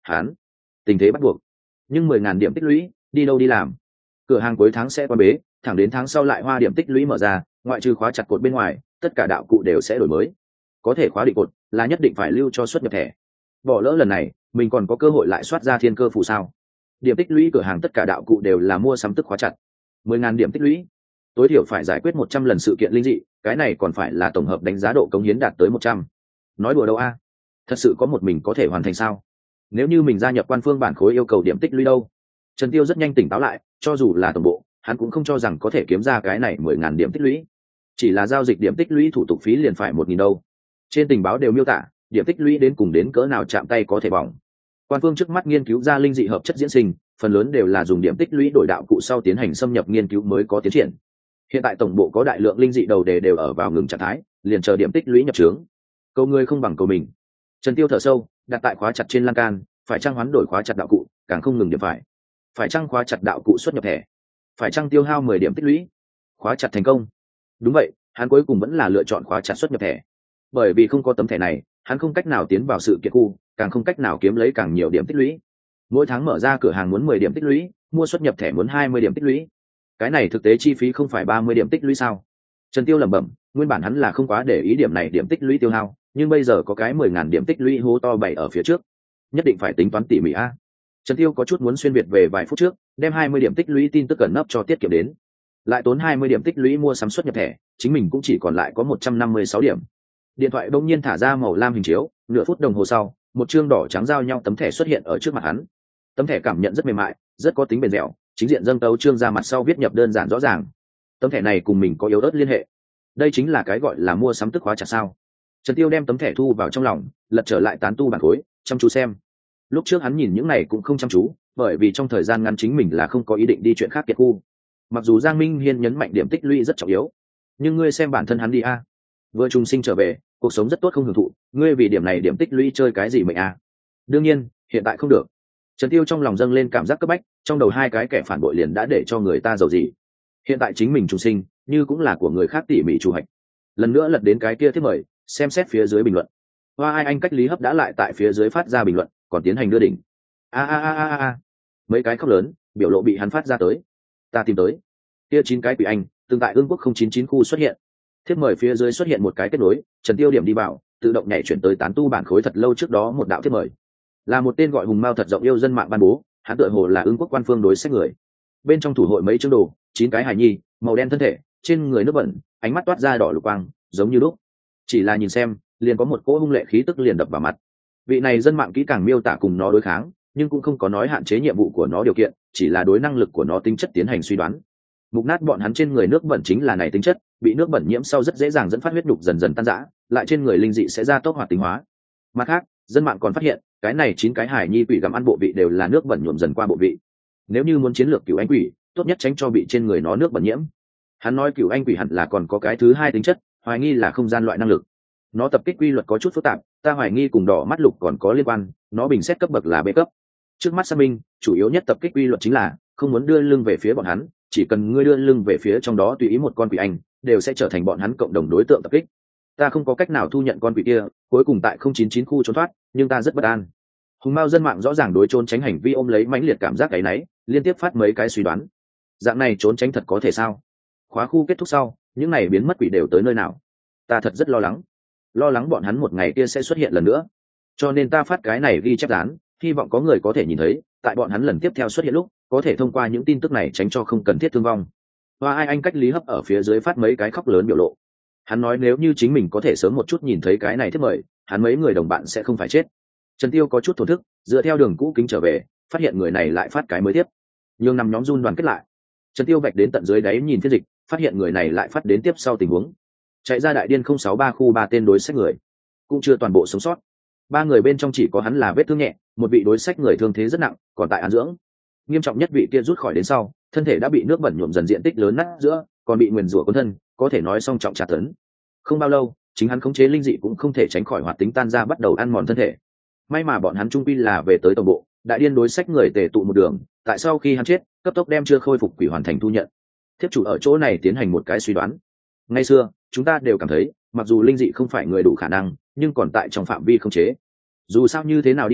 hắn tình thế bắt buộc. Nhưng mười ngàn điểm tích lũy đi đâu đi làm? Cửa hàng cuối tháng sẽ quan bế, thẳng đến tháng sau lại hoa điểm tích lũy mở ra, ngoại trừ khóa chặt cột bên ngoài, tất cả đạo cụ đều sẽ đổi mới. Có thể khóa định cột là nhất định phải lưu cho xuất nhập thẻ. Bỏ lỡ lần này, mình còn có cơ hội lại soát ra thiên cơ phù sao? Điểm tích lũy cửa hàng tất cả đạo cụ đều là mua sắm tức khóa chặt. Mười ngàn điểm tích lũy, tối thiểu phải giải quyết một trăm lần sự kiện linh dị, cái này còn phải là tổng hợp đánh giá độ cống hiến đạt tới một trăm. Nói đùa đâu a? Thật sự có một mình có thể hoàn thành sao? Nếu như mình gia nhập quan phương bản khối yêu cầu điểm tích lũy đâu? Trần Tiêu rất nhanh tỉnh táo lại, cho dù là tổng bộ, hắn cũng không cho rằng có thể kiếm ra cái này mười ngàn điểm tích lũy. Chỉ là giao dịch điểm tích lũy thủ tục phí liền phải một nghìn đâu. Trên tình báo đều miêu tả, điểm tích lũy đến cùng đến cỡ nào chạm tay có thể bỏng. Quan phương trước mắt nghiên cứu ra linh dị hợp chất diễn sinh, phần lớn đều là dùng điểm tích lũy đổi đạo cụ sau tiến hành xâm nhập nghiên cứu mới có tiến triển. Hiện tại tổng bộ có đại lượng linh dị đầu đề đều ở vào ngừng trạng thái, liền chờ điểm tích lũy nhập trướng. Câu người không bằng câu mình. Trần Tiêu thở sâu, đặt tại khóa chặt trên lan can, phải trang hoán đổi khóa chặt đạo cụ, càng không ngừng điểm phải. Phải trang khóa chặt đạo cụ xuất nhập thẻ, phải trang tiêu hao mười điểm tích lũy. Khóa chặt thành công. Đúng vậy, hắn cuối cùng vẫn là lựa chọn khóa chặt xuất nhập thẻ. Bởi vì không có tấm thẻ này, hắn không cách nào tiến vào sự kiện khu, càng không cách nào kiếm lấy càng nhiều điểm tích lũy. Mỗi tháng mở ra cửa hàng muốn mười điểm tích lũy, mua xuất nhập thẻ muốn hai mươi điểm tích lũy. Cái này thực tế chi phí không phải ba mươi điểm tích lũy sao? Trần Tiêu lẩm bẩm, nguyên bản hắn là không quá để ý điểm này điểm tích lũy tiêu hao, nhưng bây giờ có cái mười ngàn điểm tích lũy hố to bày ở phía trước, nhất định phải tính toán tỉ mỉ a. Trần Tiêu có chút muốn xuyên việt về vài phút trước, đem hai mươi điểm tích lũy tin tức cẩn nấp cho tiết kiệm đến. Lại tốn hai mươi điểm tích lũy mua sắm xuất nhập thẻ, chính mình cũng chỉ còn lại có một trăm năm mươi sáu điểm. Điện thoại bỗng nhiên thả ra màu lam hình chiếu, nửa phút đồng hồ sau, một chương đỏ trắng giao nhau tấm thẻ xuất hiện ở trước mặt hắn. Tấm thẻ cảm nhận rất mềm mại, rất có tính bền dẻo, chính diện dâng tấu chương ra mặt sau viết nhập đơn giản rõ ràng. Tấm thẻ này cùng mình có yếu ớt liên hệ. Đây chính là cái gọi là mua sắm tức khóa chặt sao? Trần Tiêu đem tấm thẻ thu vào trong lòng, lật trở lại tán tu bản khối, chăm chú xem. Lúc trước hắn nhìn những này cũng không chăm chú, bởi vì trong thời gian ngắn chính mình là không có ý định đi chuyện khác kiệt khu. Mặc dù Giang Minh Hiên nhấn mạnh điểm tích lũy rất trọng yếu, nhưng ngươi xem bản thân hắn đi a. Vừa trùng sinh trở về, cuộc sống rất tốt không hưởng thụ, ngươi vì điểm này điểm tích lũy chơi cái gì mệnh a? Đương nhiên, hiện tại không được. Trần Tiêu trong lòng dâng lên cảm giác cấp bách, trong đầu hai cái kẻ phản bội liền đã để cho người ta giàu gì. Hiện tại chính mình trùng sinh, như cũng là của người khác tỉ mỉ chủ hạch. Lần nữa lật đến cái kia thiết mời, xem xét phía dưới bình luận. Hoa ai anh cách Lý Hấp đã lại tại phía dưới phát ra bình luận, còn tiến hành đưa đỉnh. A a a a a. Mấy cái khóc lớn, biểu lộ bị hắn phát ra tới. Ta tìm tới. Kia chín cái quỷ anh, từng tại Ương Quốc không chín chín khu xuất hiện. Thiết mời phía dưới xuất hiện một cái kết nối, Trần Tiêu điểm đi vào, tự động nhảy chuyển tới tán tu bản khối thật lâu trước đó một đạo thiết mời. Là một tên gọi Hùng Mao thật rộng yêu dân mạng ban bố, hắn tựa hồ là Ương Quốc quan phương đối sách người. Bên trong thủ hội mấy chương đồ, chín cái hài nhi, màu đen thân thể, trên người nước bẩn, ánh mắt toát ra đỏ lục quang, giống như lúc. Chỉ là nhìn xem, liền có một cỗ hung lệ khí tức liền đập vào mặt. Vị này dân mạng kỹ càng miêu tả cùng nó đối kháng, nhưng cũng không có nói hạn chế nhiệm vụ của nó điều kiện, chỉ là đối năng lực của nó tính chất tiến hành suy đoán. Mục nát bọn hắn trên người nước bẩn chính là này tính chất, bị nước bẩn nhiễm sau rất dễ dàng dẫn phát huyết nhục dần dần tan rã, lại trên người linh dị sẽ ra tốc hoạt tính hóa. Mặt khác, dân mạng còn phát hiện, cái này chín cái hải nhi quỷ gặm ăn bộ vị đều là nước bẩn nhuộm dần qua bộ vị. Nếu như muốn chiến lược cửu anh quỷ, tốt nhất tránh cho bị trên người nó nước bẩn nhiễm. Hắn nói cửu anh quỷ hẳn là còn có cái thứ hai tính chất, hoài nghi là không gian loại năng lực. Nó tập kích quy luật có chút phức tạp, ta hoài nghi cùng đỏ mắt lục còn có liên quan, nó bình xét cấp bậc là B cấp. Trước mắt xác minh, chủ yếu nhất tập kích quy luật chính là không muốn đưa lưng về phía bọn hắn, chỉ cần ngươi đưa lưng về phía trong đó tùy ý một con quỷ anh, đều sẽ trở thành bọn hắn cộng đồng đối tượng tập kích. Ta không có cách nào thu nhận con quỷ kia, cuối cùng tại không chín chín khu trốn thoát, nhưng ta rất bất an. Hùng Mao dân mạng rõ ràng đối trốn tránh hành vi ôm lấy mãnh liệt cảm giác cái nấy, liên tiếp phát mấy cái suy đoán. Dạng này trốn tránh thật có thể sao? Khóa khu kết thúc sau, những này biến mất quỷ đều tới nơi nào? Ta thật rất lo lắng. Lo lắng bọn hắn một ngày kia sẽ xuất hiện lần nữa. Cho nên ta phát cái này ghi chép dán, hy vọng có người có thể nhìn thấy, tại bọn hắn lần tiếp theo xuất hiện lúc, có thể thông qua những tin tức này tránh cho không cần thiết thương vong. Hoa ai anh cách Lý Hấp ở phía dưới phát mấy cái khóc lớn biểu lộ. Hắn nói nếu như chính mình có thể sớm một chút nhìn thấy cái này thiết mời, hắn mấy người đồng bạn sẽ không phải chết. Trần Tiêu có chút thổn thức, dựa theo đường cũ kính trở về, phát hiện người này lại phát cái mới tiếp. Nhưng nằm nhóm run đoàn kết lại. Trần Tiêu vạch đến tận dưới đáy nhìn phiên dịch, phát hiện người này lại phát đến tiếp sau tình huống. Chạy ra đại điên không sáu ba khu ba tên đối sách người, cũng chưa toàn bộ sống sót. Ba người bên trong chỉ có hắn là vết thương nhẹ, một vị đối sách người thương thế rất nặng, còn tại an dưỡng. Nghiêm trọng nhất vị kia rút khỏi đến sau, thân thể đã bị nước bẩn nhuộm dần diện tích lớn nát giữa, còn bị nguyền rủa cuốn thân, có thể nói song trọng tra tấn. Không bao lâu, chính hắn khống chế linh dị cũng không thể tránh khỏi hoạt tính tan ra bắt đầu ăn mòn thân thể. May mà bọn hắn trung quy là về tới tổng bộ, đại điên đối sách người tề tụ một đường, tại sau khi hắn chết, cấp tốc đem chưa khôi phục quỷ hoàn thành thu nhận. Thiếp chủ ở chỗ này tiến hành một cái suy đoán. Ngày xưa, chúng ta đều cảm thấy, mặc dù linh dị không phải người đủ khả năng, nhưng còn tại trong phạm vi khống chế. Dù sao như thế nào đi nữa,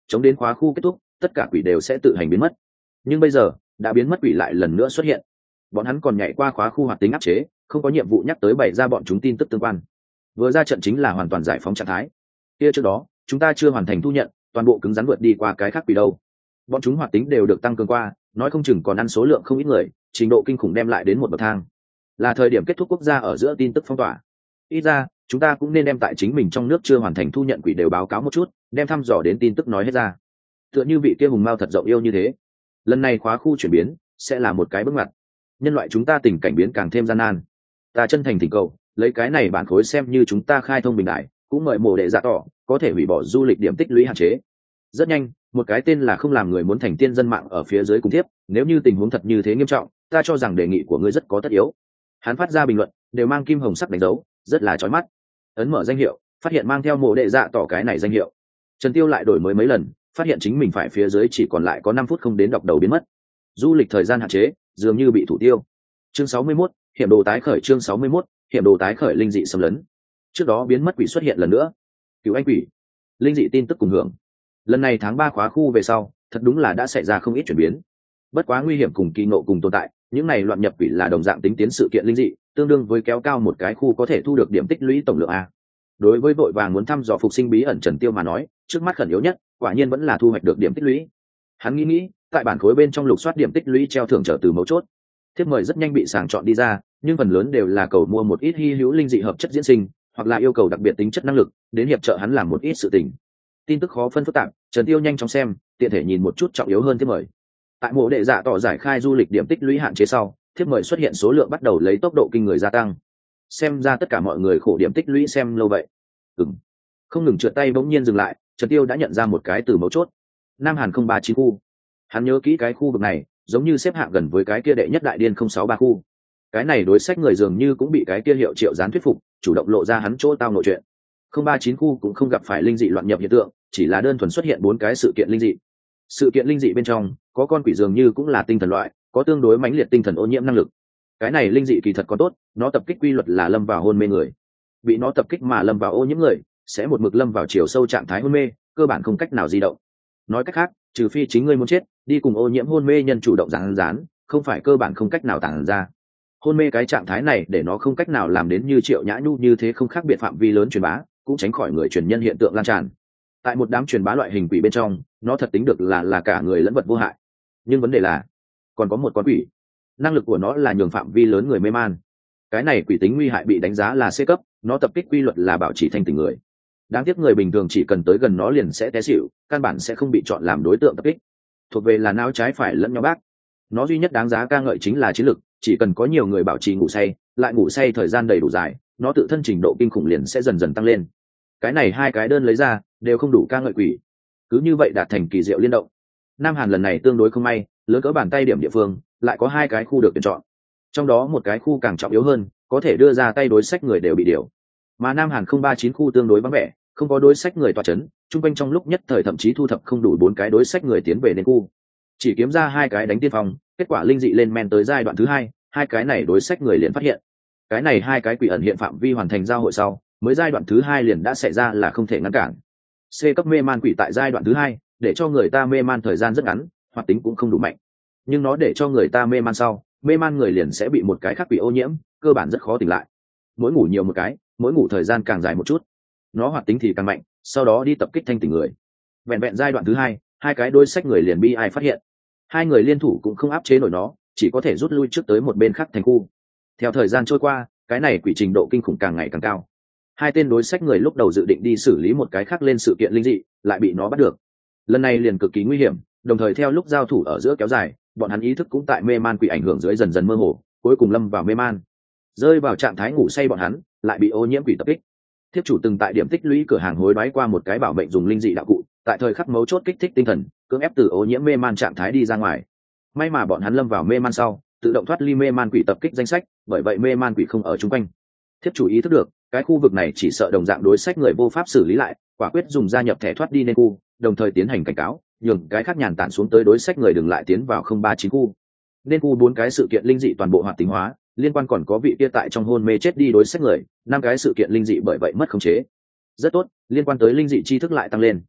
chống đến khóa khu kết thúc tất cả quỷ đều sẽ tự hành biến mất. Nhưng bây giờ đã biến mất quỷ lại lần nữa xuất hiện, bọn hắn còn nhảy qua khóa khu hoạt tính áp chế, không có nhiệm vụ nhắc tới bày ra bọn chúng tin tức tương quan. Vừa ra trận chính là hoàn toàn giải phóng trạng thái. Kia trước đó chúng ta chưa hoàn thành thu nhận, toàn bộ cứng rắn vượt đi qua cái khác quỷ đâu. Bọn chúng hoạt tính đều được tăng cường qua, nói không chừng còn ăn số lượng không ít người, trình độ kinh khủng đem lại đến một bậc thang. Là thời điểm kết thúc quốc gia ở giữa tin tức phong tỏa. Ít ra chúng ta cũng nên đem tại chính mình trong nước chưa hoàn thành thu nhận quỷ đều báo cáo một chút, đem thăm dò đến tin tức nói hết ra. Tựa như vị kia hùng mao thật rộng yêu như thế, lần này khóa khu chuyển biến sẽ là một cái bước ngoặt, nhân loại chúng ta tình cảnh biến càng thêm gian nan. Ta chân thành thỉnh cầu lấy cái này bản khối xem như chúng ta khai thông bình đại, cũng mời mổ đệ dạ tỏ có thể hủy bỏ du lịch điểm tích lũy hạn chế. Rất nhanh một cái tên là không làm người muốn thành tiên dân mạng ở phía dưới cùng tiếp, nếu như tình huống thật như thế nghiêm trọng, ta cho rằng đề nghị của ngươi rất có tất yếu. Hắn phát ra bình luận đều mang kim hồng sắc đánh dấu, rất là chói mắt. Ấn mở danh hiệu, phát hiện mang theo mổ đệ dạ tỏ cái này danh hiệu. Trần Tiêu lại đổi mới mấy lần, phát hiện chính mình phải phía dưới chỉ còn lại có năm phút không đến đọc đầu biến mất. Du lịch thời gian hạn chế dường như bị thủ tiêu. Chương sáu mươi mốt, hiểm đồ tái khởi. Chương sáu mươi mốt, hiểm đồ tái khởi. Linh dị xâm lấn. Trước đó biến mất quỷ xuất hiện lần nữa. Cứu anh quỷ, linh dị tin tức cùng hưởng. Lần này tháng ba khóa khu về sau, thật đúng là đã xảy ra không ít chuyển biến. Bất quá nguy hiểm cùng kỳ ngộ cùng tồn tại, những này loạn nhập quỷ là đồng dạng tính tiến sự kiện linh dị, tương đương với kéo cao một cái khu có thể thu được điểm tích lũy tổng lượng a. Đối với vội vàng muốn thăm dò phục sinh bí ẩn Trần Tiêu mà nói, trước mắt khẩn yếu nhất quả nhiên vẫn là thu hoạch được điểm tích lũy. Hắn nghĩ nghĩ, tại bản khối bên trong lục soát điểm tích lũy treo thưởng trở từ mấu chốt. Thiếp mời rất nhanh bị sàng chọn đi ra, nhưng phần lớn đều là cầu mua một ít hy hữu linh dị hợp chất diễn sinh, hoặc là yêu cầu đặc biệt tính chất năng lực, đến hiệp trợ hắn làm một ít sự tình. Tin tức khó phân phức tạp, Trần Tiêu nhanh chóng xem, tiện thể nhìn một chút trọng yếu hơn thiếp mời. Tại mộ đệ dạ tỏ giải khai du lịch điểm tích lũy hạn chế sau, thiếp mời xuất hiện số lượng bắt đầu lấy tốc độ kinh người gia tăng. Xem ra tất cả mọi người khổ điểm tích lũy xem lâu vậy. Ừm. Không ngừng trượt tay bỗng nhiên dừng lại, Trần Tiêu đã nhận ra một cái từ mấu chốt. Nam Hàn không ba chín khu. Hắn nhớ kỹ cái khu vực này, giống như xếp hạng gần với cái kia đệ nhất đại điên không sáu ba khu. Cái này đối sách người dường như cũng bị cái kia hiệu triệu gián thuyết phục, chủ động lộ ra hắn chỗ tao nội chuyện. Không ba chín khu cũng không gặp phải linh dị loạn nhập hiện tượng, chỉ là đơn thuần xuất hiện bốn cái sự kiện linh dị. Sự kiện linh dị bên trong, có con quỷ dường như cũng là tinh thần loại, có tương đối mãnh liệt tinh thần ô nhiễm năng lực. Cái này linh dị kỳ thật có tốt, nó tập kích quy luật là lâm vào hôn mê người. Bị nó tập kích mà lâm vào ô nhiễm người, sẽ một mực lâm vào chiều sâu trạng thái hôn mê, cơ bản không cách nào di động. Nói cách khác, trừ phi chính ngươi muốn chết, đi cùng ô nhiễm hôn mê nhân chủ động giáng dán, không phải cơ bản không cách nào tản ra. Hôn mê cái trạng thái này để nó không cách nào làm đến như Triệu Nhã Nhu như thế không khác biệt phạm vi lớn truyền bá, cũng tránh khỏi người truyền nhân hiện tượng lan tràn. Tại một đám truyền bá loại hình quỷ bên trong, nó thật tính được là là cả người lẫn vật vô hại. Nhưng vấn đề là, còn có một con quỷ, năng lực của nó là nhường phạm vi lớn người mê man. Cái này quỷ tính nguy hại bị đánh giá là C cấp, nó tập kích quy luật là bảo trì thanh tỉnh người. Đáng tiếc người bình thường chỉ cần tới gần nó liền sẽ té xỉu, căn bản sẽ không bị chọn làm đối tượng tập kích. Thuộc về là não trái phải lẫn nhau bác. Nó duy nhất đáng giá ca ngợi chính là chiến lực, chỉ cần có nhiều người bảo trì ngủ say, lại ngủ say thời gian đầy đủ dài, nó tự thân trình độ kinh khủng liền sẽ dần dần tăng lên. Cái này hai cái đơn lấy ra đều không đủ ca ngợi quỷ, cứ như vậy đạt thành kỳ diệu liên động. Nam Hàn lần này tương đối không may, lớn cỡ bàn tay điểm địa phương lại có hai cái khu được tuyển chọn, trong đó một cái khu càng trọng yếu hơn, có thể đưa ra tay đối sách người đều bị điều. Mà Nam Hàn không ba chín khu tương đối vắng vẻ, không có đối sách người tọa chấn, trung quanh trong lúc nhất thời thậm chí thu thập không đủ bốn cái đối sách người tiến về đến khu, chỉ kiếm ra hai cái đánh tiên phong. Kết quả linh dị lên men tới giai đoạn thứ hai, hai cái này đối sách người liền phát hiện, cái này hai cái quỷ ẩn hiện phạm vi hoàn thành giao hội sau, mới giai đoạn thứ hai liền đã xảy ra là không thể ngăn cản. C cấp mê man quỷ tại giai đoạn thứ hai, để cho người ta mê man thời gian rất ngắn, hoạt tính cũng không đủ mạnh, nhưng nó để cho người ta mê man sau, mê man người liền sẽ bị một cái khác quỷ ô nhiễm, cơ bản rất khó tỉnh lại. Mỗi ngủ nhiều một cái, mỗi ngủ thời gian càng dài một chút, nó hoạt tính thì càng mạnh, sau đó đi tập kích thanh tỉnh người. Vẹn vẹn giai đoạn thứ hai, hai cái đối sách người liền bi ai phát hiện, hai người liên thủ cũng không áp chế nổi nó, chỉ có thể rút lui trước tới một bên khác thành khu. Theo thời gian trôi qua, cái này quỷ trình độ kinh khủng càng ngày càng cao. Hai tên đối sách người lúc đầu dự định đi xử lý một cái khác lên sự kiện linh dị, lại bị nó bắt được. Lần này liền cực kỳ nguy hiểm, đồng thời theo lúc giao thủ ở giữa kéo dài, bọn hắn ý thức cũng tại mê man quỷ ảnh hưởng dưới dần dần mơ hồ, cuối cùng lâm vào mê man, rơi vào trạng thái ngủ say. Bọn hắn lại bị ô nhiễm quỷ tập kích. Thiếp chủ từng tại điểm tích lũy cửa hàng hối đoái qua một cái bảo mệnh dùng linh dị đạo cụ, tại thời khắc mấu chốt kích thích tinh thần, cưỡng ép từ ô nhiễm mê man trạng thái đi ra ngoài. May mà bọn hắn lâm vào mê man sau, tự động thoát ly mê man quỷ tập kích danh sách, bởi vậy mê man quỷ không ở chung quanh. Thiếp chủ ý thức được cái khu vực này chỉ sợ đồng dạng đối sách người vô pháp xử lý lại, quả quyết dùng gia nhập thẻ thoát đi nên khu, đồng thời tiến hành cảnh cáo, nhường cái khác nhàn tản xuống tới đối sách người đừng lại tiến vào không ba chín khu. Nên khu bốn cái sự kiện linh dị toàn bộ hoạt tính hóa, liên quan còn có vị kia tại trong hôn mê chết đi đối sách người, năm cái sự kiện linh dị bởi vậy mất khống chế. Rất tốt, liên quan tới linh dị tri thức lại tăng lên.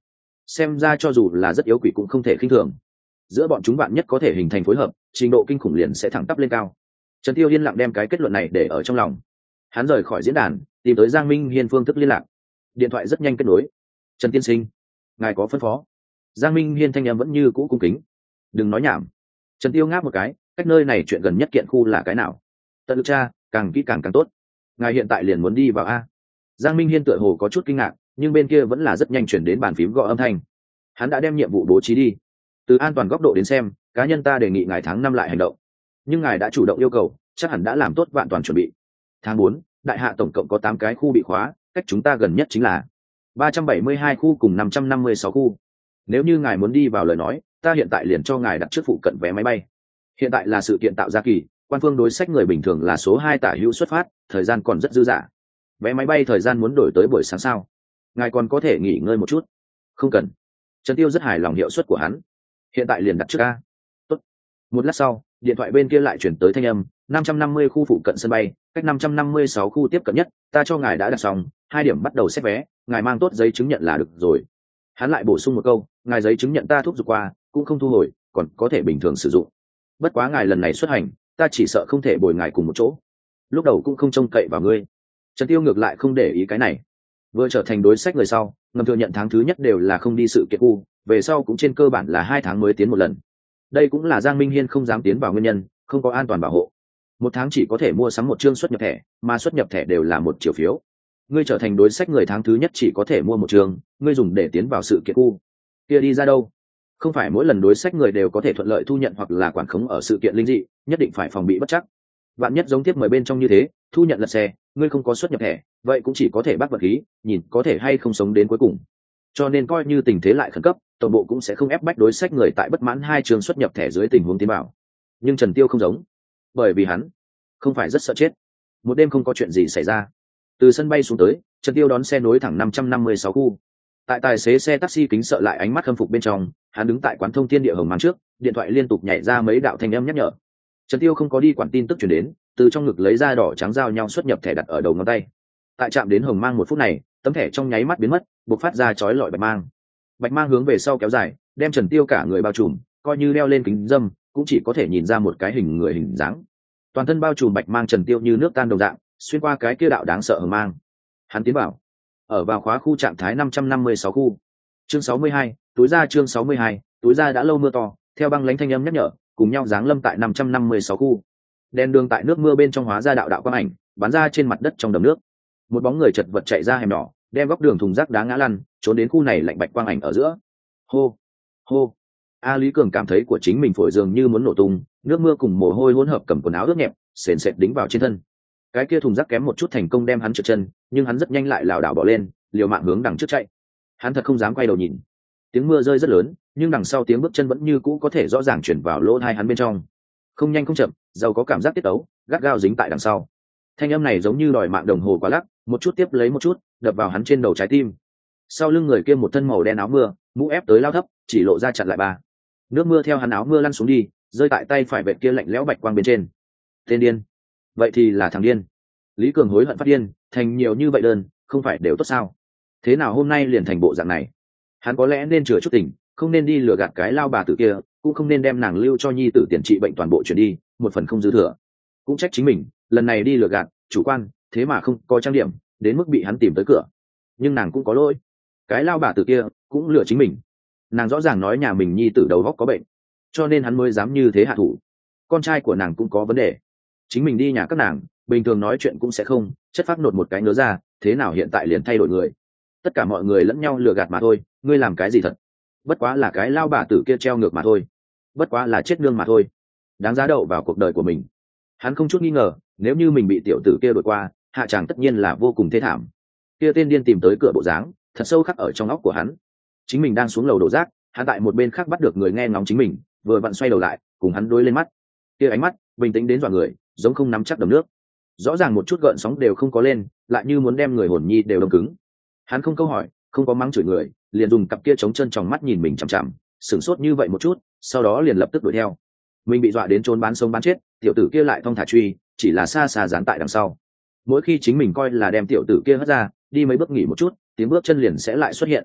xem ra cho dù là rất yếu quỷ cũng không thể khinh thường. Giữa bọn chúng bạn nhất có thể hình thành phối hợp, trình độ kinh khủng liền sẽ thẳng tắp lên cao. Trần Tiêu yên lặng đem cái kết luận này để ở trong lòng. Hắn rời khỏi diễn đàn, tìm tới Giang Minh Hiên phương thức liên lạc. Điện thoại rất nhanh kết nối. Trần tiên sinh, ngài có phân phó? Giang Minh Hiên thanh âm vẫn như cũ cung kính. Đừng nói nhảm. Trần Tiêu ngáp một cái, cách nơi này chuyện gần nhất kiện khu là cái nào? Tận lực tra, càng kỹ càng càng tốt. Ngài hiện tại liền muốn đi vào a? Giang Minh Hiên tựa hồ có chút kinh ngạc, nhưng bên kia vẫn là rất nhanh chuyển đến bàn phím gọi âm thanh. Hắn đã đem nhiệm vụ bố trí đi. Từ an toàn góc độ đến xem, cá nhân ta đề nghị ngài tháng năm lại hành động. Nhưng ngài đã chủ động yêu cầu, chắc hẳn đã làm tốt vạn toàn chuẩn bị. Tháng bốn, đại hạ tổng cộng có tám cái khu bị khóa, cách chúng ta gần nhất chính là ba trăm bảy mươi hai khu cùng năm trăm năm mươi sáu khu. Nếu như ngài muốn đi vào lời nói, ta hiện tại liền cho ngài đặt trước phụ cận vé máy bay. Hiện tại là sự kiện tạo ra kỳ, quan phương đối sách người bình thường là số hai tả hữu xuất phát, thời gian còn rất dư dả. Vé máy bay thời gian muốn đổi tới buổi sáng sao? Ngài còn có thể nghỉ ngơi một chút. Không cần. Trần Tiêu rất hài lòng hiệu suất của hắn. Hiện tại liền đặt trước a. Tốt. Một lát sau, điện thoại bên kia lại chuyển tới thanh âm, năm trăm năm mươi khu phụ cận sân bay, cách năm trăm năm mươi sáu khu tiếp cận nhất, ta cho ngài đã đặt xong, hai điểm bắt đầu xét vé, ngài mang tốt giấy chứng nhận là được rồi. Hắn lại bổ sung một câu, ngài giấy chứng nhận ta thúc giục qua, cũng không thu hồi, còn có thể bình thường sử dụng. Bất quá ngài lần này xuất hành, ta chỉ sợ không thể bồi ngài cùng một chỗ. Lúc đầu cũng không trông cậy vào ngươi. Trần Tiêu ngược lại không để ý cái này. Vừa trở thành đối sách người sau, ngầm thừa nhận tháng thứ nhất đều là không đi sự kiện khu, về sau cũng trên cơ bản là hai tháng mới tiến một lần. Đây cũng là Giang Minh Hiên không dám tiến vào nguyên nhân, không có an toàn bảo hộ. Một tháng chỉ có thể mua sắm một chương xuất nhập thẻ, mà xuất nhập thẻ đều là một triệu phiếu. Ngươi trở thành đối sách người tháng thứ nhất chỉ có thể mua một chương, ngươi dùng để tiến vào sự kiện khu. Kia đi ra đâu? Không phải mỗi lần đối sách người đều có thể thuận lợi thu nhận hoặc là quản khống ở sự kiện linh dị, nhất định phải phòng bị bất chắc. Vạn nhất giống tiếp mời bên trong như thế, thu nhận lật xe, ngươi không có xuất nhập thẻ, vậy cũng chỉ có thể bắt vật khí, nhìn có thể hay không sống đến cuối cùng. Cho nên coi như tình thế lại khẩn cấp, tổng bộ cũng sẽ không ép bách đối sách người tại bất mãn hai trường xuất nhập thẻ dưới tình huống tiến bảo. Nhưng Trần Tiêu không giống, bởi vì hắn không phải rất sợ chết. Một đêm không có chuyện gì xảy ra, từ sân bay xuống tới, Trần Tiêu đón xe nối thẳng năm trăm năm mươi sáu khu. Tại tài xế xe taxi kính sợ lại ánh mắt khâm phục bên trong, hắn đứng tại quán thông thiên địa hồng mang trước, điện thoại liên tục nhảy ra mấy đạo thanh âm nhắc nhở. Trần Tiêu không có đi quản tin tức truyền đến, từ trong ngực lấy ra đỏ trắng giao nhau xuất nhập thẻ đặt ở đầu ngón tay. Tại chạm đến hồng mang một phút này, tấm thẻ trong nháy mắt biến mất, bộc phát ra chói lọi bạch mang. Bạch mang hướng về sau kéo dài, đem Trần Tiêu cả người bao trùm, coi như đeo lên kính dâm, cũng chỉ có thể nhìn ra một cái hình người hình dáng. Toàn thân bao trùm bạch mang Trần Tiêu như nước tan đồng dạng, xuyên qua cái kia đạo đáng sợ hồng mang. Hắn tiến vào, ở vào khóa khu trạng thái năm trăm năm mươi sáu khu. Chương sáu mươi hai, túi ra chương sáu mươi hai, túi ra đã lâu mưa to, theo băng lãnh thanh âm nhắc nhở, cùng nhau giáng lâm tại năm trăm năm mươi sáu khu. Đèn đường tại nước mưa bên trong hóa ra đạo đạo quang ảnh, bắn ra trên mặt đất trong đầm nước. Một bóng người chật vật chạy ra hẻm nhỏ, đem góc đường thùng rác đá ngã lăn, trốn đến khu này lạnh bạch quang ảnh ở giữa. Hô, hô. A Lý Cường cảm thấy của chính mình phổi dường như muốn nổ tung, nước mưa cùng mồ hôi hỗn hợp cầm quần áo ướt nhẹp, sền sệt đính vào trên thân. Cái kia thùng rác kém một chút thành công đem hắn trượt chân, nhưng hắn rất nhanh lại lảo đảo bỏ lên, liều mạng hướng đằng trước chạy. Hắn thật không dám quay đầu nhìn. Tiếng mưa rơi rất lớn, nhưng đằng sau tiếng bước chân vẫn như cũ có thể rõ ràng truyền vào lỗ tai hắn bên trong. Không nhanh không chậm, giàu có cảm giác tiết tấu, gắt gao dính tại đằng sau. Thanh âm này giống như đòi mạng đồng hồ quá lắc, một chút tiếp lấy một chút, đập vào hắn trên đầu trái tim. Sau lưng người kia một thân màu đen áo mưa, mũ ép tới lao thấp, chỉ lộ ra chặn lại ba. Nước mưa theo hắn áo mưa lăn xuống đi, rơi tại tay phải vệt kia lạnh lẽo bạch quang bên trên. Tên điên. Vậy thì là thằng điên. Lý Cường hối hận phát điên, thành nhiều như vậy đơn, không phải đều tốt sao? Thế nào hôm nay liền thành bộ dạng này? Hắn có lẽ nên chừa chút tình, không nên đi lừa gạt cái lao bà tử kia, cũng không nên đem nàng lưu cho nhi tử tiền trị bệnh toàn bộ chuyển đi, một phần không dư thừa. Cũng trách chính mình, lần này đi lừa gạt, chủ quan, thế mà không có trang điểm, đến mức bị hắn tìm tới cửa. Nhưng nàng cũng có lỗi. Cái lao bà tử kia cũng lừa chính mình. Nàng rõ ràng nói nhà mình nhi tử đầu óc có bệnh, cho nên hắn mới dám như thế hạ thủ. Con trai của nàng cũng có vấn đề. Chính mình đi nhà các nàng, bình thường nói chuyện cũng sẽ không, chất phác nột một cái ngứa ra, thế nào hiện tại liền thay đổi người. Tất cả mọi người lẫn nhau lừa gạt mà thôi, ngươi làm cái gì thật? Bất quá là cái lao bà tử kia treo ngược mà thôi. Bất quá là chết nương mà thôi. Đáng giá đậu vào cuộc đời của mình. Hắn không chút nghi ngờ, nếu như mình bị tiểu tử kia đuổi qua, hạ tràng tất nhiên là vô cùng thê thảm. Kia tên điên tìm tới cửa bộ dáng, thật sâu khắc ở trong óc của hắn. Chính mình đang xuống lầu đổ rác, hắn tại một bên khác bắt được người nghe ngóng chính mình, vừa vặn xoay đầu lại, cùng hắn đối lên mắt. Kia ánh mắt bình tĩnh đến dọa người, giống không nắm chắc đầm nước. Rõ ràng một chút gợn sóng đều không có lên, lại như muốn đem người hồn nhi đều đông cứng. Hắn không câu hỏi, không có mắng chửi người, liền dùng cặp kia chống chân tròng mắt nhìn mình chằm chằm, sửng sốt như vậy một chút, sau đó liền lập tức đuổi theo. Mình bị dọa đến trốn bán sống bán chết, tiểu tử kia lại thong thả truy, chỉ là xa xa dán tại đằng sau. Mỗi khi chính mình coi là đem tiểu tử kia hất ra, đi mấy bước nghỉ một chút, tiếng bước chân liền sẽ lại xuất hiện.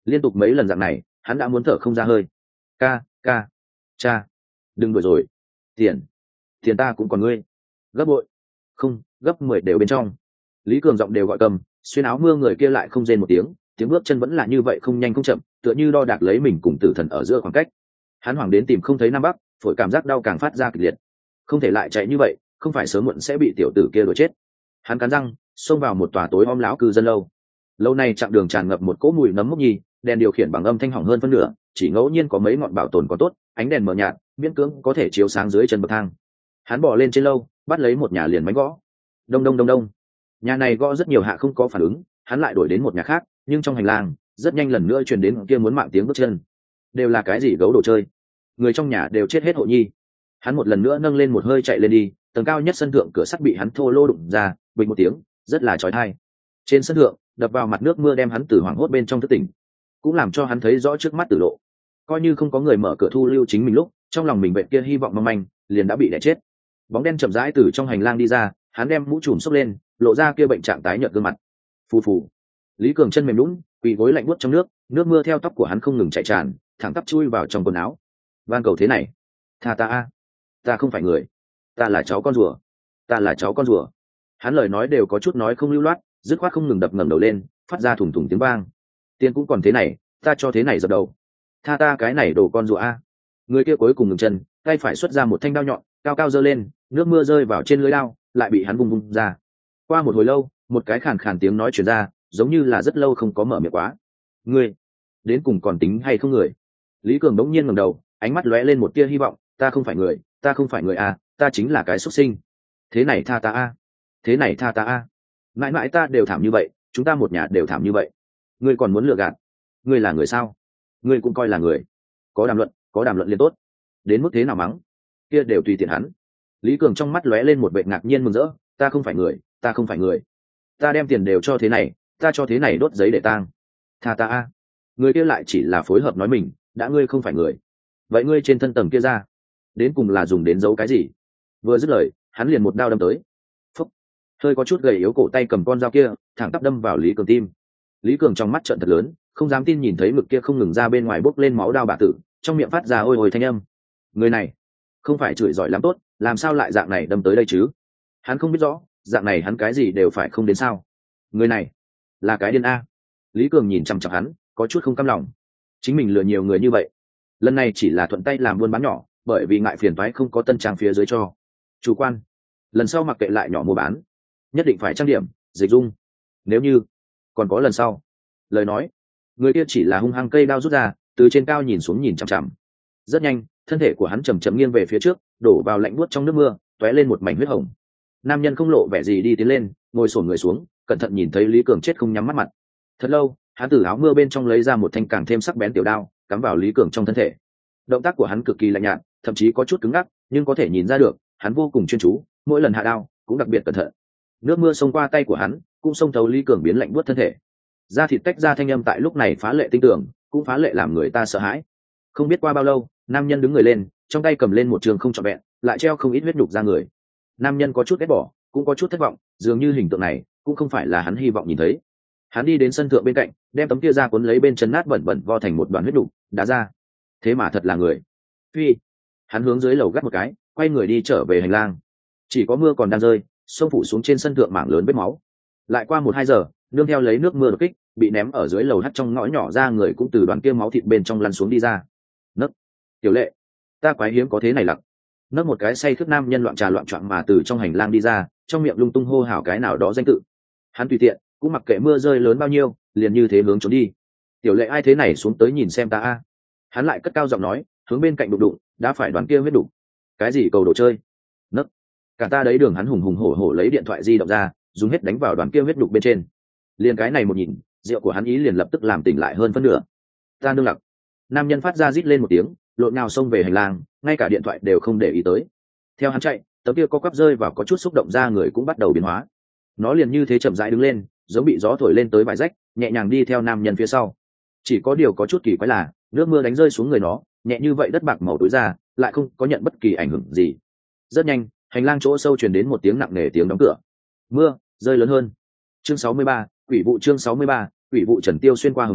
liên tục mấy lần dạng này hắn đã muốn thở không ra hơi. Ca ca cha, đừng đuổi rồi. Tiền tiền ta cũng còn ngươi gấp bội, không gấp mười đều bên trong. Lý Cường giọng đều gọi cầm, xuyên áo mưa người kia lại không rên một tiếng, tiếng bước chân vẫn là như vậy không nhanh không chậm, tựa như đo đạc lấy mình cùng tử thần ở giữa khoảng cách. Hắn hoảng đến tìm không thấy nam bắc, phổi cảm giác đau càng phát ra kịch liệt. Không thể lại chạy như vậy, không phải sớm muộn sẽ bị tiểu tử kia đuổi chết. Hắn cắn răng xông vào một tòa tối om lão cư dân lâu. Lâu này chặng đường tràn ngập một cỗ mùi nấm mốc nhì, đèn điều khiển bằng âm thanh hỏng hơn phân nửa, chỉ ngẫu nhiên có mấy ngọn bảo tồn có tốt, ánh đèn mờ nhạt miễn cưỡng có thể chiếu sáng dưới chân bậc thang. Hắn bò lên trên lâu, bắt lấy một nhà liền bánh gõ. Đông đông đông đông. Nhà này gõ rất nhiều hạ không có phản ứng, hắn lại đổi đến một nhà khác, nhưng trong hành lang rất nhanh lần nữa truyền đến kia muốn mạng tiếng bước chân. Đều là cái gì gấu đồ chơi, người trong nhà đều chết hết hộ nhi. Hắn một lần nữa nâng lên một hơi chạy lên đi, tầng cao nhất sân thượng cửa sắt bị hắn thô lô đụng ra, bình một tiếng rất là chói tai. Trên sân thượng đập vào mặt nước mưa đem hắn từ hoảng hốt bên trong thức tỉnh, cũng làm cho hắn thấy rõ trước mắt tử lộ. Coi như không có người mở cửa thu lưu chính mình lúc, trong lòng mình bệnh kia hy vọng mong manh liền đã bị đè chết. Bóng đen chậm rãi từ trong hành lang đi ra, hắn đem mũ trùm xốc lên, lộ ra kia bệnh trạng tái nhợt gương mặt. Phù phù. Lý Cường chân mềm lún, quỳ gối lạnh buốt trong nước, nước mưa theo tóc của hắn không ngừng chảy tràn, thẳng tắp chui vào trong quần áo. Van cầu thế này, tha ta a, ta không phải người, ta là cháu con rùa, ta là cháu con rùa. Hắn lời nói đều có chút nói không lưu loát, dứt khoát không ngừng đập ngẩng đầu lên, phát ra thủng thủng tiếng vang. Tiền cũng còn thế này, ta cho thế này dập đầu. Tha ta cái này đồ con rùa a. Người kia cuối cùng ngừng chân, tay phải xuất ra một thanh đao nhọn, cao cao giơ lên, nước mưa rơi vào trên lưỡi đao, lại bị hắn vung vung ra. Qua một hồi lâu, một cái khàn khàn tiếng nói truyền ra, giống như là rất lâu không có mở miệng quá. Ngươi, đến cùng còn tính hay không người? Lý Cường đống nhiên ngẩng đầu, ánh mắt lóe lên một tia hy vọng. Ta không phải người, ta không phải người a, ta chính là cái xuất sinh. Thế này tha ta a, thế này tha ta a. Mãi mãi ta đều thảm như vậy, chúng ta một nhà đều thảm như vậy. Ngươi còn muốn lừa gạt? Ngươi là người sao? Ngươi cũng coi là người? Có đàm luận, có đàm luận liền tốt. Đến mức thế nào mắng, kia đều tùy tiện hắn. Lý Cường trong mắt lóe lên một vẻ ngạc nhiên mừng rỡ. Ta không phải người, ta không phải người. Ta đem tiền đều cho thế này, ta cho thế này đốt giấy để tang. Tha ta a. Người kia lại chỉ là phối hợp nói mình, đã ngươi không phải người, vậy ngươi trên thân tầng kia ra, đến cùng là dùng đến giấu cái gì? Vừa dứt lời, hắn liền một đao đâm tới. Phúc. Hơi có chút gầy yếu cổ tay cầm con dao kia, thẳng tắp đâm vào Lý Cường tim. Lý Cường trong mắt trợn thật lớn, không dám tin nhìn thấy ngực kia không ngừng ra bên ngoài bốc lên máu đao bả tử, trong miệng phát ra ôi ôi thanh âm. Người này không phải chửi giỏi lắm tốt, làm sao lại dạng này đâm tới đây chứ? Hắn không biết rõ, dạng này hắn cái gì đều phải không đến sao? Người này là cái điên a. Lý Cường nhìn chằm chằm hắn, có chút không cam lòng. Chính mình lừa nhiều người như vậy, lần này chỉ là thuận tay làm buôn bán nhỏ, bởi vì ngại phiền toái không có tân trang phía dưới cho. Chủ quan, lần sau mặc kệ lại nhỏ mua bán, nhất định phải trang điểm, dịch dung. Nếu như còn có lần sau, lời nói, người kia chỉ là hung hăng cây đao rút ra, từ trên cao nhìn xuống nhìn chằm chằm. Rất nhanh, thân thể của hắn chầm chậm nghiêng về phía trước, đổ vào lạnh buốt trong nước mưa, tóe lên một mảnh huyết hồng. Nam nhân không lộ vẻ gì đi tiến lên, ngồi xổm người xuống, cẩn thận nhìn thấy Lý Cường chết không nhắm mắt mặt. Thật lâu, hắn từ áo mưa bên trong lấy ra một thanh càng thêm sắc bén tiểu đao, cắm vào Lý Cường trong thân thể. Động tác của hắn cực kỳ lạnh nhạt, thậm chí có chút cứng ngắc, nhưng có thể nhìn ra được, hắn vô cùng chuyên chú, mỗi lần hạ đao cũng đặc biệt cẩn thận. Nước mưa xông qua tay của hắn, cũng xông thấu Lý Cường biến lạnh buốt thân thể. Da thịt tách ra thanh âm tại lúc này phá lệ tinh tường, cũng phá lệ làm người ta sợ hãi. Không biết qua bao lâu, nam nhân đứng người lên, trong tay cầm lên một trường không trọn vẹn, lại treo không ít huyết nhục ra người. Nam nhân có chút ghét bỏ, cũng có chút thất vọng, dường như hình tượng này cũng không phải là hắn hy vọng nhìn thấy. Hắn đi đến sân thượng bên cạnh, đem tấm kia ra cuốn lấy bên chân nát bẩn bẩn vo thành một đoàn huyết nhục, đá ra. Thế mà thật là người. Phi. Hắn hướng dưới lầu gắt một cái, quay người đi trở về hành lang. Chỉ có mưa còn đang rơi, xông phủ xuống trên sân thượng mảng lớn vết máu. Lại qua một hai giờ, nương theo lấy nước mưa đột kích, bị ném ở dưới lầu hắt trong ngõ nhỏ ra người cũng từ đoàn kia máu thịt bên trong lăn xuống đi ra. Nấc. Tiểu Lệ, ta quái hiếm có thế này lặc. Nấc một cái say khướt nam nhân loạn trà loạn choạng mà từ trong hành lang đi ra, trong miệng lung tung hô hào cái nào đó danh tự. Hắn tùy tiện, cũng mặc kệ mưa rơi lớn bao nhiêu, liền như thế hướng trốn đi. Tiểu Lệ ai thế này xuống tới nhìn xem ta a. Hắn lại cất cao giọng nói, hướng bên cạnh đụng đụng, đã phải đoàn kia huyết đụng. Cái gì cầu đồ chơi? Nấc. Cả ta đấy đường hắn hùng hùng hổ hổ lấy điện thoại di động ra, dùng hết đánh vào đoàn kia huyết đục bên trên. Liền cái này một nhìn, rượu của hắn ý liền lập tức làm tỉnh lại hơn phân nửa. Ta nương lặc. Nam nhân phát ra rít lên một tiếng, lộn nào xông về hành lang, ngay cả điện thoại đều không để ý tới. Theo hắn chạy, tấm kia có quắp rơi vào có chút xúc động ra người cũng bắt đầu biến hóa. Nó liền như thế chậm rãi đứng lên, giống bị gió thổi lên tới vài rách, nhẹ nhàng đi theo nam nhân phía sau. Chỉ có điều có chút kỳ quái là, nước mưa đánh rơi xuống người nó, nhẹ như vậy đất bạc màu tối ra, lại không có nhận bất kỳ ảnh hưởng gì. Rất nhanh, hành lang chỗ sâu truyền đến một tiếng nặng nề tiếng đóng cửa. Mưa rơi lớn hơn. Chương sáu mươi ba, quỷ vụ chương sáu mươi ba, quỷ vụ Trần Tiêu xuyên qua hờ mang,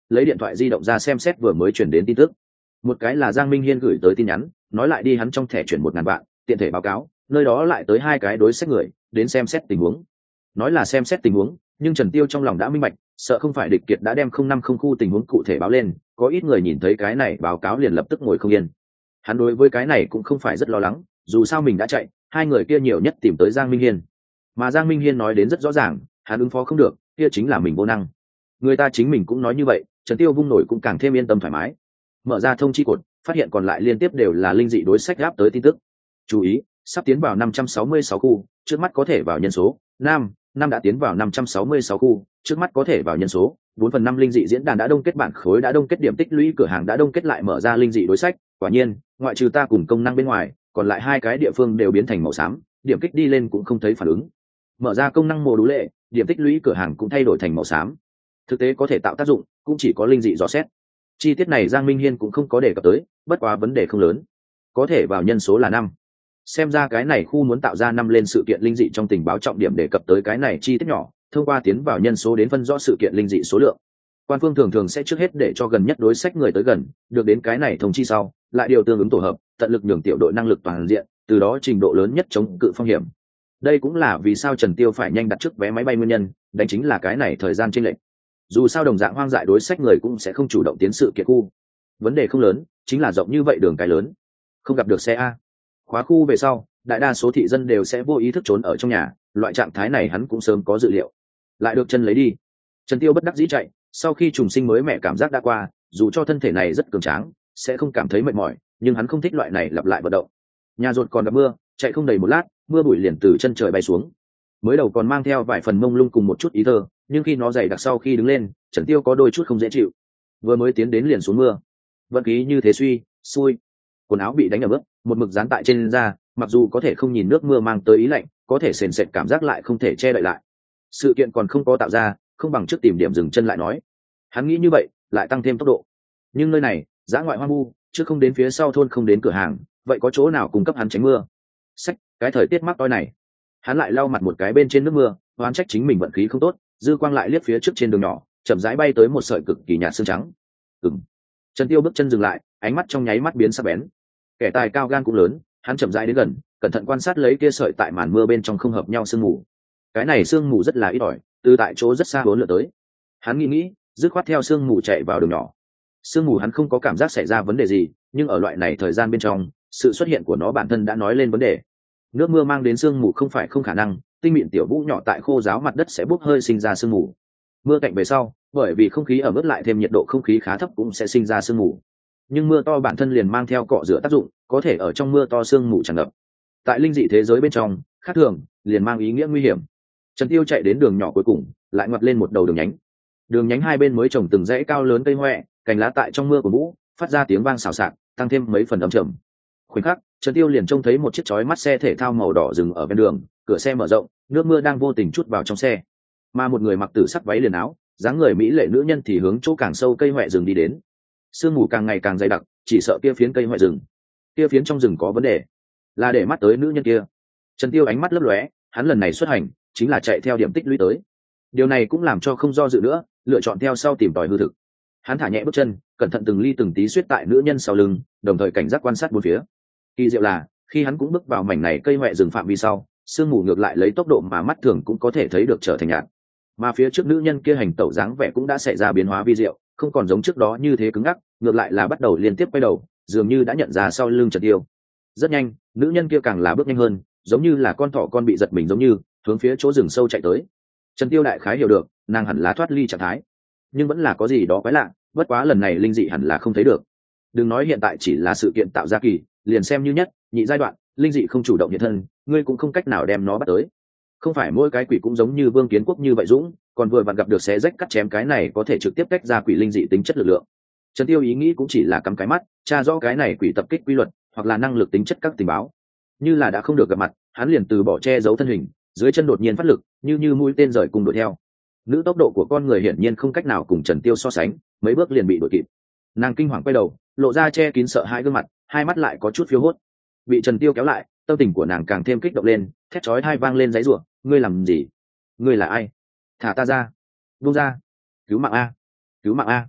lấy điện thoại di động ra xem xét vừa mới chuyển đến tin tức. Một cái là Giang Minh Hiên gửi tới tin nhắn, nói lại đi hắn trong thẻ chuyển một ngàn vạn, tiện thể báo cáo, nơi đó lại tới hai cái đối sách người, đến xem xét tình huống. Nói là xem xét tình huống, nhưng Trần Tiêu trong lòng đã minh bạch, sợ không phải địch kiệt đã đem không năm không khu tình huống cụ thể báo lên, có ít người nhìn thấy cái này báo cáo liền lập tức ngồi không yên. Hắn đối với cái này cũng không phải rất lo lắng, dù sao mình đã chạy, hai người kia nhiều nhất tìm tới Giang Minh Hiên. Mà Giang Minh Hiên nói đến rất rõ ràng, hắn ứng phó không được, kia chính là mình vô năng. Người ta chính mình cũng nói như vậy, Trần Tiêu vung nổi cũng càng thêm yên tâm thoải mái. Mở ra thông chi cột, phát hiện còn lại liên tiếp đều là linh dị đối sách gáp tới tin tức. Chú ý, sắp tiến vào năm trăm sáu mươi sáu khu, trước mắt có thể vào nhân số, nam, năm đã tiến vào năm trăm sáu mươi sáu khu, trước mắt có thể vào nhân số, bốn phần năm linh dị diễn đàn đã đông kết bản khối đã đông kết điểm tích lũy cửa hàng đã đông kết lại mở ra linh dị đối sách, quả nhiên, ngoại trừ ta cùng công năng bên ngoài, còn lại hai cái địa phương đều biến thành màu xám, điểm kích đi lên cũng không thấy phản ứng. Mở ra công năng mô đũ lệ, điểm tích lũy cửa hàng cũng thay đổi thành màu xám. Thực tế có thể tạo tác dụng, cũng chỉ có linh dị dò xét. Chi tiết này Giang Minh Hiên cũng không có đề cập tới, bất quá vấn đề không lớn. Có thể vào nhân số là năm. Xem ra cái này khu muốn tạo ra năm lên sự kiện linh dị trong tình báo trọng điểm đề cập tới cái này chi tiết nhỏ, thông qua tiến vào nhân số đến phân rõ sự kiện linh dị số lượng. Quan phương thường thường sẽ trước hết để cho gần nhất đối sách người tới gần, được đến cái này thông chi sau, lại điều tương ứng tổ hợp, tận lực nhường tiểu đội năng lực toàn diện, từ đó trình độ lớn nhất chống cự phong hiểm. Đây cũng là vì sao Trần Tiêu phải nhanh đặt trước vé máy bay nguyên nhân, đánh chính là cái này thời gian chênh lệch. Dù sao đồng dạng hoang dại đối sách người cũng sẽ không chủ động tiến sự kiện khu. Vấn đề không lớn, chính là rộng như vậy đường cái lớn, không gặp được xe a. Khóa khu về sau, đại đa số thị dân đều sẽ vô ý thức trốn ở trong nhà, loại trạng thái này hắn cũng sớm có dự liệu. Lại được chân lấy đi. Trần Tiêu bất đắc dĩ chạy, sau khi trùng sinh mới mẹ cảm giác đã qua, dù cho thân thể này rất cường tráng, sẽ không cảm thấy mệt mỏi, nhưng hắn không thích loại này lặp lại vận động. Nhà rột còn gặp mưa, chạy không đầy một lát, mưa bụi liền từ chân trời bay xuống. Mới đầu còn mang theo vài phần mông lung cùng một chút ý thơ, nhưng khi nó dày đặc sau khi đứng lên, Trần Tiêu có đôi chút không dễ chịu. Vừa mới tiến đến liền xuống mưa. Vận khí như thế suy, xui. Quần áo bị đánh ở bước, một mực dán tại trên da, mặc dù có thể không nhìn nước mưa mang tới ý lạnh, có thể sền sệt cảm giác lại không thể che đậy lại. Sự kiện còn không có tạo ra, không bằng trước tìm điểm dừng chân lại nói. Hắn nghĩ như vậy, lại tăng thêm tốc độ. Nhưng nơi này, dã ngoại hoang vu, trước không đến phía sau thôn không đến cửa hàng, vậy có chỗ nào cung cấp hắn tránh mưa? Sách, cái thời tiết mắc toi này. Hắn lại lau mặt một cái bên trên nước mưa, oán trách chính mình vận khí không tốt, dư quang lại liếc phía trước trên đường nhỏ, chậm rãi bay tới một sợi cực kỳ nhạt sương trắng. Ừm. Trần Tiêu bước chân dừng lại, ánh mắt trong nháy mắt biến sắc bén. Kẻ tài cao gan cũng lớn, hắn chậm rãi đến gần, cẩn thận quan sát lấy kia sợi tại màn mưa bên trong không hợp nhau sương mù. Cái này sương mù rất là ít ỏi, từ tại chỗ rất xa bốn lượt tới. Hắn nghĩ nghĩ, dứt khoát theo sương mù chạy vào đường nhỏ. Sương mù hắn không có cảm giác xảy ra vấn đề gì, nhưng ở loại này thời gian bên trong, sự xuất hiện của nó bản thân đã nói lên vấn đề. Nước mưa mang đến sương mù không phải không khả năng, tinh mịn tiểu vũ nhỏ tại khô ráo mặt đất sẽ bốc hơi sinh ra sương mù. Mưa cạnh về sau, bởi vì không khí ở mức lại thêm nhiệt độ không khí khá thấp cũng sẽ sinh ra sương mù. Nhưng mưa to bản thân liền mang theo cọ rửa tác dụng, có thể ở trong mưa to sương mù tràn ngập. Tại linh dị thế giới bên trong, khác thường liền mang ý nghĩa nguy hiểm. Trần Tiêu chạy đến đường nhỏ cuối cùng, lại ngoặt lên một đầu đường nhánh. Đường nhánh hai bên mới trồng từng dãy cao lớn cây hoè, cành lá tại trong mưa của vũ phát ra tiếng vang xào xạc, tăng thêm mấy phần âm trầm. Khoảnh khắc, Trần Tiêu liền trông thấy một chiếc chói mắt xe thể thao màu đỏ dừng ở ven đường, cửa xe mở rộng, nước mưa đang vô tình chút vào trong xe. Mà một người mặc tử sắc váy liền áo, dáng người mỹ lệ nữ nhân thì hướng chỗ càng sâu cây hoè rừng đi đến. Sương mù càng ngày càng dày đặc, chỉ sợ kia phiến cây hoè rừng, kia phiến trong rừng có vấn đề, là để mắt tới nữ nhân kia. Trần Tiêu ánh mắt lấp lóe, hắn lần này xuất hành chính là chạy theo điểm tích lũy tới. Điều này cũng làm cho không do dự nữa, lựa chọn theo sau tìm tòi hư thực. Hắn thả nhẹ bước chân, cẩn thận từng ly từng tí suýt tại nữ nhân sau lưng, đồng thời cảnh giác quan sát bốn phía. Kỳ diệu là, khi hắn cũng bước vào mảnh này cây hoè rừng phạm vi sau, sương mù ngược lại lấy tốc độ mà mắt thường cũng có thể thấy được trở thành nhạt. Mà phía trước nữ nhân kia hành tẩu dáng vẻ cũng đã xảy ra biến hóa vi diệu, không còn giống trước đó như thế cứng ngắc, ngược lại là bắt đầu liên tiếp quay đầu, dường như đã nhận ra sau lưng Trần Tiêu. Rất nhanh, nữ nhân kia càng là bước nhanh hơn, giống như là con thỏ con bị giật mình giống như, hướng phía chỗ rừng sâu chạy tới. Trần Tiêu đại khái hiểu được, nàng hẳn là thoát ly trạng thái, nhưng vẫn là có gì đó quái lạ, bất quá lần này linh dị hẳn là không thấy được. Đừng nói hiện tại chỉ là sự kiện tạo ra kỳ, liền xem như nhất, nhị giai đoạn, linh dị không chủ động hiện thân, ngươi cũng không cách nào đem nó bắt tới. Không phải mỗi cái quỷ cũng giống như Vương Kiến Quốc như vậy dũng, còn vừa vặn gặp được xé rách cắt chém cái này có thể trực tiếp tách ra quỷ linh dị tính chất lực lượng. Trần Tiêu ý nghĩ cũng chỉ là cắm cái mắt, tra rõ cái này quỷ tập kích quy luật, hoặc là năng lực tính chất các tình báo. Như là đã không được gặp mặt, hắn liền từ bỏ che giấu thân hình, dưới chân đột nhiên phát lực, như như mũi tên rời cùng đuổi theo. Nữ tốc độ của con người hiển nhiên không cách nào cùng Trần Tiêu so sánh, mấy bước liền bị đuổi kịp. Nàng kinh hoàng quay đầu, lộ ra che kín sợ hãi gương mặt, hai mắt lại có chút phiêu hốt. Bị Trần Tiêu kéo lại, tâm tình của nàng càng thêm kích động lên, thét chói tai vang lên giãy giụa, ngươi làm gì? Ngươi là ai? Thả ta ra! Buông ra! Cứu mạng a! Cứu mạng a!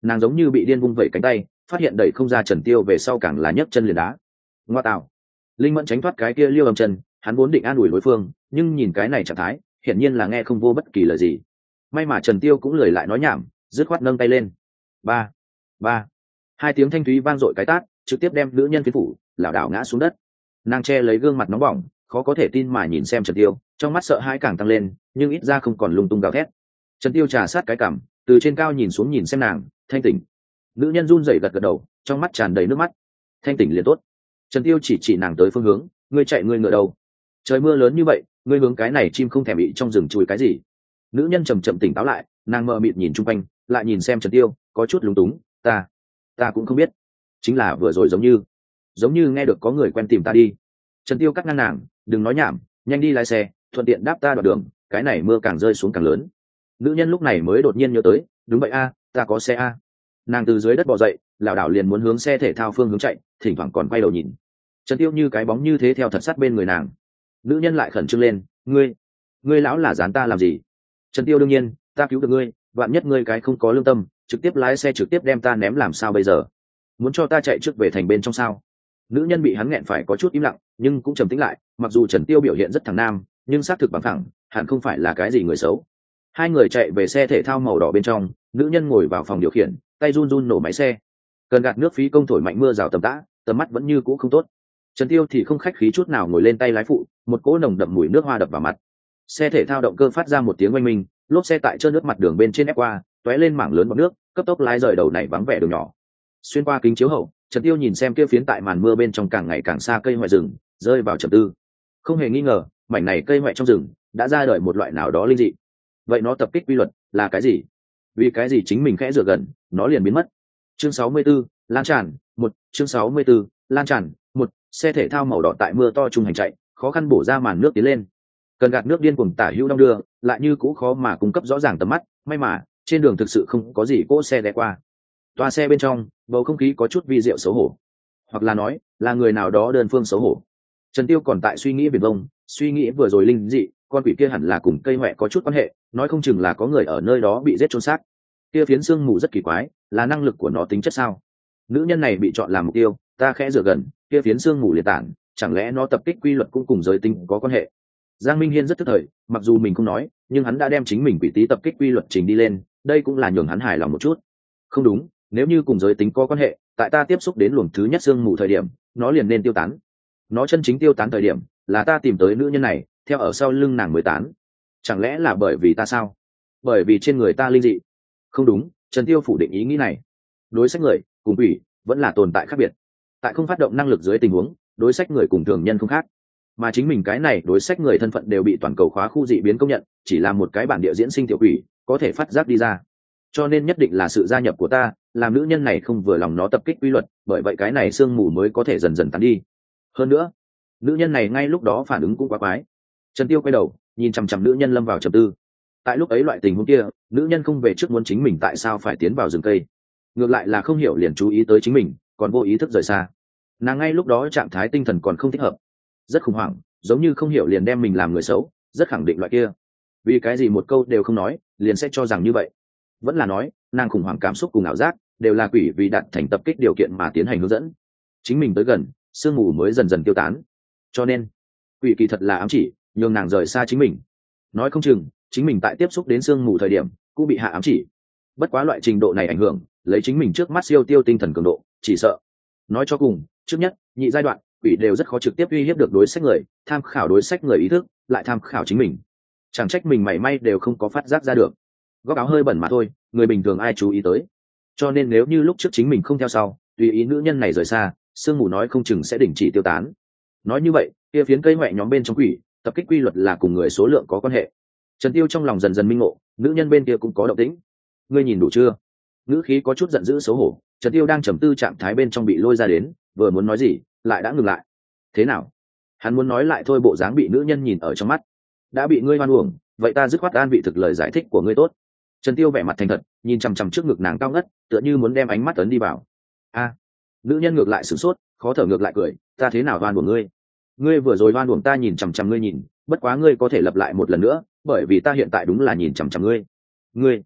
nàng giống như bị điên vung vẩy cánh tay, phát hiện đẩy không ra Trần Tiêu về sau càng là nhấc chân liền đá. Ngoa tạo. Linh Mẫn tránh thoát cái kia liêu âm chân, hắn vốn định an ủi đối phương, nhưng nhìn cái này trạng thái, hiển nhiên là nghe không vô bất kỳ lời gì. May mà Trần Tiêu cũng lười lại nói nhảm, dứt khoát nâng tay lên. Ba, ba. Hai tiếng thanh thúy vang dội cái tát, trực tiếp đem nữ nhân phiến phủ, lảo đảo ngã xuống đất. Nàng che lấy gương mặt nóng bỏng, khó có thể tin mà nhìn xem Trần Tiêu, trong mắt sợ hãi càng tăng lên, nhưng ít ra không còn lung tung gào thét. Trần Tiêu trà sát cái cằm, từ trên cao nhìn xuống nhìn xem nàng, thanh tỉnh. Nữ nhân run rẩy gật gật đầu, trong mắt tràn đầy nước mắt. Thanh tỉnh liền tốt. Trần Tiêu chỉ chỉ nàng tới phương hướng, ngươi chạy ngươi ngựa đâu? Trời mưa lớn như vậy, ngươi hướng cái này chim không thèm bị trong rừng chui cái gì? Nữ nhân chậm chậm tỉnh táo lại, nàng mờ mịt nhìn chung quanh, lại nhìn xem Trần Tiêu, có chút lúng túng, ta, ta cũng không biết, chính là vừa rồi giống như, giống như nghe được có người quen tìm ta đi. Trần Tiêu cắt ngang nàng, đừng nói nhảm, nhanh đi lái xe, thuận tiện đáp ta đoạn đường, cái này mưa càng rơi xuống càng lớn. Nữ nhân lúc này mới đột nhiên nhớ tới, đúng vậy a, ta có xe a. Nàng từ dưới đất bò dậy, lảo đảo liền muốn hướng xe thể thao phương hướng chạy, thỉnh thoảng còn quay đầu nhìn. Trần Tiêu như cái bóng như thế theo thật sát bên người nàng. Nữ nhân lại khẩn trương lên, ngươi, ngươi lão là dán ta làm gì? Trần Tiêu đương nhiên, ta cứu được ngươi, vạn nhất ngươi cái không có lương tâm, trực tiếp lái xe trực tiếp đem ta ném làm sao bây giờ? Muốn cho ta chạy trước về thành bên trong sao? Nữ nhân bị hắn nghẹn phải có chút im lặng, nhưng cũng trầm tĩnh lại, mặc dù Trần Tiêu biểu hiện rất thẳng nam, nhưng xác thực bằng thẳng, hẳn không phải là cái gì người xấu. Hai người chạy về xe thể thao màu đỏ bên trong, nữ nhân ngồi vào phòng điều khiển, tay run run nổ máy xe. Cần gạt nước phí công thổi mạnh mưa rào tầm tã, tầm mắt vẫn như cũ không tốt. Trần Tiêu thì không khách khí chút nào ngồi lên tay lái phụ, một cỗ nồng đậm mùi nước hoa đập vào mặt. Xe thể thao động cơ phát ra một tiếng oanh minh, lốp xe tại trơn nước mặt đường bên trên ép qua, tóe lên mảng lớn bọt nước, cấp tốc lái rời đầu này vắng vẻ đường nhỏ. Xuyên qua kính chiếu hậu, Trần Tiêu nhìn xem kia phiến tại màn mưa bên trong càng ngày càng xa cây hoại rừng, rơi vào trầm tư. Không hề nghi ngờ, mảnh này cây hoại trong rừng đã ra đời một loại nào đó linh dị. Vậy nó tập kích quy luật là cái gì? Vì cái gì chính mình khẽ dựa gần, nó liền biến mất? Chương sáu mươi 64, lan tràn, một, chương sáu mươi 64, lan tràn, một, xe thể thao màu đỏ tại mưa to trung hành chạy, khó khăn bổ ra màn nước tiến lên. Cần gạt nước điên cuồng tả hữu đông đưa, lại như cũ khó mà cung cấp rõ ràng tầm mắt, may mà trên đường thực sự không có gì cỗ xe ghé qua. Toa xe bên trong, bầu không khí có chút vi diệu xấu hổ, hoặc là nói là người nào đó đơn phương xấu hổ. Trần Tiêu còn tại suy nghĩ viển vông, suy nghĩ vừa rồi linh dị, con quỷ kia hẳn là cùng cây hoẹ có chút quan hệ, nói không chừng là có người ở nơi đó bị giết chôn xác. Kia phiến xương mù rất kỳ quái, là năng lực của nó tính chất sao? Nữ nhân này bị chọn làm mục tiêu, ta khẽ dựa gần, kia phiến xương mù liệt tản, chẳng lẽ nó tập kích quy luật cũng cùng giới tính có quan hệ? Giang Minh Hiên rất tức thời, mặc dù mình không nói, nhưng hắn đã đem chính mình quỷ tí tập kích quy luật trình đi lên, đây cũng là nhường hắn hài lòng một chút. Không đúng, nếu như cùng giới tính có quan hệ, tại ta tiếp xúc đến luồng thứ nhất xương mù thời điểm, nó liền nên tiêu tán. Nó chân chính tiêu tán thời điểm, là ta tìm tới nữ nhân này, theo ở sau lưng nàng mới tán. Chẳng lẽ là bởi vì ta sao? Bởi vì trên người ta linh dị? Không đúng, Trần Tiêu phủ định ý nghĩ này. Đối sách người cùng quỷ vẫn là tồn tại khác biệt. Tại không phát động năng lực dưới tình huống, đối sách người cùng thường nhân không khác. Mà chính mình cái này đối sách người thân phận đều bị toàn cầu khóa khu dị biến công nhận, chỉ là một cái bản địa diễn sinh tiểu quỷ, có thể phát giác đi ra. Cho nên nhất định là sự gia nhập của ta, làm nữ nhân này không vừa lòng nó tập kích quy luật, bởi vậy cái này sương mù mới có thể dần dần tán đi. Hơn nữa, nữ nhân này ngay lúc đó phản ứng cũng quá quái. Trần Tiêu quay đầu, nhìn chằm chằm nữ nhân lâm vào trầm tư. Tại lúc ấy loại tình huống kia, nữ nhân không về trước muốn chính mình tại sao phải tiến vào rừng cây, ngược lại là không hiểu liền chú ý tới chính mình, còn vô ý thức rời xa. Nàng ngay lúc đó trạng thái tinh thần còn không thích hợp, rất khủng hoảng, giống như không hiểu liền đem mình làm người xấu, rất khẳng định loại kia. Vì cái gì một câu đều không nói, liền sẽ cho rằng như vậy? Vẫn là nói, nàng khủng hoảng cảm xúc cùng ảo giác đều là quỷ vì đặt thành tập kích điều kiện mà tiến hành hướng dẫn. Chính mình tới gần, sương mù mới dần dần tiêu tán. Cho nên, quỷ kỳ thật là ám chỉ, nhường nàng rời xa chính mình. Nói không chừng, chính mình tại tiếp xúc đến sương mù thời điểm, cũng bị hạ ám chỉ. Bất quá loại trình độ này ảnh hưởng, lấy chính mình trước mắt siêu tiêu tinh thần cường độ, chỉ sợ. Nói cho cùng, trước nhất, nhị giai đoạn, quỷ đều rất khó trực tiếp uy hiếp được đối sách người, tham khảo đối sách người ý thức, lại tham khảo chính mình. Chẳng trách mình mảy may đều không có phát giác ra được. Góc áo hơi bẩn mà thôi, người bình thường ai chú ý tới. Cho nên nếu như lúc trước chính mình không theo sau, tùy ý nữ nhân này rời xa, sương mù nói không chừng sẽ đình chỉ tiêu tán. Nói như vậy, kia phiến cây hoẹ nhóm bên trong quỷ, tập kích quy luật là cùng người số lượng có quan hệ. Trần Tiêu trong lòng dần dần minh ngộ, nữ nhân bên kia cũng có động tĩnh. Ngươi nhìn đủ chưa? Nữ khí có chút giận dữ xấu hổ, Trần Tiêu đang trầm tư trạng thái bên trong bị lôi ra đến, vừa muốn nói gì, lại đã ngừng lại. Thế nào? Hắn muốn nói lại thôi, bộ dáng bị nữ nhân nhìn ở trong mắt. Đã bị ngươi hoan uổng, vậy ta dứt khoát an vị thực lời giải thích của ngươi tốt. Trần Tiêu vẻ mặt thành thật, nhìn chằm chằm trước ngực nàng cao ngất, tựa như muốn đem ánh mắt ấn đi vào. A, nữ nhân ngược lại sửng sốt, khó thở ngược lại cười, ta thế nào oan uổng ngươi? Ngươi vừa rồi oan uổng ta nhìn chằm chằm ngươi nhìn, bất quá ngươi có thể lặp lại một lần nữa, bởi vì ta hiện tại đúng là nhìn chằm chằm ngươi. Ngươi,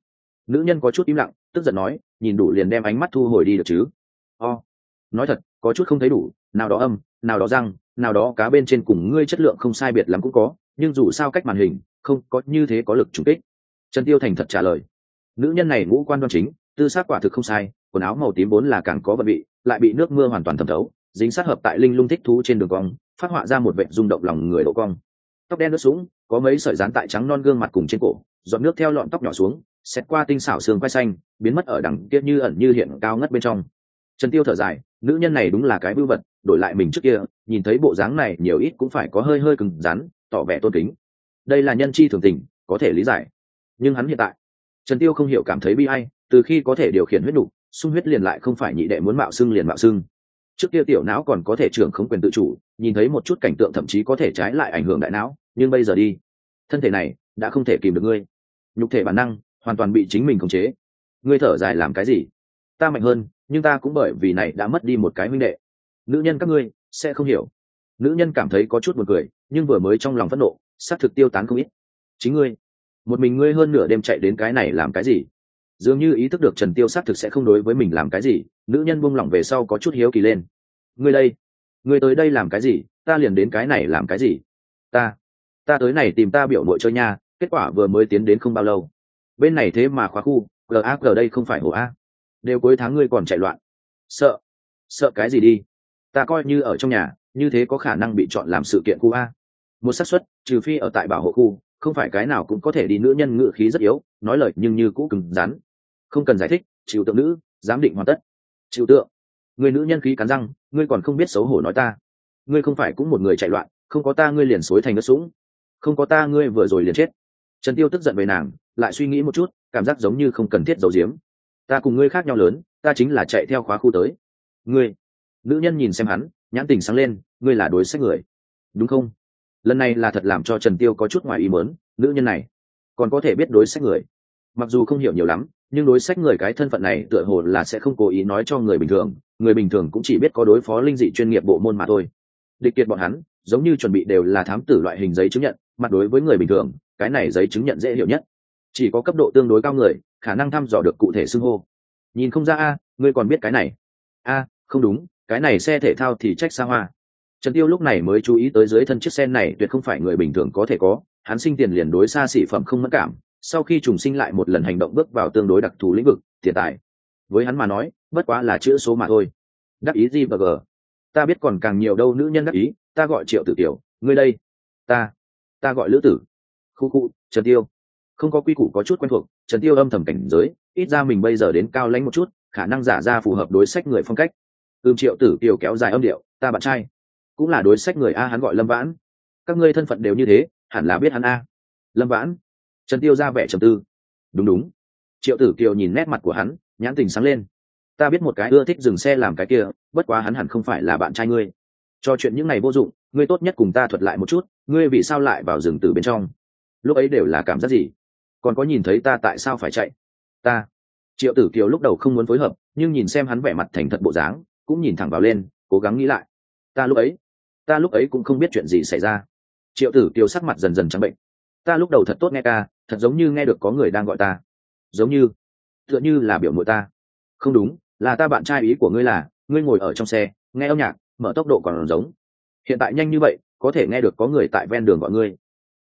Nữ nhân có chút im lặng, tức giận nói, nhìn đủ liền đem ánh mắt thu hồi đi được chứ. O, nói thật có chút không thấy đủ, nào đó âm, nào đó răng, nào đó cá bên trên cùng ngươi chất lượng không sai biệt lắm cũng có, nhưng dù sao cách màn hình không có như thế có lực trùng kích. Trần Tiêu thành thật trả lời. Nữ nhân này ngũ quan đoan chính, tư sắc quả thực không sai, quần áo màu tím vốn là càng có vận vị, lại bị nước mưa hoàn toàn thấm thấu, dính sát hợp tại linh lung thích thú trên đường cong, phát họa ra một vẻ rung động lòng người độ cong. Tóc đen ướt sũng, có mấy sợi dán tại trắng non gương mặt cùng trên cổ, giọt nước theo lọn tóc nhỏ xuống, xét qua tinh xảo xương quai xanh, biến mất ở đằng kia như ẩn như hiện cao ngất bên trong. Trần Tiêu thở dài, nữ nhân này đúng là cái bưu vật, đổi lại mình trước kia, nhìn thấy bộ dáng này nhiều ít cũng phải có hơi hơi cứng rắn, tỏ vẻ tôn kính. Đây là nhân chi thường tình, có thể lý giải. Nhưng hắn hiện tại, Trần Tiêu không hiểu cảm thấy bi ai, từ khi có thể điều khiển huyết nục, xung huyết liền lại không phải nhị đệ muốn mạo xưng liền mạo xưng. Trước kia tiểu não còn có thể trưởng không quyền tự chủ, nhìn thấy một chút cảnh tượng thậm chí có thể trái lại ảnh hưởng đại não, nhưng bây giờ đi, thân thể này đã không thể kìm được ngươi. Nhục thể bản năng hoàn toàn bị chính mình khống chế. Ngươi thở dài làm cái gì? Ta mạnh hơn, nhưng ta cũng bởi vì này đã mất đi một cái huynh đệ. Nữ nhân các ngươi sẽ không hiểu. Nữ nhân cảm thấy có chút buồn cười, nhưng vừa mới trong lòng phẫn nộ, sát thực tiêu tán không ít. Chính ngươi, một mình ngươi hơn nửa đêm chạy đến cái này làm cái gì? Dường như ý thức được Trần Tiêu sát thực sẽ không đối với mình làm cái gì, nữ nhân buông lỏng về sau có chút hiếu kỳ lên. Ngươi đây, ngươi tới đây làm cái gì? Ta liền đến cái này làm cái gì? Ta, ta tới này tìm ta biểu muội chơi nha, kết quả vừa mới tiến đến không bao lâu. Bên này thế mà khóa khu, gag đây không phải hồ a. Đều cuối tháng ngươi còn chạy loạn. Sợ, sợ cái gì đi? Ta coi như ở trong nhà, như thế có khả năng bị chọn làm sự kiện khu a. Một xác suất, trừ phi ở tại bảo hộ khu, không phải cái nào cũng có thể đi. Nữ nhân ngữ khí rất yếu, nói lời nhưng như cũ cứng rắn. Không cần giải thích, chịu tượng nữ, giám định hoàn tất. Chịu tượng, người nữ nhân khí cắn răng, ngươi còn không biết xấu hổ nói ta. Ngươi không phải cũng một người chạy loạn, không có ta ngươi liền xối thành đất sũng. Không có ta ngươi vừa rồi liền chết. Trần Tiêu tức giận về nàng, lại suy nghĩ một chút, cảm giác giống như không cần thiết giấu giếm. Ta cùng ngươi khác nhau lớn, ta chính là chạy theo khóa khu tới. Ngươi, nữ nhân nhìn xem hắn, nhãn tình sáng lên, ngươi là đối sách người, đúng không? Lần này là thật làm cho Trần Tiêu có chút ngoài ý muốn, nữ nhân này còn có thể biết đối sách người. Mặc dù không hiểu nhiều lắm, nhưng đối sách người cái thân phận này tựa hồ là sẽ không cố ý nói cho người bình thường, người bình thường cũng chỉ biết có đối phó linh dị chuyên nghiệp bộ môn mà thôi. Địch kiệt bọn hắn giống như chuẩn bị đều là thám tử loại hình giấy chứng nhận, mặt đối với người bình thường, cái này giấy chứng nhận dễ hiểu nhất, chỉ có cấp độ tương đối cao người khả năng thăm dò được cụ thể xưng hô. Nhìn không ra a, ngươi còn biết cái này? A, không đúng, cái này xe thể thao thì trách xa hoa. Trần Tiêu lúc này mới chú ý tới dưới thân chiếc xe này tuyệt không phải người bình thường có thể có, hắn sinh tiền liền đối xa xỉ phẩm không mất cảm, sau khi trùng sinh lại một lần hành động bước vào tương đối đặc thù lĩnh vực, tiền tài với hắn mà nói bất quá là chữ số mà thôi. Đắc ý gì và gờ, ta biết còn càng nhiều đâu. Nữ nhân đắc ý, ta gọi Triệu Tử Tiểu, ngươi đây? Ta, ta gọi Lữ Tử. Khu khu, Trần Tiêu không có quy củ có chút quen thuộc. Trần Tiêu âm thầm cảnh giới, ít ra mình bây giờ đến cao lãnh một chút, khả năng giả ra phù hợp đối sách người phong cách. Ưm Triệu Tử Tiểu kéo dài âm điệu, ta bạn trai cũng là đối sách người a. Hắn gọi Lâm Vãn. Các ngươi thân phận đều như thế, hẳn là biết hắn a. Lâm Vãn. Trần Tiêu ra vẻ trầm tư. Đúng đúng. Triệu Tử Kiều nhìn nét mặt của hắn, nhãn tình sáng lên. Ta biết một cái ưa thích dừng xe làm cái kia, bất quá hắn hẳn không phải là bạn trai ngươi. Cho chuyện những này vô dụng, ngươi tốt nhất cùng ta thuật lại một chút, ngươi vì sao lại vào rừng từ bên trong? Lúc ấy đều là cảm giác gì? Còn có nhìn thấy ta tại sao phải chạy? Ta. Triệu Tử Kiều lúc đầu không muốn phối hợp, nhưng nhìn xem hắn vẻ mặt thành thật bộ dáng, cũng nhìn thẳng vào lên, cố gắng nghĩ lại. Ta lúc ấy, ta lúc ấy cũng không biết chuyện gì xảy ra. Triệu Tử Kiều sắc mặt dần dần trắng bệnh. Ta lúc đầu thật tốt nghe ca, thật giống như nghe được có người đang gọi ta, giống như, tựa như là biểu muội ta. Không đúng, là ta bạn trai. Ý của ngươi là ngươi ngồi ở trong xe nghe âm nhạc, mở tốc độ còn giống. Hiện tại nhanh như vậy, có thể nghe được có người tại ven đường gọi ngươi.